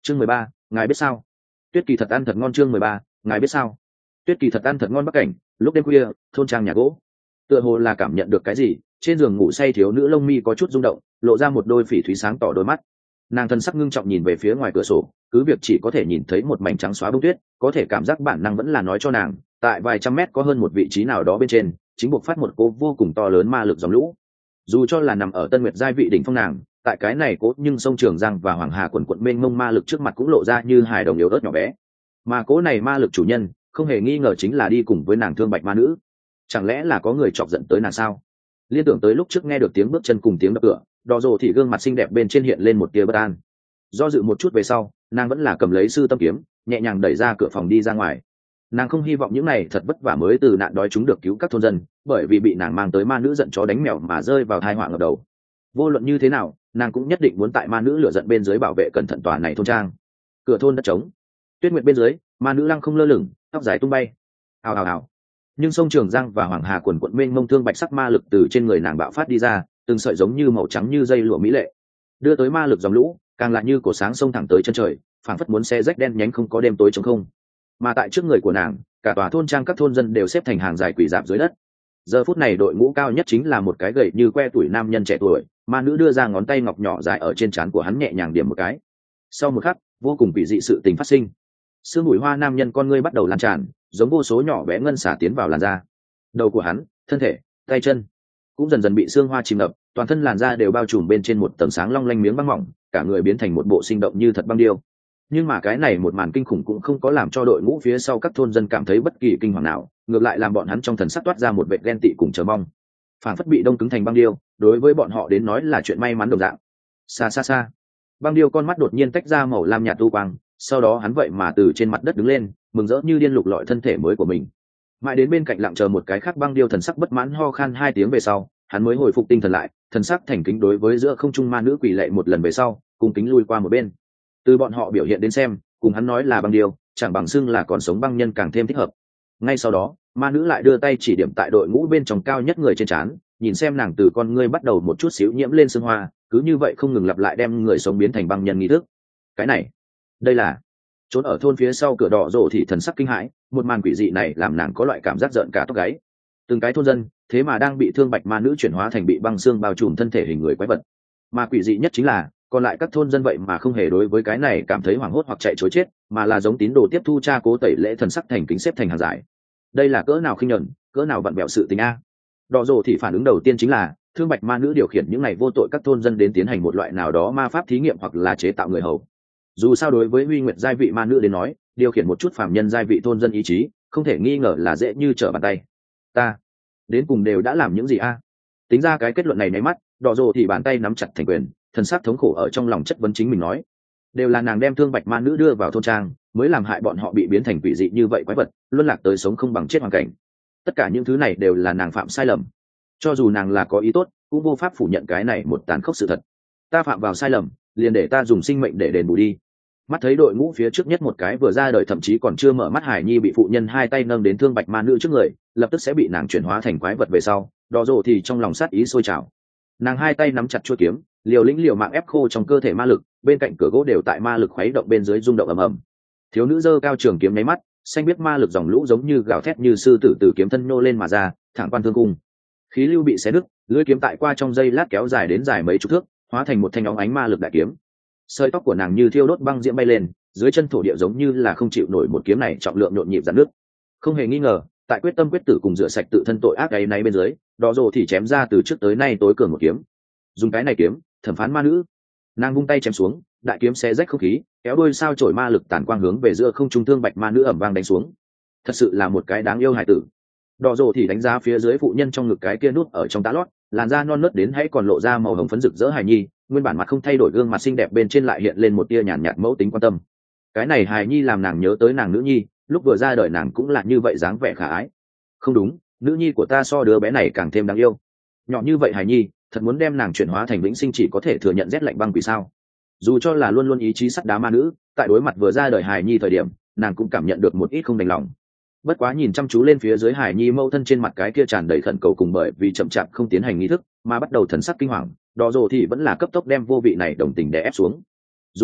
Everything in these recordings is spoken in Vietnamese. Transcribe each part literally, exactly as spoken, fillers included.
chương mười ba, ngài biết sao? Tuyết Kỳ thật ăn thật ngon. Chương mười ba, ngài biết sao? Tuyết Kỳ thật ăn thật ngon. Bắc cảnh, lúc đêm khuya, thôn trang nhà gỗ. Tựa hồ là cảm nhận được cái gì, trên giường ngủ say thiếu nữ lông mi có chút rung động, lộ ra một đôi phỉ thúy sáng tỏ đôi mắt. Nàng thân sắc ngưng trọng nhìn về phía ngoài cửa sổ, cứ việc chỉ có thể nhìn thấy một mảnh trắng xóa bông tuyết, có thể cảm giác bản năng vẫn là nói cho nàng, tại vài trăm mét có hơn một vị trí nào đó bên trên, chính buộc phát một cỗ vô cùng to lớn ma lực dòng lũ. Dù cho là nằm ở Tân Nguyệt giai vị đỉnh phong nàng, tại cái này cỗ nhưng sông Trường Giang và Hoàng Hà quần quận mênh mông ma lực trước mặt cũng lộ ra như hài đồng yếu ớt nhỏ bé. Mà cỗ này ma lực chủ nhân, không hề nghi ngờ chính là đi cùng với nàng Thương Bạch ma nữ. Chẳng lẽ là có người chọc giận tới nàng sao? Liên tưởng tới lúc trước nghe được tiếng bước chân cùng tiếng đập cửa, Đỏ Rồ thì gương mặt xinh đẹp bên trên hiện lên một tia bất an. Do dự một chút về sau, nàng vẫn là cầm lấy sư tâm kiếm, nhẹ nhàng đẩy ra cửa phòng đi ra ngoài. Nàng không hy vọng những này thật vất vả mới từ nạn đói chúng được cứu các thôn dân, bởi vì bị nàng mang tới ma nữ giận chó đánh mèo mà rơi vào tai họa ngập đầu. Vô luận như thế nào, nàng cũng nhất định muốn tại ma nữ lửa giận bên dưới bảo vệ cẩn thận tòa này thôn trang. Cửa thôn đất trống, tuyết nguyệt bên dưới, ma nữ lăng không lơ lửng, tóc dài tung bay. Ào ào ào. Nhưng sông Trường Giang và Hoàng Hà quần quận mênh mông thương bạch sắc ma lực từ trên người nàng bạo phát đi ra, từng sợi giống như màu trắng như dây lụa mỹ lệ, đưa tới ma lực dòng lũ, càng lại như cổ sáng sông thẳng tới chân trời, phảng phất muốn xe rách đen nhánh không có đêm tối trống không. Mà tại trước người của nàng, cả tòa thôn trang các thôn dân đều xếp thành hàng dài quỳ rạp dưới đất. Giờ phút này đội ngũ cao nhất chính là một cái gầy như que tuổi nam nhân trẻ tuổi, ma nữ đưa ra ngón tay ngọc nhỏ dài ở trên trán của hắn nhẹ nhàng điểm một cái. Sau một khắc, vô cùng kỳ dị sự tình phát sinh. Sương mùi hoa nam nhân con ngươi bắt đầu lan tràn, giống vô số nhỏ bé ngân xả tiến vào làn da. Đầu của hắn, thân thể, tay chân cũng dần dần bị sương hoa chìm ngập, toàn thân làn da đều bao trùm bên trên một tầng sáng long lanh miếng băng mỏng, cả người biến thành một bộ sinh động như thật băng điêu. Nhưng mà cái này một màn kinh khủng cũng không có làm cho đội ngũ phía sau các thôn dân cảm thấy bất kỳ kinh hoàng nào, ngược lại làm bọn hắn trong thần sắc toát ra một vẻ ghen tị cùng chờ mong. Phản phất bị đông cứng thành băng điêu, đối với bọn họ đến nói là chuyện may mắn đồng dạng. Xa xa xa, băng điêu con mắt đột nhiên tách ra màu lam nhạt tu quang, sau đó hắn vậy mà từ trên mặt đất đứng lên, mừng rỡ như điên lục lọi thân thể mới của mình. Mãi đến bên cạnh lặng chờ một cái khác băng điêu thần sắc bất mãn ho khan hai tiếng về sau, hắn mới hồi phục tinh thần lại, thần sắc thành kính đối với giữa không trung ma nữ quỳ lạy một lần về sau, cùng kính lui qua một bên. Từ bọn họ biểu hiện đến xem, cùng hắn nói là băng điêu, chẳng bằng xưng là còn sống băng nhân càng thêm thích hợp. Ngay sau đó, ma nữ lại đưa tay chỉ điểm tại đội ngũ bên trong cao nhất người trên trán, nhìn xem nàng từ con ngươi bắt đầu một chút xíu nhiễm lên sương hoa, cứ như vậy không ngừng lặp lại đem người sống biến thành băng nhân nghi thức. Cái này, đây là trốn ở thôn phía sau cửa Đỏ Rồ thì thần sắc kinh hãi, một màn quỷ dị này làm nàng có loại cảm giác giận cả tóc gáy. Từng cái thôn dân, thế mà đang bị Thương Bạch ma nữ chuyển hóa thành bị băng xương bao trùm thân thể hình người quái vật. Mà quỷ dị nhất chính là, còn lại các thôn dân vậy mà không hề đối với cái này cảm thấy hoảng hốt hoặc chạy trối chết, mà là giống tín đồ tiếp thu cha cố tẩy lễ thần sắc thành kính xếp thành hàng dài. Đây là cỡ nào khinh nhẫn, cỡ nào vặn vẹo sự tình a. Đỏ Rồ thì phản ứng đầu tiên chính là, Thương Bạch ma nữ điều khiển những này vô tội các thôn dân đến tiến hành một loại nào đó ma pháp thí nghiệm hoặc là chế tạo người hầu. Dù sao đối với Huy Nguyệt giai vị ma nữ đến nói, điều khiển một chút phàm nhân giai vị thôn dân ý chí, không thể nghi ngờ là dễ như trở bàn tay. Ta đến cùng đều đã làm những gì a? Tính ra cái kết luận này nháy mắt, Đỏ Rồ thì bàn tay nắm chặt thành quyền, thần sắc thống khổ ở trong lòng chất vấn chính mình nói, đều là nàng đem Thương Bạch ma nữ đưa vào thôn trang, mới làm hại bọn họ bị biến thành quỷ dị như vậy quái vật, luân lạc tới sống không bằng chết hoàn cảnh. Tất cả những thứ này đều là nàng phạm sai lầm. Cho dù nàng là có ý tốt, cũng vô pháp phủ nhận cái này một tàn khốc sự thật. Ta phạm vào sai lầm, liền để ta dùng sinh mệnh để đền bù đi. Mắt thấy đội ngũ phía trước nhất một cái vừa ra đời thậm chí còn chưa mở mắt Hải Nhi bị phụ nhân hai tay nâng đến Thương Bạch ma nữ trước người, lập tức sẽ bị nàng chuyển hóa thành quái vật về sau, Đỏ Rồ thì trong lòng sát ý sôi trào. Nàng hai tay nắm chặt chuôi kiếm, liều lĩnh liều mạng ép khô trong cơ thể ma lực, bên cạnh cửa gỗ đều tại ma lực khuấy động bên dưới rung động ầm ầm. Thiếu nữ giơ cao trường kiếm nháy mắt, xanh biết ma lực dòng lũ giống như gào thét như sư tử từ kiếm thân nô lên mà ra, thẳng quan thương cung. Khí lưu bị xé nứt, lưỡi kiếm tại qua trong dây lát kéo dài đến dài mấy chục thước, hóa thành một thanh óng ánh ma lực đại kiếm. Sợi tóc của nàng như thiêu đốt băng diễm bay lên, dưới chân thổ địa giống như là không chịu nổi một kiếm này trọng lượng nhộn nhịp dạn nước. Không hề nghi ngờ, tại quyết tâm quyết tử cùng rửa sạch tự thân tội ác ấy này bên dưới, Đỏ Rồ thì chém ra từ trước tới nay tối cường một kiếm. Dùng cái này kiếm, thẩm phán ma nữ. Nàng vung tay chém xuống, đại kiếm xé rách không khí, kéo đuôi sao chổi ma lực tản quang hướng về giữa không trung Thương Bạch ma nữ ầm vang đánh xuống. Thật sự là một cái đáng yêu hài tử. Đỏ Rồ thì đánh giá phía dưới phụ nhân trong ngực cái kia nút ở trong tá lót, làn da non nớt đến hãy còn lộ ra màu hồng phấn rực rỡ hài nhi, nguyên bản mặt không thay đổi gương mặt xinh đẹp bên trên lại hiện lên một tia nhàn nhạt mẫu tính quan tâm. Cái này hài nhi làm nàng nhớ tới nàng nữ nhi, lúc vừa ra đời nàng cũng là như vậy dáng vẻ khả ái. Không đúng, nữ nhi của ta so đứa bé này càng thêm đáng yêu. Nhỏ như vậy hài nhi, thật muốn đem nàng chuyển hóa thành vĩnh sinh chỉ có thể thừa nhận rét lạnh băng quỷ sao? Dù cho là luôn luôn ý chí sắt đá ma nữ, tại đối mặt vừa ra đời hài nhi thời điểm, nàng cũng cảm nhận được một ít không đành lòng. Bất quá nhìn chăm chú lên phía dưới hài nhi mâu thân trên mặt cái kia tràn đầy khẩn cầu cùng bởi vì chậm chạp không tiến hành nghi thức mà bắt đầu thần sắc kinh hoàng, Đỏ Rồ thì vẫn là cấp tốc đem vô vị này đồng tình đè ép xuống. Dù sao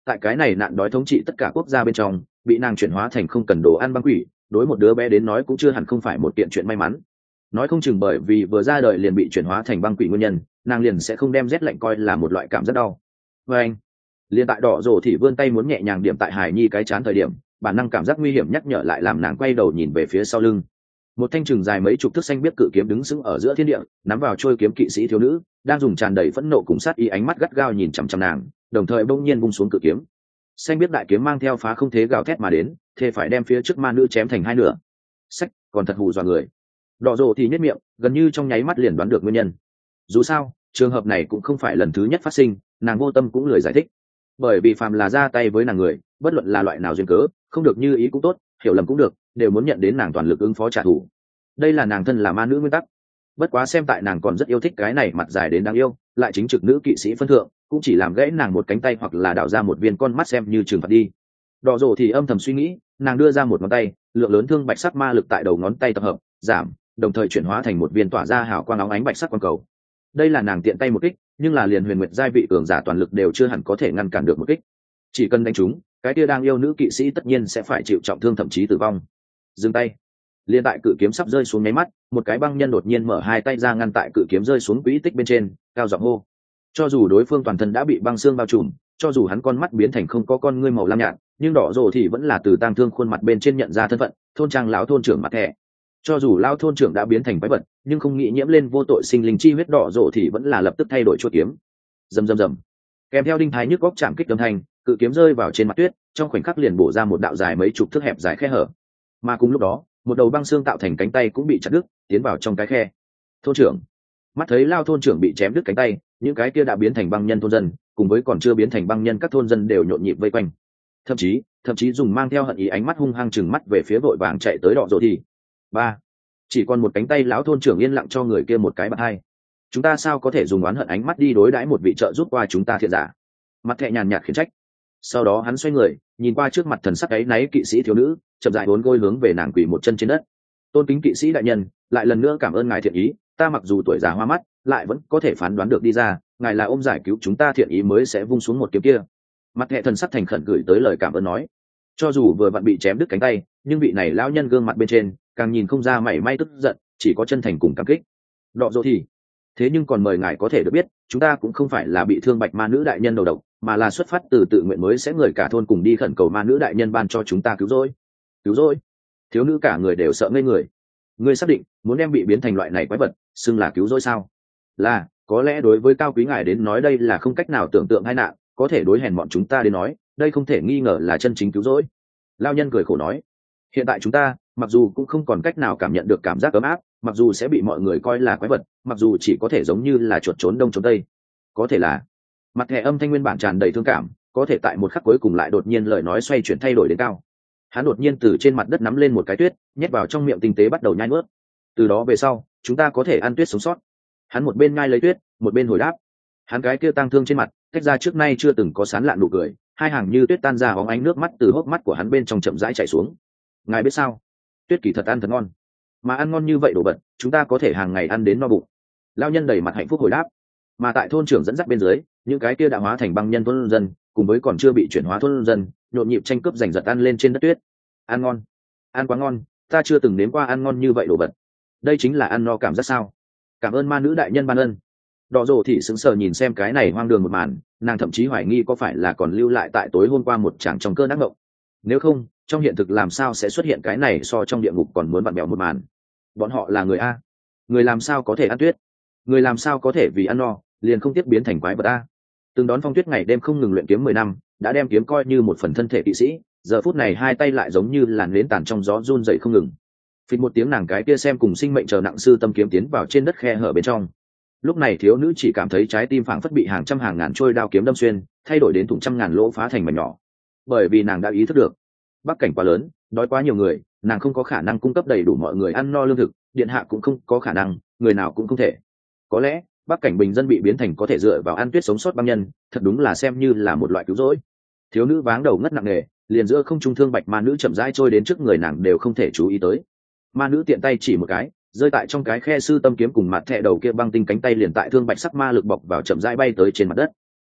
tại cái này nạn đói thống trị tất cả quốc gia bên trong bị nàng chuyển hóa thành không cần đồ ăn băng quỷ, đối một đứa bé đến nói cũng chưa hẳn không phải một kiện chuyện may mắn. Nói không chừng bởi vì vừa ra đời liền bị chuyển hóa thành băng quỷ nguyên nhân, nàng liền sẽ không đem rét lạnh coi là một loại cảm rất đau. Và anh liền tại đỏ rồ thì vươn tay muốn nhẹ nhàng điểm tại Hải Nhi cái chán thời điểm, bản năng cảm giác nguy hiểm nhắc nhở lại làm nàng quay đầu nhìn về phía sau lưng. Một thanh trường dài mấy chục thước xanh biếc cự kiếm đứng sững ở giữa thiên địa, nắm vào trôi kiếm kỵ sĩ thiếu nữ đang dùng tràn đầy phẫn nộ cùng sát ý ánh mắt gắt gao nhìn chằm chằm nàng, đồng thời bỗng nhiên bung xuống cự kiếm. Xanh biếc đại kiếm mang theo phá không thế gào thét mà đến, thề phải đem phía trước ma nữ chém thành hai nửa. Sách, còn thật hù dọa người. Đỏ rồ thì nhếch miệng, gần như trong nháy mắt liền đoán được nguyên nhân. Dù sao, trường hợp này cũng không phải lần thứ nhất phát sinh, nàng vô tâm cũng lười giải thích. Bởi vì phàm là ra tay với nàng người, bất luận là loại nào duyên cớ, không được như ý cũng tốt, hiểu lầm cũng được, đều muốn nhận đến nàng toàn lực ứng phó trả thù. Đây là nàng thân là ma nữ nguyên tắc. Bất quá xem tại nàng còn rất yêu thích cái này mặt dài đến đáng yêu, lại chính trực nữ kỵ sĩ phân thượng, cũng chỉ làm gãy nàng một cánh tay hoặc là đào ra một viên con mắt xem như trừng phạt đi. Đỏ rồ thì âm thầm suy nghĩ, nàng đưa ra một ngón tay, lượng lớn thương bạch sắc ma lực tại đầu ngón tay tập hợp, giảm, đồng thời chuyển hóa thành một viên tỏa ra hào quang óng ánh bạch sắc quang cầu. Đây là nàng tiện tay một kích, nhưng là liền huyền nguyệt giai vị cường giả toàn lực đều chưa hẳn có thể ngăn cản được một kích. Chỉ cần đánh trúng, cái kia đang yêu nữ kỵ sĩ tất nhiên sẽ phải chịu trọng thương thậm chí tử vong. Dừng tay. Liên tại cự kiếm sắp rơi xuống nháy mắt, một cái băng nhân đột nhiên mở hai tay ra ngăn tại cự kiếm rơi xuống quỹ tích bên trên, cao giọng hô. Cho dù đối phương toàn thân đã bị băng xương bao trùm, cho dù hắn con mắt biến thành không có con ngươi màu lam nhạt, nhưng đỏ rồ thì vẫn là từ tang thương khuôn mặt bên trên nhận ra thân phận, thôn trang lão thôn trưởng mặt thẻ. Cho dù lão thôn trưởng đã biến thành quái vật, nhưng không nghĩ nhiễm lên vô tội sinh linh chi huyết, đỏ rồ thì vẫn là lập tức thay đổi chuôi kiếm. Rầm rầm rầm. Kèm theo đinh thái nhức góc chạm kích âm thanh, cự kiếm rơi vào trên mặt tuyết, trong khoảnh khắc liền bổ ra một đạo dài mấy chục thước hẹp dài khe hở. Mà cùng lúc đó, một đầu băng xương tạo thành cánh tay cũng bị chặt đứt, tiến vào trong cái khe. Thôn trưởng mắt thấy lao thôn trưởng bị chém đứt cánh tay, những cái kia đã biến thành băng nhân thôn dân cùng với còn chưa biến thành băng nhân các thôn dân đều nhộn nhịp vây quanh, thậm chí thậm chí dùng mang theo hận ý ánh mắt hung hăng chừng mắt về phía vội vàng chạy tới đỏ rồ thì. Ba, chỉ còn một cánh tay, lão thôn trưởng yên lặng cho người kia một cái bạt hai. Chúng ta sao có thể dùng oán hận ánh mắt đi đối đãi một vị trợ giúp qua chúng ta thiện giả? Mặt thẹ nhàn nhạt khiển trách. Sau đó hắn xoay người nhìn qua trước mặt thần sắc ấy náy kỵ sĩ thiếu nữ, chậm rãi uốn gối hướng về nàng quỳ một chân trên đất. Tôn kính kỵ sĩ đại nhân, lại lần nữa cảm ơn ngài thiện ý, ta mặc dù tuổi già hoa mắt, lại vẫn có thể phán đoán được đi ra, ngài là ôm giải cứu chúng ta thiện ý mới sẽ vung xuống một kiếm kia. Mặt thẹ thần sắc thành khẩn gửi tới lời cảm ơn nói. Cho dù vừa vặn bị chém đứt cánh tay, nhưng vị này lão nhân gương mặt bên trên càng nhìn không ra mảy may tức giận, chỉ có chân thành cùng cảm kích. Đọ dỗ thì thế nhưng còn mời ngài có thể được biết, chúng ta cũng không phải là bị thương bạch ma nữ đại nhân đầu độc, mà là xuất phát từ tự nguyện mới sẽ người cả thôn cùng đi khẩn cầu ma nữ đại nhân ban cho chúng ta cứu rỗi. Cứu rỗi? Thiếu nữ cả người đều sợ ngây người. Ngươi xác định muốn đem bị biến thành loại này quái vật xưng là cứu rỗi sao? Là, có lẽ đối với cao quý ngài đến nói đây là không cách nào tưởng tượng hay nạn, có thể đối hèn bọn chúng ta đến nói, đây không thể nghi ngờ là chân chính cứu rỗi. Lao nhân cười khổ nói, hiện tại chúng ta mặc dù cũng không còn cách nào cảm nhận được cảm giác ấm áp, mặc dù sẽ bị mọi người coi là quái vật, mặc dù chỉ có thể giống như là chuột trốn đông trốn tây, có thể là mặt thẻ âm thanh nguyên bản tràn đầy thương cảm, có thể tại một khắc cuối cùng lại đột nhiên lời nói xoay chuyển thay đổi đến cao. Hắn đột nhiên từ trên mặt đất nắm lên một cái tuyết, nhét vào trong miệng tinh tế bắt đầu nhai nuốt. Từ đó về sau, chúng ta có thể ăn tuyết sống sót. Hắn một bên nhai lấy tuyết, một bên hồi đáp. Hắn cái kia tang thương trên mặt tách ra trước nay chưa từng có sán lạn nụ cười, hai hàng như tuyết tan ra, hóng ánh nước mắt từ hốc mắt của hắn bên trong chậm rãi chảy xuống. Ngài biết sao, tuyết kỳ thật ăn thật ngon, mà ăn ngon như vậy đồ vật chúng ta có thể hàng ngày ăn đến no bụng. Lao nhân đầy mặt hạnh phúc hồi đáp. Mà tại thôn trưởng dẫn dắt bên dưới, những cái kia đã hóa thành băng nhân thôn dân cùng với còn chưa bị chuyển hóa thôn dân nhộn nhịp tranh cướp giành giật ăn lên trên đất tuyết. Ăn ngon, ăn quá ngon, ta chưa từng nếm qua ăn ngon như vậy đồ vật. Đây chính là ăn no cảm giác sao? Cảm ơn ma nữ đại nhân ban ân. Đỏ rồ thì sững sờ nhìn xem cái này hoang đường một màn, nàng thậm chí hoài nghi có phải là còn lưu lại tại tối hôm qua một chàng trong cơn ác mộng. Nếu không, trong hiện thực làm sao sẽ xuất hiện cái này so trong địa ngục còn muốn vặn bèo một màn? Bọn họ là người a, người làm sao có thể ăn tuyết? Người làm sao có thể vì ăn no liền không tiếp biến thành quái vật a? Từng đón phong tuyết ngày đêm không ngừng luyện kiếm mười năm, đã đem kiếm coi như một phần thân thể kỵ sĩ, giờ phút này hai tay lại giống như làn nến tàn trong gió run dậy không ngừng. Phịch một tiếng, nàng cái kia xem cùng sinh mệnh chờ nặng sư tâm kiếm tiến vào trên đất khe hở bên trong. Lúc này thiếu nữ chỉ cảm thấy trái tim phảng phất bị hàng trăm hàng ngàn trôi đao kiếm đâm xuyên, thay đổi đến thủng trăm ngàn lỗ phá thành mảnh nhỏ. Bởi vì nàng đã ý thức được, bắc cảnh quá lớn, đói quá nhiều người, nàng không có khả năng cung cấp đầy đủ mọi người ăn no lương thực, điện hạ cũng không có khả năng, người nào cũng không thể. Có lẽ bắc cảnh bình dân bị biến thành có thể dựa vào ăn tuyết sống sót băng nhân, thật đúng là xem như là một loại cứu rỗi. Thiếu nữ váng đầu ngất nặng nề, liền giữa không trung thương bạch ma nữ chậm rãi trôi đến trước người nàng đều không thể chú ý tới. Ma nữ tiện tay chỉ một cái, rơi tại trong cái khe sư tâm kiếm cùng mặt thẹ đầu kia băng tinh cánh tay liền tại thương bạch sắc ma lực bọc vào chậm rãi bay tới trên mặt đất.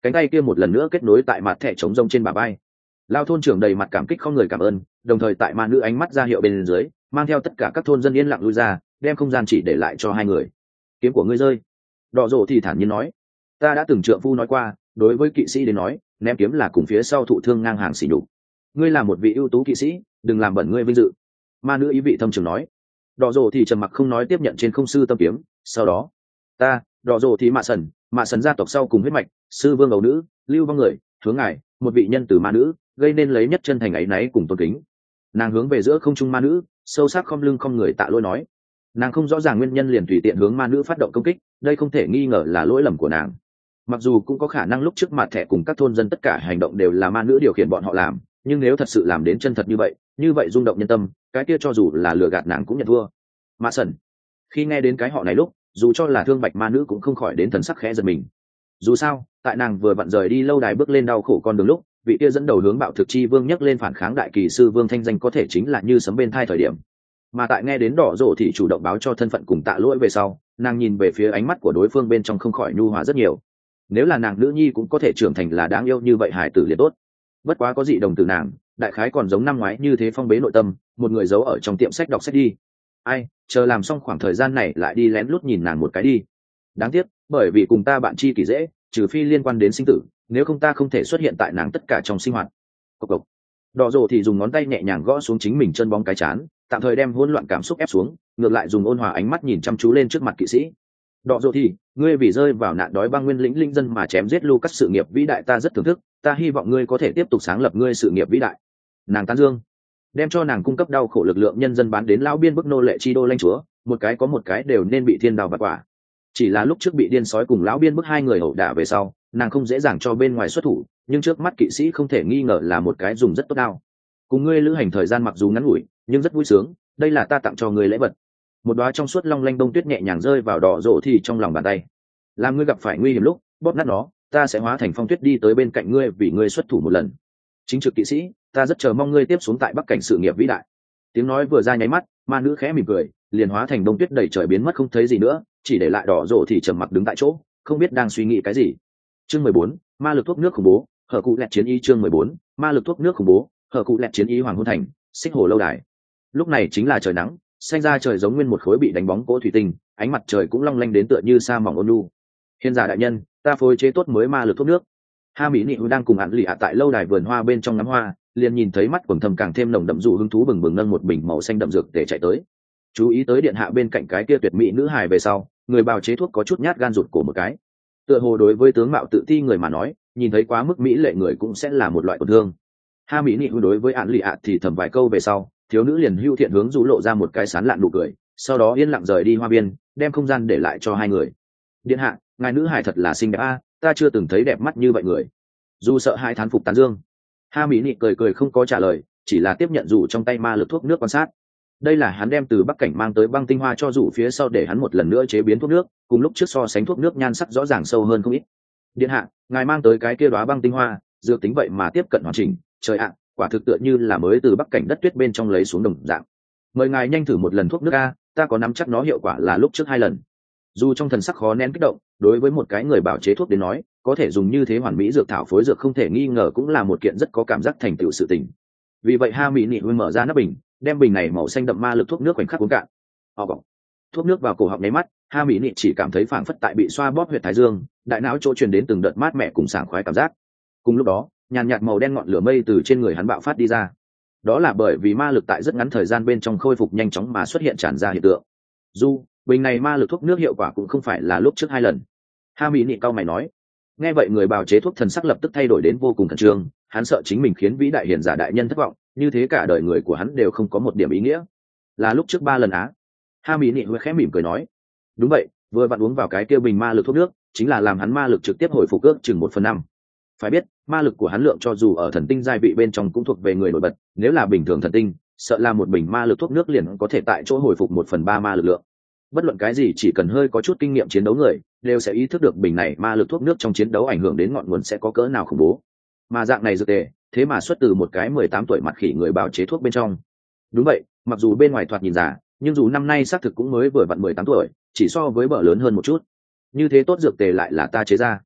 cánh tay kia một lần nữa kết nối tại mặt thẻ trống rông trên bả vai. Lao thôn trưởng đầy mặt cảm kích không người cảm ơn, đồng thời tại ma nữ ánh mắt ra hiệu bên dưới, mang theo tất cả các thôn dân yên lặng lui ra, đem không gian chỉ để lại cho hai người. Kiếm của ngươi rơi. Đỏ rổ thì thản nhiên nói, ta đã từng trượng phu nói qua, đối với kỵ sĩ đến nói, ném kiếm là cùng phía sau thụ thương ngang hàng xỉ nhục. Ngươi là một vị ưu tú kỵ sĩ, đừng làm bẩn ngươi vinh dự. Ma nữ ý vị thâm trường nói. Đỏ rổ thì trầm mặc không nói tiếp nhận trên không sư tâm kiếm. Sau đó, ta, đỏ rổ thì mạ sần, mạ sần gia tộc sau cùng huyết mạch, sư vương đầu nữ, lưu vong người, hướng ngài, một vị nhân tử ma nữ, gây nên lấy nhất chân thành ấy náy cùng tôn kính. Nàng hướng về giữa không trung ma nữ, sâu sắc không lưng không người tạ lỗi nói. Nàng không rõ ràng nguyên nhân liền tùy tiện hướng ma nữ phát động công kích, đây không thể nghi ngờ là lỗi lầm của nàng. Mặc dù cũng có khả năng lúc trước mặt thẻ cùng các thôn dân tất cả hành động đều là ma nữ điều khiển bọn họ làm, nhưng nếu thật sự làm đến chân thật như vậy, như vậy rung động nhân tâm, cái kia cho dù là lừa gạt nàng cũng nhận thua. Ma sần, khi nghe đến cái họ này lúc, dù cho là thương bạch ma nữ cũng không khỏi đến thần sắc khẽ giật mình. Dù sao, tại nàng vừa vặn rời đi lâu đài bước lên đau khổ con đường lúc, vị kia dẫn đầu hướng bạo thực chi vương nhấc lên phản kháng đại kỳ sư vương thanh danh có thể chính là như sấm bên thai thời điểm. Mà tại nghe đến đỏ rổ thì chủ động báo cho thân phận cùng tạ lỗi về sau, nàng nhìn về phía ánh mắt của đối phương bên trong không khỏi nhu hòa rất nhiều. Nếu là nàng nữ nhi cũng có thể trưởng thành là đáng yêu như vậy hải tử liền tốt. Bất quá có dị đồng từ nàng, đại khái còn giống năm ngoái như thế phong bế nội tâm, một người giấu ở trong tiệm sách đọc sách đi. Ai, chờ làm xong khoảng thời gian này lại đi lén lút nhìn nàng một cái đi. Đáng tiếc, bởi vì cùng ta bạn chi kỷ dễ, trừ phi liên quan đến sinh tử, nếu không ta không thể xuất hiện tại nàng tất cả trong sinh hoạt. Cộc cộc. Đỏ rổ thì dùng ngón tay nhẹ nhàng gõ xuống chính mình chân bóng cái chán, tạm thời đem hỗn loạn cảm xúc ép xuống, ngược lại dùng ôn hòa ánh mắt nhìn chăm chú lên trước mặt kỵ sĩ. Đỏ rổ thì, ngươi vì rơi vào nạn đói băng nguyên lĩnh linh dân mà chém giết Lucas sự nghiệp vĩ đại ta rất thưởng thức, ta hy vọng ngươi có thể tiếp tục sáng lập ngươi sự nghiệp vĩ đại. Nàng tán dương, đem cho nàng cung cấp đau khổ lực lượng nhân dân bán đến lão biên bức nô lệ chi đô lãnh chúa, một cái có một cái đều nên bị thiên đào bạt quả. Chỉ là lúc trước bị điên sói cùng lão biên bức hai người ẩu đả về sau, nàng không dễ dàng cho bên ngoài xuất thủ, nhưng trước mắt kỵ sĩ không thể nghi ngờ là một cái dùng rất tốt đao. Cùng ngươi lữ hành thời gian mặc dù ngắn ngủi, nhưng rất vui sướng, đây là ta tặng cho ngươi lễ vật. Một đóa trong suốt long lanh đông tuyết nhẹ nhàng rơi vào đỏ rổ thì trong lòng bàn tay. Làm ngươi gặp phải nguy hiểm lúc, bóp nát nó, ta sẽ hóa thành phong tuyết đi tới bên cạnh ngươi vì ngươi xuất thủ một lần. Chính trực kỵ sĩ, ta rất chờ mong ngươi tiếp xuống tại bắc cảnh sự nghiệp vĩ đại. Tiếng nói vừa ra nháy mắt, ma nữ khẽ mỉm cười, liền hóa thành đông tuyết đầy trời biến mất không thấy gì nữa, chỉ để lại đỏ rổ thì trầm mặc đứng tại chỗ, không biết đang suy nghĩ cái gì. Chương mười bốn, ma lực thuốc nước khủng bố, hở cụ lẹt chiến y chương mười bốn, ma lực thuốc nước khủng bố, hở cụ lẹt chiến y hoàng hôn thành, xích hồ lâu đài. Lúc này chính là trời nắng, xanh ra trời giống nguyên một khối bị đánh bóng cỗ thủy tinh, ánh mặt trời cũng long lanh đến tựa như sa mỏng ôn nhu. Hiền giả đại nhân, ta phối chế tốt mới ma lực thuốc nước. Ha Mỹ Nị đang cùng Án Lì ạ tại lâu đài vườn hoa bên trong ngắm hoa, liền nhìn thấy mắt quầng thâm càng thêm nồng đậm dụ hứng thú bừng bừng nâng một bình màu xanh đậm dược để chạy tới. Chú ý tới điện hạ bên cạnh cái kia tuyệt mỹ nữ hài về sau, người bào chế thuốc có chút nhát gan rụt cổ một cái. Tựa hồ đối với tướng mạo tự ti người mà nói, nhìn thấy quá mức mỹ lệ người cũng sẽ là một loại tổn thương. Ha Mỹ Nị đối với Án Lì ạ thì thầm vài câu về sau, thiếu nữ liền hưu thiện hướng rũ lộ ra một cái sán lạn nụ cười, sau đó yên lặng rời đi hoa biên, đem không gian để lại cho hai người. Điện hạ, ngài nữ hài thật là xinh đẹp a, ta chưa từng thấy đẹp mắt như vậy người. Dù sợ hai thán phục tán dương. Ha Mỹ Nị cười cười không có trả lời, chỉ là tiếp nhận rủ trong tay ma lực thuốc nước quan sát. Đây là hắn đem từ bắc cảnh mang tới băng tinh hoa cho rủ phía sau để hắn một lần nữa chế biến thuốc nước, cùng lúc trước so sánh thuốc nước nhan sắc rõ ràng sâu hơn không ít. Điện hạ, ngài mang tới cái kia đóa băng tinh hoa, dược tính vậy mà tiếp cận hoàn chỉnh, trời ạ, quả thực tựa như là mới từ bắc cảnh đất tuyết bên trong lấy xuống đồng dạng. Mời ngài nhanh thử một lần thuốc nước a, ta có nắm chắc nó hiệu quả là lúc trước hai lần. Dù trong thần sắc khó nén kích động, đối với một cái người bảo chế thuốc đến nói, có thể dùng như thế hoàn mỹ dược thảo phối dược không thể nghi ngờ cũng là một kiện rất có cảm giác thành tựu sự tình. Vì vậy Ha Mỹ Nị mở ra nắp bình, đem bình này màu xanh đậm ma lực thuốc nước khoảnh khắc uống cạn. Họ bỏng. Thuốc nước vào cổ họng nháy mắt, Ha Mỹ Nị chỉ cảm thấy phảng phất tại bị xoa bóp huyệt thái dương, đại não chỗ truyền đến từng đợt mát mẻ cùng sảng khoái cảm giác. Cùng lúc đó, nhàn nhạt màu đen ngọn lửa mây từ trên người hắn bạo phát đi ra. Đó là bởi vì ma lực tại rất ngắn thời gian bên trong khôi phục nhanh chóng mà xuất hiện tràn ra hiện tượng. Dù bình này ma lực thuốc nước hiệu quả cũng không phải là lúc trước hai lần. Ha Mỹ Nị cau mày nói. Nghe vậy người bào chế thuốc thần sắc lập tức thay đổi đến vô cùng khẩn trương, hắn sợ chính mình khiến vĩ đại hiền giả đại nhân thất vọng, như thế cả đời người của hắn đều không có một điểm ý nghĩa. Là lúc trước ba lần á? Ha Mỹ Nị khẽ mỉm cười nói. Đúng vậy, vừa vặn uống vào cái kia bình ma lực thuốc nước, chính là làm hắn ma lực trực tiếp hồi phục ước chừng một phần năm. Phải biết, ma lực của hắn lượng cho dù ở thần tinh giai vị bên trong cũng thuộc về người nổi bật, nếu là bình thường thần tinh, sợ là một bình ma lực thuốc nước liền có thể tại chỗ hồi phục một phần ba ma lực lượng. Bất luận cái gì chỉ cần hơi có chút kinh nghiệm chiến đấu người đều sẽ ý thức được bình này ma lực thuốc nước trong chiến đấu ảnh hưởng đến ngọn nguồn sẽ có cỡ nào khủng bố. Mà dạng này dược tề thế mà xuất từ một cái mười tám tuổi mặt khỉ người bào chế thuốc bên trong. Đúng vậy, mặc dù bên ngoài thoạt nhìn già, nhưng dù năm nay xác thực cũng mới vừa vặn mười tám tuổi, chỉ so với bờ lớn hơn một chút. Như thế tốt dược tề lại là ta chế ra.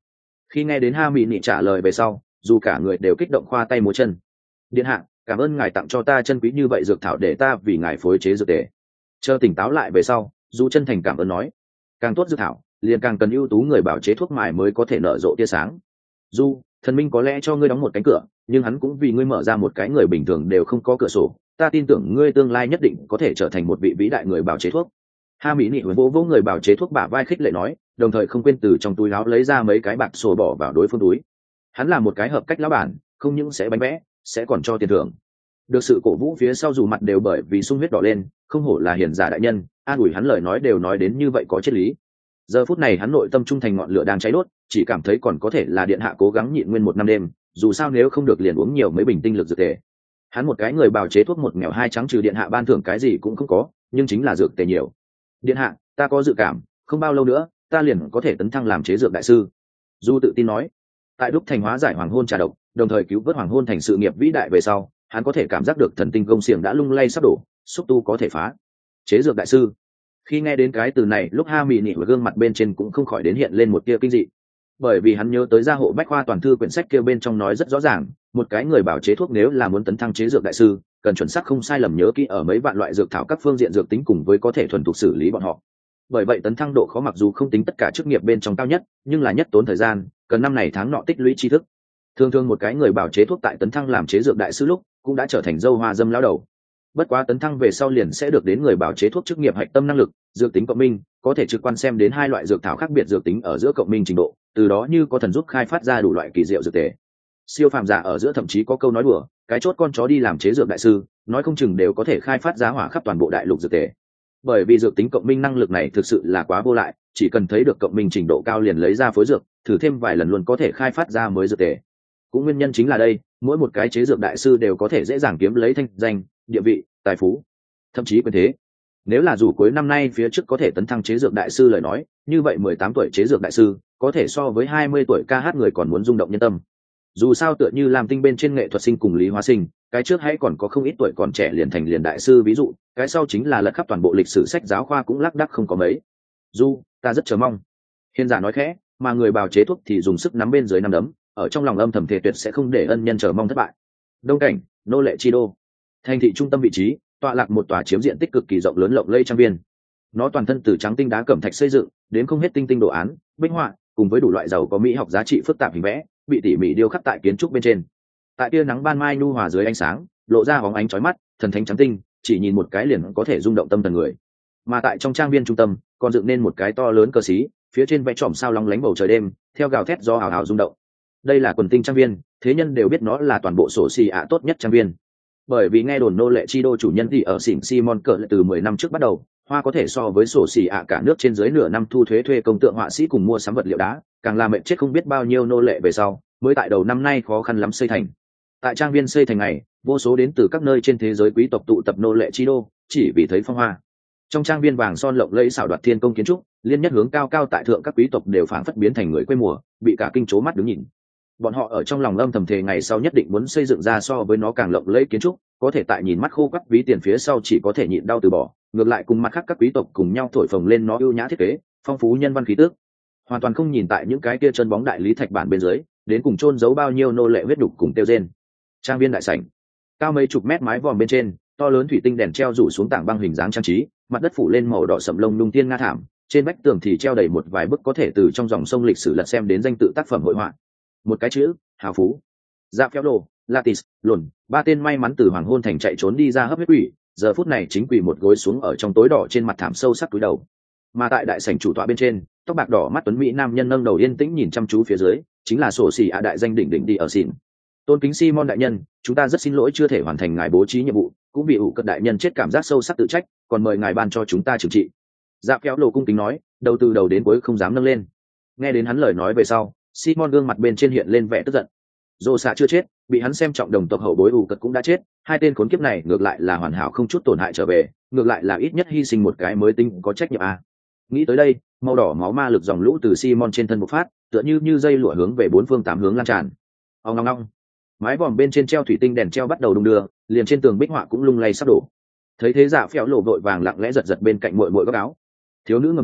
Khi nghe đến ha mỹ nị trả lời về sau, dù cả người đều kích động khoa tay múa chân. Điện hạ, cảm ơn ngài tặng cho ta chân quý như vậy dược thảo để ta vì ngài phối chế dược tề. Chờ tỉnh táo lại về sau, dù chân thành cảm ơn nói, càng tốt dược thảo liền càng cần ưu tú người bảo chế thuốc mài mới có thể nở rộ tia sáng. Dù thần minh có lẽ cho ngươi đóng một cánh cửa, nhưng hắn cũng vì ngươi mở ra một cái người bình thường đều không có cửa sổ. Ta tin tưởng ngươi tương lai nhất định có thể trở thành một vị vĩ đại người bảo chế thuốc. Ha mỹ nị vỗ vỗ người bảo chế thuốc bả vai khích lệ nói, đồng thời không quên từ trong túi áo lấy ra mấy cái bạc sổ bỏ vào đối phương túi. Hắn là một cái hợp cách lão bản, không những sẽ bánh vẽ, sẽ còn cho tiền thưởng. Được sự cổ vũ phía sau dù mặt đều bởi vì sung huyết đỏ lên, không hổ là hiền giả đại nhân, an ủi hắn lời nói đều nói đến như vậy có triết lý. Giờ phút này hắn nội tâm trung thành ngọn lửa đang cháy đốt, chỉ cảm thấy còn có thể là điện hạ cố gắng nhịn nguyên một năm đêm, dù sao nếu không được liền uống nhiều mấy bình tinh lực dược tề. Hắn một cái người bào chế thuốc một nghèo hai trắng trừ điện hạ ban thưởng cái gì cũng không có, nhưng chính là dược tề nhiều. Điện hạ, ta có dự cảm, không bao lâu nữa, ta liền có thể tấn thăng làm chế dược đại sư. Du tự tin nói, tại đúc thành hóa giải hoàng hôn trà độc, đồng thời cứu vớt hoàng hôn thành sự nghiệp vĩ đại về sau, hắn có thể cảm giác được thần tinh công xiềng đã lung lay sắp đổ, xúc tu có thể phá. Chế dược đại sư. Khi nghe đến cái từ này, lúc ha mị nị và gương mặt bên trên cũng không khỏi đến hiện lên một tia kinh dị, bởi vì hắn nhớ tới gia hộ bách khoa toàn thư quyển sách kia bên trong nói rất rõ ràng, một cái người bảo chế thuốc nếu là muốn tấn thăng chế dược đại sư, cần chuẩn xác không sai lầm nhớ kỹ ở mấy vạn loại dược thảo các phương diện dược tính cùng với có thể thuần thục xử lý bọn họ. Bởi vậy tấn thăng độ khó mặc dù không tính tất cả chức nghiệp bên trong cao nhất, nhưng là nhất tốn thời gian, cần năm này tháng nọ tích lũy tri thức. Thường thường một cái người bảo chế thuốc tại tấn thăng làm chế dược đại sư lúc cũng đã trở thành dâu hoa dâm lão đầu. Bất quá tấn thăng về sau liền sẽ được đến người bảo chế thuốc chức nghiệp hạch tâm năng lực, dược tính cộng minh, có thể trực quan xem đến hai loại dược thảo khác biệt dược tính ở giữa cộng minh trình độ, từ đó như có thần giúp khai phát ra đủ loại kỳ diệu dược tề. Siêu phàm giả ở giữa thậm chí có câu nói đùa, cái chốt con chó đi làm chế dược đại sư, nói không chừng đều có thể khai phát giá hỏa khắp toàn bộ đại lục dược tề. Bởi vì dược tính cộng minh năng lực này thực sự là quá vô lại, chỉ cần thấy được cộng minh trình độ cao liền lấy ra phối dược, thử thêm vài lần luôn có thể khai phát ra mới dược tề. Cũng nguyên nhân chính là đây, mỗi một cái chế dược đại sư đều có thể dễ dàng kiếm lấy thanh danh, địa vị, tài phú, thậm chí quyền thế. Nếu là dù cuối năm nay phía trước có thể tấn thăng chế dược đại sư lời nói, như vậy mười tám tuổi chế dược đại sư có thể so với hai mươi tuổi ca hát người còn muốn rung động nhân tâm. Dù sao tựa như làm tinh bên trên nghệ thuật sinh cùng Lý Hóa Sinh, cái trước hãy còn có không ít tuổi còn trẻ liền thành liền đại sư ví dụ, cái sau chính là lật khắp toàn bộ lịch sử sách giáo khoa cũng lác đác không có mấy. Du, ta rất chờ mong. Hiền giả nói khẽ, mà người bào chế thuốc thì dùng sức nắm bên dưới nắm đấm, ở trong lòng âm thầm thề tuyệt sẽ không để ân nhân chờ mong thất bại. Đông cảnh, nô lệ chi đô. Thành thị trung tâm vị trí, tọa lạc một tòa chiếm diện tích cực kỳ rộng lớn lộng lẫy trang viên. Nó toàn thân từ trắng tinh đá cẩm thạch xây dựng, đến không hết tinh tinh đồ án, bích họa, cùng với đủ loại giàu có mỹ học giá trị phức tạp hình vẽ, bị tỉ mỉ điêu khắc tại kiến trúc bên trên. Tại tia nắng ban mai nhu hòa dưới ánh sáng, lộ ra bóng ánh chói mắt, thần thánh trắng tinh, chỉ nhìn một cái liền có thể rung động tâm thần người. Mà tại trong trang viên trung tâm, còn dựng nên một cái to lớn cờ xí, phía trên vẽ trọm sao lóng lánh bầu trời đêm, theo gào thét do hào hào rung động. Đây là quần tinh trang viên, thế nhân đều biết nó là toàn bộ sổ xì ạ tốt nhất trang viên. Bởi vì nghe đồn nô lệ chi đô chủ nhân thì ở xỉn Simon cỡ từ mười năm trước bắt đầu, hoa có thể so với sổ xì ạ cả nước trên dưới nửa năm thu thuế thuê công tượng họa sĩ cùng mua sắm vật liệu đá, càng làm mệnh chết không biết bao nhiêu nô lệ về sau, mới tại đầu năm nay khó khăn lắm xây thành. Tại trang viên xây thành này, vô số đến từ các nơi trên thế giới quý tộc tụ tập nô lệ chi đô, chỉ vì thấy phong hoa. Trong trang viên vàng son lộng lẫy xảo đoạt thiên công kiến trúc, liên nhất hướng cao cao tại thượng các quý tộc đều phảng phất biến thành người quê mùa, bị cả kinh chố mắt đứng nhìn. Bọn họ ở trong lòng âm thầm thề ngày sau nhất định muốn xây dựng ra so với nó càng lộng lẫy kiến trúc, có thể tại nhìn mắt khô quắt ví tiền phía sau chỉ có thể nhịn đau từ bỏ, ngược lại cùng mặt khác các quý tộc cùng nhau thổi phồng lên nó ưu nhã thiết kế, phong phú nhân văn khí tước. Hoàn toàn không nhìn tại những cái kia chân bóng đại lý thạch bản bên dưới, đến cùng chôn giấu bao nhiêu nô lệ huyết đục cùng tiêu rên. Trang viên đại sảnh, cao mấy chục mét mái vòm bên trên, to lớn thủy tinh đèn treo rủ xuống tảng băng hình dáng trang trí, mặt đất phủ lên màu đỏ sẫm lông lung tiên nga thảm, trên vách tường thì treo đầy một vài bức có thể từ trong dòng sông lịch sử lật xem đến danh tự tác phẩm hội họa. Một cái chữ, hào phú. Dạ Phéo Đồ, Latis, Lùn, ba tên may mắn từ hoàng hôn thành chạy trốn đi ra hấp huyết quỷ, giờ phút này chính quỳ một gối xuống ở trong tối đỏ trên mặt thảm sâu sắc túi đầu. Mà tại đại sảnh chủ tọa bên trên, tóc bạc đỏ mắt tuấn mỹ nam nhân nâng đầu yên tĩnh nhìn chăm chú phía dưới, chính là sổ xì ạ đại danh đỉnh đỉnh đi ở xỉn. Tôn kính Simon đại nhân, chúng ta rất xin lỗi chưa thể hoàn thành ngài bố trí nhiệm vụ, cũng bị ủ cất đại nhân chết cảm giác sâu sắc tự trách, còn mời ngài ban cho chúng ta trừng trị. Dạ Phéo Đồ cung kính nói, đầu từ đầu đến cuối không dám nâng lên. Nghe đến hắn lời nói về sau, Simon gương mặt bên trên hiện lên vẻ tức giận. Dô xạ chưa chết, bị hắn xem trọng đồng tộc hậu bối ủ cất cũng đã chết, hai tên khốn kiếp này ngược lại là hoàn hảo không chút tổn hại trở về, ngược lại là ít nhất hy sinh một cái mới tinh có trách nhiệm à. Nghĩ tới đây, màu đỏ máu ma lực dòng lũ từ Simon trên thân bộc phát, tựa như như dây lụa hướng về bốn phương tám hướng lan tràn. Ong ong ong. Mái vòm bên trên treo thủy tinh đèn treo bắt đầu đung đưa, liền trên tường bích họa cũng lung lay sắp đổ. Thấy thế Dạ Phéo Lộ vội vàng lặng lẽ giật giật bên cạnh muội muội góc áo. Thiếu nữ ngầm hiểu,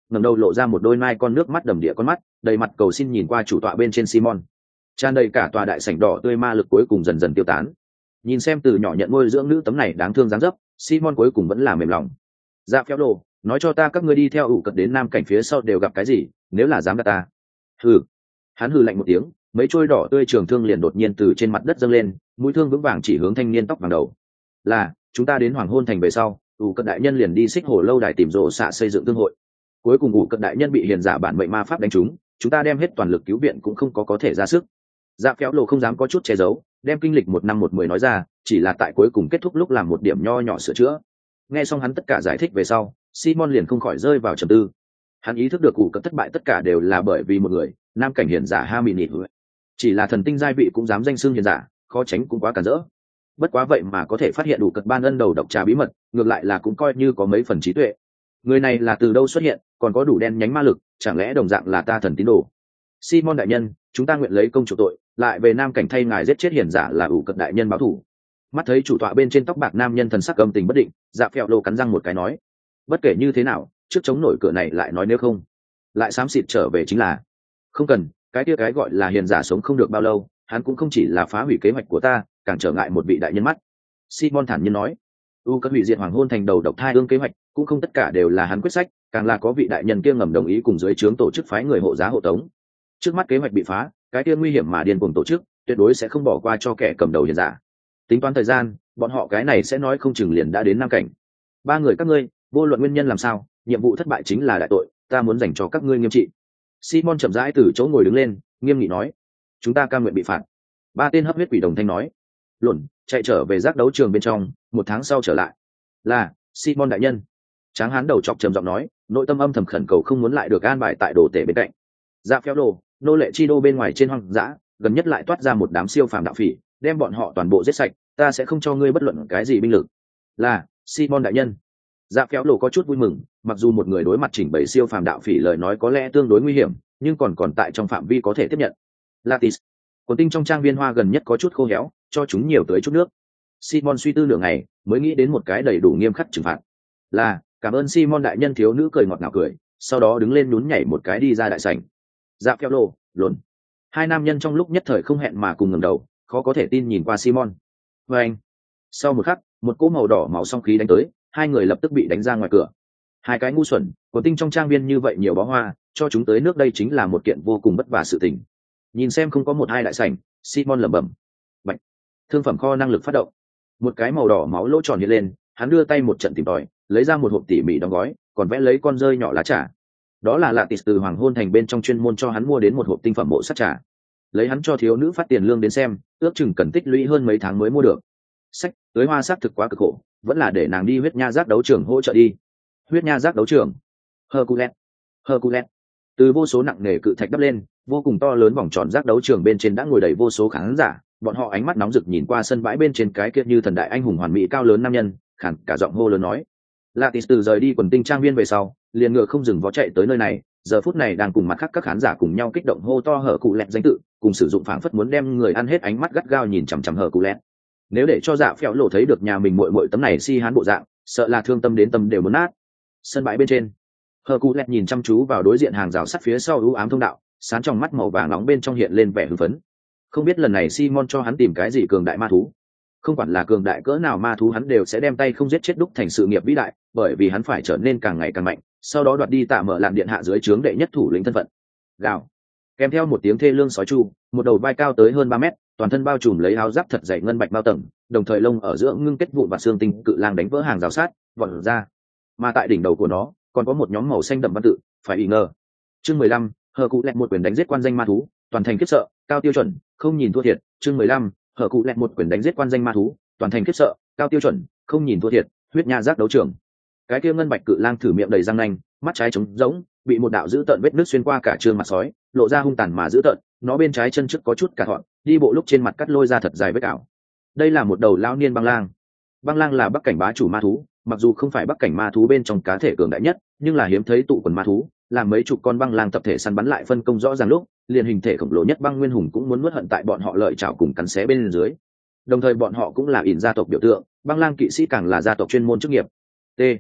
ngẩng đầu lộ ra một đôi mai con nước mắt đầm đìa con mắt, đầy mặt cầu xin nhìn qua chủ tọa bên trên Simon. Tràn đầy cả tòa đại sảnh đỏ tươi ma lực cuối cùng dần dần tiêu tán. Nhìn xem từ nhỏ nhận nuôi dưỡng nữ tấm này đáng thương dáng dấp, Simon cuối cùng vẫn là mềm lòng. Dạ Phéo Lộ, nói cho ta các ngươi đi theo ủ cật đến nam cảnh phía sau đều gặp cái gì, nếu là dám gạt ta. Hừ. Hắn hừ lạnh một tiếng, mấy trôi đỏ tươi trường thương liền đột nhiên từ trên mặt đất dâng lên, mũi thương vững vàng chỉ hướng thanh niên tóc vàng đầu. Là, chúng ta đến Hoàng Hôn Thành về sau, ủ cật đại nhân liền đi xích hồ lâu đài tìm rộ xạ xây dựng thương hội. Cuối cùng ủ cật đại nhân bị hiền giả bản mệnh ma pháp đánh trúng, chúng ta đem hết toàn lực cứu viện cũng không có có thể ra sức. Dạ Phéo Lộ không dám có chút che giấu, đem kinh lịch một năm một mười nói ra, chỉ là tại cuối cùng kết thúc lúc làm một điểm nho nhỏ sửa chữa. Nghe xong hắn tất cả giải thích về sau, Simon liền không khỏi rơi vào trầm tư. Hắn ý thức được ủ cật thất bại tất cả đều là bởi vì một người, nam cảnh hiền giả Hermine. Chỉ là thần tinh giai vị cũng dám danh xưng hiền giả, khó tránh cũng quá cản rỡ. Bất quá vậy mà có thể phát hiện đủ cật ban ân đầu độc trà bí mật, ngược lại là cũng coi như có mấy phần trí tuệ. Người này là từ đâu xuất hiện, còn có đủ đen nhánh ma lực, chẳng lẽ đồng dạng là ta thần tín đồ? Simon đại nhân, chúng ta nguyện lấy công chủ tội, lại về nam cảnh thay ngài giết chết hiền giả là ủ cật đại nhân báo thù. Mắt thấy chủ tọa bên trên tóc bạc nam nhân thần sắc âm tình bất định, Dạ Phèo Lộ cắn răng một cái nói: bất kể như thế nào, trước chống nổi cửa này lại nói nếu không, lại xám xịt trở về chính là. Không cần, cái kia cái gọi là hiền giả sống không được bao lâu, hắn cũng không chỉ là phá hủy kế hoạch của ta, càng trở ngại một vị đại nhân mắt. Simon thản nhiên nói: u cất hủy diệt Hoàng Hôn Thành đầu độc thai ương kế hoạch, cũng không tất cả đều là hắn quyết sách, càng là có vị đại nhân kia ngầm đồng ý cùng dưới trướng tổ chức phái người hộ giá hộ tống. Trước mắt kế hoạch bị phá, cái kia nguy hiểm mà điên cuồng tổ chức, tuyệt đối sẽ không bỏ qua cho kẻ cầm đầu hiền giả. Tính toán thời gian, bọn họ cái này sẽ nói không chừng liền đã đến nam cảnh. Ba người các ngươi, vô luận nguyên nhân làm sao, nhiệm vụ thất bại chính là đại tội, ta muốn dành cho các ngươi nghiêm trị. Simon chậm rãi từ chỗ ngồi đứng lên, nghiêm nghị nói: chúng ta cam nguyện bị phạt. Ba tên hấp huyết quỷ đồng thanh nói: lộn, chạy trở về giác đấu trường bên trong, một tháng sau trở lại. Là, Simon đại nhân. Tráng hán đầu chọc trầm giọng nói, nội tâm âm thầm khẩn cầu không muốn lại được an bài tại đồ tể bên cạnh. Dạ Phéo Lộ, nô lệ chi đô bên ngoài trên hoang dã, gần nhất lại toát ra một đám siêu phàm đạo phỉ, đem bọn họ toàn bộ giết sạch, ta sẽ không cho ngươi bất luận cái gì binh lực. Là, Simon đại nhân. Dạ Phéo Lộ có chút vui mừng, mặc dù một người đối mặt chỉnh bầy siêu phàm đạo phỉ lời nói có lẽ tương đối nguy hiểm, nhưng còn còn tại trong phạm vi có thể tiếp nhận. Latis, quần tinh trong trang viên hoa gần nhất có chút khô héo, cho chúng nhiều tới chút nước. Simon suy tư nửa ngày, mới nghĩ đến một cái đầy đủ nghiêm khắc trừng phạt. Là, cảm ơn Simon đại nhân. Thiếu nữ cười ngọt ngào cười, sau đó đứng lên nhún nhảy một cái đi ra đại sảnh. Dạ Phéo Lộ, lồn. Hai nam nhân trong lúc nhất thời không hẹn mà cùng ngẩng đầu, khó có thể tin nhìn qua Simon. Và anh. Sau một khắc, một cỗ màu đỏ máu song khí đánh tới, hai người lập tức bị đánh ra ngoài cửa. Hai cái ngu xuẩn, quần tinh trong trang viên như vậy nhiều bó hoa, cho chúng tới nước đây chính là một kiện vô cùng vất vả sự tình. Nhìn xem không có một hai đại sảnh, Simon lẩm bẩm. Bạch. Thương phẩm kho năng lực phát động. Một cái màu đỏ máu lỗ tròn hiện lên, hắn đưa tay một trận tìm tòi, lấy ra một hộp tỉ mỉ đóng gói, còn vẽ lấy con rơi nhỏ lá trà. Đó là lạ tịt từ Hoàng Hôn Thành bên trong chuyên môn cho hắn mua đến một hộp tinh phẩm mộ sắt trà. Lấy hắn cho thiếu nữ phát tiền lương đến xem, ước chừng cần tích lũy hơn mấy tháng mới mua được. Sách, tới hoa sát thực quá cực khổ, vẫn là để nàng đi huyết nha giác đấu trường hỗ trợ đi. Huyết nha giác đấu trường. Hercules. Hercules. Từ vô số nặng nề cự thạch đắp lên, vô cùng to lớn vòng tròn giác đấu trường bên trên đã ngồi đầy vô số khán giả, bọn họ ánh mắt nóng rực nhìn qua sân bãi bên trên cái kia như thần đại anh hùng hoàn mỹ cao lớn nam nhân, khản cả giọng hô lớn nói. Latis từ rời đi quần tinh trang viên về sau, liền ngựa không dừng vó chạy tới nơi này, giờ phút này đang cùng mặt khác các khán giả cùng nhau kích động hô to hở cụ lẹt danh tự, cùng sử dụng phảng phất muốn đem người ăn hết ánh mắt gắt gao nhìn chằm chằm hở cụ lẹt. Nếu để cho Dạ Phèo Lộ thấy được nhà mình muội muội tấm này si hán bộ dạng, sợ là thương tâm đến tâm đều muốn nát. Sân bãi bên trên, hở cụ lẹt nhìn chăm chú vào đối diện hàng rào sắt phía sau u ám thông đạo, sáng trong mắt màu vàng nóng bên trong hiện lên vẻ hưng phấn. Không biết lần này Simon cho hắn tìm cái gì cường đại ma thú. Không quản là cường đại cỡ nào ma thú hắn đều sẽ đem tay không giết chết đúc thành sự nghiệp vĩ đại, bởi vì hắn phải trở nên càng ngày càng mạnh, sau đó đoạt đi Tạ Mở Lạn điện hạ dưới trướng đệ nhất thủ lĩnh thân phận. Gào. Kèm theo một tiếng thê lương sói chu, một đầu vai cao tới hơn ba mét, toàn thân bao trùm lấy áo giáp thật dày ngân bạch bao tầng, đồng thời lông ở giữa ngưng kết vụn và xương tinh cự lang đánh vỡ hàng rào sát, vọt ra. Mà tại đỉnh đầu của nó, còn có một nhóm màu xanh đậm văn tự, phải ý ngờ. Chương mười lăm, hờ cụ lẹt một quyền đánh giết quan danh ma thú, toàn thành khiếp sợ, cao tiêu chuẩn, không nhìn thua thiệt. Chương mười lăm, hở cụ lẹt một quyền đánh giết quan danh ma thú, toàn thành khiếp sợ, cao tiêu chuẩn, không nhìn thua thiệt. Huyết nha giác đấu trường. Cái kia ngân bạch cự lang thử miệng đầy răng nanh, mắt trái trống rỗng, bị một đạo dữ tợn vết nứt xuyên qua cả trương mặt sói, lộ ra hung tàn mà dữ tợn, nó bên trái chân trước có chút cả thọn, đi bộ lúc trên mặt cắt lôi ra thật dài vết ảo. Đây là một đầu lão niên băng lang. Băng lang là bắc cảnh bá chủ ma thú, mặc dù không phải bắc cảnh ma thú bên trong cá thể cường đại nhất, nhưng là hiếm thấy tụ quần ma thú, làm mấy chục con băng lang tập thể săn bắn lại phân công rõ ràng lúc, liền hình thể khổng lồ nhất băng nguyên hùng cũng muốn nuốt hận tại bọn họ lợi chảo cùng cắn xé bên dưới. Đồng thời bọn họ cũng là ỉn gia tộc biểu tượng, băng lang kỵ sĩ càng là gia tộc chuyên môn chức nghiệp. T.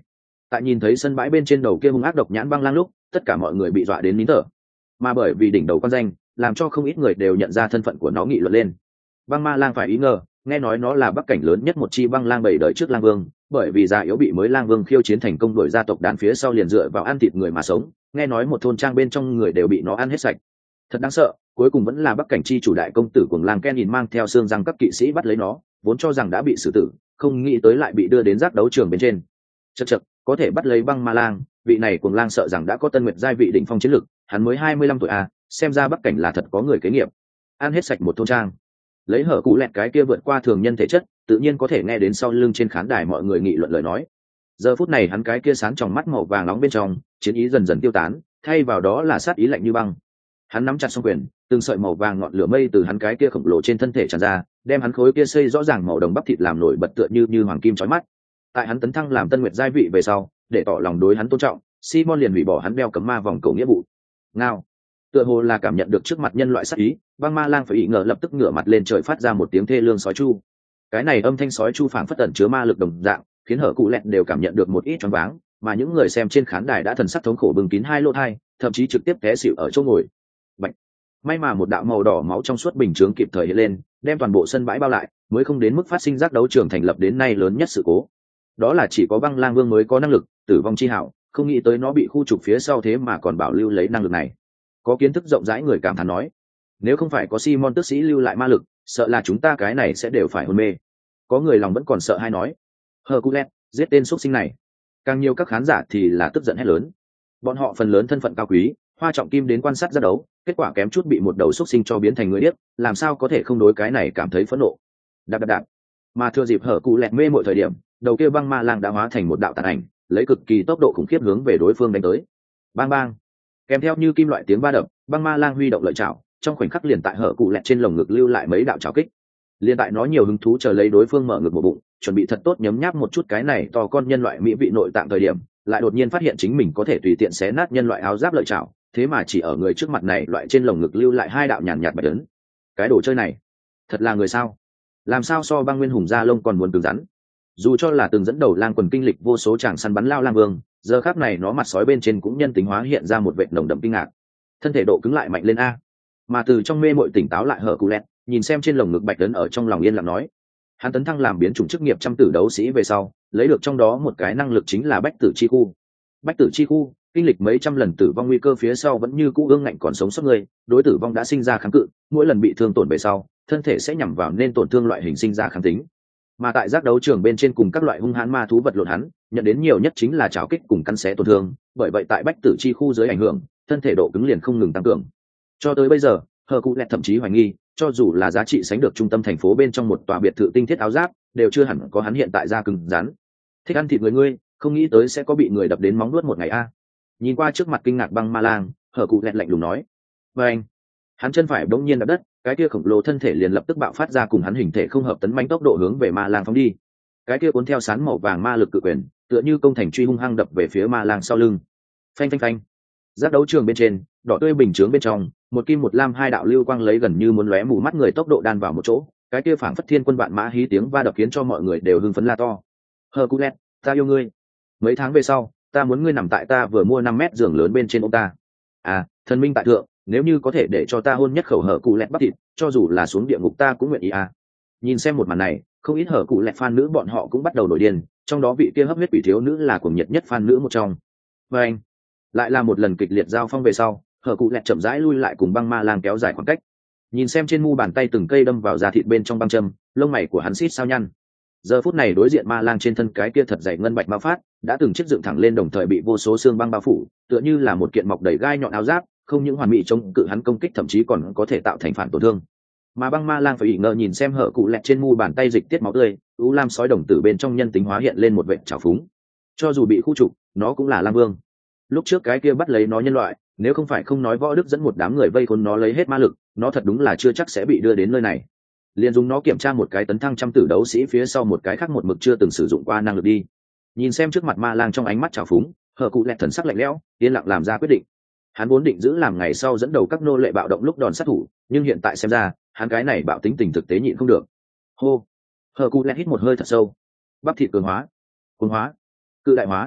tại nhìn thấy sân bãi bên trên đầu kia hung ác độc nhãn băng lang lúc tất cả mọi người bị dọa đến nín thở, mà bởi vì đỉnh đầu con danh làm cho không ít người đều nhận ra thân phận của nó nghị luận lên. Băng ma lang phải ý ngờ, nghe nói nó là bắc cảnh lớn nhất một chi băng lang bảy đời trước lang vương, bởi vì già yếu bị mới lang vương khiêu chiến thành công đổi gia tộc đàn phía sau liền dựa vào ăn thịt người mà sống, nghe nói một thôn trang bên trong người đều bị nó ăn hết sạch. Thật đáng sợ, cuối cùng vẫn là bắc cảnh chi chủ đại công tử cuồng lang Ken nhìn mang theo xương răng các kỵ sĩ bắt lấy nó, vốn cho rằng đã bị xử tử, không nghĩ tới lại bị đưa đến giác đấu trường bên trên. Chậc chậc, có thể bắt lấy băng ma lang, vị này cuồng lang sợ rằng đã có tân nguyệt giai vị đỉnh phong chiến lực, hắn mới hai mươi lăm tuổi à, xem ra bắc cảnh là thật có người kế nghiệp. Ăn hết sạch một thôn trang. Lấy hở cụ lẹt cái kia vượt qua thường nhân thể chất, tự nhiên có thể nghe đến sau lưng trên khán đài mọi người nghị luận lời nói. Giờ phút này hắn cái kia sáng trong mắt màu vàng nóng bên trong, chiến ý dần dần tiêu tán, thay vào đó là sát ý lạnh như băng. Hắn nắm chặt song quyền, từng sợi màu vàng ngọn lửa mây từ hắn cái kia khổng lồ trên thân thể tràn ra, đem hắn khối kia xây rõ ràng màu đồng bắp thịt làm nổi bật tựa như như hoàng kim chói mắt. Tại hắn tấn thăng làm tân nguyệt giai vị về sau, để tỏ lòng đối hắn tôn trọng, Simon liền hủy bỏ hắn đeo cấm ma vòng cổ nghĩa vụ. Ngao. Tựa hồ là cảm nhận được trước mặt nhân loại sát ý, băng ma lang phải ý ngờ lập tức ngửa mặt lên trời phát ra một tiếng thê lương sói chu. Cái này âm thanh sói chu phảng phất ẩn chứa ma lực đồng dạng, khiến hở cụ lẹt đều cảm nhận được một ít choáng váng, mà những người xem trên khán đài đã thần sắc thống khổ bừng kín hai lỗ tai, thậm chí trực tiếp té xỉu ở chỗ ngồi. Bạch. May mà một đạo màu đỏ máu trong suốt bình chướng kịp thời hiện lên, đem toàn bộ sân bãi bao lại, mới không đến mức phát sinh giác đấu trường thành lập đến nay lớn nhất sự cố. Đó là chỉ có băng lang vương mới có năng lực tử vong chi hảo, không nghĩ tới nó bị khu trục phía sau thế mà còn bảo lưu lấy năng lực này. Có kiến thức rộng rãi người cảm thán nói, nếu không phải có Simon tước sĩ lưu lại ma lực, sợ là chúng ta cái này sẽ đều phải hôn mê. Có người lòng vẫn còn sợ hay nói, Hercules giết tên xuất sinh này. Càng nhiều các khán giả thì là tức giận hét lớn. Bọn họ phần lớn thân phận cao quý, hoa trọng kim đến quan sát ra đấu, kết quả kém chút bị một đầu xuất sinh cho biến thành người điếc, làm sao có thể không đối cái này cảm thấy phẫn nộ. Đạp đạp đạp. Mà thừa dịp Hercules mê mọi thời điểm, đầu kia băng ma lang đã hóa thành một đạo tàn ảnh, lấy cực kỳ tốc độ khủng khiếp hướng về đối phương đánh tới. Bang bang. Kèm theo như kim loại tiếng va đập, băng ma lang huy động lợi chảo, trong khoảnh khắc liền tại hở cụ lẹt trên lồng ngực lưu lại mấy đạo chảo kích. Liền tại nó nhiều hứng thú chờ lấy đối phương mở ngực một bụng, chuẩn bị thật tốt nhấm nháp một chút cái này to con nhân loại mỹ vị nội tạng thời điểm, lại đột nhiên phát hiện chính mình có thể tùy tiện xé nát nhân loại áo giáp lợi chảo, thế mà chỉ ở người trước mặt này loại trên lồng ngực lưu lại hai đạo nhàn nhạt bạch ấn. Cái đồ chơi này, thật là người sao? Làm sao so băng nguyên hùng da lông còn muốn cứng rắn? Dù cho là từng dẫn đầu lang quần kinh lịch vô số tràng săn bắn lao lang vương, giờ khắc này nó mặt sói bên trên cũng nhân tính hóa hiện ra một vệt nồng đậm kinh ngạc. Thân thể độ cứng lại mạnh lên a. Mà từ trong mê mội tỉnh táo lại hở cụ lẹt, nhìn xem trên lồng ngực bạch ấn ở trong lòng yên lặng nói, hắn tấn thăng làm biến chủng chức nghiệp trăm tử đấu sĩ về sau, lấy được trong đó một cái năng lực chính là bách tử chi khu. Bách tử chi khu kinh lịch mấy trăm lần tử vong nguy cơ phía sau vẫn như cũ ương ngạnh còn sống sót người, đối tử vong đã sinh ra kháng cự, mỗi lần bị thương tổn về sau, thân thể sẽ nhằm vào nên tổn thương loại hình sinh ra kháng tính. Mà tại giác đấu trường bên trên cùng các loại hung hãn ma thú vật lộn hắn, nhận đến nhiều nhất chính là trảo kích cùng cắn xé tổn thương, bởi vậy tại bách tử chi khu dưới ảnh hưởng, thân thể độ cứng liền không ngừng tăng cường. Cho tới bây giờ, Hercules thậm chí hoài nghi, cho dù là giá trị sánh được trung tâm thành phố bên trong một tòa biệt thự tinh thiết áo giáp, đều chưa hẳn có hắn hiện tại da cứng rắn. Thích ăn thịt người ngươi, không nghĩ tới sẽ có bị người đập đến móng nuốt một ngày a. Nhìn qua trước mặt kinh ngạc băng ma lang, Hercules lạnh lùng nói, và anh, hắn chân phải bỗng nhiên đạp đất, cái kia khổng lồ thân thể liền lập tức bạo phát ra cùng hắn hình thể không hợp tấn mãnh tốc độ hướng về ma lang phóng đi. Cái kia cuốn theo sán màu vàng ma lực cự quyền, tựa như công thành truy hung hăng đập về phía ma lang sau lưng. Phanh phanh phanh. Giác đấu trường bên trên, đỏ tươi bình chướng bên trong, một kim một lam hai đạo lưu quang lấy gần như muốn lóe mù mắt người tốc độ đan vào một chỗ, cái kia phảng phất thiên quân vạn mã hí tiếng va đập khiến cho mọi người đều hưng phấn la to. Hercules, ta yêu ngươi. Mấy tháng về sau, ta muốn ngươi nằm tại ta vừa mua năm mét giường lớn bên trên ông ta. À, thần minh tại thượng, nếu như có thể để cho ta hôn nhất khẩu hở cụ lẹt bắp thịt, cho dù là xuống địa ngục ta cũng nguyện ý à. Nhìn xem một màn này, không ít hở cụ lẹt fan nữ bọn họ cũng bắt đầu nổi điên, trong đó vị kia hấp huyết quỷ thiếu nữ là cuồng nhiệt nhất fan nữ một trong. Và anh, lại là một lần kịch liệt giao phong về sau, hở cụ lẹt chậm rãi lui lại cùng băng ma lang kéo dài khoảng cách. Nhìn xem trên mu bàn tay từng cây đâm vào da thịt bên trong băng châm, lông mày của hắn xít sao nhăn. Giờ phút này đối diện ma lang trên thân cái kia thật dày ngân bạch ma phát, đã từng chiếc dựng thẳng lên đồng thời bị vô số xương băng bao phủ, tựa như là một kiện mọc đầy gai nhọn áo giáp, không những hoàn mỹ chống cự hắn công kích thậm chí còn có thể tạo thành phản tổn thương. Mà băng ma lang phải ỉ ngờ nhìn xem hở cụ lẹt trên mu bàn tay dịch tiết máu tươi, u lam sói đồng tử bên trong nhân tính hóa hiện lên một vệt trào phúng. Cho dù bị khu trục, nó cũng là lang vương. Lúc trước cái kia bắt lấy nó nhân loại, nếu không phải không nói võ đức dẫn một đám người vây khốn nó lấy hết ma lực, nó thật đúng là chưa chắc sẽ bị đưa đến nơi này. Liền dùng nó kiểm tra một cái tấn thăng trăm tử đấu sĩ phía sau một cái khác một mực chưa từng sử dụng qua năng lực đi. Nhìn xem trước mặt ma lang trong ánh mắt trào phúng, hở cụ lẹt thần sắc lạnh lẽo, yên lặng làm ra quyết định. Hắn vốn định giữ làm ngày sau dẫn đầu các nô lệ bạo động lúc đòn sát thủ, nhưng hiện tại xem ra, hắn cái này bạo tính tình thực tế nhịn không được. Hô, hở cụ lẹt hít một hơi thật sâu, bắp thịt cường hóa, cường hóa, cự đại hóa.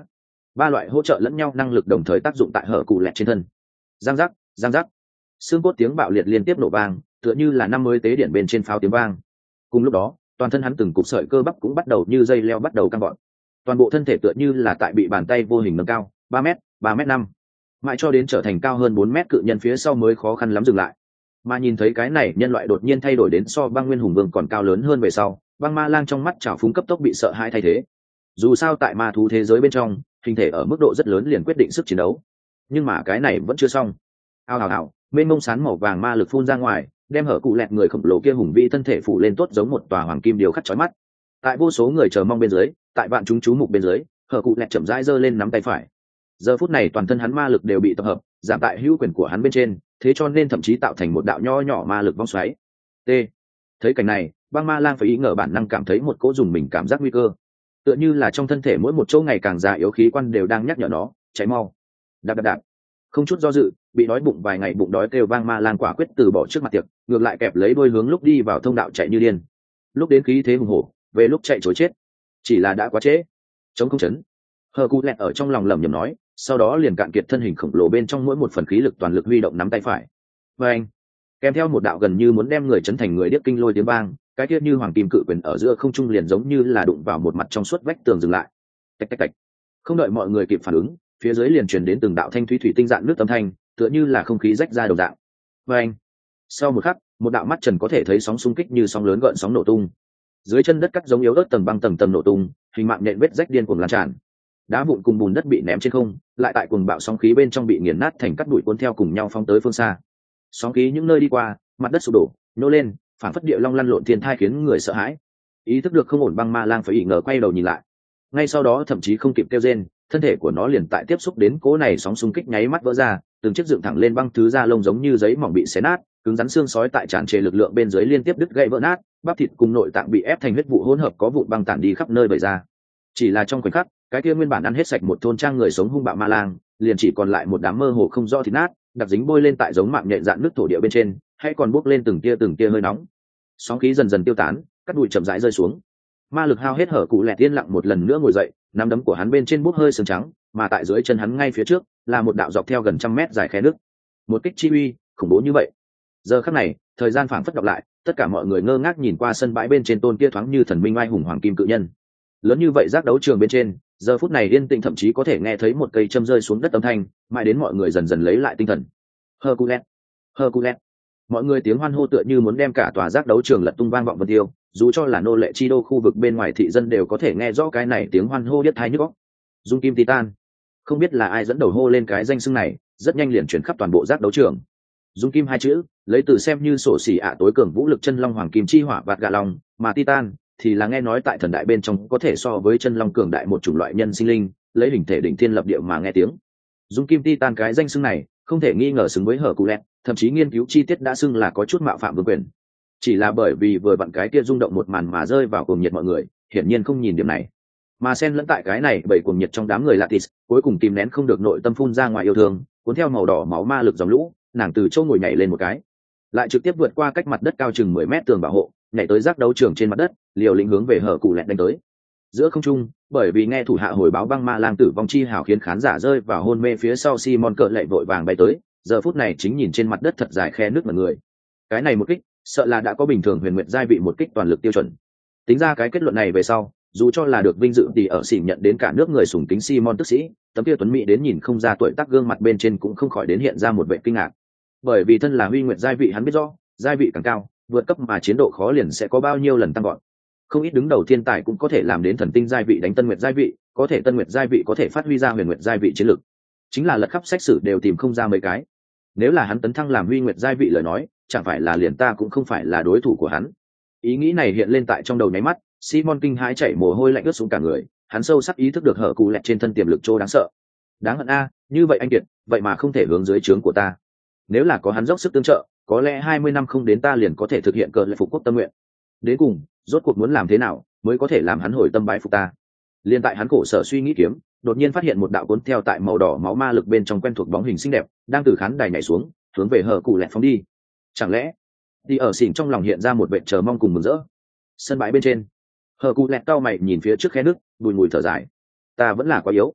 ba loại hỗ trợ lẫn nhau năng lực đồng thời tác dụng tại hở cụ lẹt trên thân. Giang giác, giang giác, xương cốt tiếng bạo liệt liên tiếp nổ vang, tựa như là năm mươi tế điện bên trên pháo tiếng vang. Cùng lúc đó, toàn thân hắn từng cục sợi cơ bắp cũng bắt đầu như dây leo bắt đầu căng gọn, toàn bộ thân thể tựa như là tại bị bàn tay vô hình nâng cao ba mét, ba mét năm, mãi cho đến trở thành cao hơn bốn mét cự nhân phía sau mới khó khăn lắm dừng lại. Mà nhìn thấy cái này nhân loại đột nhiên thay đổi đến so băng nguyên hùng vương còn cao lớn hơn về sau, băng ma lang trong mắt trào phúng cấp tốc bị sợ hãi thay thế. Dù sao tại ma thú thế giới bên trong, hình thể ở mức độ rất lớn liền quyết định sức chiến đấu. Nhưng mà cái này vẫn chưa xong. Ao hào hào, mênh mông sán màu vàng ma lực phun ra ngoài, đem hở cụ lẹt người khổng lồ kia hùng vĩ thân thể phủ lên tốt giống một tòa hoàng kim điều khắc chói mắt. Tại vô số người chờ mong bên dưới, tại vạn chúng chú mục bên dưới, hở cụ lẹt chậm rãi giơ lên nắm tay phải. Giờ phút này toàn thân hắn ma lực đều bị tập hợp, giảm tại hữu quyền của hắn bên trên, thế cho nên thậm chí tạo thành một đạo nho nhỏ ma lực vong xoáy. T. Thấy cảnh này, băng ma lang phải ý ngờ bản năng cảm thấy một cỗ dùng mình cảm giác nguy cơ, tựa như là trong thân thể mỗi một chỗ ngày càng già yếu khí quan đều đang nhắc nhở nó cháy mau. Đạp đạp đạp, không chút do dự, bị đói bụng vài ngày bụng đói kêu băng ma lang quả quyết từ bỏ trước mặt tiệc, ngược lại kẹp lấy đôi hướng lúc đi vào thông đạo chạy như điên. Lúc đến khí thế hùng hổ, về lúc chạy trối chết, chỉ là đã quá trễ. Chống không chấn, hờ cụ lẹt ở trong lòng lẩm nhẩm nói, sau đó liền cạn kiệt thân hình khổng lồ bên trong mỗi một phần khí lực toàn lực huy động nắm tay phải. Và anh, kèm theo một đạo gần như muốn đem người chấn thành người điếc kinh lôi tiếng vang, cái kia như hoàng kim cự quyền ở giữa không trung liền giống như là đụng vào một mặt trong suốt vách tường dừng lại. Tạch tạch tạch. Không đợi mọi người kịp phản ứng, phía dưới liền truyền đến từng đạo thanh thủy thủy tinh dạng nước âm thanh, tựa như là không khí rách ra đầu dạng. Và anh, sau một khắc, một đạo mắt trần có thể thấy sóng xung kích như sóng lớn gợn sóng nổ tung. Dưới chân đất cắt giống yếu ớt tầng băng tầng tầng nổ tung, hình mạng nện vết rách điên cuồng lan tràn. Đá vụn cùng bùn đất bị ném trên không, lại tại cuồng bạo sóng khí bên trong bị nghiền nát thành cát bụi cuốn theo cùng nhau phóng tới phương xa. Sóng khí những nơi đi qua, mặt đất sụp đổ, nhô lên, phản phất địa long lăn lộn thiên thai khiến người sợ hãi. Ý thức được không ổn, băng ma lang phải ỉ ngờ quay đầu nhìn lại. Ngay sau đó thậm chí không kịp kêu rên, thân thể của nó liền tại tiếp xúc đến cỗ này sóng xung kích nháy mắt vỡ ra, từng chiếc dựng thẳng lên băng thứ da lông giống như giấy mỏng bị xé nát, cứng rắn xương sói tại tràn trề lực lượng bên dưới liên tiếp đứt gãy vỡ nát, bắp thịt cùng nội tạng bị ép thành huyết vụ hỗn hợp có vụn băng tản đi khắp nơi bày ra. Chỉ là trong khoảnh khắc, cái kia nguyên bản ăn hết sạch một thôn trang người sống hung bạo ma lang, liền chỉ còn lại một đám mơ hồ không rõ thịt nát, đặc dính bôi lên tại giống mạng nhện dạn nước thổ địa bên trên, hay còn bốc lên từng tia từng tia hơi nóng. Sóng khí dần dần tiêu tán, cát bụi chậm rãi rơi xuống. Ma lực hao hết, hở cụ lẹt yên lặng một lần nữa ngồi dậy, nắm đấm của hắn bên trên bốc hơi sương trắng, mà tại dưới chân hắn ngay phía trước là một đạo dọc theo gần trăm mét dài khe nước. Một kích chi uy khủng bố như vậy. Giờ khắc này, thời gian phảng phất đọc lại, tất cả mọi người ngơ ngác nhìn qua sân bãi bên trên tôn kia thoáng như thần minh oai hùng hoàng kim cự nhân. Lớn như vậy giác đấu trường bên trên, giờ phút này yên tĩnh, thậm chí có thể nghe thấy một cây châm rơi xuống đất âm thanh, mãi đến mọi người dần dần lấy lại tinh thần. Hercules, Hercules. Mọi người tiếng hoan hô tựa như muốn đem cả tòa giác đấu trường lật tung vang vọng vân tiêu, dù cho là nô lệ chi đô khu vực bên ngoài thị dân đều có thể nghe rõ cái này tiếng hoan hô điếc tai nhức óc. Dung Kim Titan, không biết là ai dẫn đầu hô lên cái danh xưng này, rất nhanh liền chuyển khắp toàn bộ giác đấu trường. Dung Kim hai chữ, lấy từ xem như sổ xỉ ạ tối cường vũ lực chân long hoàng kim chi hỏa vạt gà long, mà Titan thì là nghe nói tại thần đại bên trong có thể so với chân long cường đại một chủng loại nhân sinh linh, lấy hình thể đỉnh thiên lập địa mà nghe tiếng. Dung Kim Titan cái danh xưng này, không thể nghi ngờ xứng với Hercules, thậm chí nghiên cứu chi tiết đã xưng là có chút mạo phạm vương quyền. Chỉ là bởi vì vừa vặn cái kia rung động một màn mà rơi vào cuồng nhiệt mọi người, hiển nhiên không nhìn điểm này. Mà xen lẫn tại cái này bảy cuồng nhiệt trong đám người Latis, cuối cùng kìm nén không được nội tâm phun ra ngoài yêu thương, cuốn theo màu đỏ máu ma lực dòng lũ, nàng từ châu ngồi nhảy lên một cái, lại trực tiếp vượt qua cách mặt đất cao chừng mười mét tường bảo hộ, nhảy tới giác đấu trường trên mặt đất, liều lĩnh hướng về hở cụ lẹt đánh tới. Giữa không trung, bởi vì nghe thủ hạ hồi báo băng ma lang tử vong chi hào khiến khán giả rơi vào hôn mê phía sau, Simon cỡ lệ vội vàng bay tới, giờ phút này chính nhìn trên mặt đất thật dài khe nước mà người. Cái này một kích, sợ là đã có bình thường huyền nguyệt giai vị một kích toàn lực tiêu chuẩn. Tính ra cái kết luận này về sau, dù cho là được vinh dự thì ở xỉ nhận đến cả nước người sùng kính Simon tức sĩ, tấm kia tuấn mỹ đến nhìn không ra tuổi tác gương mặt bên trên cũng không khỏi đến hiện ra một vẻ kinh ngạc. Bởi vì thân là huy nguyệt giai vị hắn biết rõ, giai vị càng cao, vượt cấp mà chiến độ khó liền sẽ có bao nhiêu lần tăng gọn. Không ít đứng đầu thiên tài cũng có thể làm đến thần tinh giai vị đánh tân nguyệt giai vị, có thể tân nguyệt giai vị có thể phát huy ra huyền nguyệt giai vị chiến lực. Chính là lật khắp sách sử đều tìm không ra mấy cái. Nếu là hắn tấn thăng làm huy nguyệt giai vị lời nói, chẳng phải là liền ta cũng không phải là đối thủ của hắn. Ý nghĩ này hiện lên tại trong đầu nháy mắt, Simon kinh hãi chảy mồ hôi lạnh ướt xuống cả người, hắn sâu sắc ý thức được hở cụ lẹt trên thân tiềm lực trô đáng sợ. Đáng hận a, như vậy anh kiệt, vậy mà không thể hướng dưới trướng của ta. Nếu là có hắn dốc sức tương trợ, có lẽ hai mươi năm không đến ta liền có thể thực hiện cờ lệ phục quốc tâm nguyện. Đến cùng, rốt cuộc muốn làm thế nào mới có thể làm hắn hồi tâm bái phục ta? Liên tại hắn khổ sở suy nghĩ kiếm, đột nhiên phát hiện một đạo cuốn theo tại màu đỏ máu ma lực bên trong quen thuộc bóng hình xinh đẹp, đang từ khán đài nhảy xuống, hướng về hở cụ lẹt phóng đi. Chẳng lẽ, đi ở xỉn trong lòng hiện ra một vẻ chờ mong cùng mừng rỡ. Sân bãi bên trên, hở cụ lẹt cau mày nhìn phía trước khe nước, bùi ngùi thở dài. Ta vẫn là quá yếu.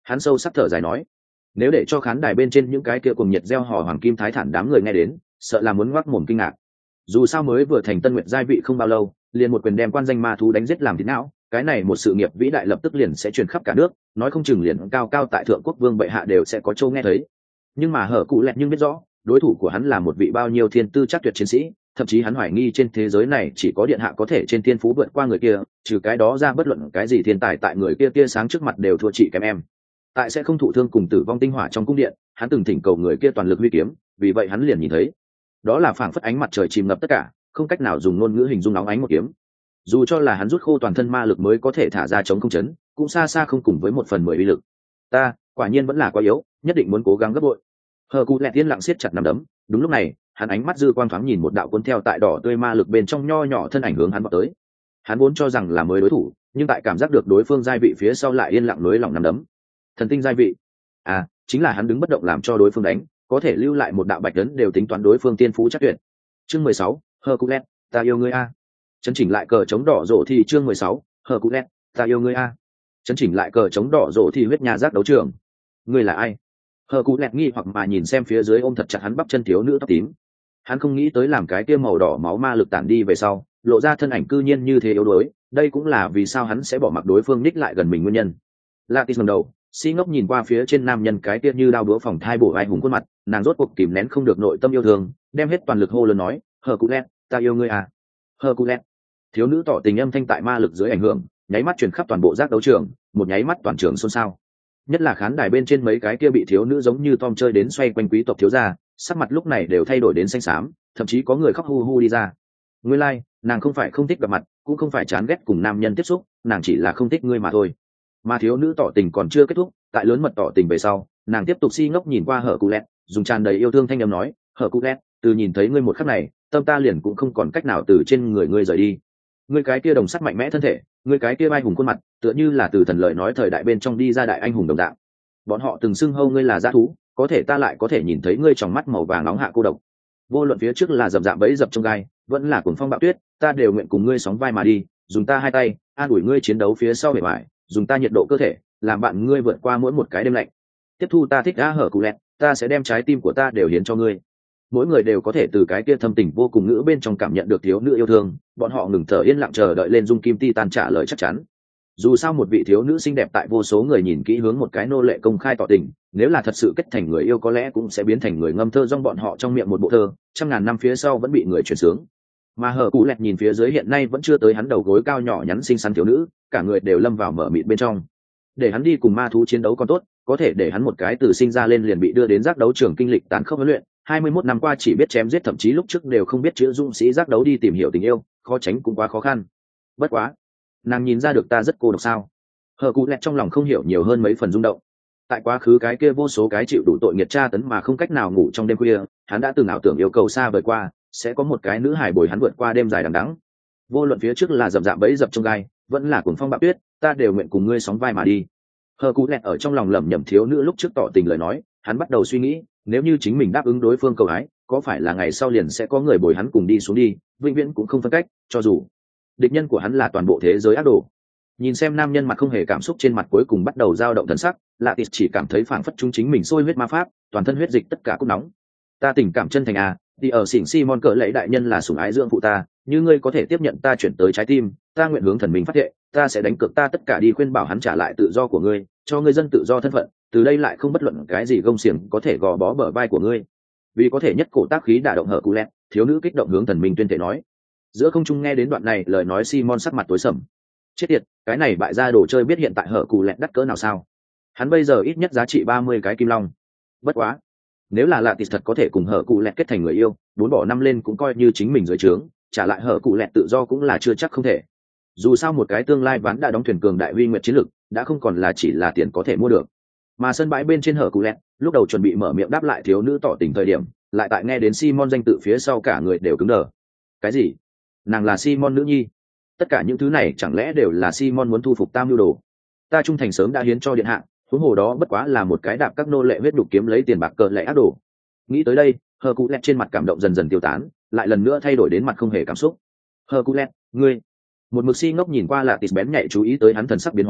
Hắn sâu sắc thở dài nói, nếu để cho khán đài bên trên những cái kia cùng nhiệt gieo hò hoàng kim thái thản đám người nghe đến, sợ là muốn ngoác mồm kinh ngạc. Dù sao mới vừa thành Tân Nguyệt giai vị không bao lâu, liền một quyền đem quan danh ma thú đánh giết làm thế nào, cái này một sự nghiệp vĩ đại lập tức liền sẽ truyền khắp cả nước, nói không chừng liền cao cao tại thượng quốc vương bệ hạ đều sẽ có châu nghe thấy. Nhưng mà hở cụ lẹt nhưng biết rõ, đối thủ của hắn là một vị bao nhiêu thiên tư chắc tuyệt chiến sĩ, thậm chí hắn hoài nghi trên thế giới này chỉ có điện hạ có thể trên thiên phú vượt qua người kia, trừ cái đó ra bất luận cái gì thiên tài tại người kia tia sáng trước mặt đều thua chị kém em. Tại sẽ không thụ thương cùng tử vong tinh hỏa trong cung điện, hắn từng thỉnh cầu người kia toàn lực huy kiếm, vì vậy hắn liền nhìn thấy, đó là phảng phất ánh mặt trời chìm ngập tất cả, không cách nào dùng ngôn ngữ hình dung nóng ánh một kiếm. Dù cho là hắn rút khô toàn thân ma lực mới có thể thả ra chống không chấn, cũng xa xa không cùng với một phần mười uy lực. Ta quả nhiên vẫn là quá yếu, nhất định muốn cố gắng gấp bội. Hờ cụ lẹt tiên lặng siết chặt nắm đấm. Đúng lúc này, hắn ánh mắt dư quang thoáng nhìn một đạo cuốn theo tại đỏ tươi ma lực bên trong nho nhỏ thân ảnh hướng hắn vọt tới. Hắn vốn cho rằng là mới đối thủ, nhưng tại cảm giác được đối phương giai vị phía sau lại yên lặng nối lòng nắm đấm. Thần tinh giai vị, à, chính là hắn đứng bất động làm cho đối phương đánh, có thể lưu lại một đạo bạch ấn đều tính toán đối phương tiên phú chắc tuyệt. Chương mười sáu, Hercules, ta yêu ngươi a. Chấn chỉnh lại cờ chống đỏ rổ thì chương mười sáu, Hercules, ta yêu ngươi a. Chấn chỉnh lại cờ chống đỏ rổ thì huyết nhà giác đấu trường. Ngươi là ai? Hercules nghi hoặc mà nhìn xem phía dưới ôm thật chặt hắn bắp chân thiếu nữ tóc tím. Hắn không nghĩ tới làm cái kia màu đỏ máu ma lực tản đi về sau, lộ ra thân ảnh cư nhiên như thế yếu đuối, đây cũng là vì sao hắn sẽ bỏ mặc đối phương ních lại gần mình nguyên nhân. Latis ngẩng đầu, si ngốc nhìn qua phía trên nam nhân cái kia như đao búa phòng thai bổ ai hùng khuôn mặt, nàng rốt cuộc kìm nén không được nội tâm yêu thương, đem hết toàn lực hô lớn nói, Hercules, ta yêu ngươi à. Hercules. Thiếu nữ tỏ tình âm thanh tại ma lực dưới ảnh hưởng, nháy mắt truyền khắp toàn bộ giác đấu trường, một nháy mắt toàn trường xôn xao. Nhất là khán đài bên trên mấy cái kia bị thiếu nữ giống như Tom chơi đến xoay quanh quý tộc thiếu gia, sắc mặt lúc này đều thay đổi đến xanh xám, thậm chí có người khóc hu hu đi ra. Nguyên lai, like, nàng không phải không thích gặp mặt, cũng không phải chán ghét cùng nam nhân tiếp xúc, nàng chỉ là không thích ngươi mà thôi. Mà thiếu nữ tỏ tình còn chưa kết thúc, tại lớn mật tỏ tình về sau, nàng tiếp tục si ngốc nhìn qua Hercules, dùng tràn đầy yêu thương thanh âm nói, Hercules, từ nhìn thấy ngươi một khắc này, tâm ta liền cũng không còn cách nào từ trên người ngươi rời đi. Ngươi cái kia đồng sắt mạnh mẽ thân thể, ngươi cái kia vai hùng khuôn mặt, tựa như là từ thần lợi nói thời đại bên trong đi ra đại anh hùng đồng dạng. Bọn họ từng xưng hâu ngươi là dã thú, có thể ta lại có thể nhìn thấy ngươi trong mắt màu vàng nóng hạ cô độc. Vô luận phía trước là dập dạm bẫy dập trong gai, vẫn là cuồng phong bạo tuyết, ta đều nguyện cùng ngươi sóng vai mà đi, dùng ta hai tay, an ủi ngươi chiến đấu phía sau bề ngoài, dùng ta nhiệt độ cơ thể, làm bạn ngươi vượt qua mỗi một cái đêm lạnh. Tiếp thu ta thích đã hở cụ lẹt, ta sẽ đem trái tim của ta đều hiến cho ngươi. Mỗi người đều có thể từ cái kia thâm tình vô cùng ngữ bên trong cảm nhận được thiếu nữ yêu thương, bọn họ ngừng thở yên lặng chờ đợi lên dung kim titan trả lời chắc chắn. Dù sao một vị thiếu nữ xinh đẹp tại vô số người nhìn kỹ hướng một cái nô lệ công khai tỏ tình, nếu là thật sự kết thành người yêu có lẽ cũng sẽ biến thành người ngâm thơ trong bọn họ trong miệng một bộ thơ, trăm ngàn năm phía sau vẫn bị người truyền sướng. Mà hở cụ lẹt nhìn phía dưới hiện nay vẫn chưa tới hắn đầu gối cao nhỏ nhắn xinh xắn thiếu nữ, cả người đều lâm vào mở mịt bên trong. Để hắn đi cùng ma thú chiến đấu còn tốt, có thể để hắn một cái từ sinh ra lên liền bị đưa đến giác đấu trường kinh lịch tàn khốc huấn luyện, hai mươi mốt năm qua chỉ biết chém giết, thậm chí lúc trước đều không biết chữ dũng sĩ giác đấu đi tìm hiểu tình yêu, khó tránh cũng quá khó khăn. Bất quá, nàng nhìn ra được ta rất cô độc sao? Hở cụ lẹt trong lòng không hiểu nhiều hơn mấy phần rung động. Tại quá khứ cái kia vô số cái chịu đủ tội nghiệt tra tấn mà không cách nào ngủ trong đêm khuya, hắn đã từng ảo tưởng yêu cầu xa vời qua, sẽ có một cái nữ hài bồi hắn vượt qua đêm dài đằng đẵng. Vô luận phía trước là dập dạm bẫy dập trong gai, vẫn là cuồng phong bạo tuyết, ta đều nguyện cùng ngươi sóng vai mà đi. Hở cụ lẹt ở trong lòng lẩm nhẩm thiếu nữ lúc trước tỏ tình lời nói, hắn bắt đầu suy nghĩ, nếu như chính mình đáp ứng đối phương cầu hái, có phải là ngày sau liền sẽ có người bồi hắn cùng đi xuống đi, vĩnh viễn cũng không phân cách, cho dù địch nhân của hắn là toàn bộ thế giới ác đồ. Nhìn xem nam nhân mặt không hề cảm xúc trên mặt cuối cùng bắt đầu dao động thần sắc, Latis chỉ cảm thấy phảng phất chúng chính mình sôi huyết ma pháp, toàn thân huyết dịch tất cả cốt nóng. Ta tình cảm chân thành à, thì ở xỉn Simon cỡ lẫy đại nhân là sủng ái dưỡng phụ ta, như ngươi có thể tiếp nhận ta chuyển tới trái tim, ta nguyện hướng thần mình phát thệ, ta sẽ đánh cược ta tất cả đi khuyên bảo hắn trả lại tự do của ngươi, cho ngươi dân tự do thân phận, từ đây lại không bất luận cái gì gông xiềng có thể gò bó bờ vai của ngươi. Vì có thể nhất cổ tác khí đả động hở cụ lẹt, thiếu nữ kích động hướng thần minh tuyên thể nói. Giữa không trung nghe đến đoạn này, lời nói Simon sắc mặt tối sầm. Chết tiệt, cái này bại gia đồ chơi biết hiện tại hở cụ lẹt đắt cỡ nào sao? Hắn bây giờ ít nhất giá trị ba mươi cái kim long. Bất quá, nếu là Lạ Tịt thật có thể cùng hở cụ lẹt kết thành người yêu, bốn bỏ năm lên cũng coi như chính mình dưới trướng, trả lại hở cụ lẹt tự do cũng là chưa chắc không thể. Dù sao một cái tương lai ván đã đóng thuyền cường đại huy nguyệt chiến lực, đã không còn là chỉ là tiền có thể mua được. Mà sân bãi bên trên hở cụ lẹt, lúc đầu chuẩn bị mở miệng đáp lại thiếu nữ tỏ tình thời điểm, lại tại nghe đến Simon danh tự phía sau cả người đều cứng đờ. Cái gì? Nàng là Simon nữ nhi? Tất cả những thứ này chẳng lẽ đều là Simon muốn thu phục Tam Nhu Đồ? Ta trung thành sớm đã hiến cho điện hạ, huống hồ đó bất quá là một cái đạp các nô lệ huyết đục kiếm lấy tiền bạc cờ lệ ác đồ. Nghĩ tới đây, Hercules trên mặt cảm động dần dần tiêu tán, lại lần nữa thay đổi đến mặt không hề cảm xúc. Hercules, ngươi. Một mực si ngốc nhìn qua Lạ Tịt bén nhạy chú ý tới hắn thần sắc biến hóa,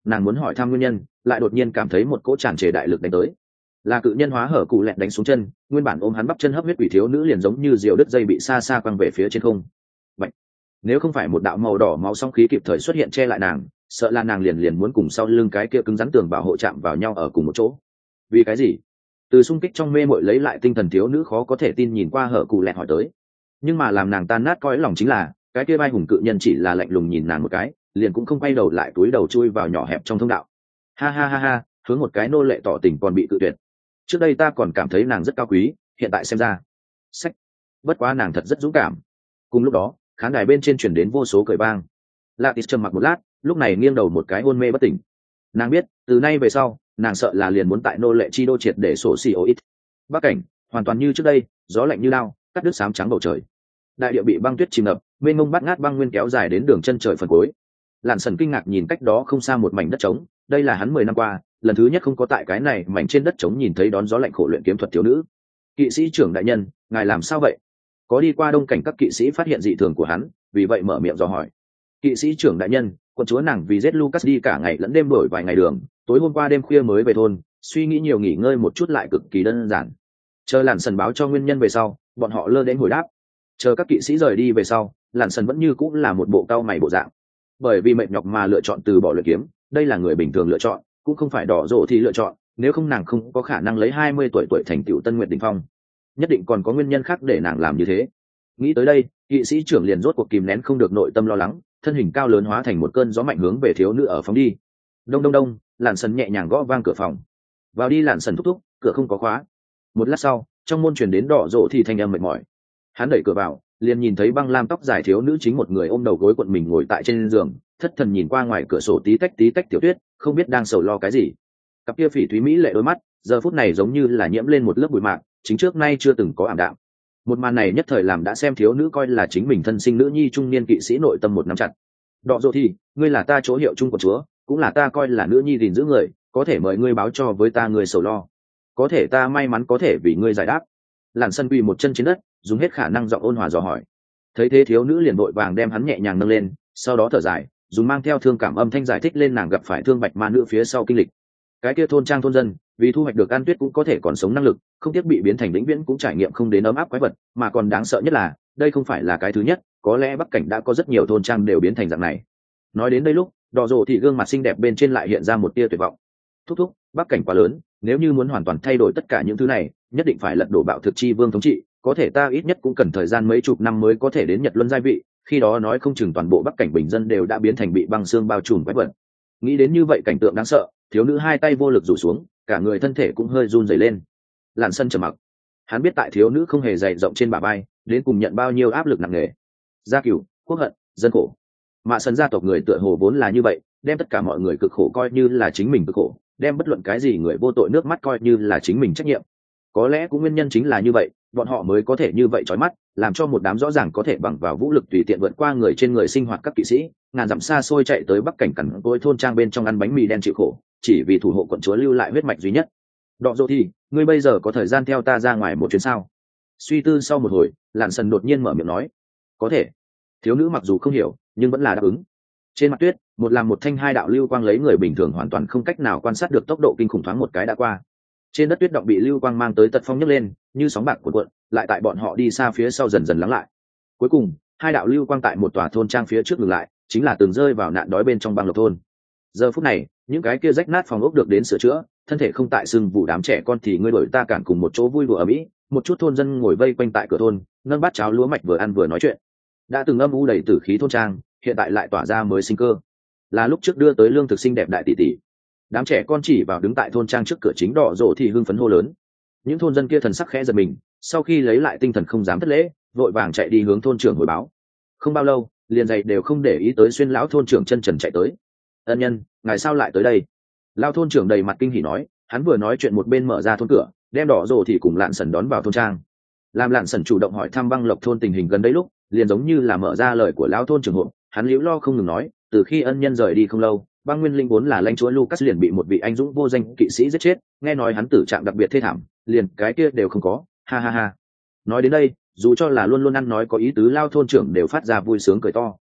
nàng muốn hỏi thăm nguyên nhân, lại đột nhiên cảm thấy một cỗ tràn trề đại lực đánh tới, là cự nhân hóa hở cụ lẹn đánh xuống chân, nguyên bản ôm hắn bắp chân hấp huyết quỷ thiếu nữ liền giống như diều đứt dây bị xa xa quăng về phía trên không. Bạch. Nếu không phải một đạo màu đỏ máu song khí kịp thời xuất hiện che lại nàng, sợ là nàng liền liền muốn cùng sau lưng cái kia cứng rắn tường bảo hộ chạm vào nhau ở cùng một chỗ. Vì cái gì? Từ xung kích trong mê mội lấy lại tinh thần thiếu nữ khó có thể tin nhìn qua hở cụ lẹn hỏi tới. Nhưng mà làm nàng tan nát cõi lòng chính là cái kia vai hùng cự nhân chỉ là lạnh lùng nhìn nàng một cái, liền cũng không quay đầu lại, túi đầu chui vào nhỏ hẹp trong thông đạo. Ha ha ha ha, hướng một cái nô lệ tỏ tình còn bị cự tuyệt. Trước đây ta còn cảm thấy nàng rất cao quý, hiện tại xem ra sách, bất quá nàng thật rất dũng cảm. Cùng lúc đó khán đài bên trên chuyển đến vô số cười vang. Latis trầm mặc một lát, lúc này nghiêng đầu một cái hôn mê bất tỉnh. Nàng biết từ nay về sau nàng sợ là liền muốn tại nô lệ chi đô triệt để sổ xì ô ít. Bắc cảnh hoàn toàn như trước đây, gió lạnh như lao cắt đứt xám trắng bầu trời, đại địa bị băng tuyết chìm ngập, mênh mông bát ngát băng nguyên kéo dài đến đường chân trời phần cuối. Lạn Sần kinh ngạc nhìn cách đó không xa một mảnh đất trống, đây là hắn mười năm qua lần thứ nhất không có tại cái này mảnh trên đất trống nhìn thấy đón gió lạnh khổ luyện kiếm thuật thiếu nữ. Kỵ sĩ trưởng đại nhân, ngài làm sao vậy? Có đi qua đông cảnh các kỵ sĩ phát hiện dị thường của hắn, vì vậy mở miệng dò hỏi. Kỵ sĩ trưởng đại nhân, quân chúa nàng vì giết Lucas đi cả ngày lẫn đêm đổi vài ngày đường, tối hôm qua đêm khuya mới về thôn, suy nghĩ nhiều nghỉ ngơi một chút lại cực kỳ đơn giản. Chờ Lạn Sần báo cho nguyên nhân về sau, bọn họ lơ đến hồi đáp. Chờ các kỵ sĩ rời đi về sau, Lạn Sần vẫn như cũng là một bộ cao mày bộ dạng. Bởi vì mệt nhọc mà lựa chọn từ bỏ luyện kiếm, đây là người bình thường lựa chọn, cũng không phải đỏ rộ thì lựa chọn, nếu không nàng không có khả năng lấy hai mươi tuổi tuổi thành tựu Tân Nguyệt đỉnh phong. Nhất định còn có nguyên nhân khác để nàng làm như thế. Nghĩ tới đây, kỵ sĩ trưởng liền rốt cuộc kìm nén không được nội tâm lo lắng, thân hình cao lớn hóa thành một cơn gió mạnh hướng về thiếu nữ ở phóng đi. Đông đông đông, Lạn Sần nhẹ nhàng gõ vang cửa phòng. Vào đi. Lạn Sần thúc thúc, cửa không có khóa. Một lát sau, trong môn truyền đến đỏ rộ thì thanh âm mệt mỏi. Hắn đẩy cửa vào, liền nhìn thấy băng lam tóc dài thiếu nữ chính một người ôm đầu gối cuộn mình ngồi tại trên giường, thất thần nhìn qua ngoài cửa sổ tí tách tí tách tiểu tuyết, không biết đang sầu lo cái gì. Cặp kia phỉ thúy mỹ lệ đôi mắt giờ phút này giống như là nhiễm lên một lớp bụi mạc, chính trước nay chưa từng có ảm đạm. Một màn này nhất thời làm đã xem thiếu nữ coi là chính mình thân sinh nữ nhi trung niên kỵ sĩ nội tâm một nắm chặt. Đọ dỗ thì, ngươi là ta chỗ hiệu trung của chúa, cũng là ta coi là nữ nhi gìn giữ người, có thể mời ngươi báo cho với ta người sầu lo, có thể ta may mắn có thể vì ngươi giải đáp. Làn Sân quỳ một chân trên đất, dùng hết khả năng giọng ôn hòa dò hỏi. Thấy thế thiếu nữ liền vội vàng đem hắn nhẹ nhàng nâng lên, sau đó thở dài, dùng mang theo thương cảm âm thanh giải thích lên nàng gặp phải thương bạch ma nữ phía sau kinh lịch. Cái kia thôn trang thôn dân vì thu hoạch được ăn tuyết cũng có thể còn sống năng lực, không tiếc bị biến thành vĩnh viễn cũng trải nghiệm không đến ấm áp quái vật, mà còn đáng sợ nhất là đây không phải là cái thứ nhất, có lẽ Bắc cảnh đã có rất nhiều thôn trang đều biến thành dạng này. Nói đến đây lúc, đỏ rộ thì gương mặt xinh đẹp bên trên lại hiện ra một tia tuyệt vọng. Thúc thúc, Bắc cảnh quá lớn, nếu như muốn hoàn toàn thay đổi tất cả những thứ này, nhất định phải lật đổ bạo thực chi vương thống trị, có thể ta ít nhất cũng cần thời gian mấy chục năm mới có thể đến Nhật Luân giai vị, khi đó nói không chừng toàn bộ Bắc cảnh bình dân đều đã biến thành bị băng xương bao trùm quái vật. Nghĩ đến như vậy cảnh tượng đáng sợ, thiếu nữ hai tay vô lực rủ xuống, cả người thân thể cũng hơi run rẩy lên. Lạn Sân trầm mặc, hắn biết tại thiếu nữ không hề dày rộng trên bả vai, đến cùng nhận bao nhiêu áp lực nặng nề. Gia cửu, quốc hận, dân khổ, Mạ Sân gia tộc người tựa hồ vốn là như vậy, đem tất cả mọi người cực khổ coi như là chính mình cực khổ, đem bất luận cái gì người vô tội nước mắt coi như là chính mình trách nhiệm. Có lẽ cũng nguyên nhân chính là như vậy, bọn họ mới có thể như vậy chói mắt, làm cho một đám rõ ràng có thể bằng vào vũ lực tùy tiện vượt qua người trên người sinh hoạt các kỵ sĩ, ngàn dặm xa xôi chạy tới Bắc cảnh cằn cỗi thôn trang bên trong ăn bánh mì đen chịu khổ, chỉ vì thủ hộ quận chúa lưu lại huyết mạch duy nhất. Đọ dỗ thì, ngươi bây giờ có thời gian theo ta ra ngoài một chuyến sao? Suy tư sau một hồi, Lạn Sần đột nhiên mở miệng nói, có thể. Thiếu nữ mặc dù không hiểu, nhưng vẫn là đáp ứng. Trên mặt tuyết, một làm một thanh hai đạo lưu quang lấy người bình thường hoàn toàn không cách nào quan sát được tốc độ kinh khủng thoáng một cái đã qua. Trên đất tuyết động bị lưu quang mang tới tật phong nhấc lên, như sóng bạc cuộn cuộn, lại tại bọn họ đi xa phía sau dần dần lắng lại. Cuối cùng, hai đạo lưu quang tại một tòa thôn trang phía trước ngừng lại, chính là từng rơi vào nạn đói bên trong băng lộc thôn. Giờ phút này, những cái kia rách nát phòng ốc được đến sửa chữa, thân thể không tại sưng vụ đám trẻ con thì ngươi đổi ta cản cùng một chỗ vui đùa ở mỹ, một chút thôn dân ngồi vây quanh tại cửa thôn, nâng bát cháo lúa mạch vừa ăn vừa nói chuyện. Đã từng âm u đầy tử khí thôn trang, hiện tại lại tỏa ra mới sinh cơ. Là lúc trước đưa tới lương thực xinh đẹp đại tỷ tỷ. Đám trẻ con chỉ vào đứng tại thôn trang trước cửa chính đỏ rộ thì hưng phấn hô lớn. Những thôn dân kia thần sắc khẽ giật mình, sau khi lấy lại tinh thần không dám thất lễ, vội vàng chạy đi hướng thôn trưởng hồi báo. Không bao lâu, liền giày đều không để ý tới xuyên lão thôn trưởng chân trần chạy tới. Ân nhân, ngài sao lại tới đây? Lão thôn trưởng đầy mặt kinh hỉ nói, hắn vừa nói chuyện một bên mở ra thôn cửa, đem đỏ rộ thì cùng Lạn Sần đón vào thôn trang. Làm Lạn Sần chủ động hỏi thăm băng lộc thôn tình hình gần đây lúc, liền giống như là mở ra lời của lão thôn trưởng hộ, hắn liễu lo không ngừng nói, từ khi ân nhân rời đi không lâu, băng nguyên linh vốn là lãnh chúa Lucas liền bị một vị anh dũng vô danh kỵ sĩ giết chết, nghe nói hắn tử trạng đặc biệt thê thảm, liền cái kia đều không có, ha ha ha. Nói đến đây, dù cho là luôn luôn ăn nói có ý tứ lao thôn trưởng đều phát ra vui sướng cười to.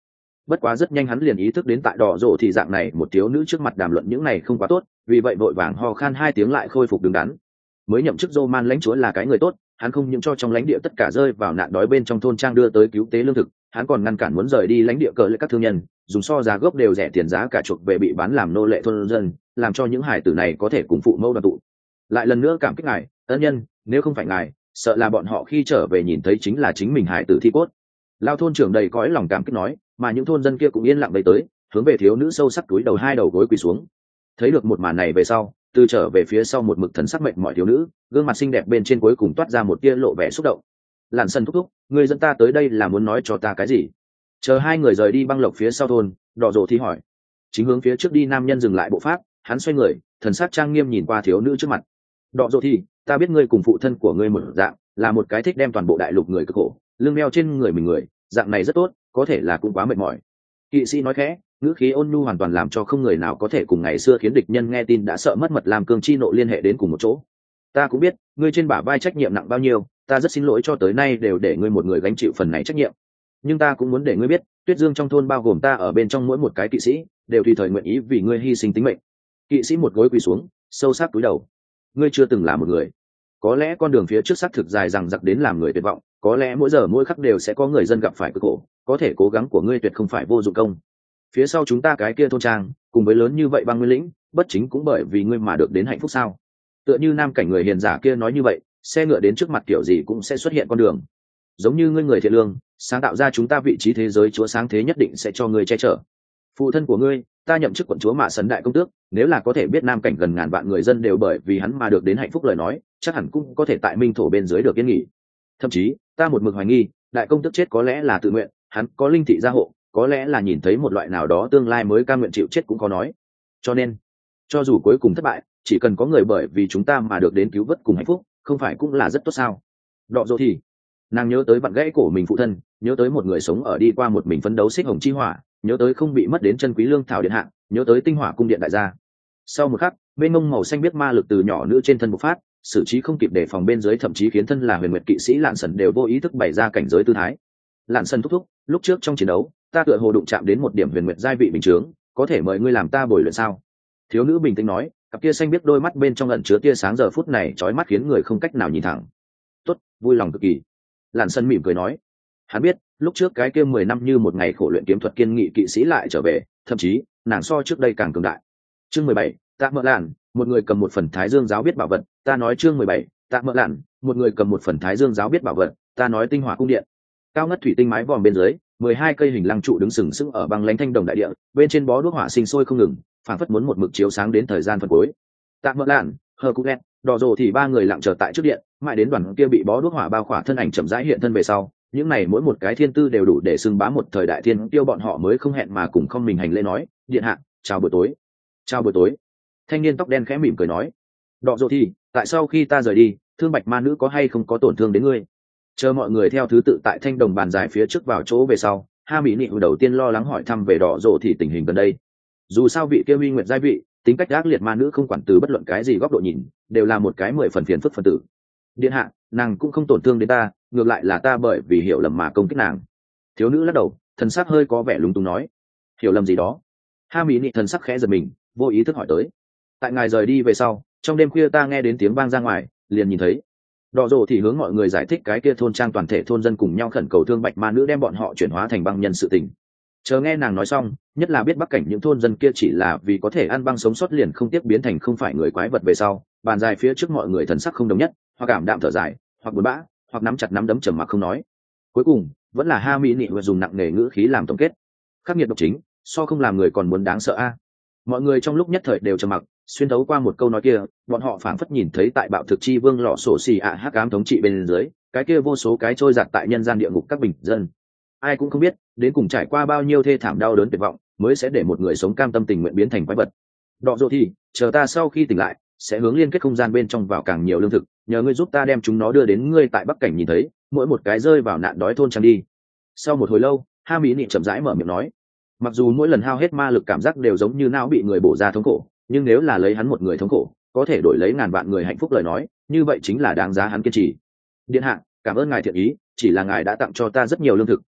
bất quá rất nhanh hắn liền ý thức đến tại đỏ rộ thì dạng này một thiếu nữ trước mặt đàm luận những này không quá tốt, vì vậy vội vàng ho khan hai tiếng lại khôi phục đứng đắn. Mới nhậm chức Roman lãnh chúa là cái người tốt, hắn không những cho trong lãnh địa tất cả rơi vào nạn đói bên trong thôn trang đưa tới cứu tế lương thực, hắn còn ngăn cản muốn rời đi lãnh địa cờ lại các thương nhân, dùng so giá gốc đều rẻ tiền giá cả chuộc về bị bán làm nô lệ thôn dân, làm cho những hải tử này có thể cùng phụ mẫu đoàn tụ. Lại lần nữa cảm kích ngài, ân nhân, nếu không phải ngài, sợ là bọn họ khi trở về nhìn thấy chính là chính mình hải tử thi cốt. Lao thôn trưởng đầy cõi lòng cảm kích nói, mà những thôn dân kia cũng yên lặng đầy tới, hướng về thiếu nữ sâu sắc túi đầu hai đầu gối quỳ xuống. Thấy được một màn này về sau, từ trở về phía sau một mực thần sắc mệt mỏi thiếu nữ, gương mặt xinh đẹp bên trên cuối cùng toát ra một tia lộ vẻ xúc động. Lạn Sân thúc thúc, người dẫn ta tới đây là muốn nói cho ta cái gì? Chờ hai người rời đi băng lộc phía sau thôn, đỏ rộ thì hỏi. Chính hướng phía trước đi nam nhân dừng lại bộ pháp, hắn xoay người, thần sắc trang nghiêm nhìn qua thiếu nữ trước mặt. Đỏ rộ thì, ta biết ngươi cùng phụ thân của ngươi một dạng, là một cái thích đem toàn bộ đại lục người cực khổ, lưng đeo trên người mình người, dạng này rất tốt, có thể là cũng quá mệt mỏi. Kỵ sĩ nói khẽ, ngữ khí ôn nhu hoàn toàn làm cho không người nào có thể cùng ngày xưa khiến địch nhân nghe tin đã sợ mất mật làm cương chi nộ liên hệ đến cùng một chỗ. Ta cũng biết, ngươi trên bả vai trách nhiệm nặng bao nhiêu, ta rất xin lỗi cho tới nay đều để ngươi một người gánh chịu phần này trách nhiệm. Nhưng ta cũng muốn để ngươi biết, Tuyết Dương trong thôn bao gồm ta ở bên trong mỗi một cái kỵ sĩ, đều tùy thời nguyện ý vì ngươi hy sinh tính mệnh. Kỵ sĩ một gối quỳ xuống, sâu sắc cúi đầu. Ngươi chưa từng là một người. Có lẽ con đường phía trước xác thực dài rằng giặc đến làm người tuyệt vọng, có lẽ mỗi giờ mỗi khắc đều sẽ có người dân gặp phải cực khổ, có thể cố gắng của ngươi tuyệt không phải vô dụng công. Phía sau chúng ta cái kia thôn trang, cùng với lớn như vậy băng nguyên lĩnh, bất chính cũng bởi vì ngươi mà được đến hạnh phúc sao? Tựa như nam cảnh người hiền giả kia nói như vậy, xe ngựa đến trước mặt kiểu gì cũng sẽ xuất hiện con đường. Giống như ngươi người thiện lương, sáng tạo ra chúng ta vị trí thế giới chúa sáng thế nhất định sẽ cho ngươi che chở. Phụ thân của ngươi, ta nhậm chức quận chúa Mạ Sấn đại công tước, nếu là có thể biết nam cảnh gần ngàn vạn người dân đều bởi vì hắn mà được đến hạnh phúc lời nói, chắc hẳn cũng có thể tại minh thổ bên dưới được yên nghỉ. Thậm chí, ta một mực hoài nghi, đại công tước chết có lẽ là tự nguyện, hắn có linh thị gia hộ, có lẽ là nhìn thấy một loại nào đó tương lai mới cam nguyện chịu chết cũng có nói. Cho nên, cho dù cuối cùng thất bại, chỉ cần có người bởi vì chúng ta mà được đến cứu vớt cùng hạnh phúc, không phải cũng là rất tốt sao? Đọ dỗ thì, nàng nhớ tới vặn gãy cổ mình phụ thân, nhớ tới một người sống ở đi qua một mình phấn đấu xích hồng chi hỏa, nhớ tới không bị mất đến chân quý lương thảo điện hạ, nhớ tới tinh hỏa cung điện đại gia. Sau một khắc, bên mông màu xanh biết ma lực từ nhỏ nữ trên thân bộc phát, xử trí không kịp đề phòng bên dưới, thậm chí khiến thân là huyền nguyệt kỵ sĩ Lạn Sần đều vô ý thức bày ra cảnh giới tư thái. Lạn Sần thúc thúc, lúc trước trong chiến đấu, ta tựa hồ đụng chạm đến một điểm huyền nguyệt giai vị bình chướng, có thể mời ngươi làm ta bồi luyện sao? Thiếu nữ bình tĩnh nói, cặp kia xanh biết đôi mắt bên trong ẩn chứa tia sáng giờ phút này chói mắt khiến người không cách nào nhìn thẳng. Tốt, vui lòng cực kỳ. Lạn Sần mỉm cười nói, hắn biết lúc trước cái kia mười năm như một ngày khổ luyện kiếm thuật kiên nghị kỵ sĩ lại trở về, thậm chí nàng so trước đây càng cường đại. Chương mười bảy, Tạ Mợ Lạn, một người cầm một phần Thái Dương giáo biết bảo vật, ta nói chương mười bảy, Tạ Mợ Lạn, một người cầm một phần Thái Dương giáo biết bảo vật, ta nói tinh hỏa cung điện. Cao ngất thủy tinh mái vòm bên dưới, mười hai cây hình lăng trụ đứng sừng sững ở băng lãnh thanh đồng đại địa, bên trên bó đuốc hỏa sinh sôi không ngừng, phảng phất muốn một mực chiếu sáng đến thời gian phân cuối. Tạ Mợ Lạn, Hờ Cụ Lẹt, Đỏ Rồ thì ba người lặng chờ tại trước điện, mãi đến đoàn kia bị bó đuốc hỏa bao khỏa thân ảnh chậm rãi hiện thân về sau, những này mỗi một cái thiên tư đều đủ để xưng bá một thời đại thiên tiêu, bọn họ mới không hẹn mà cùng không mình hành lễ nói, điện hạ, chào buổi tối. Chào buổi tối. Thanh niên tóc đen khẽ mỉm cười nói, Đỏ Rồ thì, tại sau khi ta rời đi, thương bạch ma nữ có hay không có tổn thương đến ngươi? Chờ mọi người theo thứ tự tại thanh đồng bàn dài phía trước vào chỗ về sau, Ha Mỹ Nị đầu tiên lo lắng hỏi thăm về Đỏ Rồ thì tình hình gần đây. Dù sao vị kia huy nguyệt giai vị, tính cách ác liệt ma nữ không quản từ bất luận cái gì góc độ nhìn, đều là một cái mười phần phiền phức phân tử. Điện hạ, nàng cũng không tổn thương đến ta, ngược lại là ta bởi vì hiểu lầm mà công kích nàng. Thiếu nữ lắc đầu, thần sắc hơi có vẻ lúng túng nói, hiểu lầm gì đó? Ha Mỹ Nị thần sắc khẽ giật mình, vô ý thức hỏi tới. Tại ngài rời đi về sau, trong đêm khuya ta nghe đến tiếng vang ra ngoài, liền nhìn thấy. Đỏ Rồ thì hướng mọi người giải thích cái kia thôn trang toàn thể thôn dân cùng nhau khẩn cầu thương bạch ma nữ đem bọn họ chuyển hóa thành băng nhân sự tình. Chờ nghe nàng nói xong, nhất là biết bắc cảnh những thôn dân kia chỉ là vì có thể ăn băng sống sót liền không tiếc biến thành không phải người quái vật về sau, bàn dài phía trước mọi người thần sắc không đồng nhất, hoặc cảm đạm thở dài, hoặc buồn bã, hoặc nắm chặt nắm đấm trầm mặc không nói. Cuối cùng vẫn là Ha Mỹ Nị vừa dùng nặng nề ngữ khí làm tổng kết, khắc nghiệt độc chính, so không làm người còn muốn đáng sợ a. Mọi người trong lúc nhất thời đều trầm mặc, xuyên thấu qua một câu nói kia, bọn họ phảng phất nhìn thấy tại bạo thực chi vương lọ sổ xì ạ hắc ám thống trị bên dưới, cái kia vô số cái trôi giạt tại nhân gian địa ngục các bình dân. Ai cũng không biết đến cùng trải qua bao nhiêu thê thảm đau đớn tuyệt vọng mới sẽ để một người sống cam tâm tình nguyện biến thành quái vật. Đọ Rồ thì, chờ ta sau khi tỉnh lại sẽ hướng liên kết không gian bên trong vào càng nhiều lương thực, nhờ ngươi giúp ta đem chúng nó đưa đến ngươi tại bắc cảnh nhìn thấy mỗi một cái rơi vào nạn đói thôn trang đi. Sau một hồi lâu, Ha Mỹ Nị chậm rãi mở miệng nói, mặc dù mỗi lần hao hết ma lực cảm giác đều giống như não bị người bổ ra thống khổ, nhưng nếu là lấy hắn một người thống khổ có thể đổi lấy ngàn vạn người hạnh phúc lời nói, như vậy chính là đáng giá hắn kiên trì. Điện hạ, cảm ơn ngài thiện ý, chỉ là ngài đã tặng cho ta rất nhiều lương thực,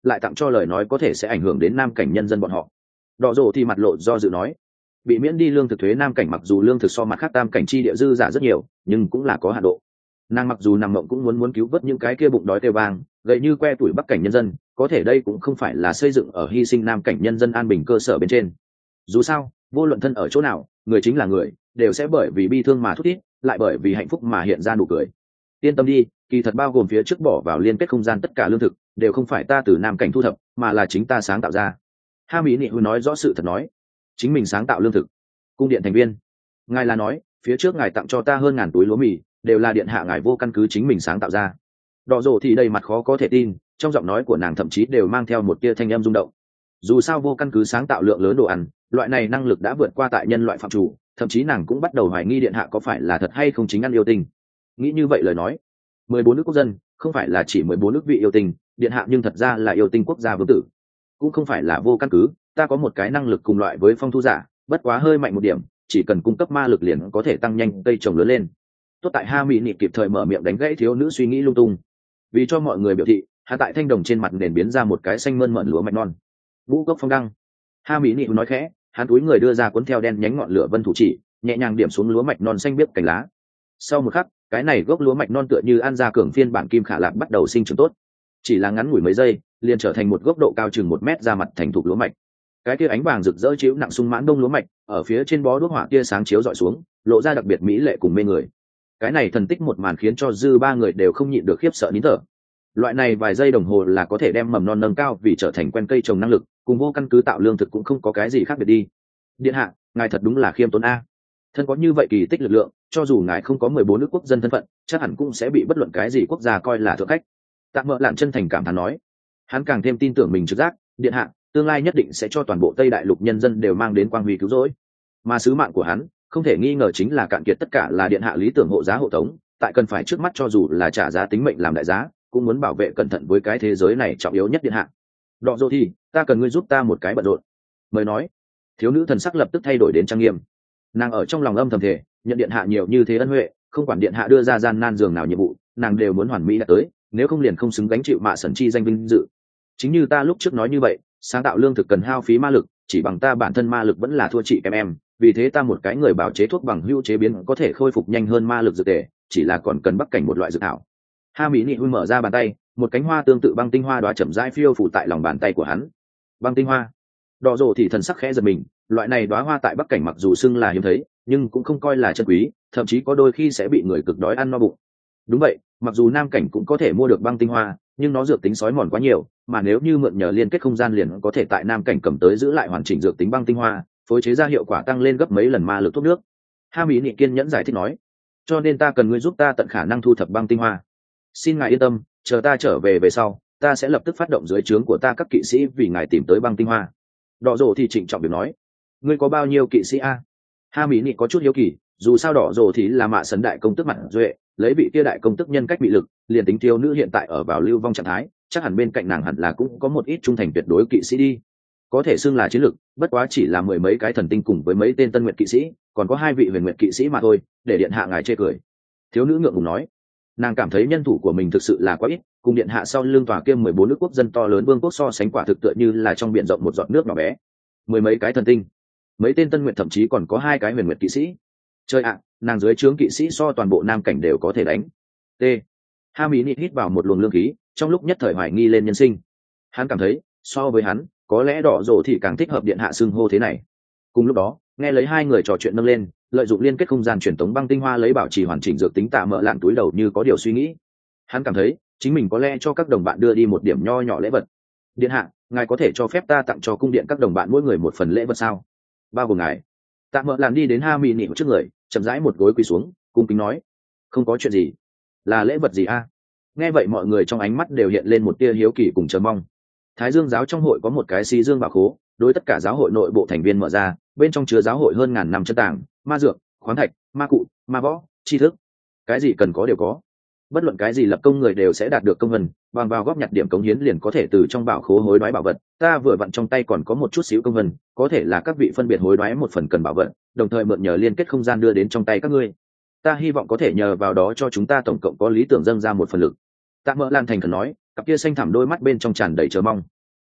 lại tặng cho lời nói có thể sẽ ảnh hưởng đến nam cảnh nhân dân bọn họ. Đỏ rồ thì mặt lộ do dự nói, bị miễn đi lương thực thuế nam cảnh mặc dù lương thực so mặt khác tam cảnh chi địa dư giả rất nhiều, nhưng cũng là có hạn độ. Nàng mặc dù nằm mộng cũng muốn muốn cứu vớt những cái kia bụng đói kêu vang gậy như que tuổi bắc cảnh nhân dân, có thể đây cũng không phải là xây dựng ở hy sinh nam cảnh nhân dân an bình cơ sở bên trên. Dù sao vô luận thân ở chỗ nào, người chính là người, đều sẽ bởi vì bi thương mà thút thít, lại bởi vì hạnh phúc mà hiện ra nụ cười. Yên tâm đi, kỳ thật bao gồm phía trước bỏ vào liên kết không gian tất cả lương thực đều không phải ta từ nam cảnh thu thập, mà là chính ta sáng tạo ra. Ha mỹ nị hư nói rõ sự thật nói, chính mình sáng tạo lương thực. Cung điện thành viên, ngài là nói phía trước ngài tặng cho ta hơn ngàn túi lúa mì đều là điện hạ ngài vô căn cứ chính mình sáng tạo ra? Đỏ rồ thì đầy mặt khó có thể tin, trong giọng nói của nàng thậm chí đều mang theo một tia thanh âm rung động. Dù sao vô căn cứ sáng tạo lượng lớn đồ ăn, loại này năng lực đã vượt qua tại nhân loại phạm chủ, thậm chí nàng cũng bắt đầu hoài nghi điện hạ có phải là thật hay không chính ăn yêu tinh. Nghĩ như vậy lời nói, mười bốn nước quốc dân không phải là chỉ mười bốn nước vị yêu tinh, điện hạ nhưng thật ra là yêu tinh quốc gia vương tử. Cũng không phải là vô căn cứ, ta có một cái năng lực cùng loại với phong thu giả, bất quá hơi mạnh một điểm, chỉ cần cung cấp ma lực liền có thể tăng nhanh cây trồng lớn lên. Tốt tại Ha Mỹ Nị kịp thời mở miệng đánh gãy thiếu nữ suy nghĩ lung tung. Vì cho mọi người biểu thị, hạ tại thanh đồng trên mặt nền biến ra một cái xanh mơn mởn lúa mạch non. Ngũ cốc phong đăng. Ha Mỹ Nị nói khẽ, hắn túi người đưa ra cuốn theo đen nhánh ngọn lửa vân thủ chỉ, nhẹ nhàng điểm xuống lúa mạch non xanh biếc cành lá. Sau một khắc, cái này gốc lúa mạch non tựa như an gia cường phiên bản kim khả lạc bắt đầu sinh trưởng tốt. Chỉ là ngắn ngủi mấy giây, liền trở thành một gốc độ cao chừng một mét ra mặt thành thục lúa mạch. Cái kia ánh vàng rực rỡ chiếu nặng sung mãn đông lúa mạch, ở phía trên bó đuốc hỏa tia sáng chiếu dọi xuống, lộ ra đặc biệt mỹ lệ cùng mê người. Cái này thần tích một màn khiến cho dư ba người đều không nhịn được khiếp sợ nín thở. Loại này vài giây đồng hồ là có thể đem mầm non nâng cao vì trở thành quen cây trồng năng lực, cùng vô căn cứ tạo lương thực cũng không có cái gì khác biệt đi. Điện hạ, ngài thật đúng là khiêm tốn a. Thân có như vậy kỳ tích lực lượng, cho dù ngài không có mười bốn nước quốc dân thân phận, chắc hẳn cũng sẽ bị bất luận cái gì quốc gia coi là thượng khách. Tạm Mợ Lạn chân thành cảm thán nói. Hắn càng thêm tin tưởng mình trực giác, điện hạ, tương lai nhất định sẽ cho toàn bộ Tây Đại Lục nhân dân đều mang đến quang huy cứu rỗi. Mà sứ mạng của hắn, không thể nghi ngờ chính là cạn kiệt tất cả là điện hạ lý tưởng hộ giá hộ tống, tại cần phải trước mắt cho dù là trả giá tính mệnh làm đại giá, cũng muốn bảo vệ cẩn thận với cái thế giới này trọng yếu nhất điện hạ. Đọ dô thì, ta cần ngươi giúp ta một cái bận rộn. Mời nói. Thiếu nữ thần sắc lập tức thay đổi đến trang nghiêm. Nàng ở trong lòng âm thầm thể, nhận điện hạ nhiều như thế ân huệ, không quản điện hạ đưa ra gian nan giường nào nhiệm vụ, nàng đều muốn hoàn mỹ đạt tới, nếu không liền không xứng gánh chịu mạ sẩn chi danh vinh dự. Chính như ta lúc trước nói như vậy, sáng tạo lương thực cần hao phí ma lực, chỉ bằng ta bản thân ma lực vẫn là thua chị em em, vì thế ta một cái người bảo chế thuốc bằng hữu chế biến có thể khôi phục nhanh hơn ma lực dược tề, chỉ là còn cần bắc cảnh một loại dược thảo. Ha Mỹ Nị Huy mở ra bàn tay, một cánh hoa tương tự băng tinh hoa đóa chậm rãi phiêu phủ tại lòng bàn tay của hắn. Băng tinh hoa. Đỏ rồ thì thần sắc khẽ giật mình, loại này đóa hoa tại bắc cảnh mặc dù xưng là hiếm thấy, nhưng cũng không coi là chân quý, thậm chí có đôi khi sẽ bị người cực đói ăn no bụng. Đúng vậy, mặc dù nam cảnh cũng có thể mua được băng tinh hoa, nhưng nó dược tính sói mòn quá nhiều, mà nếu như mượn nhờ liên kết không gian liền có thể tại nam cảnh cầm tới giữ lại hoàn chỉnh dược tính băng tinh hoa, phối chế ra hiệu quả tăng lên gấp mấy lần ma lực thuốc nước. Ha Mỹ Nị kiên nhẫn giải thích nói, cho nên ta cần ngươi giúp ta tận khả năng thu thập băng tinh hoa. Xin ngài yên tâm, chờ ta trở về về sau, ta sẽ lập tức phát động dưới trướng của ta các kỵ sĩ vì ngài tìm tới băng tinh hoa. Đỏ rồ thì trịnh trọng việc nói, ngươi có bao nhiêu kỵ sĩ a? Ha Mỹ Nị có chút hiếu kỳ, dù sao đỏ rồ thì là mạ sấn đại công tức mặt duệ, lấy vị kia đại công tức nhân cách bị lực, liền tính thiếu nữ hiện tại ở vào lưu vong trạng thái, chắc hẳn bên cạnh nàng hẳn là cũng có một ít trung thành tuyệt đối kỵ sĩ đi. Có thể xưng là chiến lực, bất quá chỉ là mười mấy cái thần tinh cùng với mấy tên tân nguyện kỵ sĩ, còn có hai vị huyền nguyện kỵ sĩ mà thôi, để điện hạ ngài chê cười. Thiếu nữ ngượng ngùng nói, nàng cảm thấy nhân thủ của mình thực sự là quá ít, cùng điện hạ sau lưng tòa kia mười bốn nước quốc dân to lớn vương quốc so sánh quả thực tựa như là trong biển rộng một giọt nước nhỏ bé. Mười mấy cái thần tinh, mấy tên tân nguyện thậm chí còn có hai cái huyền nguyện kỵ sĩ. Chơi ạ, nàng dưới trướng kỵ sĩ so toàn bộ nam cảnh đều có thể đánh. T. Ha Mỹ Nị hít vào một luồng lương khí, trong lúc nhất thời hoài nghi lên nhân sinh. Hắn cảm thấy, so với hắn, có lẽ đỏ rồ thì càng thích hợp điện hạ xưng hô thế này. Cùng lúc đó, nghe lấy hai người trò chuyện nâng lên, lợi dụng liên kết không gian truyền tống băng tinh hoa lấy bảo trì hoàn chỉnh dược tính Tạ Mợ Lạn túi đầu như có điều suy nghĩ. Hắn cảm thấy, chính mình có lẽ cho các đồng bạn đưa đi một điểm nho nhỏ lễ vật. Điện hạ, ngài có thể cho phép ta tặng cho cung điện các đồng bạn mỗi người một phần lễ vật sao? Bao gồm ngài. Tạ Mợ Lạn đi đến Ha Mỹ Nị trước người, chậm rãi một gối quỳ xuống, cung kính nói, không có chuyện gì. Là lễ vật gì a? Nghe vậy mọi người trong ánh mắt đều hiện lên một tia hiếu kỳ cùng chờ mong. Thái Dương giáo trong hội có một cái xí dương bảo khố, đối tất cả giáo hội nội bộ thành viên mở ra, bên trong chứa giáo hội hơn ngàn năm chân tàng, ma dược, khoáng thạch, ma cụ, ma võ, tri thức, cái gì cần có đều có. Bất luận cái gì lập công người đều sẽ đạt được công vân, bằng vào góp nhặt điểm cống hiến liền có thể từ trong bảo khố hối đoái bảo vật. Ta vừa vặn trong tay còn có một chút xíu công vân, có thể là các vị phân biệt hối đoái một phần cần bảo vật, đồng thời mượn nhờ liên kết không gian đưa đến trong tay các ngươi. Ta hy vọng có thể nhờ vào đó cho chúng ta tổng cộng có lý tưởng dâng ra một phần lực. Tạ Mợ Lan thành khẩn nói, cặp kia xanh thẳm đôi mắt bên trong tràn đầy chờ mong.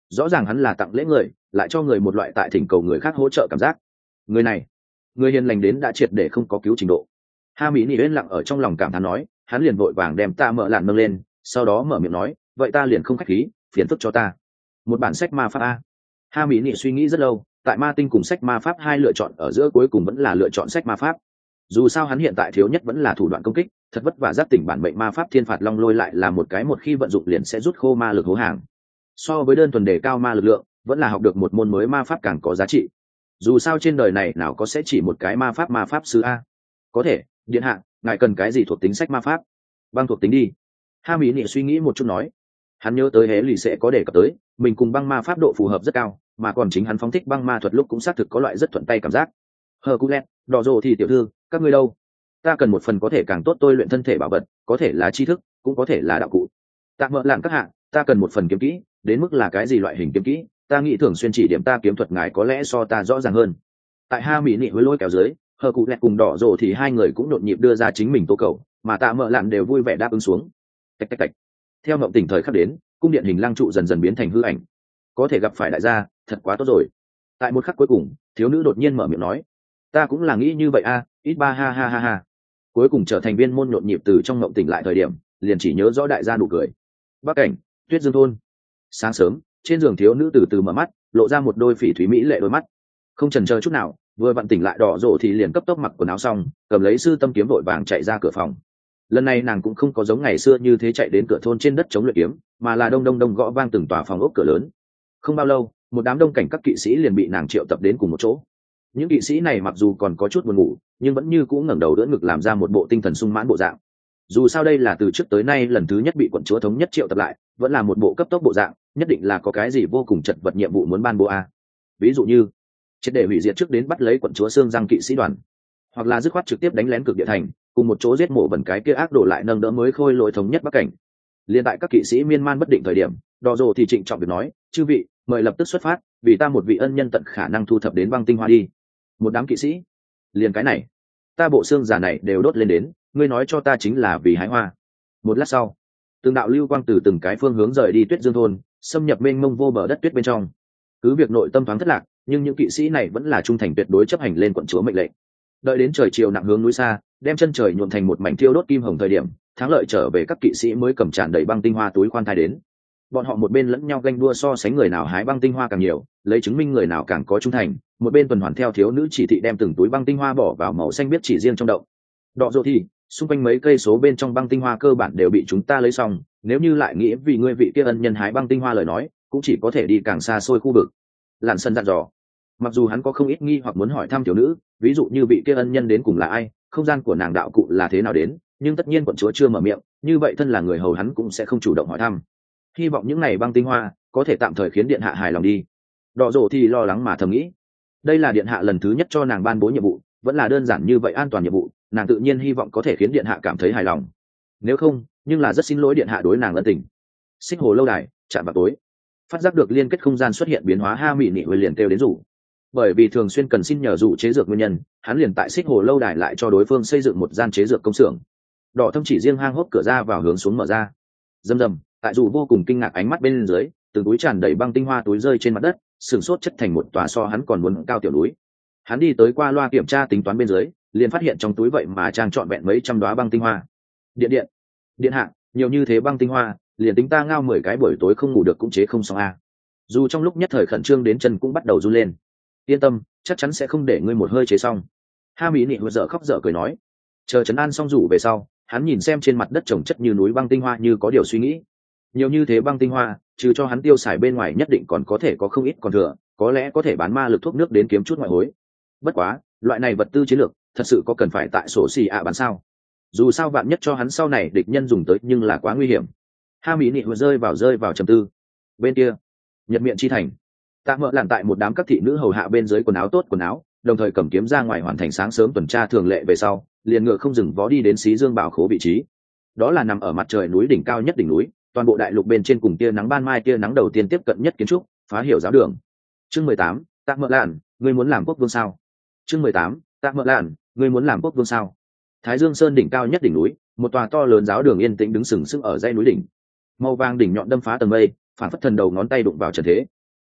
rõ ràng hắn là tặng lễ người, lại cho người một loại tại thỉnh cầu người khác hỗ trợ cảm giác. Người này, người hiền lành đến đã triệt để không có cứu trình độ. Ha mỹ nỉ yên lặng ở trong lòng cảm thán nói, hắn liền vội vàng đem tạ mợ lạn nâng lên, sau đó mở miệng nói, vậy ta liền không khách khí, phiền phức cho ta một bản sách ma pháp a. Ha mỹ nỉ suy nghĩ rất lâu, tại ma tinh cùng sách ma pháp hai lựa chọn ở giữa cuối cùng vẫn là lựa chọn sách ma pháp. Dù sao hắn hiện tại thiếu nhất vẫn là thủ đoạn công kích, thật vất vả giác tỉnh bản mệnh ma pháp thiên phạt long lôi lại là một cái một khi vận dụng liền sẽ rút khô ma lực hố hàng. So với đơn thuần đề cao ma lực lượng, vẫn là học được một môn mới ma pháp càng có giá trị. Dù sao trên đời này nào có sẽ chỉ một cái ma pháp ma pháp sư a. Có thể, điện hạ, ngài cần cái gì thuộc tính sách ma pháp? Băng thuộc tính đi. Ha mỹ nị suy nghĩ một chút nói. Hắn nhớ tới hễ lì sẽ có đề cập tới, mình cùng băng ma pháp độ phù hợp rất cao, mà còn chính hắn phóng thích băng ma thuật lúc cũng xác thực có loại rất thuận tay cảm giác. Hờ Cú Lẹt, đỏ rồ thì tiểu thư, các ngươi đâu? Ta cần một phần có thể càng tốt tôi luyện thân thể bảo vật, có thể là tri thức, cũng có thể là đạo cụ. Tạm mợ lạng các hạ, ta cần một phần kiếm kỹ, đến mức là cái gì loại hình kiếm kỹ, ta nghĩ thường xuyên chỉ điểm ta kiếm thuật ngài có lẽ so ta rõ ràng hơn. Tại ha mỹ nị với lôi kéo dưới, Hờ Cú Lẹt cùng đỏ rồ thì hai người cũng nhộn nhịp đưa ra chính mình tố cầu, mà tạ mợ lạng đều vui vẻ đáp ứng xuống. Tạch tạch tạch. Theo mộng tỉnh thời khắc đến, cung điện hình lăng trụ dần dần biến thành hư ảnh. Có thể gặp phải đại gia, thật quá tốt rồi. Tại một khắc cuối cùng, thiếu nữ đột nhiên mở miệng nói, ta cũng là nghĩ như vậy a, ít ba ha ha ha ha. Cuối cùng trở thành viên môn nhộn nhịp từ trong mộng tỉnh lại thời điểm, liền chỉ nhớ rõ đại gia nụ cười. Bắc cảnh, Tuyết Dương thôn. Sáng sớm, trên giường thiếu nữ từ từ mở mắt, lộ ra một đôi phỉ thúy mỹ lệ đôi mắt. Không chần chờ chút nào, vừa vặn tỉnh lại đỏ rộ thì liền cấp tốc mặc quần áo xong, cầm lấy sư tâm kiếm vội vàng chạy ra cửa phòng. Lần này nàng cũng không có giống ngày xưa như thế chạy đến cửa thôn trên đất chống luyện kiếm, mà là đông đông đông gõ vang từng tòa phòng ốc cửa lớn. Không bao lâu, một đám đông cảnh các kỵ sĩ liền bị nàng triệu tập đến cùng một chỗ. Những kỵ sĩ này mặc dù còn có chút buồn ngủ, nhưng vẫn như cũ ngẩng đầu đỡ ngực làm ra một bộ tinh thần sung mãn bộ dạng. Dù sao đây là từ trước tới nay lần thứ nhất bị quận chúa thống nhất triệu tập lại, vẫn là một bộ cấp tốc bộ dạng, nhất định là có cái gì vô cùng chật vật nhiệm vụ muốn ban bố a. Ví dụ như triệt để hủy diệt trước đến bắt lấy quận chúa xương răng kỵ sĩ đoàn, hoặc là dứt khoát trực tiếp đánh lén cực địa thành, cùng một chỗ giết mổ bẩn cái kia ác đổ lại nâng đỡ mới khôi lỗi thống nhất Bắc cảnh. Liên tại các kỵ sĩ miên man bất định thời điểm, đỏ rồ thì trịnh trọng việc nói, chư vị, mời lập tức xuất phát, vì ta một vị ân nhân tận khả năng thu thập đến băng tinh hoa đi. Một đám kỵ sĩ, liền cái này, ta bộ xương giả này đều đốt lên đến, ngươi nói cho ta chính là vì hái hoa. Một lát sau, từng đạo lưu quang từ từng cái phương hướng rời đi Tuyết Dương thôn, xâm nhập mênh mông vô bờ đất tuyết bên trong. Cứ việc nội tâm thoáng thất lạc, nhưng những kỵ sĩ này vẫn là trung thành tuyệt đối chấp hành lên quận chúa mệnh lệnh. Đợi đến trời chiều nặng hướng núi xa, đem chân trời nhuộm thành một mảnh thiêu đốt kim hồng thời điểm, thắng lợi trở về các kỵ sĩ mới cầm tràn đầy băng tinh hoa túi khoan thai đến. Bọn họ một bên lẫn nhau ganh đua so sánh người nào hái băng tinh hoa càng nhiều, lấy chứng minh người nào càng có trung thành, một bên tuần hoàn theo thiếu nữ chỉ thị đem từng túi băng tinh hoa bỏ vào màu xanh biết chỉ riêng trong động. Đọ rộ thì, xung quanh mấy cây số bên trong băng tinh hoa cơ bản đều bị chúng ta lấy xong, nếu như lại nghĩ vì ngươi vị kia ân nhân hái băng tinh hoa lời nói, cũng chỉ có thể đi càng xa xôi khu vực. Lạn Sân dặn dò. Mặc dù hắn có không ít nghi hoặc muốn hỏi thăm thiếu nữ, ví dụ như vị kia ân nhân đến cùng là ai, không gian của nàng đạo cụ là thế nào đến, nhưng tất nhiên quận chúa chưa mở miệng, như vậy thân là người hầu hắn cũng sẽ không chủ động hỏi thăm. Hy vọng những này băng tinh hoa có thể tạm thời khiến điện hạ hài lòng đi. Đỏ rồ thì lo lắng mà thầm nghĩ, đây là điện hạ lần thứ nhất cho nàng ban bố nhiệm vụ, vẫn là đơn giản như vậy an toàn nhiệm vụ, nàng tự nhiên hy vọng có thể khiến điện hạ cảm thấy hài lòng. Nếu không, nhưng là rất xin lỗi điện hạ đối nàng ân tình. Xích hồ lâu đài, chạm vào tối, phát giác được liên kết không gian xuất hiện biến hóa, ha mị nị hồi liền kêu đến rủ. Bởi vì thường xuyên cần xin nhờ dụ chế dược nguyên nhân, hắn liền tại xích hồ lâu đài lại cho đối phương xây dựng một gian chế dược công xưởng. Đỏ thâm chỉ riêng hang hốc cửa ra vào hướng xuống mở ra. Dầm dầm, tại dù vô cùng kinh ngạc ánh mắt bên dưới, từng túi tràn đầy băng tinh hoa túi rơi trên mặt đất, sừng sốt chất thành một tòa so hắn còn muốn cao tiểu núi. Hắn đi tới qua loa kiểm tra tính toán bên dưới, liền phát hiện trong túi vậy mà trang trọn vẹn mấy trăm đóa băng tinh hoa. Điện điện, điện hạ, nhiều như thế băng tinh hoa, liền tính ta ngao mười cái buổi tối không ngủ được cũng chế không xong a. Dù trong lúc nhất thời khẩn trương đến chân cũng bắt đầu run lên. Yên tâm, chắc chắn sẽ không để ngươi một hơi chế xong. Ha mỹ nị dở khóc dở cười nói. Chờ trấn an xong rủ về sau, hắn nhìn xem trên mặt đất trồng chất như núi băng tinh hoa như có điều suy nghĩ. Nhiều như thế băng tinh hoa, trừ cho hắn tiêu xài bên ngoài nhất định còn có thể có không ít còn thừa, có lẽ có thể bán ma lực thuốc nước đến kiếm chút ngoại hối. Bất quá, loại này vật tư chiến lược, thật sự có cần phải tại sổ xì ạ bán sao? Dù sao vạn nhất cho hắn sau này địch nhân dùng tới nhưng là quá nguy hiểm. Ha mỹ nị rơi vào rơi vào trầm tư. Bên kia, Nhật Miện chi thành, Tạ Mợ Lạn tại một đám các thị nữ hầu hạ bên dưới quần áo tốt quần áo, đồng thời cầm kiếm ra ngoài hoàn thành sáng sớm tuần tra thường lệ về sau, liền ngựa không dừng vó đi đến Xí Dương Bảo Khố vị trí. Đó là nằm ở mặt trời núi đỉnh cao nhất đỉnh núi, toàn bộ đại lục bên trên cùng tia nắng ban mai tia nắng đầu tiên tiếp cận nhất kiến trúc, phá hiểu giáo đường. Chương mười tám, Tạ Mợ Lạn, ngươi muốn làm quốc vương sao? Chương mười tám, Tạ Mợ Lạn, ngươi muốn làm quốc vương sao? Thái Dương Sơn đỉnh cao nhất đỉnh núi, một tòa to lớn giáo đường yên tĩnh đứng sừng sững ở dãy núi đỉnh. Màu vàng đỉnh nhọn đâm phá tầng mây, phản phất thần đầu ngón tay đụng vào trần thế,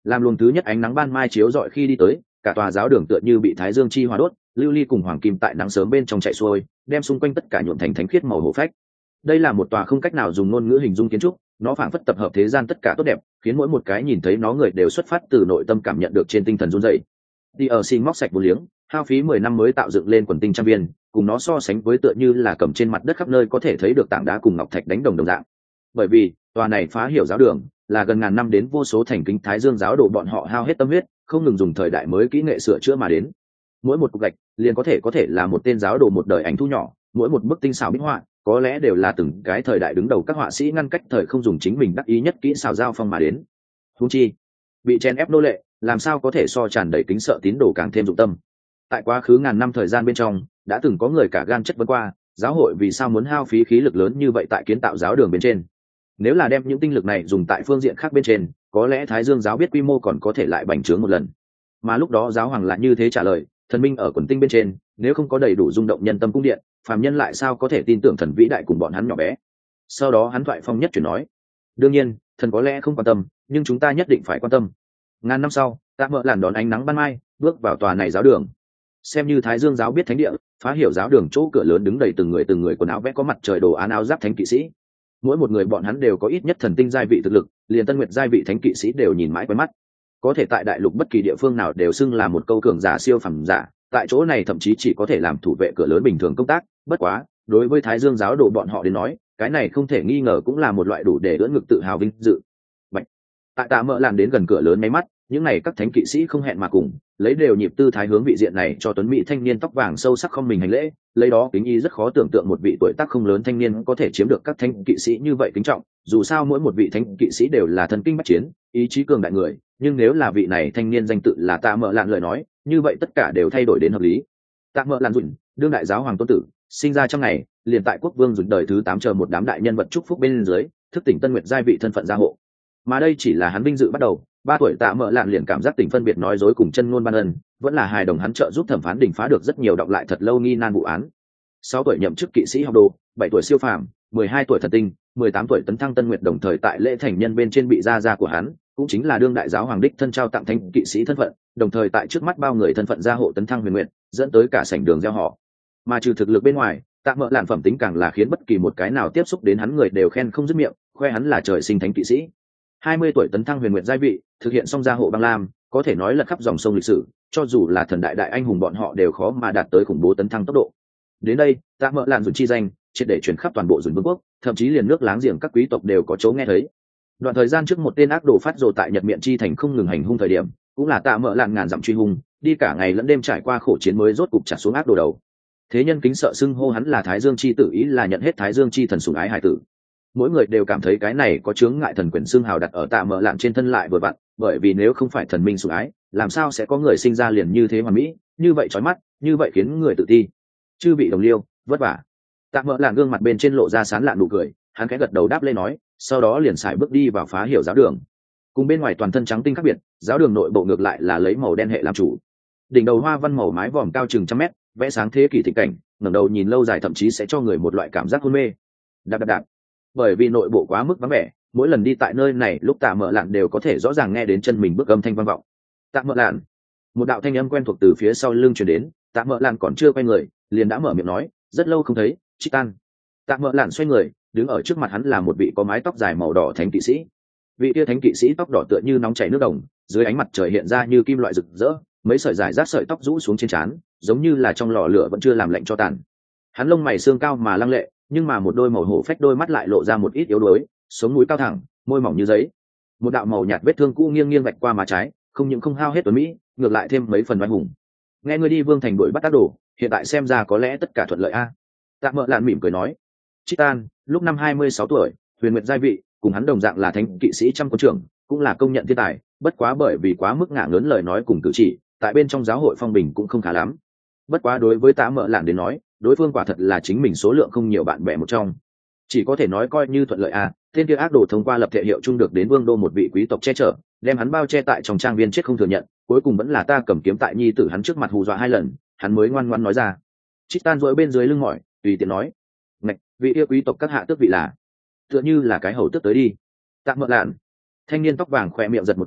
làm luồng thứ nhất ánh nắng ban mai chiếu rọi khi đi tới, cả tòa giáo đường tựa như bị thái dương chi hòa đốt, lưu ly cùng hoàng kim tại nắng sớm bên trong chạy xuôi, đem xung quanh tất cả nhuộm thành thánh khiết màu hổ phách. Đây là một tòa không cách nào dùng ngôn ngữ hình dung kiến trúc, nó phảng phất tập hợp thế gian tất cả tốt đẹp, khiến mỗi một cái nhìn thấy nó người đều xuất phát từ nội tâm cảm nhận được trên tinh thần run rẩy. đi ở xin móc sạch vô liếng, hao phí mười năm mới tạo dựng lên quần tinh trăm viên, cùng nó so sánh với tựa như là cầm trên mặt đất khắp nơi có thể thấy được tảng đá cùng ngọc thạch đánh đồng đồng dạng. Bởi vì tòa này phá hiểu giáo đường là gần ngàn năm đến vô số thành kính thái dương giáo đồ bọn họ hao hết tâm huyết, không ngừng dùng thời đại mới kỹ nghệ sửa chữa mà đến. Mỗi một cục gạch liền có thể có thể là một tên giáo đồ một đời ảnh thu nhỏ, mỗi một bức tinh xảo minh họa có lẽ đều là từng cái thời đại đứng đầu các họa sĩ ngăn cách thời không dùng chính mình đắc ý nhất kỹ xảo giao phong mà đến. Huống chi bị chen ép nô lệ làm sao có thể so tràn đầy kính sợ tín đồ càng thêm dụng tâm. Tại quá khứ ngàn năm thời gian bên trong đã từng có người cả gan chất vấn qua giáo hội vì sao muốn hao phí khí lực lớn như vậy tại kiến tạo giáo đường bên trên. Nếu là đem những tinh lực này dùng tại phương diện khác bên trên, có lẽ Thái Dương giáo biết quy mô còn có thể lại bành trướng một lần. Mà lúc đó giáo hoàng lại như thế trả lời, thần minh ở quần tinh bên trên, nếu không có đầy đủ rung động nhân tâm cung điện, phàm nhân lại sao có thể tin tưởng thần vĩ đại cùng bọn hắn nhỏ bé. Sau đó hắn thoại phong nhất chuyển nói, đương nhiên thần có lẽ không quan tâm, nhưng chúng ta nhất định phải quan tâm. Ngàn năm sau, ta mợ làn đón ánh nắng ban mai, bước vào tòa này giáo đường. Xem như Thái Dương giáo biết thánh địa, phá hiểu giáo đường chỗ cửa lớn đứng đầy từng người từng người quần áo vẽ có mặt trời đồ án áo giáp thánh kỵ sĩ. Mỗi một người bọn hắn đều có ít nhất thần tinh giai vị thực lực, liền Tân Nguyệt giai vị thánh kỵ sĩ đều nhìn mãi quen mắt. Có thể tại đại lục bất kỳ địa phương nào đều xưng là một câu cường giả siêu phẩm giả, tại chỗ này thậm chí chỉ có thể làm thủ vệ cửa lớn bình thường công tác. Bất quá, đối với Thái Dương giáo đồ bọn họ đến nói, cái này không thể nghi ngờ cũng là một loại đủ để ưỡn ngực tự hào vinh dự. Bạch. Tại Tạ Mợ Làn đến gần cửa lớn mấy mắt, những này các thánh kỵ sĩ không hẹn mà cùng, lấy đều nhịp tư thái hướng vị diện này cho tuấn mỹ thanh niên tóc vàng sâu sắc không mình hành lễ, lấy đó kính y rất khó tưởng tượng một vị tuổi tác không lớn thanh niên có thể chiếm được các thánh kỵ sĩ như vậy kính trọng. Dù sao mỗi một vị thánh kỵ sĩ đều là thần kinh bách chiến, ý chí cường đại người, nhưng nếu là vị này thanh niên danh tự là Tạ Mợ Lạn lời nói, như vậy tất cả đều thay đổi đến hợp lý. Tạ Mợ Lạn Dụn, đương đại giáo hoàng tôn tử, sinh ra trong ngày, liền tại quốc vương Dụn đời thứ tám chờ một đám đại nhân vật chúc phúc bên dưới, thức tỉnh Tân Nguyệt giai vị thân phận gia hộ. Mà đây chỉ là hắn vinh dự bắt đầu. Ba tuổi Tạ Mợ Lạn liền cảm giác tỉnh phân biệt nói dối cùng chân ngôn ban ân, vẫn là hài đồng hắn trợ giúp thẩm phán đình phá được rất nhiều đọc lại thật lâu nghi nan vụ án. Sáu tuổi nhậm chức kỵ sĩ học đồ, bảy tuổi siêu phàm, mười hai tuổi thần tinh, mười tám tuổi tấn thăng Tân Nguyệt, đồng thời tại lễ thành nhân bên trên bị gia gia của hắn, cũng chính là đương đại giáo hoàng đích thân trao tặng thánh kỵ sĩ thân phận, đồng thời tại trước mắt bao người thân phận gia hộ tấn thăng huyền nguyện, dẫn tới cả sảnh đường gieo họ. Mà trừ thực lực bên ngoài, Tạ Mợ Lạn phẩm tính càng là khiến bất kỳ một cái nào tiếp xúc đến hắn người đều khen không dứt miệng, khoe hắn là trời sinh thánh kỵ sĩ. hai mươi tuổi tấn thăng huyền nguyện giai vị, thực hiện xong gia hộ băng lam, có thể nói là khắp dòng sông lịch sử, cho dù là thần đại đại anh hùng bọn họ đều khó mà đạt tới khủng bố tấn thăng tốc độ. Đến đây, Tạ Mợ Lạn Dụn chi danh triệt để truyền khắp toàn bộ Dụn vương quốc, thậm chí liền nước láng giềng các quý tộc đều có chỗ nghe thấy. Đoạn thời gian trước một tên ác đồ phát rồ tại Nhật Miện chi thành không ngừng hành hung thời điểm, cũng là Tạ Mợ Lạn ngàn dặm truy hung, đi cả ngày lẫn đêm trải qua khổ chiến mới rốt cục trả xuống ác đồ đầu. Thế nhân kính sợ xưng hô hắn là Thái Dương chi tử, ý là nhận hết Thái Dương chi thần sủng ái hải tử. Mỗi người đều cảm thấy cái này có chướng ngại thần quyền xưng hào đặt ở Tạ Mợ Lạn trên thân lại vừa vặn, bởi vì nếu không phải thần minh sủng ái, làm sao sẽ có người sinh ra liền như thế hoàn mỹ, như vậy chói mắt, như vậy khiến người tự ti. Chư vị đồng liêu, vất vả. Tạ Mợ Lạn gương mặt bên trên lộ ra sán lạn nụ cười, hắn khẽ gật đầu đáp lên nói, sau đó liền xài bước đi vào phá hiểu giáo đường. Cùng bên ngoài toàn thân trắng tinh khác biệt, giáo đường nội bộ ngược lại là lấy màu đen hệ làm chủ. Đỉnh đầu hoa văn màu mái vòm cao chừng trăm mét, vẽ sáng thế kỷ thịnh cảnh, ngẩng đầu nhìn lâu dài thậm chí sẽ cho người một loại cảm giác hôn mê. Đạp đạp đạp. Bởi vì nội bộ quá mức vắng vẻ, mỗi lần đi tại nơi này lúc Tạ Mợ Lạn đều có thể rõ ràng nghe đến chân mình bước âm thanh vang vọng. Tạ Mợ Lạn. Một đạo thanh âm quen thuộc từ phía sau lưng truyền đến, Tạ Mợ Lạn còn chưa quay người, liền đã mở miệng nói, rất lâu không thấy, Chitan. Tạ Mợ Lạn xoay người, đứng ở trước mặt hắn là một vị có mái tóc dài màu đỏ thánh kỵ sĩ. Vị kia thánh kỵ sĩ tóc đỏ tựa như nóng chảy nước đồng, dưới ánh mặt trời hiện ra như kim loại rực rỡ, mấy sợi dài rác sợi tóc rũ xuống trên trán, giống như là trong lò lửa vẫn chưa làm lạnh cho tàn. Hắn lông mày xương cao mà lăng lệ, nhưng mà một đôi màu hổ phách đôi mắt lại lộ ra một ít yếu đuối, sống mũi cao thẳng, môi mỏng như giấy. Một đạo màu nhạt vết thương cũ nghiêng nghiêng vạch qua má trái, không những không hao hết tuấn mỹ, ngược lại thêm mấy phần oai hùng. Nghe ngươi đi Vương thành đuổi bắt tác đồ, hiện tại xem ra có lẽ tất cả thuận lợi a. Tạ Mợ Lạn mỉm cười nói, Chitan, lúc năm hai mươi sáu tuổi, huyền nguyệt giai vị, cùng hắn đồng dạng là thánh kỵ sĩ trăm quân trưởng, cũng là công nhận thiên tài, bất quá bởi vì quá mức ngạng lớn lời nói cùng cử chỉ, tại bên trong giáo hội phong bình cũng không khá lắm. Bất quá đối với Tạ Mợ Lạn đến nói, đối phương quả thật là chính mình số lượng không nhiều bạn bè một trong, chỉ có thể nói coi như thuận lợi à. Tên kia ác đồ thông qua lập thể hiệu chung được đến vương đô một vị quý tộc che chở, đem hắn bao che tại trong trang viên chết không thừa nhận, cuối cùng vẫn là ta cầm kiếm tại nhi tử hắn trước mặt hù dọa hai lần, hắn mới ngoan ngoãn nói ra. Chitan rối bên dưới lưng mỏi, tùy tiện nói, ngạch, vị yêu quý tộc các hạ tước vị là, tựa như là cái hầu tước tới đi. Tạ Mợ Lạn. Thanh niên tóc vàng khỏe miệng giật một cái,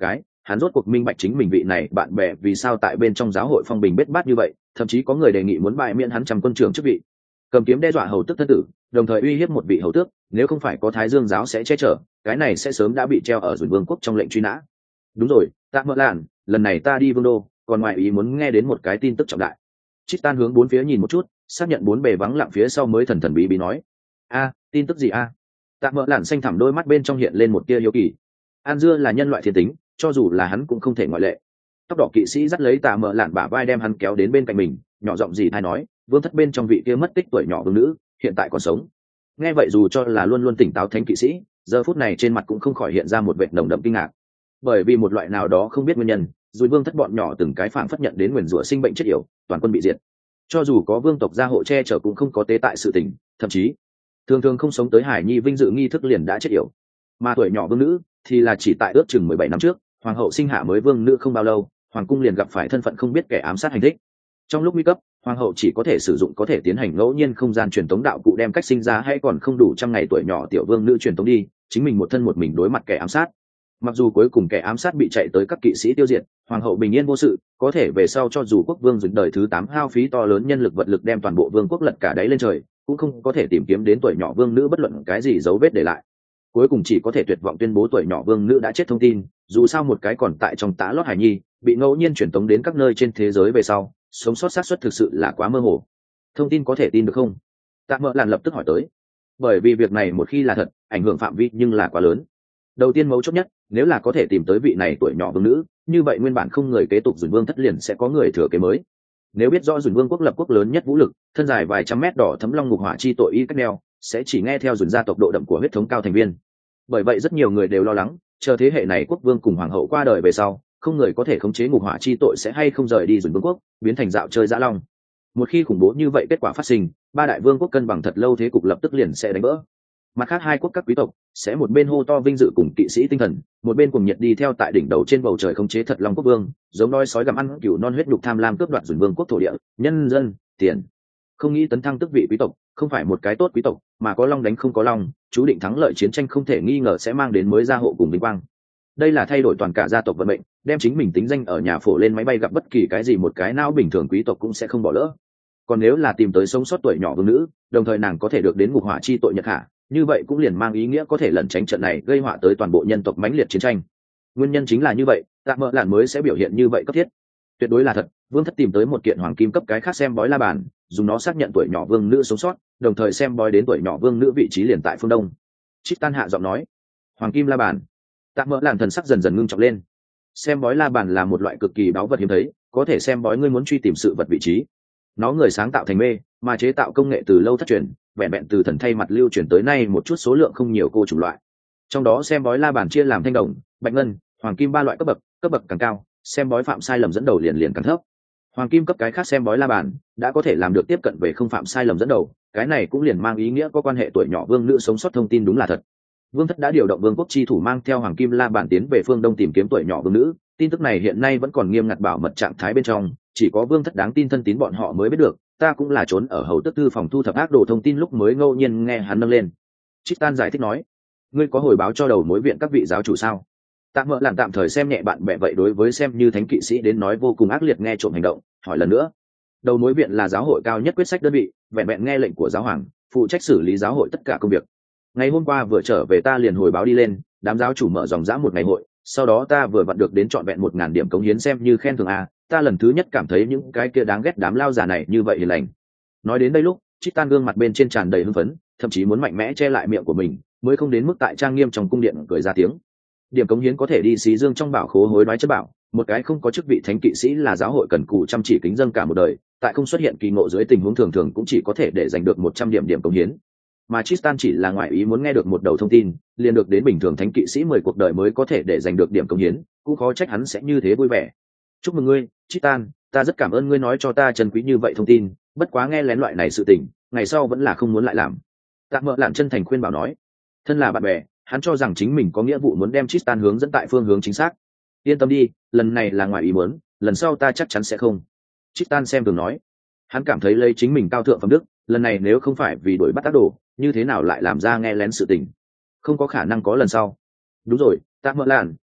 hắn rốt cuộc minh bạch chính mình vị này bạn bè vì sao tại bên trong giáo hội phong bình bết bát như vậy, thậm chí có người đề nghị muốn bại miễn hắn trăm quân trưởng chức vị, cầm kiếm đe dọa hầu tước thân tử, đồng thời uy hiếp một vị hầu tước, nếu không phải có Thái Dương giáo sẽ che chở, cái này sẽ sớm đã bị treo ở Dùn Vương quốc trong lệnh truy nã. Đúng rồi, Tạ Mợ Lạn, lần này ta đi Vương đô, còn ngoại ý muốn nghe đến một cái tin tức trọng đại. Tristan hướng bốn phía nhìn một chút, xác nhận bốn bề vắng lặng phía sau mới thần thần bí bí nói: "A, tin tức gì a?" Tạ Mợ Lạn xanh thẳm đôi mắt bên trong hiện lên một tia hiếu kỳ. An dưa là nhân loại thiên tính, cho dù là hắn cũng không thể ngoại lệ. Tóc đỏ kỵ sĩ dắt lấy Tạ Mợ Lạn bả vai đem hắn kéo đến bên cạnh mình, nhỏ giọng gì thay nói: "Vương thất bên trong vị kia mất tích tuổi nhỏ vương nữ, hiện tại còn sống." Nghe vậy dù cho là luôn luôn tỉnh táo thánh kỵ sĩ, giờ phút này trên mặt cũng không khỏi hiện ra một vệt nồng đậm kinh ngạc. Bởi vì một loại nào đó không biết nguyên nhân, rồi vương thất bọn nhỏ từng cái phản phất nhận đến nguyền rủa sinh bệnh chết yểu, toàn quân bị diệt. Cho dù có vương tộc gia hộ che chở cũng không có tế tại sự tình, thậm chí thường thường không sống tới hải nhi vinh dự nghi thức liền đã chết yểu. Mà tuổi nhỏ vương nữ thì là chỉ tại ước chừng mười bảy năm trước, hoàng hậu sinh hạ mới vương nữ không bao lâu, hoàng cung liền gặp phải thân phận không biết kẻ ám sát hành thích. Trong lúc nguy cấp, hoàng hậu chỉ có thể sử dụng có thể tiến hành ngẫu nhiên không gian truyền tống đạo cụ đem cách sinh ra hay còn không đủ trăm ngày tuổi nhỏ tiểu vương nữ truyền tống đi, chính mình một thân một mình đối mặt kẻ ám sát. Mặc dù cuối cùng kẻ ám sát bị chạy tới các kỵ sĩ tiêu diệt, hoàng hậu bình yên vô sự, có thể về sau cho dù quốc vương dựng đời thứ tám hao phí to lớn nhân lực vật lực đem toàn bộ vương quốc lật cả đáy lên trời, cũng không có thể tìm kiếm đến tuổi nhỏ vương nữ bất luận cái gì dấu vết để lại. Cuối cùng chỉ có thể tuyệt vọng tuyên bố tuổi nhỏ vương nữ đã chết thông tin, dù sao một cái còn tại trong tã lót hải nhi, bị ngẫu nhiên truyền tống đến các nơi trên thế giới về sau, sống sót xác suất thực sự là quá mơ hồ. Thông tin có thể tin được không? Tạ Mợ Lạn lập tức hỏi tới. Bởi vì việc này một khi là thật, ảnh hưởng phạm vi nhưng là quá lớn. Đầu tiên mấu chốt nhất, nếu là có thể tìm tới vị này tuổi nhỏ vương nữ, như vậy nguyên bản không người kế tục Dùn Vương thất liền sẽ có người thừa kế mới. Nếu biết rõ Dùn Vương quốc lập quốc lớn nhất vũ lực, thân dài vài trăm mét đỏ thấm long ngục hỏa chi tội y cách đeo, sẽ chỉ nghe theo Dùn gia tộc độ đậm của huyết thống cao thành viên. Bởi vậy rất nhiều người đều lo lắng, chờ thế hệ này quốc vương cùng hoàng hậu qua đời về sau, không người có thể khống chế ngục hỏa chi tội sẽ hay không rời đi Dùn Vương quốc, biến thành dạo chơi dã long. Một khi khủng bố như vậy kết quả phát sinh, ba đại vương quốc cân bằng thật lâu thế cục lập tức liền sẽ đánh vỡ. Mặt khác hai quốc các quý tộc sẽ một bên hô to vinh dự cùng kỵ sĩ tinh thần, một bên cùng nhiệt đi theo tại đỉnh đầu trên bầu trời khống chế thật long quốc vương, giống đói sói gặm ăn cừu non huyết nhục tham lam cướp đoạt Dùn Vương quốc thổ địa, nhân dân, tiền. Không nghĩ tấn thăng tước vị quý tộc, không phải một cái tốt quý tộc, mà có long đánh không có long, chú định thắng lợi chiến tranh không thể nghi ngờ sẽ mang đến mới gia hộ cùng vinh quang. Đây là thay đổi toàn cả gia tộc vận mệnh, đem chính mình tính danh ở nhà phổ lên máy bay gặp bất kỳ cái gì một cái não bình thường quý tộc cũng sẽ không bỏ lỡ. Còn nếu là tìm tới sống sót tuổi nhỏ vương nữ, đồng thời nàng có thể được đến ngục hỏa chi tội nhật hạ, như vậy cũng liền mang ý nghĩa có thể lẩn tránh trận này gây họa tới toàn bộ nhân tộc mãnh liệt chiến tranh. Nguyên nhân chính là như vậy, Tạ Mợ Lạn mới sẽ biểu hiện như vậy cấp thiết. Tuyệt đối là thật, vương thất tìm tới một kiện hoàng kim cấp cái khác xem bói la bàn, dùng nó xác nhận tuổi nhỏ vương nữ sống sót, đồng thời xem bói đến tuổi nhỏ vương nữ vị trí liền tại phương đông. Tristan hạ giọng nói, hoàng kim la bàn. Tạ Mợ Lạn thần sắc dần dần ngưng trọng lên. Xem bói la bàn là một loại cực kỳ báu vật hiếm thấy, có thể xem bói ngươi muốn truy tìm sự vật vị trí. Nó người sáng tạo thành mê, mà chế tạo công nghệ từ lâu thất truyền, vẹn vẹn từ thần thay mặt lưu truyền tới nay một chút số lượng không nhiều cô chủng loại. Trong đó xem bói la bàn chia làm thanh đồng, bạch ngân, hoàng kim ba loại cấp bậc, cấp bậc càng cao, xem bói phạm sai lầm dẫn đầu liền liền càng thấp. Hoàng kim cấp cái khác xem bói la bàn đã có thể làm được tiếp cận về không phạm sai lầm dẫn đầu, cái này cũng liền mang ý nghĩa có quan hệ tuổi nhỏ vương nữ sống sót thông tin đúng là thật. Vương thất đã điều động vương quốc chi thủ mang theo hoàng kim la bàn tiến về phương đông tìm kiếm tuổi nhỏ vương nữ, tin tức này hiện nay vẫn còn nghiêm ngặt bảo mật trạng thái bên trong, chỉ có vương thất đáng tin thân tín bọn họ mới biết được. Ta cũng là trốn ở hầu tức thư phòng thu thập ác đồ thông tin lúc mới ngẫu nhiên nghe hắn nâng lên. Tristan giải thích nói, ngươi có hồi báo cho đầu mối viện các vị giáo chủ sao? Tạ Mợ Lạn tạm thời xem nhẹ bạn bè vậy đối với xem như thánh kỵ sĩ đến nói vô cùng ác liệt nghe trộm hành động, hỏi lần nữa. Đầu mối viện là giáo hội cao nhất quyết sách đơn vị, vẹn vẹn nghe lệnh của giáo hoàng, phụ trách xử lý giáo hội tất cả công việc. Ngày hôm qua vừa trở về ta liền hồi báo đi lên, đám giáo chủ mở dòng dã một ngày hội, sau đó ta vừa vặn được đến trọn vẹn một ngàn điểm cống hiến xem như khen thưởng a. Ta lần thứ nhất cảm thấy những cái kia đáng ghét đám lao già này như vậy hiền lành. Nói đến đây lúc, Tristan gương mặt bên trên tràn đầy hưng phấn, thậm chí muốn mạnh mẽ che lại miệng của mình, mới không đến mức tại trang nghiêm trong cung điện cười ra tiếng. Điểm cống hiến có thể đi xí dương trong bảo khố hối đoái chất bảo, một cái không có chức vị thánh kỵ sĩ là giáo hội cần cù chăm chỉ kính dâng cả một đời, tại không xuất hiện kỳ ngộ dưới tình huống thường thường cũng chỉ có thể để giành được một trăm điểm điểm cống hiến. Mà Tristan chỉ là ngoại ý muốn nghe được một đầu thông tin, liền được đến bình thường thánh kỵ sĩ mười cuộc đời mới có thể để giành được điểm cống hiến, cũng khó trách hắn sẽ như thế vui vẻ. Chúc mừng ngươi, Tristan, ta rất cảm ơn ngươi nói cho ta trân quý như vậy thông tin, bất quá nghe lén loại này sự tình, ngày sau vẫn là không muốn lại làm. Tạ Mợ Lạn chân thành khuyên bảo nói, thân là bạn bè, hắn cho rằng chính mình có nghĩa vụ muốn đem Tristan hướng dẫn tại phương hướng chính xác. Yên tâm đi, lần này là ngoài ý muốn, lần sau ta chắc chắn sẽ không. Tristan xem thường nói, hắn cảm thấy lấy chính mình cao thượng phẩm đức, lần này nếu không phải vì đuổi bắt tác đồ, như thế nào lại làm ra nghe lén sự tình, không có khả năng có lần sau. Đúng rồi, Tạ Mợ Lạn,